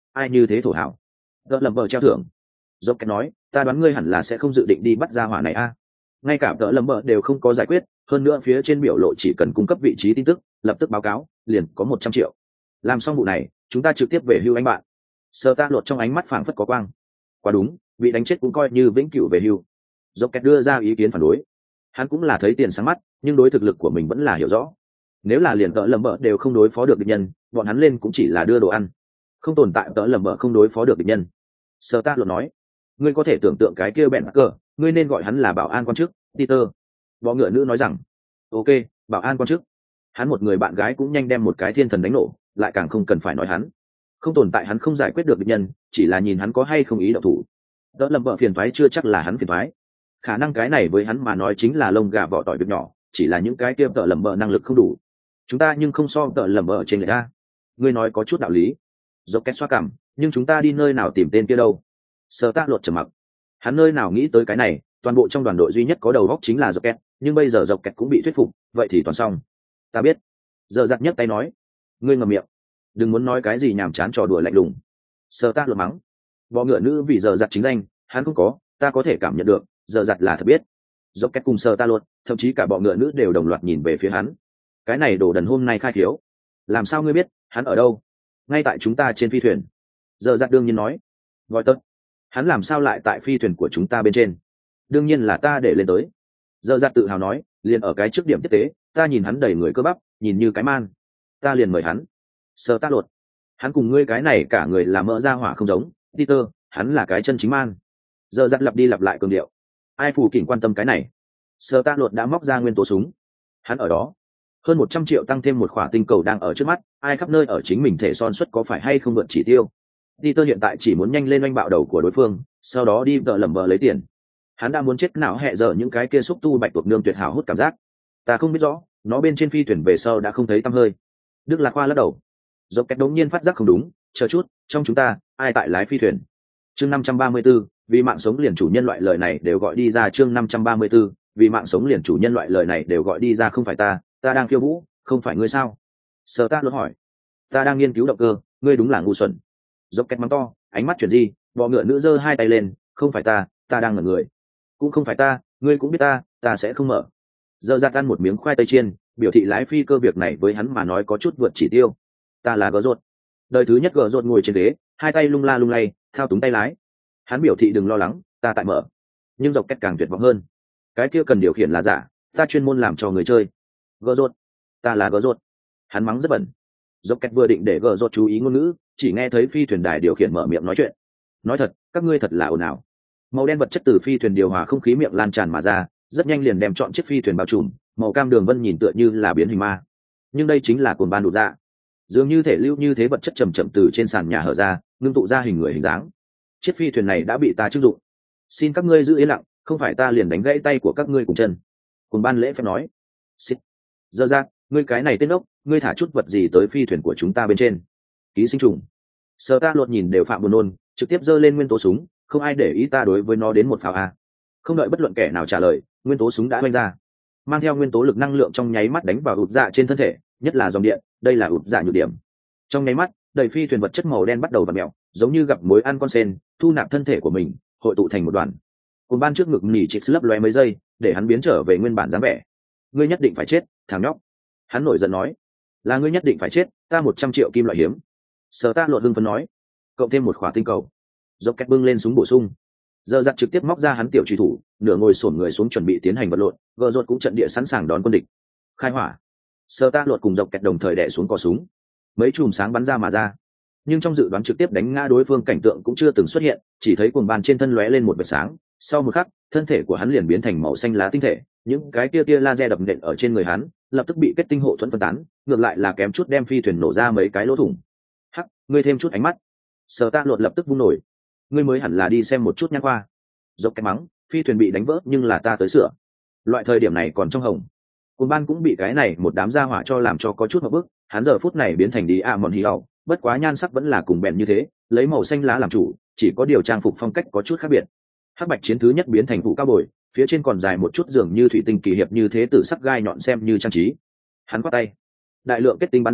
ai như thế thổ hảo. Đỡ lầm bờ treo thưởng. Dốc kẹt nói, ta đoán ngươi hẳn là sẽ không dự định đi bắt ra hỏa này a. Ngay cả đỡ lầm bờ đều không có giải quyết, hơn nữa phía trên biểu lộ chỉ cần cung cấp vị trí tin tức, lập tức báo cáo, liền có một trăm triệu. Làm xong vụ này, chúng ta trực tiếp về hưu anh bạn. Sơ ta lột trong ánh mắt phảng phất có quang. Quá đúng, bị đánh chết cũng coi như vĩnh cửu về hưu. Dốc kẹt đưa ra ý kiến phản đối. Hắn cũng là thấy tiền sáng mắt, nhưng đối thực lực của mình vẫn là hiểu rõ. Nếu là liền tợ lầm bợ đều không đối phó được địch nhân, bọn hắn lên cũng chỉ là đưa đồ ăn, không tồn tại tợ lầm bợ không đối phó được địch nhân. Sơ ta lột nói, ngươi có thể tưởng tượng cái kia bẹn cờ, ngươi nên gọi hắn là bảo an quan chức. Peter, bọ ngựa nữ nói rằng, ok, bảo an quan chức. Hắn một người bạn gái cũng nhanh đem một cái thiên thần đánh nổ, lại càng không cần phải nói hắn. Không tồn tại hắn không giải quyết được địch nhân, chỉ là nhìn hắn có hay không ý động thủ. Tợ lầm bợ phiền toái chưa chắc là hắn phiền toái, khả năng cái này với hắn mà nói chính là lông gà vỏ tỏi việc nhỏ, chỉ là những cái kia tợ lầm bợ năng lực không đủ. Chúng ta nhưng không so tợ lầm bợ trên người ta. Ngươi nói có chút đạo lý. Dốc két xoa cảm, nhưng chúng ta đi nơi nào tìm tên kia đâu? Sơ tác lột trầm mặc. Hắn nơi nào nghĩ tới cái này, toàn bộ trong đoàn đội duy nhất có đầu óc chính là dốc két, nhưng bây giờ dốc két cũng bị thuyết phục, vậy thì toàn xong. Ta biết. Giờ giặt nhấc tay nói, ngươi ngậm miệng, đừng muốn nói cái gì nhảm chán trò đùa lạnh lùng. Sơ tác lột mắng. Bọ ngựa nữ vì giờ giặt chính danh, hắn không có, ta có thể cảm nhận được, giờ giặt là thật biết. Dốc két cùng sơ ta lột, thậm chí cả bọ ngựa nữ đều đồng loạt nhìn về phía hắn. Cái này đồ đần hôm nay khai thiếu, làm sao ngươi biết hắn ở đâu? Ngay tại chúng ta trên phi thuyền. Giờ giặt đương nhiên nói, gọi tật, hắn làm sao lại tại phi thuyền của chúng ta bên trên? Đương nhiên là ta để lên tới. Giờ giặt tự hào nói, liền ở cái trước điểm tiếp tế, ta nhìn hắn đầy người cơ bắp, nhìn như cái man, ta liền mời hắn. Sơ tác lột, hắn cùng ngươi cái này cả người là mỡ ra hỏa không giống. Peter, hắn là cái chân chính man. Giờ giặt lặp đi lặp lại cường điệu, ai phù kỉnh quan tâm cái này? Sơ tác lột đã móc ra nguyên tố súng, hắn ở đó. Hơn một trăm triệu tăng thêm một khỏa tinh cầu đang ở trước mắt, ai khắp nơi ở chính mình thể son suất có phải hay không vượt chỉ tiêu. Peter hiện tại chỉ muốn nhanh lên oanh bạo đầu của đối phương, sau đó đi vợ lẩm bờ lấy tiền. Hắn đã muốn chết não hẹ dở những cái kia xúc tu bạch tuộc nương tuyệt hảo hút cảm giác. Ta không biết rõ, nó bên trên phi thuyền về sau đã không thấy tăm hơi. Đức Lạc Khoa lắc đầu. Dốc két đống nhiên phát giác không đúng, chờ chút, trong chúng ta, ai tại lái phi thuyền? Chương năm trăm ba mươi 534, vì mạng sống liền chủ nhân loại lời này đều gọi đi ra. Chương năm trăm ba mươi 534, vì mạng sống liền chủ nhân loại lời này đều gọi đi ra. Không phải ta, ta đang khiêu vũ, không phải ngươi sao? Sở ta luôn hỏi. Ta đang nghiên cứu động cơ, ngươi đúng là ngu xuẩn. Dốc két mắng to, ánh mắt chuyển di, bọ ngựa nữ giơ hai tay lên, không phải ta, ta đang ngẩn người. Cũng không phải ta, ngươi cũng biết ta, ta sẽ không mở. Giờ ra ăn một miếng khoai tây chiên, biểu thị lái phi cơ việc này với hắn mà nói có chút vượt chỉ tiêu. Ta là gờ rột. Đời thứ nhất gờ rột ngồi trên ghế, hai tay lung la lung lay, thao túng tay lái. Hắn biểu thị đừng lo lắng, ta tại mở. Nhưng dọc két càng tuyệt vọng hơn. Cái kia cần điều khiển là giả, ta chuyên môn làm cho người chơi. Gờ rột, ta là gờ rột. Hắn mắng rất bẩn. Dọc két vừa định để gờ rột chú ý ngôn ngữ, chỉ nghe thấy phi thuyền đài điều khiển mở miệng nói chuyện. Nói thật, các ngươi thật là ồn ào. Màu đen vật chất từ phi thuyền điều hòa không khí miệng lan tràn mà ra, rất nhanh liền đem trọn chiếc phi thuyền bao trùm. Màu cam đường vân nhìn tựa như là biến hình ma, nhưng đây chính là cồn ban đột ra. Dường như thể lưu như thế vật chất chầm chậm từ trên sàn nhà hở ra, ngưng tụ ra hình người hình dáng. Chiếc phi thuyền này đã bị ta chưng dụng, xin các ngươi giữ yên lặng, không phải ta liền đánh gãy tay của các ngươi cùng chân. Cồn ban lễ phép nói. Xích. Giờ ra, ngươi cái này tên ốc, ngươi thả chút vật gì tới phi thuyền của chúng ta bên trên? Ký sinh trùng. Sở ta luật nhìn đều phạm buồn nôn, trực tiếp giơ lên nguyên tố súng, không ai để ý ta đối với nó đến một pháo a. Không đợi bất luận kẻ nào trả lời, nguyên tố súng đã vung ra, mang theo nguyên tố lực năng lượng trong nháy mắt đánh vào ụt dạ trên thân thể, nhất là dòng điện, đây là ụt dạ nhược điểm. Trong nháy mắt, đầy phi thuyền vật chất màu đen bắt đầu vặn mèo, giống như gặp mối ăn con sen, thu nạp thân thể của mình, hội tụ thành một đoàn. Cùng ban trước ngực nỉ chích lấp lóe mấy giây, để hắn biến trở về nguyên bản dáng vẻ. Ngươi nhất định phải chết, thằng nhóc. Hắn nổi giận nói, là ngươi nhất định phải chết, ta một trăm triệu kim loại hiếm. Sở ta luật hưng phấn nói, cộng thêm một khỏa tinh cầu. Dốc két bưng lên súng bổ sung. Giờ giặt trực tiếp móc ra hắn tiểu truy thủ, nửa ngồi xổm người xuống chuẩn bị tiến hành vật lộn, gờ rột cũng trận địa sẵn sàng đón quân địch. Khai hỏa. Sở ta luật cùng dọc kẹt đồng thời đè xuống cò súng, mấy chùm sáng bắn ra mà ra. Nhưng trong dự đoán trực tiếp đánh ngã đối phương cảnh tượng cũng chưa từng xuất hiện, chỉ thấy cuồng bàn trên thân lóe lên một vệt sáng, sau một khắc, thân thể của hắn liền biến thành màu xanh lá tinh thể, những cái tia tia laser đập nện ở trên người hắn, lập tức bị kết tinh hộ thuẫn phân tán, ngược lại là kém chút đem phi thuyền nổ ra mấy cái lỗ thủng. Hắc, ngươi thêm chút ánh mắt. Sở ta luật lập tức vung nổi. Ngươi mới hẳn là đi xem một chút nhãn khoa. Dốc cái mắng, phi thuyền bị đánh vỡ nhưng là ta tới sửa. Loại thời điểm này còn trong hồng. Cuồng ban cũng bị cái này một đám gia hỏa cho làm cho có chút một bước, hắn giờ phút này biến thành đi a mòn hì ẩu, bất quá nhan sắc vẫn là cùng bèn như thế, lấy màu xanh lá làm chủ, chỉ có điều trang phục phong cách có chút khác biệt. Hắc bạch chiến thứ nhất biến thành vụ cao bồi, phía trên còn dài một chút dường như thủy tinh kỳ hiệp như thế, tử sắc gai nhọn xem như trang trí. Hắn quát tay, đại lượng kết tinh bắn ra,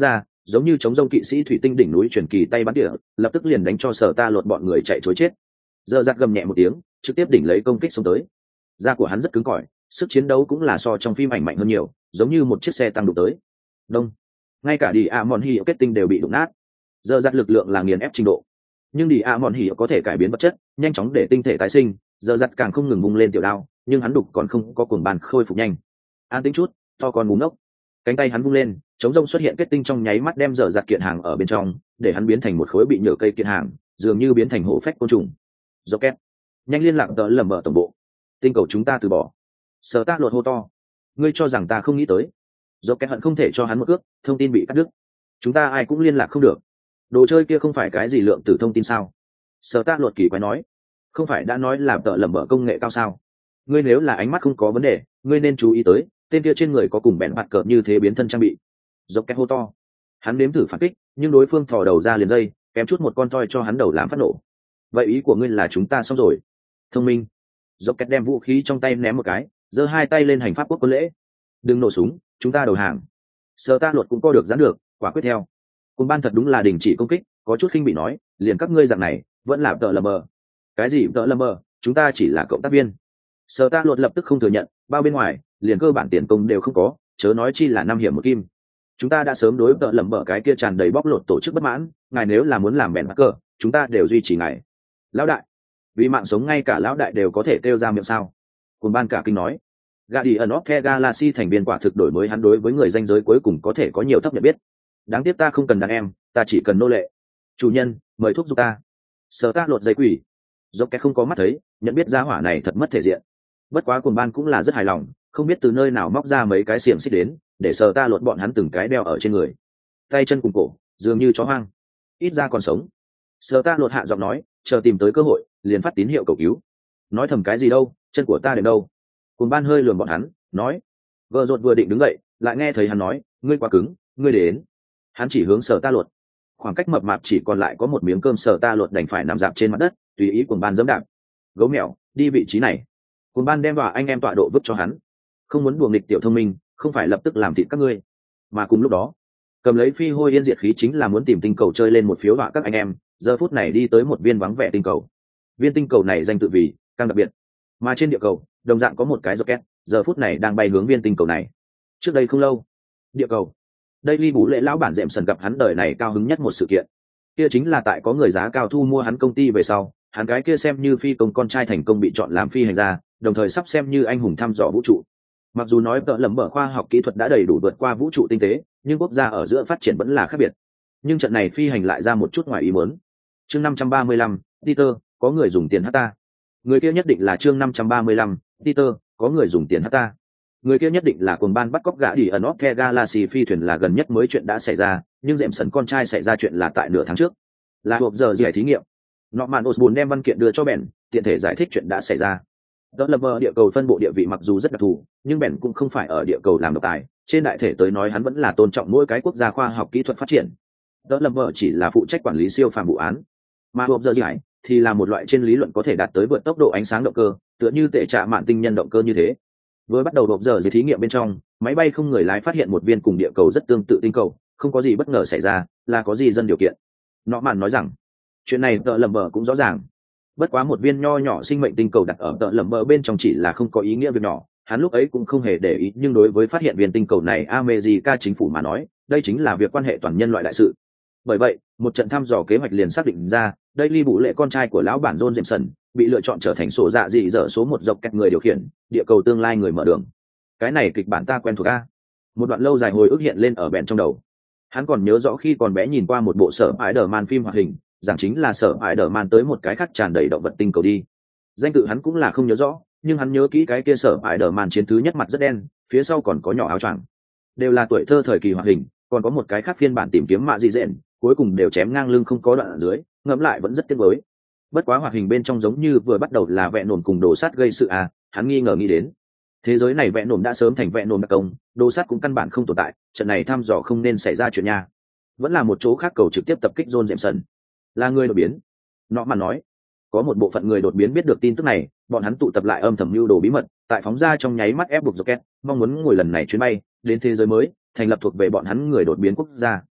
giống như chống rông kỵ sĩ thủy tinh đỉnh núi truyền kỳ tay bắn địa, lập tức liền đánh cho sở ta lột bọn người chạy chối chết. Giờ giặt gầm nhẹ một tiếng, trực tiếp đỉnh lấy công kích xông tới. Da của hắn rất cứng cỏi, sức chiến đấu cũng là so trong phim ảnh mạnh hơn nhiều, giống như một chiếc xe tăng đụng tới. Đông, ngay cả đi a mòn hi kết tinh đều bị đụng nát. Giờ giặt lực lượng là nghiền ép trình độ, nhưng đi a mòn hi có thể cải biến vật chất, nhanh chóng để tinh thể tái sinh. Giờ giặt càng không ngừng vung lên tiểu đao, nhưng hắn đục còn không có cuồng bàn khôi phục nhanh. An tĩnh chút, to con ngúng ngốc. Cánh tay hắn vung lên, chống rông xuất hiện kết tinh trong nháy mắt đem dở dạt kiện hàng ở bên trong, để hắn biến thành một khối bị nhựa cây kiện hàng, dường như biến thành hổ phách côn trùng. Rocket, nhanh liên lạc tới lầm bờ tổng bộ. Tinh cầu chúng ta từ bỏ. Sở ta lột hô to. Ngươi cho rằng ta không nghĩ tới? Rocket hận không thể cho hắn một cước, thông tin bị cắt đứt. Chúng ta ai cũng liên lạc không được. Đồ chơi kia không phải cái gì lượng tử thông tin sao? Sở ta lột kỳ quái nói. Không phải đã nói là tợ lầm bờ công nghệ cao sao? Ngươi nếu là ánh mắt không có vấn đề, ngươi nên chú ý tới tên kia trên người có cùng bèn bạt cờ như thế biến thân trang bị. Dốc két hô to. Hắn nếm thử phản kích, nhưng đối phương thò đầu ra liền dây, kém chút một con toi cho hắn đầu làm phát nổ. Vậy ý của ngươi là chúng ta xong rồi? Thông minh. Dốc két đem vũ khí trong tay ném một cái, giơ hai tay lên hành pháp quốc quân lễ. Đừng nổ súng, chúng ta đầu hàng. Sơ ta luật cũng co được giãn được, quả quyết theo. Cùng ban thật đúng là đình chỉ công kích, có chút khinh bị nói, liền các ngươi dạng này, vẫn là tợ lầm mờ. Cái gì tợ lầm mờ? Chúng ta chỉ là cộng tác viên. Sơ ta luật lập tức không thừa nhận, bao bên ngoài liền cơ bản tiền công đều không có, chớ nói chi là năm hiểm một kim. Chúng ta đã sớm đối tợ lầm bở cái kia tràn đầy bóc lột tổ chức bất mãn, ngài nếu là muốn làm bèn cờ, chúng ta đều duy trì ngài. Lão đại, vì mạng sống ngay cả lão đại đều có thể kêu ra miệng sao? Cùng ban cả kinh nói. Guardian of the Galaxy thành viên quả thực đổi mới hắn đối với người danh giới cuối cùng có thể có nhiều thấp nhận biết. Đáng tiếc ta không cần đàn em, ta chỉ cần nô lệ. Chủ nhân, mời thuốc giúp ta. Sơ ta lột dây quỷ. Dốc cái không có mắt thấy, nhận biết gia hỏa này thật mất thể diện. Bất quá cùng ban cũng là rất hài lòng, không biết từ nơi nào móc ra mấy cái xiềng xích đến, để sờ ta lột bọn hắn từng cái đeo ở trên người, tay chân cùng cổ dường như chó hoang, ít ra còn sống. Sờ ta lột hạ giọng nói, chờ tìm tới cơ hội liền phát tín hiệu cầu cứu. Nói thầm cái gì đâu, chân của ta đến đâu? Cùng ban hơi lườm bọn hắn, nói. Vợ rột vừa định đứng dậy, lại nghe thấy hắn nói, ngươi quá cứng, ngươi đến. Hắn chỉ hướng sờ ta lột, khoảng cách mập mạp chỉ còn lại có một miếng cơm, sờ ta lột đành phải nằm dạp trên mặt đất, tùy ý cùng ban dẫm đạp. Gấu mèo, đi vị trí này. Cùng ban đem vào anh em tọa độ vứt cho hắn, không muốn đùa nghịch tiểu thông minh, không phải lập tức làm thịt các ngươi. Mà cùng lúc đó, cầm lấy phi hôi yên diệt khí chính là muốn tìm tinh cầu chơi lên một phiếu họa các anh em, giờ phút này đi tới một viên vắng vẻ tinh cầu. Viên tinh cầu này danh tự vì càng đặc biệt, mà trên địa cầu đồng dạng có một cái rocket, giờ phút này đang bay hướng viên tinh cầu này. Trước đây không lâu, địa cầu, đây ly bú lệ lão bản dệm sần gặp hắn đời này cao hứng nhất một sự kiện, kia chính là tại có người giá cao thu mua hắn công ty về sau, hắn cái kia xem như phi công con trai thành công bị chọn làm phi hành gia, đồng thời sắp xem như anh hùng thăm dò vũ trụ. Mặc dù nói tợ lầm bở khoa học kỹ thuật đã đầy đủ vượt qua vũ trụ tinh tế, nhưng quốc gia ở giữa phát triển vẫn là khác biệt. Nhưng trận này phi hành lại ra một chút ngoài ý muốn. Chương năm trăm ba mươi lăm, Peter, có người dùng tiền hắt ta. Người kia nhất định là chương năm trăm ba mươi lăm, Peter, có người dùng tiền hắt ta. Người kia nhất định là cuồng ban bắt cóc gã đi ở North The Galaxy phi thuyền là gần nhất mới chuyện đã xảy ra, nhưng dệm sần con trai xảy ra chuyện là tại nửa tháng trước. Là hộp giờ giải thí nghiệm. Norman Osborn đem văn kiện đưa cho Ben, tiện thể giải thích chuyện đã xảy ra. Đó là vợ địa cầu phân bộ địa vị mặc dù rất đặc thù, nhưng Ben cũng không phải ở địa cầu làm độc tài, trên đại thể tới nói hắn vẫn là tôn trọng mỗi cái quốc gia khoa học kỹ thuật phát triển. Đó là vợ chỉ là phụ trách quản lý siêu phàm vụ án, mà hộp giờ giải thì là một loại trên lý luận có thể đạt tới vượt tốc độ ánh sáng động cơ, tựa như tệ trạ mạn tinh nhân động cơ như thế. Với bắt đầu hộp giờ dưới thí nghiệm bên trong, máy bay không người lái phát hiện một viên cùng địa cầu rất tương tự tinh cầu, không có gì bất ngờ xảy ra, là có gì dân điều kiện. Norman nói rằng, chuyện này tợ lầm bờ cũng rõ ràng. Bất quá một viên nho nhỏ sinh mệnh tinh cầu đặt ở tợ lầm bờ bên trong chỉ là không có ý nghĩa việc nhỏ, hắn lúc ấy cũng không hề để ý, nhưng đối với phát hiện viên tinh cầu này America chính phủ mà nói, đây chính là việc quan hệ toàn nhân loại đại sự. Bởi vậy, một trận thăm dò kế hoạch liền xác định ra, đây ly bụ lệ con trai của lão bản John Jameson bị lựa chọn trở thành sổ dạ dị dở số một dọc kẹt người điều khiển, địa cầu tương lai người mở đường. Cái này kịch bản ta quen thuộc a. Một đoạn lâu dài hồi ức hiện lên ở bèn trong đầu. Hắn còn nhớ rõ khi còn bé nhìn qua một bộ sở Spider-Man phim hoạt hình, giảng chính là sở Spider-Man tới một cái khác tràn đầy động vật tinh cầu đi. Danh tự hắn cũng là không nhớ rõ, nhưng hắn nhớ kỹ cái kia sở Spider-Man chiến thứ nhất mặt rất đen, phía sau còn có nhỏ áo choàng. Đều là tuổi thơ thời kỳ hoạt hình, còn có một cái khác phiên bản tìm kiếm mạ dị dện, cuối cùng đều chém ngang lưng không có đoạn ở dưới, ngẫm lại vẫn rất tiếc nuối. Bất quá hoạt hình bên trong giống như vừa bắt đầu là vẹn nổm cùng đồ sát gây sự à, hắn nghi ngờ nghĩ đến. Thế giới này vẹn nổm đã sớm thành vẹn nổm đặc công, đồ sát cũng căn bản không tồn tại, trận này thăm dò không nên xảy ra chuyện nha. Vẫn là một chỗ khác cầu trực tiếp tập kích John Jameson. Là người đột biến. Nó mà nói, có một bộ phận người đột biến biết được tin tức này, bọn hắn tụ tập lại âm thầm mưu đồ bí mật, tại phóng ra trong nháy mắt ép buộc Rocket, mong muốn ngồi lần này chuyến bay đến thế giới mới, thành lập thuộc về bọn hắn người đột biến quốc gia.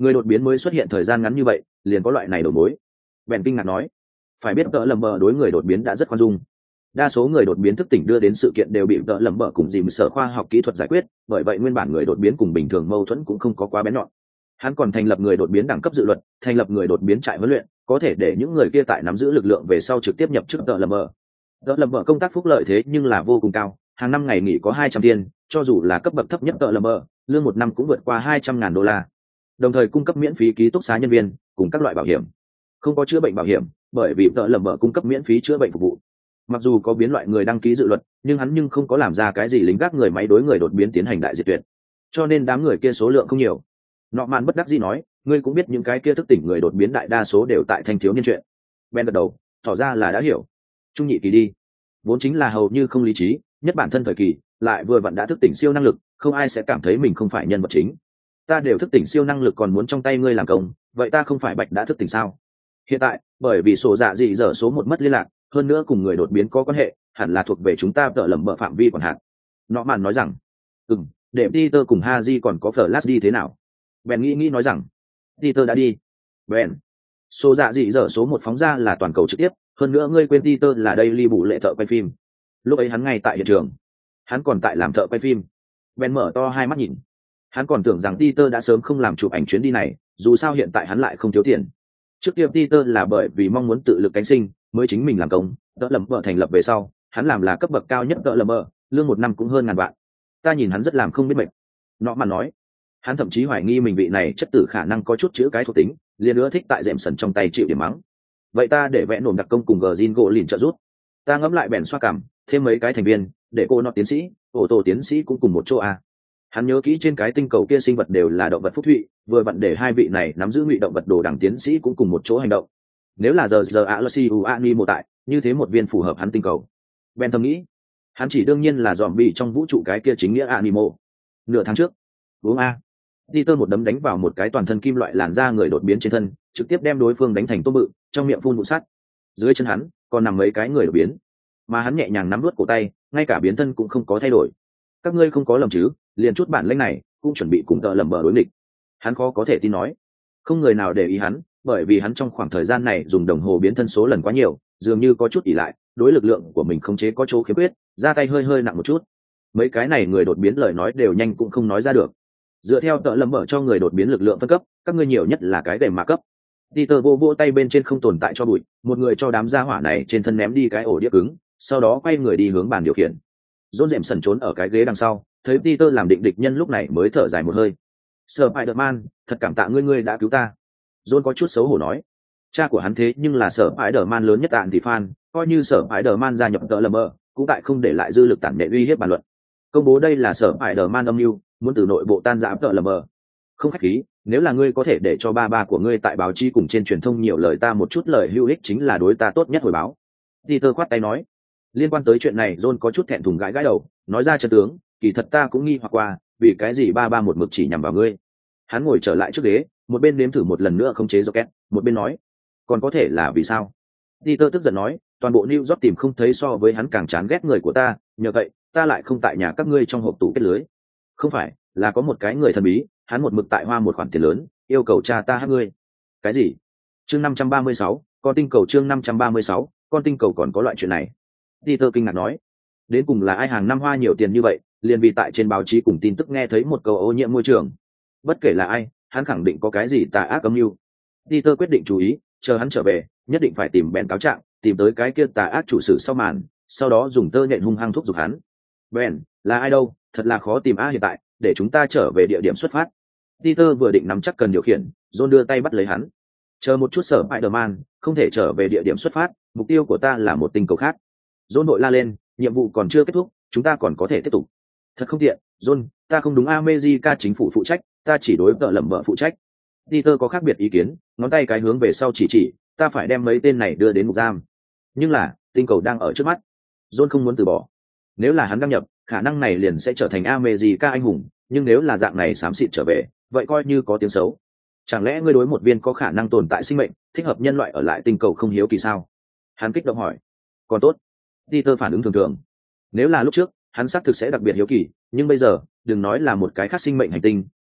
người đột biến mới xuất hiện thời gian ngắn như vậy liền có loại này đầu mối. Bèn kinh ngạc nói, phải biết tợ lầm bờ đối người đột biến đã rất khoan dung. Đa số người đột biến thức tỉnh đưa đến sự kiện đều bị tợ lầm bờ cùng dìm sở khoa học kỹ thuật giải quyết, bởi vậy nguyên bản người đột biến cùng bình thường mâu thuẫn cũng không có quá bén nhọn. Hắn còn thành lập người đột biến đẳng cấp dự luật, thành lập người đột biến trại huấn luyện, có thể để những người kia tại nắm giữ lực lượng về sau trực tiếp nhập chức tợ lầm bờ. Tợ lầm bờ công tác phúc lợi thế nhưng là vô cùng cao, hàng năm ngày nghỉ có hai trăm tiền, cho dù là cấp bậc thấp nhất tợ lầm bờ, lương một năm cũng vượt qua hai trăm ngàn đô la. Đồng thời cung cấp miễn phí ký túc xá nhân viên cùng các loại bảo hiểm. Không có chữa bệnh bảo hiểm, bởi vì tợ lầm bờ cung cấp miễn phí chữa bệnh phục vụ. Mặc dù có biến loại người đăng ký dự luật, nhưng hắn nhưng không có làm ra cái gì lính gác người máy đối người đột biến tiến hành đại diệt tuyệt, cho nên đám người kia số lượng không nhiều. Nọ mạn bất đắc dĩ nói, ngươi cũng biết những cái kia thức tỉnh người đột biến đại đa số đều tại thanh thiếu niên chuyện. Ben gật đầu, tỏ ra là đã hiểu. Trung nhị kỳ đi, vốn chính là hầu như không lý trí, nhất bản thân thời kỳ, lại vừa vặn đã thức tỉnh siêu năng lực, không ai sẽ cảm thấy mình không phải nhân vật chính. Ta đều thức tỉnh siêu năng lực còn muốn trong tay ngươi làm công, vậy ta không phải bạch đã thức tỉnh sao? Hiện tại, bởi vì sổ dạ dị dở số một mất liên lạc, hơn nữa cùng người đột biến có quan hệ, hẳn là thuộc về chúng ta tợ lầm bờ phạm vi quản hạt. Nọ mạn nói rằng, ừm, để Peter cùng Haji còn có Flash đi thế nào? Ben nghĩ nghĩ nói rằng, Peter đã đi. Ben, số dạ dị dở số một phóng ra là toàn cầu trực tiếp, hơn nữa ngươi quên Peter là đây ly bụ lệ thợ quay phim. Lúc ấy hắn ngay tại hiện trường, hắn còn tại làm thợ quay phim. Ben mở to hai mắt nhìn, hắn còn tưởng rằng Peter đã sớm không làm chụp ảnh chuyến đi này, dù sao hiện tại hắn lại không thiếu tiền. Trước kia Peter là bởi vì mong muốn tự lực cánh sinh, mới chính mình làm công, đỡ lầm bờ thành lập về sau, hắn làm là cấp bậc cao nhất đỡ lầm bờ, lương một năm cũng hơn ngàn vạn. Ta nhìn hắn rất làm không biết mệt. Nọ mà nói, hắn thậm chí hoài nghi mình vị này chất tử khả năng có chút chữ cái thuộc tính, liền nữa thích tại dệm sần trong tay chịu điểm mắng. Vậy ta để vẽ nổm đặc công cùng gờ gỗ lìn trợ giúp. Ta ngẫm lại bèn xoa cảm, thêm mấy cái thành viên, để cô nọ tiến sĩ, ô tô tiến sĩ cũng cùng một chỗ à. Hắn nhớ kỹ trên cái tinh cầu kia sinh vật đều là động vật phúc thụy, vừa vặn để hai vị này nắm giữ ngụy động vật đồ đẳng tiến sĩ cũng cùng một chỗ hành động. Nếu là giờ giờ Alexi Uani mô tại, như thế một viên phù hợp hắn tinh cầu. Ben thầm nghĩ, hắn chỉ đương nhiên là dòm bị trong vũ trụ cái kia chính nghĩa Animo. Nửa tháng trước, uống a, Peter một đấm đánh vào một cái toàn thân kim loại làn da người đột biến trên thân, trực tiếp đem đối phương đánh thành tôm bự, trong miệng phun vụ sắt. Dưới chân hắn còn nằm mấy cái người đột biến, mà hắn nhẹ nhàng nắm nuốt cổ tay, ngay cả biến thân cũng không có thay đổi. Các ngươi không có lầm chứ? Liền chút bản lĩnh này, cũng chuẩn bị cùng tợ lầm bờ đối nghịch. Hắn khó có thể tin nói, không người nào để ý hắn, bởi vì hắn trong khoảng thời gian này dùng đồng hồ biến thân số lần quá nhiều, dường như có chút ỷ lại, đối lực lượng của mình khống chế có chỗ khiếm khuyết, ra tay hơi hơi nặng một chút. Mấy cái này người đột biến lời nói đều nhanh cũng không nói ra được. Dựa theo tợ lầm bờ cho người đột biến lực lượng phân cấp, các ngươi nhiều nhất là cái gềm mạ cấp. Peter vô vô tay bên trên không tồn tại cho bụi, một người cho đám gia hỏa này trên thân ném đi cái ổ đĩa cứng, sau đó quay người đi hướng bàn điều khiển. John dệm sần trốn ở cái ghế đằng sau, thấy Peter làm định địch nhân lúc này mới thở dài một hơi. Spider-Man, thật cảm tạ ngươi ngươi đã cứu ta. John có chút xấu hổ nói. Cha của hắn thế nhưng là Spider-Man lớn nhất ạn thì fan, coi như Spider-Man gia nhập tợ lầm bờ, cũng tại không để lại dư lực tản nệ uy hiếp bàn luận. Công bố đây là Spider-Man âm mưu, muốn từ nội bộ tan rã tợ lầm bờ. Không khách khí, nếu là ngươi có thể để cho ba ba của ngươi tại báo chí cùng trên truyền thông nhiều lời ta một chút lời hữu ích chính là đối ta tốt nhất hồi báo. Peter khoát tay nói. Liên quan tới chuyện này John có chút thẹn thùng gãi gãi đầu, nói ra chân tướng, kỳ thật ta cũng nghi hoặc qua, vì cái gì ba ba một mực chỉ nhằm vào ngươi. Hắn ngồi trở lại trước ghế, một bên nếm thử một lần nữa khống chế rocket, một bên nói, còn có thể là vì sao? Peter tức giận nói, toàn bộ New York tìm không thấy so với hắn càng chán ghét người của ta, nhờ vậy, ta lại không tại nhà các ngươi trong hộp tủ kết lưới. Không phải, là có một cái người thần bí, hắn một mực tại hoa một khoản tiền lớn, yêu cầu cha ta hát ngươi. Cái gì? Chương năm trăm ba mươi sáu, con tinh cầu chương năm trăm ba mươi sáu, con tinh cầu còn có loại chuyện này. Peter kinh ngạc nói, đến cùng là ai hàng năm hoa nhiều tiền như vậy, liền vì tại trên báo chí cùng tin tức nghe thấy một câu ô nhiễm môi trường. Bất kể là ai, hắn khẳng định có cái gì tà ác âm mưu. Peter quyết định chú ý, chờ hắn trở về, nhất định phải tìm Ben cáo trạng, tìm tới cái kia tà ác chủ sử sau màn, sau đó dùng tơ nhện hung hăng thúc giục hắn. Ben, là ai đâu, thật là khó tìm a hiện tại, để chúng ta trở về địa điểm xuất phát. Peter vừa định nắm chắc cần điều khiển, John đưa tay bắt lấy hắn. Chờ một chút sở Spider-Man, không thể trở về địa điểm xuất phát, mục tiêu của ta là một tinh cầu khác. John đội la lên, nhiệm vụ còn chưa kết thúc, chúng ta còn có thể tiếp tục. Thật không tiện, John, ta không đúng America chính phủ phụ trách, ta chỉ đối tợ lầm bợ phụ trách. Peter có khác biệt ý kiến, ngón tay cái hướng về sau chỉ chỉ, ta phải đem mấy tên này đưa đến ngục giam. Nhưng là, tinh cầu đang ở trước mắt. John không muốn từ bỏ. Nếu là hắn đăng nhập, khả năng này liền sẽ trở thành America anh hùng, nhưng nếu là dạng này xám xịt trở về, vậy coi như có tiếng xấu. Chẳng lẽ ngươi đối một viên có khả năng tồn tại sinh mệnh, thích hợp nhân loại ở lại tinh cầu không hiếu kỳ sao? Hắn kích động hỏi. Còn tốt. Peter phản ứng thường thường. Nếu là lúc trước, hắn xác thực sẽ đặc biệt hiếu kỳ, nhưng bây giờ, đừng nói là một cái khác sinh mệnh hành tinh,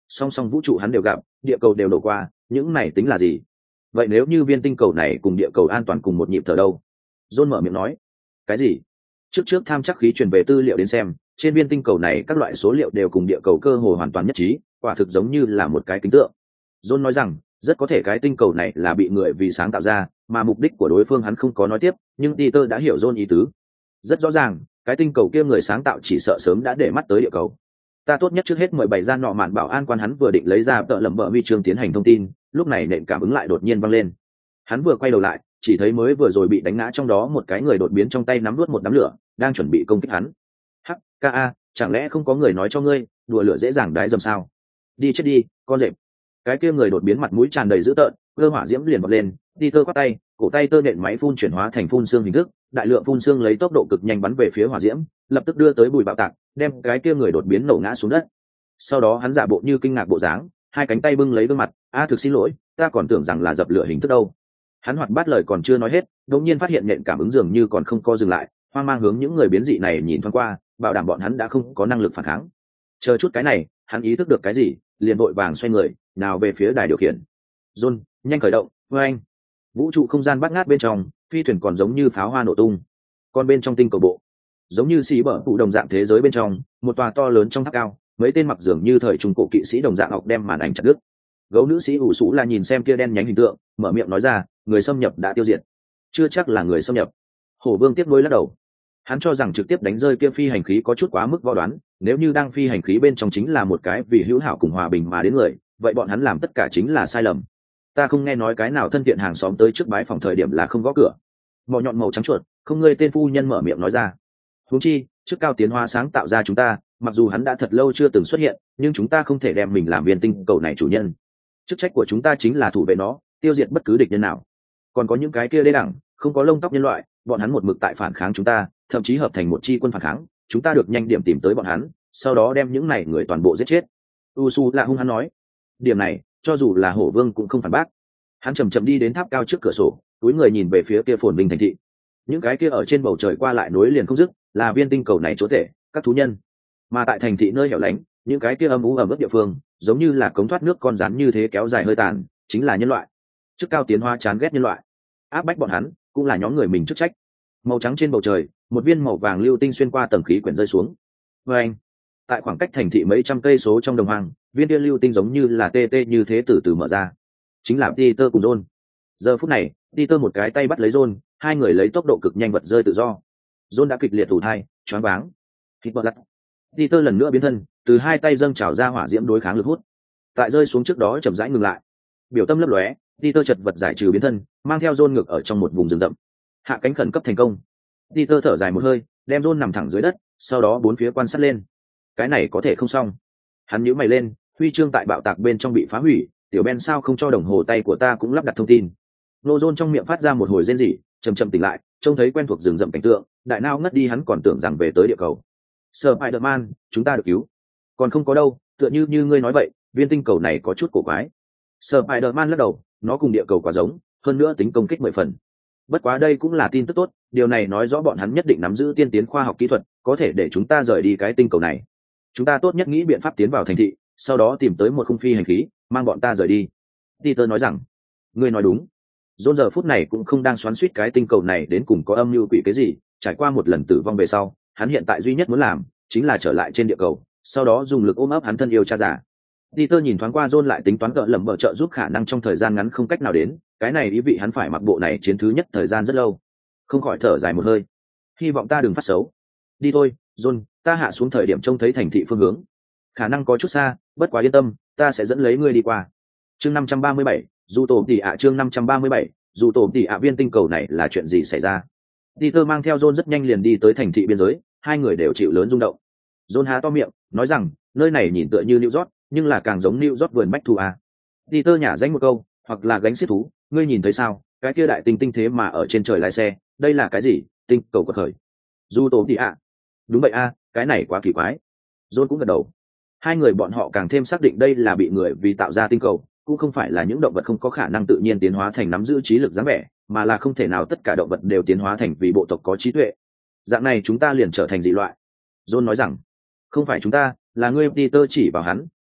song song vũ trụ hắn đều gặp, địa cầu đều đổ qua, những này tính là gì? Vậy nếu như viên tinh cầu này cùng địa cầu an toàn cùng một nhịp thở đâu? John mở miệng nói. Cái gì? Trước trước tham chắc khí truyền về tư liệu đến xem, trên viên tinh cầu này các loại số liệu đều cùng địa cầu cơ hồ hoàn toàn nhất trí, quả thực giống như là một cái kính tượng. John nói rằng, rất có thể cái tinh cầu này là bị người vì sáng tạo ra, mà mục đích của đối phương hắn không có nói tiếp, nhưng Peter đã hiểu John ý tứ. Rất rõ ràng, cái tinh cầu kia người sáng tạo chỉ sợ sớm đã để mắt tới địa cầu. Ta tốt nhất trước hết mời bày ra nọ mạn bảo an quan, hắn vừa định lấy ra tợ lẩm bợ huy chương tiến hành thông tin, lúc này nện cảm ứng lại đột nhiên vang lên. Hắn vừa quay đầu lại, chỉ thấy mới vừa rồi bị đánh ngã trong đó một cái người đột biến trong tay nắm nuốt một đám lửa, đang chuẩn bị công kích hắn. Hắc, ca a, chẳng lẽ không có người nói cho ngươi, đùa lửa dễ dàng đái dầm sao? Đi chết đi, con rệp. Cái kia người đột biến mặt mũi tràn đầy dữ tợn, cơ hỏa diễm liền bật lên, đi tơ quát tay, cổ tay tơ nện máy phun chuyển hóa thành phun xương hình thức, đại lượng phun xương lấy tốc độ cực nhanh bắn về phía hỏa diễm, lập tức đưa tới bụi bạo tạc, đem cái kia người đột biến nổ ngã xuống đất. Sau đó hắn giả bộ như kinh ngạc bộ dáng, hai cánh tay bưng lấy gương mặt, a thực xin lỗi, ta còn tưởng rằng là dập lửa hình thức đâu. Hắn hoạt bát lời còn chưa nói hết, đột nhiên phát hiện nện cảm ứng dường như còn không co dừng lại, hoang mang hướng những người biến dị này nhìn thoáng qua, bảo đảm bọn hắn đã không có năng lực phản kháng. Chờ chút cái này, hắn ý thức được cái gì, liền vội vàng xoay người, nào về phía đài điều khiển. John, nhanh khởi động, với anh. Vũ trụ không gian bát ngát bên trong, phi thuyền còn giống như pháo hoa nổ tung. Còn bên trong tinh cầu bộ, giống như xì bở phụ đồng dạng thế giới bên trong, một tòa to lớn trong tháp cao, mấy tên mặc dường như thời trung cổ kỵ sĩ đồng dạng học đem màn ảnh chặt đứt. Gấu nữ sĩ ủ sũ là nhìn xem kia đen nhánh hình tượng, mở miệng nói ra, người xâm nhập đã tiêu diệt. Chưa chắc là người xâm nhập. Hổ Vương tiếp nối lắc đầu. Hắn cho rằng trực tiếp đánh rơi kia phi hành khí có chút quá mức võ đoán, nếu như đang phi hành khí bên trong chính là một cái vì hữu hảo cùng hòa bình mà đến người, vậy bọn hắn làm tất cả chính là sai lầm. Ta không nghe nói cái nào thân thiện hàng xóm tới trước bái phòng thời điểm là không gõ cửa. Mỏ nhọn màu trắng chuột, không ngươi tên phu nhân mở miệng nói ra. Huống chi, trước cao tiến hóa sáng tạo ra chúng ta, mặc dù hắn đã thật lâu chưa từng xuất hiện, nhưng chúng ta không thể đem mình làm viên tinh cầu này chủ nhân. Chức trách của chúng ta chính là thủ vệ nó, tiêu diệt bất cứ địch nhân nào. Còn có những cái kia đê đẳng, không có lông tóc nhân loại, bọn hắn một mực tại phản kháng chúng ta, thậm chí hợp thành một chi quân phản kháng, chúng ta được nhanh điểm tìm tới bọn hắn, sau đó đem những này người toàn bộ giết chết. Usu là hung hắn nói. Điểm này, cho dù là Hổ Vương cũng không phản bác. Hắn chậm chậm đi đến tháp cao trước cửa sổ, túi người nhìn về phía kia phồn vinh thành thị. Những cái kia ở trên bầu trời qua lại nối liền không dứt, là viên tinh cầu này chỗ thể, các thú nhân. Mà tại thành thị nơi hẻo lánh, những cái kia âm u ẩm ướt địa phương, giống như là cống thoát nước con rắn như thế kéo dài hơi tàn, chính là nhân loại. Chức cao tiến hóa chán ghét nhân loại, áp bách bọn hắn, cũng là nhóm người mình chức trách. Màu trắng trên bầu trời, một viên màu vàng lưu tinh xuyên qua tầng khí quyển rơi xuống. Và anh, tại khoảng cách thành thị mấy trăm cây số trong đồng hoang, viên kia lưu tinh giống như là tê tê như thế từ từ mở ra. Chính là Peter cùng John. Giờ phút này, Peter một cái tay bắt lấy John, hai người lấy tốc độ cực nhanh vật rơi tự do. John đã kịch liệt tủ thai, choáng váng. Hít bật lật. Peter lần nữa biến thân, từ hai tay dâng trào ra hỏa diễm đối kháng lực hút. Tại rơi xuống trước đó chậm rãi ngừng lại. Biểu tâm lấp lóe, Peter chật vật giải trừ biến thân, mang theo John ngược ở trong một vùng rừng rậm. Hạ cánh khẩn cấp thành công. Peter thở dài một hơi, đem John nằm thẳng dưới đất, sau đó bốn phía quan sát lên. Cái này có thể không xong. Hắn nhíu mày lên, huy chương tại bạo tạc bên trong bị phá hủy, tiểu Ben sao không cho đồng hồ tay của ta cũng lắp đặt thông tin. Nô John trong miệng phát ra một hồi rên rỉ, chầm chậm tỉnh lại, trông thấy quen thuộc rừng rậm cảnh tượng, đại não ngất đi, hắn còn tưởng rằng về tới địa cầu. Spider-Man, chúng ta được cứu. Còn không có đâu, tựa như như ngươi nói vậy, viên tinh cầu này có chút cổ quái. Spider-Man lắc đầu, nó cùng địa cầu quá giống, hơn nữa tính công kích mười phần. Bất quá đây cũng là tin tức tốt, điều này nói rõ bọn hắn nhất định nắm giữ tiên tiến khoa học kỹ thuật, có thể để chúng ta rời đi cái tinh cầu này. Chúng ta tốt nhất nghĩ biện pháp tiến vào thành thị, sau đó tìm tới một khung phi hành khí, mang bọn ta rời đi. Peter nói rằng, ngươi nói đúng. John giờ phút này cũng không đang xoắn xuýt cái tinh cầu này đến cùng có âm mưu quỷ cái gì, trải qua một lần tử vong về sau, hắn hiện tại duy nhất muốn làm chính là trở lại trên địa cầu, sau đó dùng lực ôm ấp hắn thân yêu cha già. Peter nhìn thoáng qua John, lại tính toán cỡ lẩm bẩm trợ giúp khả năng trong thời gian ngắn không cách nào đến, cái này ý vị hắn phải mặc bộ này chiến thứ nhất thời gian rất lâu. Không khỏi thở dài một hơi. Hy vọng ta đừng phát xấu. Đi thôi, John, ta hạ xuống thời điểm trông thấy thành thị phương hướng. Khả năng có chút xa, bất quá yên tâm, ta sẽ dẫn lấy ngươi đi qua. Chương năm trăm ba mươi bảy, dù tổ tỷ ạ chương năm trăm ba mươi bảy, dù tổ tỷ ạ viên tinh cầu này là chuyện gì xảy ra? Peter mang theo John rất nhanh liền đi tới thành thị biên giới, hai người đều chịu lớn rung động. John há to miệng, nói rằng, nơi này nhìn tựa như New York, nhưng là càng giống New York vườn bách thú à. Peter nhả danh một câu, hoặc là gánh xiết thú, ngươi nhìn thấy sao, cái kia đại tinh tinh thế mà ở trên trời lái xe, đây là cái gì? Tinh cầu quật khởi. Du tổ tỷ ạ. Đúng vậy a, à, cái này quá kỳ quái. John cũng gật đầu. Hai người bọn họ càng thêm xác định đây là bị người vì tạo ra tinh cầu, cũng không phải là những động vật không có khả năng tự nhiên tiến hóa thành nắm giữ trí lực dáng vẻ, mà là không thể nào tất cả động vật đều tiến hóa thành vì bộ tộc có trí tuệ. Dạng này chúng ta liền trở thành dị loại. John nói rằng, không phải chúng ta, là ngươi. Peter chỉ vào hắn,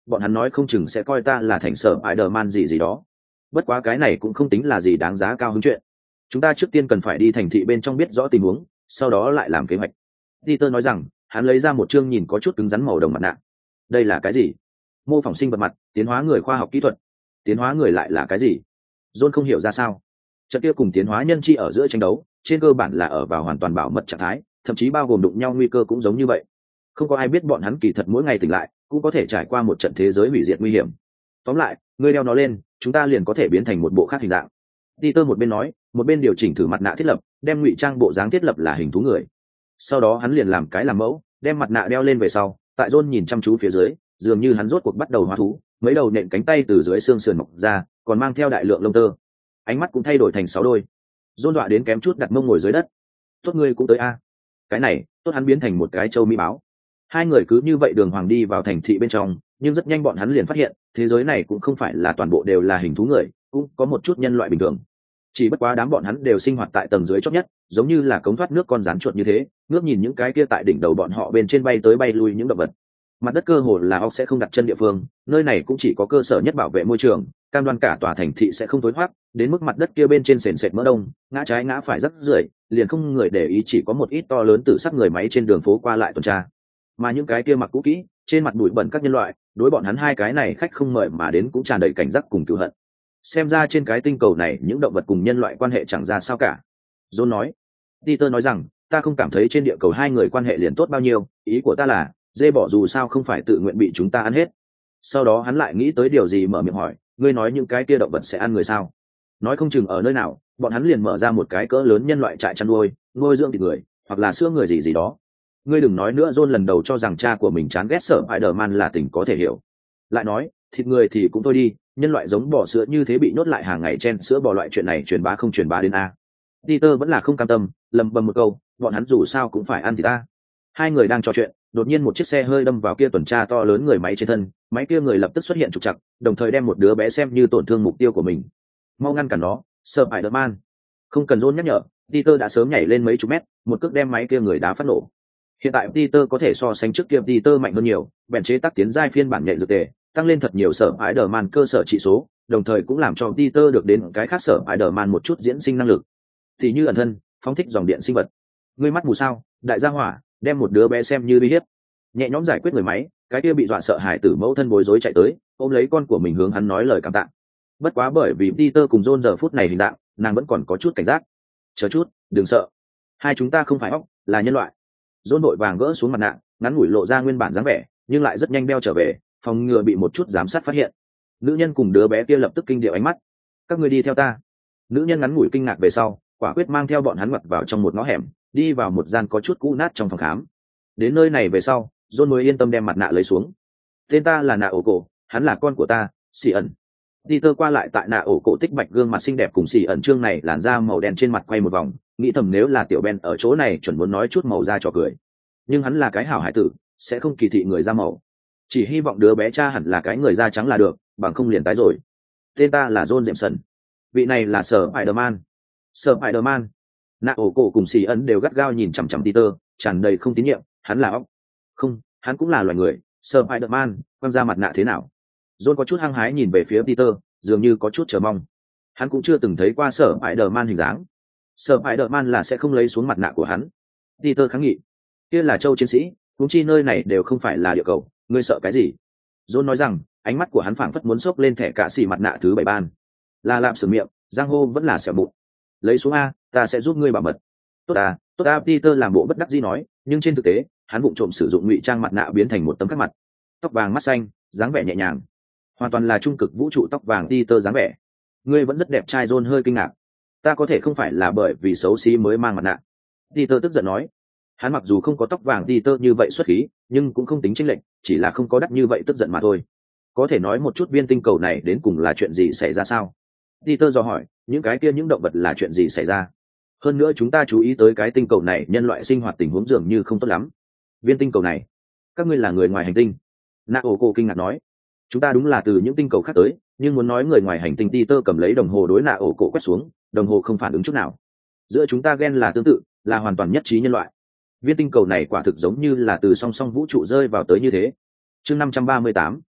bọn hắn nói không chừng sẽ coi ta là thành sở Spider-Man gì gì đó. Bất quá cái này cũng không tính là gì đáng giá cao hứng chuyện. Chúng ta trước tiên cần phải đi thành thị bên trong biết rõ tình huống, sau đó lại làm kế hoạch. Peter nói rằng, hắn lấy ra một chương nhìn có chút cứng rắn màu đồng mặt nạ. Đây là cái gì? Mô phỏng sinh vật mặt, tiến hóa người khoa học kỹ thuật. Tiến hóa người lại là cái gì? John không hiểu ra sao. Trận kia cùng tiến hóa nhân chi ở giữa tranh đấu, trên cơ bản là ở vào hoàn toàn bảo mật trạng thái, thậm chí bao gồm đụng nhau nguy cơ cũng giống như vậy. Không có ai biết bọn hắn kỳ thật mỗi ngày tỉnh lại, cũng có thể trải qua một trận thế giới hủy diệt nguy hiểm. Tóm lại, ngươi đeo nó lên, chúng ta liền có thể biến thành một bộ khác hình dạng. Peter một bên nói, một bên điều chỉnh thử mặt nạ thiết lập, đem ngụy trang bộ dáng thiết lập là hình thú người. Sau đó hắn liền làm cái làm mẫu, đem mặt nạ đeo lên về sau, tại John nhìn chăm chú phía dưới, dường như hắn rốt cuộc bắt đầu hóa thú, mấy đầu nện cánh tay từ dưới xương sườn mọc ra, còn mang theo đại lượng lông tơ. Ánh mắt cũng thay đổi thành sáu đôi. John dọa đến kém chút đặt mông ngồi dưới đất. Tốt ngươi cũng tới a. Cái này, tốt hắn biến thành một cái châu mỹ báo. Hai người cứ như vậy đường hoàng đi vào thành thị bên trong, nhưng rất nhanh bọn hắn liền phát hiện, thế giới này cũng không phải là toàn bộ đều là hình thú người, cũng có một chút nhân loại bình thường. Chỉ bất quá đám bọn hắn đều sinh hoạt tại tầng dưới chót nhất, giống như là cống thoát nước con rắn chuột như thế, ngước nhìn những cái kia tại đỉnh đầu bọn họ bên trên bay tới bay lui những động vật. Mặt đất cơ hồ là óc sẽ không đặt chân địa phương, nơi này cũng chỉ có cơ sở nhất bảo vệ môi trường, cam đoan cả tòa thành thị sẽ không tối thoát, đến mức mặt đất kia bên trên sền sệt mỡ đông, ngã trái ngã phải rất rưởi, liền không người để ý, chỉ có một ít to lớn tự sắc người máy trên đường phố qua lại tuần tra. Mà những cái kia mặc cũ kỹ, trên mặt bụi bẩn các nhân loại, đối bọn hắn hai cái này khách không mời mà đến cũng tràn đầy cảnh giác cùng cừu hận. Xem ra trên cái tinh cầu này những động vật cùng nhân loại quan hệ chẳng ra sao cả. John nói. Peter nói rằng, ta không cảm thấy trên địa cầu hai người quan hệ liền tốt bao nhiêu, ý của ta là, dê bỏ dù sao không phải tự nguyện bị chúng ta ăn hết. Sau đó hắn lại nghĩ tới điều gì mở miệng hỏi, ngươi nói những cái kia động vật sẽ ăn người sao? Nói không chừng ở nơi nào, bọn hắn liền mở ra một cái cỡ lớn nhân loại trại chăn nuôi, nuôi dưỡng thịt người, hoặc là sữa người gì gì đó. Ngươi đừng nói nữa. John lần đầu cho rằng cha của mình chán ghét sợ Spider-Man là tình có thể hiểu. Lại nói, thịt người thì cũng thôi đi, nhân loại giống bò sữa như thế bị nhốt lại hàng ngày chen sữa bò loại chuyện này truyền bá không truyền bá đến a. Peter vẫn là không cam tâm, lầm bầm một câu, bọn hắn dù sao cũng phải ăn thịt ta. Hai người đang trò chuyện, đột nhiên một chiếc xe hơi đâm vào kia tuần tra to lớn người máy trên thân, máy kia người lập tức xuất hiện trục trặc, đồng thời đem một đứa bé xem như tổn thương mục tiêu của mình. Mau ngăn cản nó, Spider-Man. Không cần John nhắc nhở, Peter đã sớm nhảy lên mấy chục mét, một cước đem máy kia người đá phát nổ. Hiện tại Peter có thể so sánh trước kia Peter mạnh hơn nhiều, bèn chế tác tiến giai phiên bản nhạy dược tề, tăng lên thật nhiều sở Spider-Man cơ sở trị số, đồng thời cũng làm cho Peter được đến cái khác sở Spider-Man một chút diễn sinh năng lực. Thì như ẩn thân, phóng thích dòng điện sinh vật. Ngươi mắt mù sao, đại gia hỏa, đem một đứa bé xem như uy hiếp. Nhẹ nhõm giải quyết người máy, cái kia bị dọa sợ hãi tử mẫu thân bối rối chạy tới, ôm lấy con của mình hướng hắn nói lời cảm tạ. Bất quá bởi vì Peter cùng John giờ phút này hình dạng, nàng vẫn còn có chút cảnh giác. Chờ chút, đừng sợ. Hai chúng ta không phải óc, là nhân loại. John đội vàng gỡ xuống mặt nạ, ngắn ngủi lộ ra nguyên bản dáng vẻ, nhưng lại rất nhanh đeo trở về, phòng ngừa bị một chút giám sát phát hiện. Nữ nhân cùng đứa bé kia lập tức kinh điệu ánh mắt. Các ngươi đi theo ta. Nữ nhân ngắn ngủi kinh ngạc về sau, quả quyết mang theo bọn hắn ngoặt vào trong một ngõ hẻm, đi vào một gian có chút cũ nát trong phòng khám. Đến nơi này về sau, John mới yên tâm đem mặt nạ lấy xuống. Tên ta là Nạ Ổ Cổ, hắn là con của ta, Xỉ ẩn. Peter qua lại tại Nạ Ổ Cổ tích bạch gương mặt xinh đẹp cùng Xỉ ẩn trương này làn da màu đen trên mặt quay một vòng, nghĩ thầm nếu là tiểu Ben ở chỗ này chuẩn muốn nói chút màu da trò cười. Nhưng hắn là cái hảo hải tử, sẽ không kỳ thị người da màu. Chỉ hy vọng đứa bé cha hẳn là cái người da trắng là được, bằng không liền tái rồi. Tên ta là John Jameson. Vị này là Sở Spider-Man. Sở Spider-Man. Nạ Ổ Cổ cùng Xỉ ẩn đều gắt gao nhìn chằm chằm Peter, tràn đầy không tín nhiệm, hắn là óc. Không, hắn cũng là loài người, Sở Spider-Man, quăng ra mặt nạ thế nào? John có chút hăng hái nhìn về phía Peter, dường như có chút chờ mong. Hắn cũng chưa từng thấy qua Sở Spider-Man hình dáng. Sở Spider-Man là sẽ không lấy xuống mặt nạ của hắn. Peter kháng nghị. Kia là châu chiến sĩ, huống chi nơi này đều không phải là địa cầu, ngươi sợ cái gì? John nói rằng, ánh mắt của hắn phảng phất muốn xốc lên thẻ cả xì mặt nạ thứ bảy ban. Là lạm sừng miệng, giang hô vẫn là xẻo bụng. Lấy xuống a, ta sẽ giúp ngươi bảo mật. Tốt à, tốt à, Peter làm bộ bất đắc dĩ nói, nhưng trên thực tế, hắn vụng trộm sử dụng ngụy trang mặt nạ biến thành một tấm các mặt. Tóc vàng mắt xanh, dáng vẻ nhẹ nhàng. Hoàn toàn là trung cực vũ trụ tóc vàng Peter dáng vẻ. Ngươi vẫn rất đẹp trai. John hơi kinh ngạc. Ta có thể không phải là bởi vì xấu xí mới mang mặt nạ. Peter tức giận nói. Hắn mặc dù không có tóc vàng Peter như vậy xuất khí, nhưng cũng không tính chênh lệch, chỉ là không có đắt như vậy tức giận mà thôi. Có thể nói một chút viên tinh cầu này đến cùng là chuyện gì xảy ra sao? Peter dò hỏi, những cái kia những động vật là chuyện gì xảy ra? Hơn nữa chúng ta chú ý tới cái tinh cầu này nhân loại sinh hoạt tình huống dường như không tốt lắm. Viên tinh cầu này, các ngươi là người ngoài hành tinh? Nạ Ổ Cổ kinh ngạc nói. Chúng ta đúng là từ những tinh cầu khác tới, nhưng muốn nói người ngoài hành tinh. Peter cầm lấy đồng hồ đối Nạ Ổ Cổ quét xuống, đồng hồ không phản ứng chút nào. Giữa chúng ta gen là tương tự, là hoàn toàn nhất trí nhân loại. Viên tinh cầu này quả thực giống như là từ song song vũ trụ rơi vào tới như thế. Chương năm trăm ba mươi tám,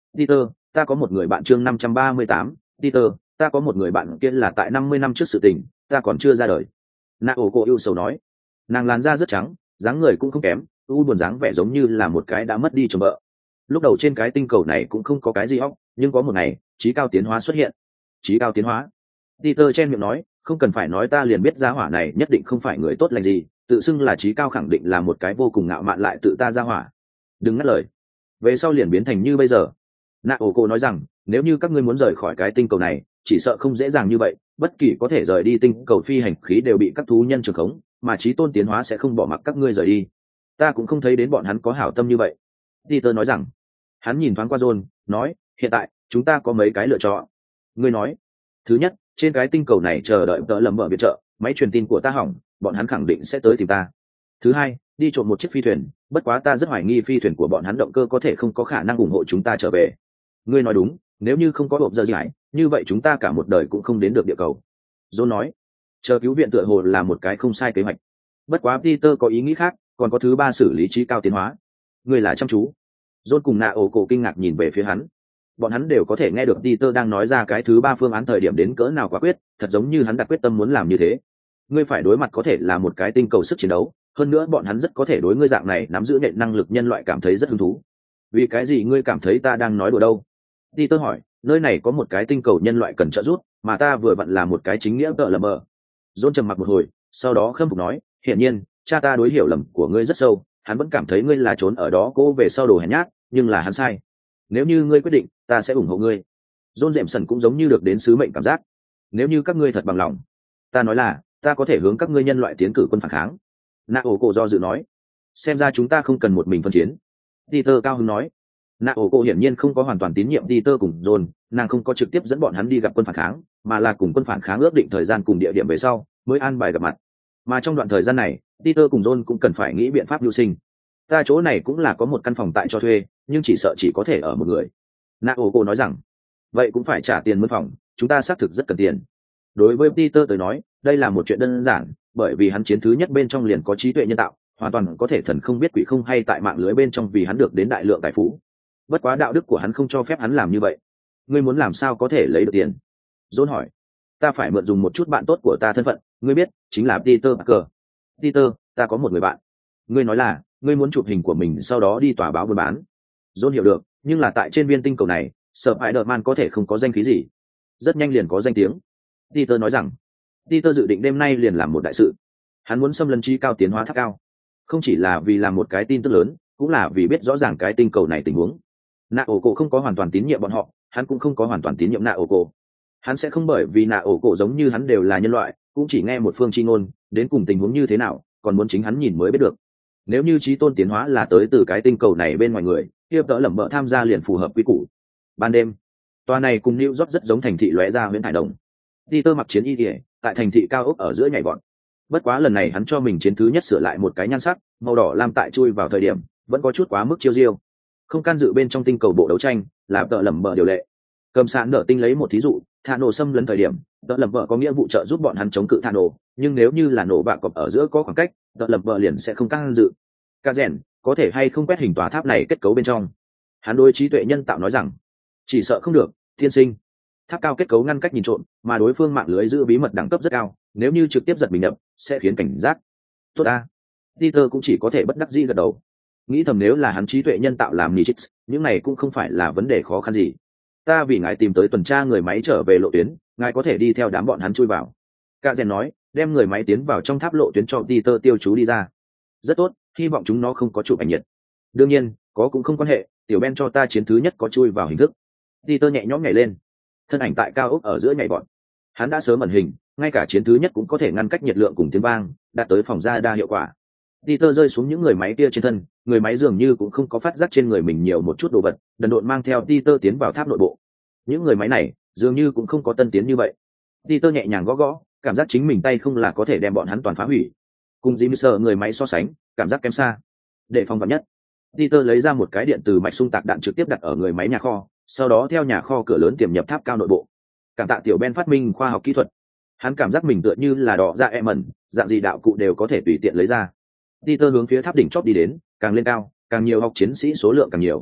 Peter, ta có một người bạn chương năm trăm ba mươi tám, Peter, ta có một người bạn kia là tại năm mươi năm trước sự tình, ta còn chưa ra đời. Naoko ưu sầu nói. Nàng làn da rất trắng, dáng người cũng không kém, u buồn dáng vẻ giống như là một cái đã mất đi chồng vợ. Lúc đầu trên cái tinh cầu này cũng không có cái gì óc, nhưng có một ngày, trí cao tiến hóa xuất hiện. Trí cao tiến hóa. Peter chen miệng nói, không cần phải nói ta liền biết gia hỏa này nhất định không phải người tốt lành gì, tự xưng là trí cao khẳng định là một cái vô cùng ngạo mạn lại tự ta gia hỏa. Đừng ngắt lời. Về sau liền biến thành như bây giờ. Naoko nói rằng, nếu như các ngươi muốn rời khỏi cái tinh cầu này, chỉ sợ không dễ dàng như vậy, bất kỳ có thể rời đi tinh cầu phi hành khí đều bị các thú nhân trường khống, mà trí tôn tiến hóa sẽ không bỏ mặc các ngươi rời đi. Ta cũng không thấy đến bọn hắn có hảo tâm như vậy. Peter nói rằng. Hắn nhìn thoáng qua John, nói, hiện tại chúng ta có mấy cái lựa chọn. Ngươi nói, thứ nhất, trên cái tinh cầu này chờ đợi tớ lầm mở viện trợ, máy truyền tin của ta hỏng, bọn hắn khẳng định sẽ tới tìm ta. Thứ hai, đi trộm một chiếc phi thuyền, bất quá ta rất hoài nghi phi thuyền của bọn hắn động cơ có thể không có khả năng ủng hộ chúng ta trở về. Ngươi nói đúng, nếu như không có hộp giờ giải, như vậy chúng ta cả một đời cũng không đến được địa cầu. John nói, chờ cứu viện tựa hồ là một cái không sai kế hoạch. Bất quá Peter có ý nghĩ khác, còn có thứ ba xử lý trí cao tiến hóa. Ngươi là chăm chú. John cùng Naoko kinh ngạc nhìn về phía hắn. Bọn hắn đều có thể nghe được Peter đang nói ra cái thứ ba phương án thời điểm đến cỡ nào quả quyết, thật giống như hắn đặt quyết tâm muốn làm như thế. Ngươi phải đối mặt có thể là một cái tinh cầu sức chiến đấu, hơn nữa bọn hắn rất có thể đối ngươi dạng này nắm giữ nện năng lực nhân loại cảm thấy rất hứng thú. Vì cái gì ngươi cảm thấy ta đang nói đùa đâu? Peter hỏi, nơi này có một cái tinh cầu nhân loại cần trợ giúp, mà ta vừa vặn là một cái chính nghĩa tợ lầm mờ. John trầm mặc một hồi, sau đó khâm phục nói, hiển nhiên, cha ta đối hiểu lầm của ngươi rất sâu, hắn vẫn cảm thấy ngươi là trốn ở đó cố về sau đồ hèn nhát, nhưng là hắn sai. Nếu như ngươi quyết định, ta sẽ ủng hộ ngươi. John Jameson cũng giống như được đến sứ mệnh cảm giác. Nếu như các ngươi thật bằng lòng, ta nói là, ta có thể hướng các ngươi nhân loại tiến cử quân phản kháng. Naoko do dự nói, xem ra chúng ta không cần một mình phân chiến. Peter cao hứng nói. Naoko hiển nhiên không có hoàn toàn tín nhiệm Peter cùng John, nàng không có trực tiếp dẫn bọn hắn đi gặp quân phản kháng, mà là cùng quân phản kháng ước định thời gian cùng địa điểm về sau, mới an bài gặp mặt. Mà trong đoạn thời gian này, Peter cùng John cũng cần phải nghĩ biện pháp mưu sinh. Ta chỗ này cũng là có một căn phòng tại cho thuê, nhưng chỉ sợ chỉ có thể ở một người. Naoko nói rằng, vậy cũng phải trả tiền mướn phòng, chúng ta xác thực rất cần tiền. Đối với Peter tới nói, đây là một chuyện đơn giản, bởi vì hắn chiến thứ nhất bên trong liền có trí tuệ nhân tạo, hoàn toàn có thể thần không biết quỷ không hay tại mạng lưới bên trong vì hắn được đến đại lượng tài phú. Bất quá đạo đức của hắn không cho phép hắn làm như vậy. Ngươi muốn làm sao có thể lấy được tiền? John hỏi. Ta phải mượn dùng một chút bạn tốt của ta thân phận, ngươi biết, chính là Peter Parker. Peter, ta có một người bạn. Ngươi nói là, ngươi muốn chụp hình của mình sau đó đi tòa báo buôn bán. John hiểu được, nhưng là tại trên viên tinh cầu này, Spider-Man có thể không có danh khí gì. Rất nhanh liền có danh tiếng. Peter nói rằng, Peter dự định đêm nay liền làm một đại sự. Hắn muốn xâm lấn trí cao tiến hóa tháp cao. Không chỉ là vì làm một cái tin tức lớn, cũng là vì biết rõ ràng cái tinh cầu này tình huống. Naoko không có hoàn toàn tín nhiệm bọn họ, hắn cũng không có hoàn toàn tín nhiệm Naoko. Hắn sẽ không bởi vì Naoko giống như hắn đều là nhân loại, cũng chỉ nghe một phương chi ngôn, đến cùng tình huống như thế nào, còn muốn chính hắn nhìn mới biết được. Nếu như trí tôn tiến hóa là tới từ cái tinh cầu này bên ngoài người, tiếp đỡ lẩm bợ tham gia liền phù hợp quy củ. Ban đêm, tòa này cùng New York rất giống thành thị lóe ra huyễn thải đồng. Peter mặc chiến y liễu, tại thành thị cao ốc ở giữa nhảy vọt. Bất quá lần này hắn cho mình chiến thứ nhất sửa lại một cái nhan sắc, màu đỏ lam tại chui vào thời điểm, vẫn có chút quá mức chiêu diêu. Không can dự bên trong tinh cầu bộ đấu tranh, là tợ lẩm bợ điều lệ. Cầm sạn nở tinh lấy một thí dụ, thả nổ xâm lấn thời điểm, tợ lẩm bợ có nghĩa vụ trợ giúp bọn hắn chống cự thả nổ, nhưng nếu như là nổ bạ cọp ở giữa có khoảng cách, tợ lẩm bợ liền sẽ không can dự. Ca rèn, có thể hay không quét hình tòa tháp này kết cấu bên trong? Hắn đối trí tuệ nhân tạo nói rằng, chỉ sợ không được, tiên sinh. Tháp cao kết cấu ngăn cách nhìn trộm, mà đối phương mạng lưới giữ bí mật đẳng cấp rất cao, nếu như trực tiếp giật mình nhập, sẽ khiến cảnh giác. Tốt ta. Peter cũng chỉ có thể bất đắc dĩ gật đầu. Nghĩ thầm nếu là hắn trí tuệ nhân tạo làm Nitix, những này cũng không phải là vấn đề khó khăn gì. Ta vì ngài tìm tới tuần tra người máy trở về lộ tuyến, ngài có thể đi theo đám bọn hắn chui vào. Cả rèn nói, đem người máy tiến vào trong tháp lộ tuyến cho Peter tiêu chú đi ra. Rất tốt, hy vọng chúng nó không có chụp ảnh nhiệt. Đương nhiên, có cũng không quan hệ, tiểu Ben cho ta chiến thứ nhất có chui vào hình thức. Peter nhẹ nhõm nhảy lên, thân ảnh tại cao ốc ở giữa nhảy bọn. Hắn đã sớm ẩn hình, ngay cả chiến thứ nhất cũng có thể ngăn cách nhiệt lượng cùng tiếng vang, đạt tới phòng ra đa hiệu quả. Peter rơi xuống những người máy kia trên thân, người máy dường như cũng không có phát giác trên người mình nhiều một chút đồ vật, đần độn mang theo Peter tiến vào tháp nội bộ. Những người máy này dường như cũng không có tân tiến như vậy. Peter nhẹ nhàng gõ gõ, cảm giác chính mình tay không là có thể đem bọn hắn toàn phá hủy. Cùng Jimmy người máy so sánh, cảm giác kém xa. Để phòng vạn nhất, Peter lấy ra một cái điện từ mạch xung tạc đạn trực tiếp đặt ở người máy nhà kho, sau đó theo nhà kho cửa lớn tiềm nhập tháp cao nội bộ. Cảm tạ tiểu Ben phát minh khoa học kỹ thuật. Hắn cảm giác mình tựa như là đỏ dạ em ẩn, dạng gì đạo cụ đều có thể tùy tiện lấy ra. Peter hướng phía tháp đỉnh chóp đi đến, càng lên cao, càng nhiều học chiến sĩ số lượng càng nhiều.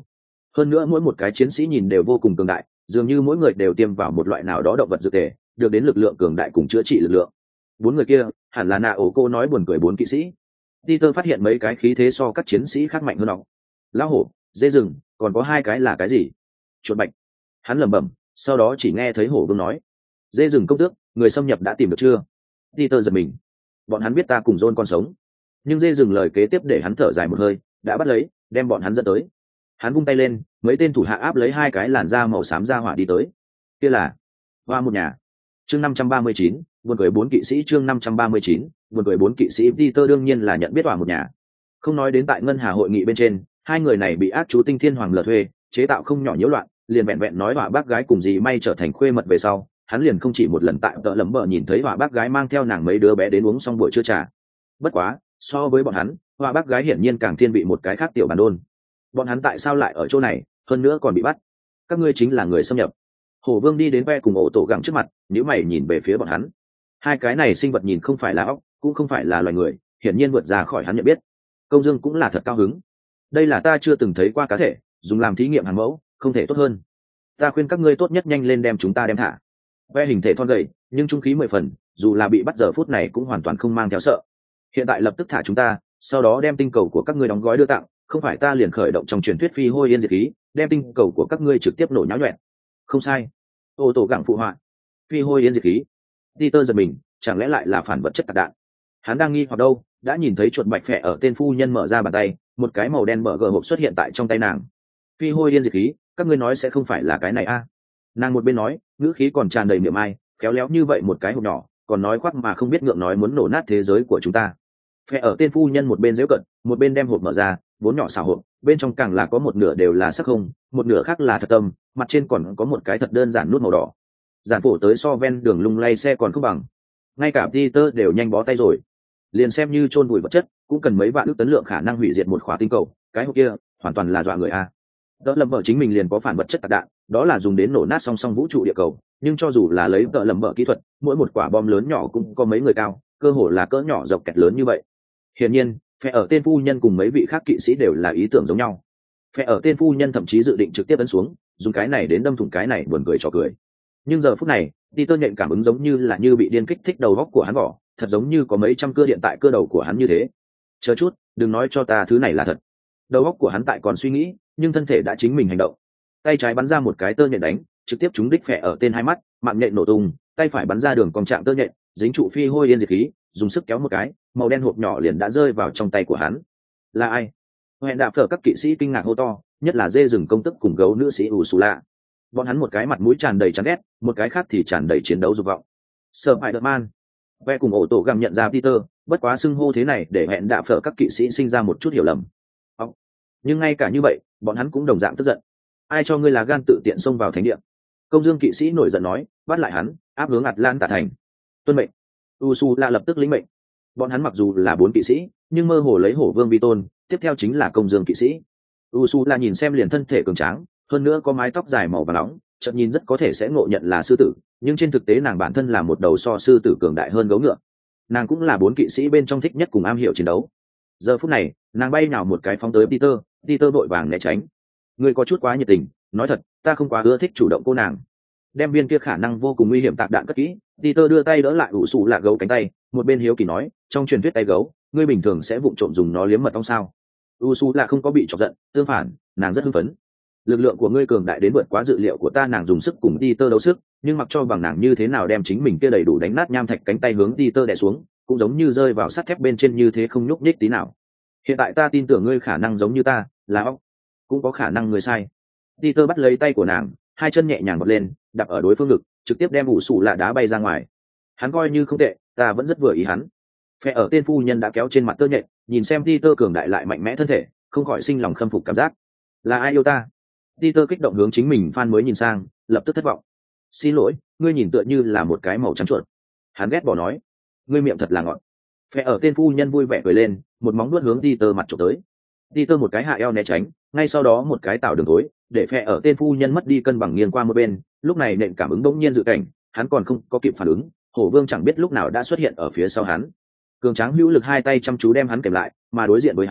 hơn nữa mỗi một cái chiến sĩ nhìn đều vô cùng cường đại, dường như mỗi người đều tiêm vào một loại nào đó động vật dược thể, được đến lực lượng cường đại cùng chữa trị lực lượng. Bốn người kia hẳn là nạ ổ cô nói buồn cười bốn kỵ sĩ. Peter phát hiện mấy cái khí thế so các chiến sĩ khác mạnh hơn nó. Lão hổ, dê rừng, còn có hai cái là cái gì? Chuột bạch. Hắn lẩm bẩm, sau đó chỉ nghe thấy hổ vương nói: dê rừng công tước, người xâm nhập đã tìm được chưa? Peter giật mình. Bọn hắn biết ta cùng John còn sống. Nhưng dê rừng lời kế tiếp để hắn thở dài một hơi, đã bắt lấy, đem bọn hắn dẫn tới. Hắn vung tay lên, mấy tên thủ hạ áp lấy hai cái làn da màu xám ra hỏa đi tới. Kia là hoa một nhà. Chương năm trăm ba mươi chín, buồn cười bốn kỵ sĩ. Chương năm trăm ba mươi chín, buồn cười bốn kỵ sĩ. Peter đương nhiên là nhận biết hoa một nhà. Không nói đến tại ngân hà hội nghị bên trên, hai người này bị ác chú tinh thiên hoàng lừa thuê, chế tạo không nhỏ nhiễu loạn, liền vẹn vẹn nói họa bác gái cùng gì may trở thành khuê mật về sau, hắn liền không chỉ một lần tại tợ lẩm bợ nhìn thấy họa bác gái mang theo nàng mấy đứa bé đến uống xong buổi trưa trà. Bất quá, so với bọn hắn, họa bác gái hiển nhiên càng thiên vị một cái khác tiểu bản đôn. Bọn hắn tại sao lại ở chỗ này, hơn nữa còn bị bắt? Các ngươi chính là người xâm nhập. Hổ vương đi đến ve cùng ổ tổ gặng trước mặt, nếu mày nhìn về phía bọn hắn. Hai cái này sinh vật nhìn không phải là óc, cũng không phải là loài người, hiển nhiên vượt ra khỏi hắn nhận biết. Công Dương cũng là thật cao hứng. Đây là ta chưa từng thấy qua cá thể, dùng làm thí nghiệm hàng mẫu, không thể tốt hơn. Ta khuyên các ngươi tốt nhất nhanh lên đem chúng ta đem thả. Ve hình thể thon gầy, nhưng trung khí mười phần, dù là bị bắt giờ phút này cũng hoàn toàn không mang theo sợ. Hiện tại lập tức thả chúng ta, sau đó đem tinh cầu của các ngươi đóng gói đưa tặng, không phải ta liền khởi động trong truyền thuyết phi hôi yên diệt khí, đem tinh cầu của các ngươi trực tiếp nổ nháo nhoẹn. Không sai. Ô tổ gặng phụ họa. Phi hôi yên diệt khí. Peter giật mình, chẳng lẽ lại là phản vật chất tạc đạn? Hắn đang nghi hoặc đâu, đã nhìn thấy chuột bạch phệ ở tên phu nhân mở ra bàn tay, một cái màu đen bờ gờ hộp xuất hiện tại trong tay nàng. Phi hôi yên diệt khí, các ngươi nói sẽ không phải là cái này a? À? Nàng một bên nói, ngữ khí còn tràn đầy miệng ai, khéo léo như vậy một cái hộp nhỏ, còn nói khoác mà không biết ngượng nói muốn nổ nát thế giới của chúng ta. Phệ ở tên phu nhân một bên giễu cận, một bên đem hộp mở ra, vốn nhỏ xào hộp, bên trong càng là có một nửa đều là sắc không, một nửa khác là thật tâm, mặt trên còn có một cái thật đơn giản nút màu đỏ. Giản phổ tới so ven đường lung lay xe còn không bằng. Ngay cả Peter đều nhanh bó tay rồi. Liền xem như chôn vùi vật chất, cũng cần mấy vạn ước tấn lượng khả năng hủy diệt một khóa tinh cầu, cái hộp kia, hoàn toàn là dọa người a. Đỡ lầm bờ chính mình liền có phản vật chất tạc đạn, đó là dùng đến nổ nát song song vũ trụ địa cầu, nhưng cho dù là lấy đỡ lầm bờ kỹ thuật, mỗi một quả bom lớn nhỏ cũng có mấy người cao, cơ hồ là cỡ nhỏ dọc kẹt lớn như vậy. Hiển nhiên, phe ở tên phu nhân cùng mấy vị khác kỵ sĩ đều là ý tưởng giống nhau. Phe ở tên phu nhân thậm chí dự định trực tiếp ấn xuống, dùng cái này đến đâm thủng cái này, buồn cười trò cười. Nhưng giờ phút này, Peter nhận cảm ứng giống như là như bị điên kích thích đầu óc của hắn vỏ, thật giống như có mấy trăm cưa điện tại cơ đầu của hắn như thế. Chờ chút, đừng nói cho ta thứ này là thật. Đầu óc của hắn tại còn suy nghĩ, nhưng thân thể đã chính mình hành động. Tay trái bắn ra một cái tơ nhện đánh, trực tiếp trúng đích phệ ở tên hai mắt, mạng nhện nổ tung, tay phải bắn ra đường cong trạng tơ nhện, dính trụ phi hôi yên diệt khí, dùng sức kéo một cái, màu đen hộp nhỏ liền đã rơi vào trong tay của hắn. Là ai? Hẹn đạp phở các kỵ sĩ kinh ngạc hô to, nhất là dê rừng công tức cùng gấu nữ sĩ Ursula. Bọn hắn một cái mặt mũi tràn đầy chán ghét, một cái khác thì tràn đầy chiến đấu dục vọng. Spider-Man. Ve cùng ổ tổ gầm nhận ra Peter, bất quá xưng hô thế này để hẹn đạp phở các kỵ sĩ sinh ra một chút hiểu lầm. Oh. Nhưng ngay cả như vậy, bọn hắn cũng đồng dạng tức giận. Ai cho ngươi là gan tự tiện xông vào thánh địa? Công Dương kỵ sĩ nổi giận nói, bắt lại hắn, áp hướng Atlanta thành. Tuân mệnh. Ursula lập tức lĩnh mệnh. Bọn hắn mặc dù là bốn kỵ sĩ, nhưng mơ hồ lấy hổ vương vi tôn, tiếp theo chính là Công Dương kỵ sĩ. Ursula nhìn xem liền thân thể cường tráng, hơn nữa có mái tóc dài màu vàng nóng, chợt nhìn rất có thể sẽ ngộ nhận là sư tử, nhưng trên thực tế nàng bản thân là một đầu so sư tử cường đại hơn gấu ngựa. Nàng cũng là bốn kỵ sĩ bên trong thích nhất cùng am hiểu chiến đấu. Giờ phút này, nàng bay nào một cái phóng tới Peter, Peter vội vàng né tránh. Ngươi có chút quá nhiệt tình, nói thật, ta không quá ưa thích chủ động cô nàng. Đem viên kia khả năng vô cùng nguy hiểm tạc đạn cất kỹ, Peter đưa tay đỡ lại ủ sụ lạ gấu cánh tay, một bên hiếu kỳ nói, trong truyền thuyết tay gấu, ngươi bình thường sẽ vụng trộm dùng nó liếm mật ong sao? Ursula không có bị chọc giận, tương phản, nàng rất hưng phấn. Lực lượng của ngươi cường đại đến vượt quá dự liệu của ta, nàng dùng sức cùng Peter đấu sức, nhưng mặc cho bằng nàng như thế nào đem chính mình kia đầy đủ đánh nát nham thạch cánh tay hướng Peter đè xuống, cũng giống như rơi vào sắt thép bên trên như thế không nhúc nhích tí nào. Hiện tại ta tin tưởng ngươi khả năng giống như ta, là óc, cũng có khả năng ngươi sai. Peter bắt lấy tay của nàng, hai chân nhẹ nhàng bật lên, đạp ở đối phương ngực, trực tiếp đem ủ sụ lạ đá bay ra ngoài. Hắn coi như không tệ, ta vẫn rất vừa ý hắn. Phe ở tên phu nhân đã kéo trên mặt tơ nhện, nhìn xem Peter cường đại lại mạnh mẽ thân thể, không khỏi sinh lòng khâm phục cảm giác. Là ai yêu ta? Peter kích động hướng chính mình fan mới nhìn sang, lập tức thất vọng. Xin lỗi, ngươi nhìn tựa như là một cái màu trắng chuột. Hắn ghét bỏ nói, ngươi miệng thật là ngọt. Phe ở tên phu nhân vui vẻ cười lên, một móng nuốt hướng Peter mặt chụp tới. Peter một cái hạ eo né tránh, ngay sau đó một cái tạo đường tối, để phe ở tên phu nhân mất đi cân bằng nghiêng qua một bên. Lúc này nện cảm ứng bỗng nhiên dự cảnh, hắn còn không có kịp phản ứng, hổ vương chẳng biết lúc nào đã xuất hiện ở phía sau hắn. Cường tráng hữu lực hai tay chăm chú đem hắn kèm lại, mà đối diện với hắn,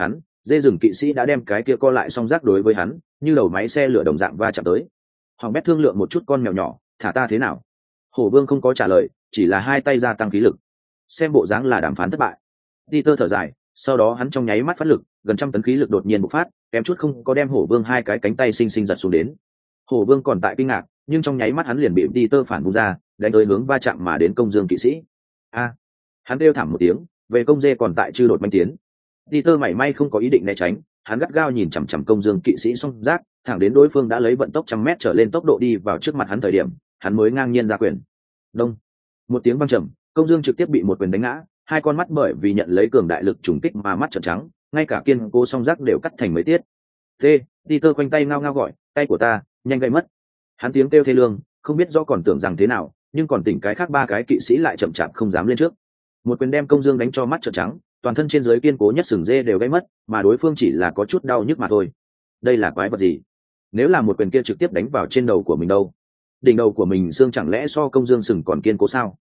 dê rừng kỵ sĩ đã đem cái kia co lại song rác đối với hắn như đầu máy xe lửa đồng dạng va chạm tới. Hoàng bét thương lượng một chút con mèo nhỏ, thả ta thế nào? Hổ vương không có trả lời, chỉ là hai tay gia tăng khí lực. Xem bộ dáng là đàm phán thất bại. Peter thở dài, sau đó hắn trong nháy mắt phát lực, gần trăm tấn khí lực đột nhiên bộc phát, kém chút không có đem hổ vương hai cái cánh tay xinh xinh giật xuống đến. Hổ vương còn tại kinh ngạc, nhưng trong nháy mắt hắn liền bị Peter phản bung ra, đánh tới hướng va chạm mà đến công dương kỵ sĩ. A! Hắn kêu thảm một tiếng, về công dê còn tại chư đột manh tiến. Peter mảy may không có ý định né tránh, hắn gắt gao nhìn chằm chằm công dương kỵ sĩ song giác, thẳng đến đối phương đã lấy vận tốc trăm mét trở lên tốc độ đi vào trước mặt hắn thời điểm, hắn mới ngang nhiên ra quyền. Đông! Một tiếng vang trầm, công dương trực tiếp bị một quyền đánh ngã, hai con mắt bởi vì nhận lấy cường đại lực trùng kích mà mắt trợn trắng, ngay cả kiên cố song giác đều cắt thành mấy tiết. Tê! Peter quanh tay ngao ngao gọi, tay của ta, nhanh gây mất. Hắn tiếng kêu thê lương, không biết rõ còn tưởng rằng thế nào, nhưng còn tỉnh cái khác ba cái kỵ sĩ lại chậm chạp không dám lên trước. Một quyền đem công dương đánh cho mắt trợn trắng, toàn thân trên dưới kiên cố nhất sừng dê đều gãy mất, mà đối phương chỉ là có chút đau nhức mà thôi. Đây là quái vật gì? Nếu là một quyền kia trực tiếp đánh vào trên đầu của mình đâu? Đỉnh đầu của mình xương chẳng lẽ so công dương sừng còn kiên cố sao?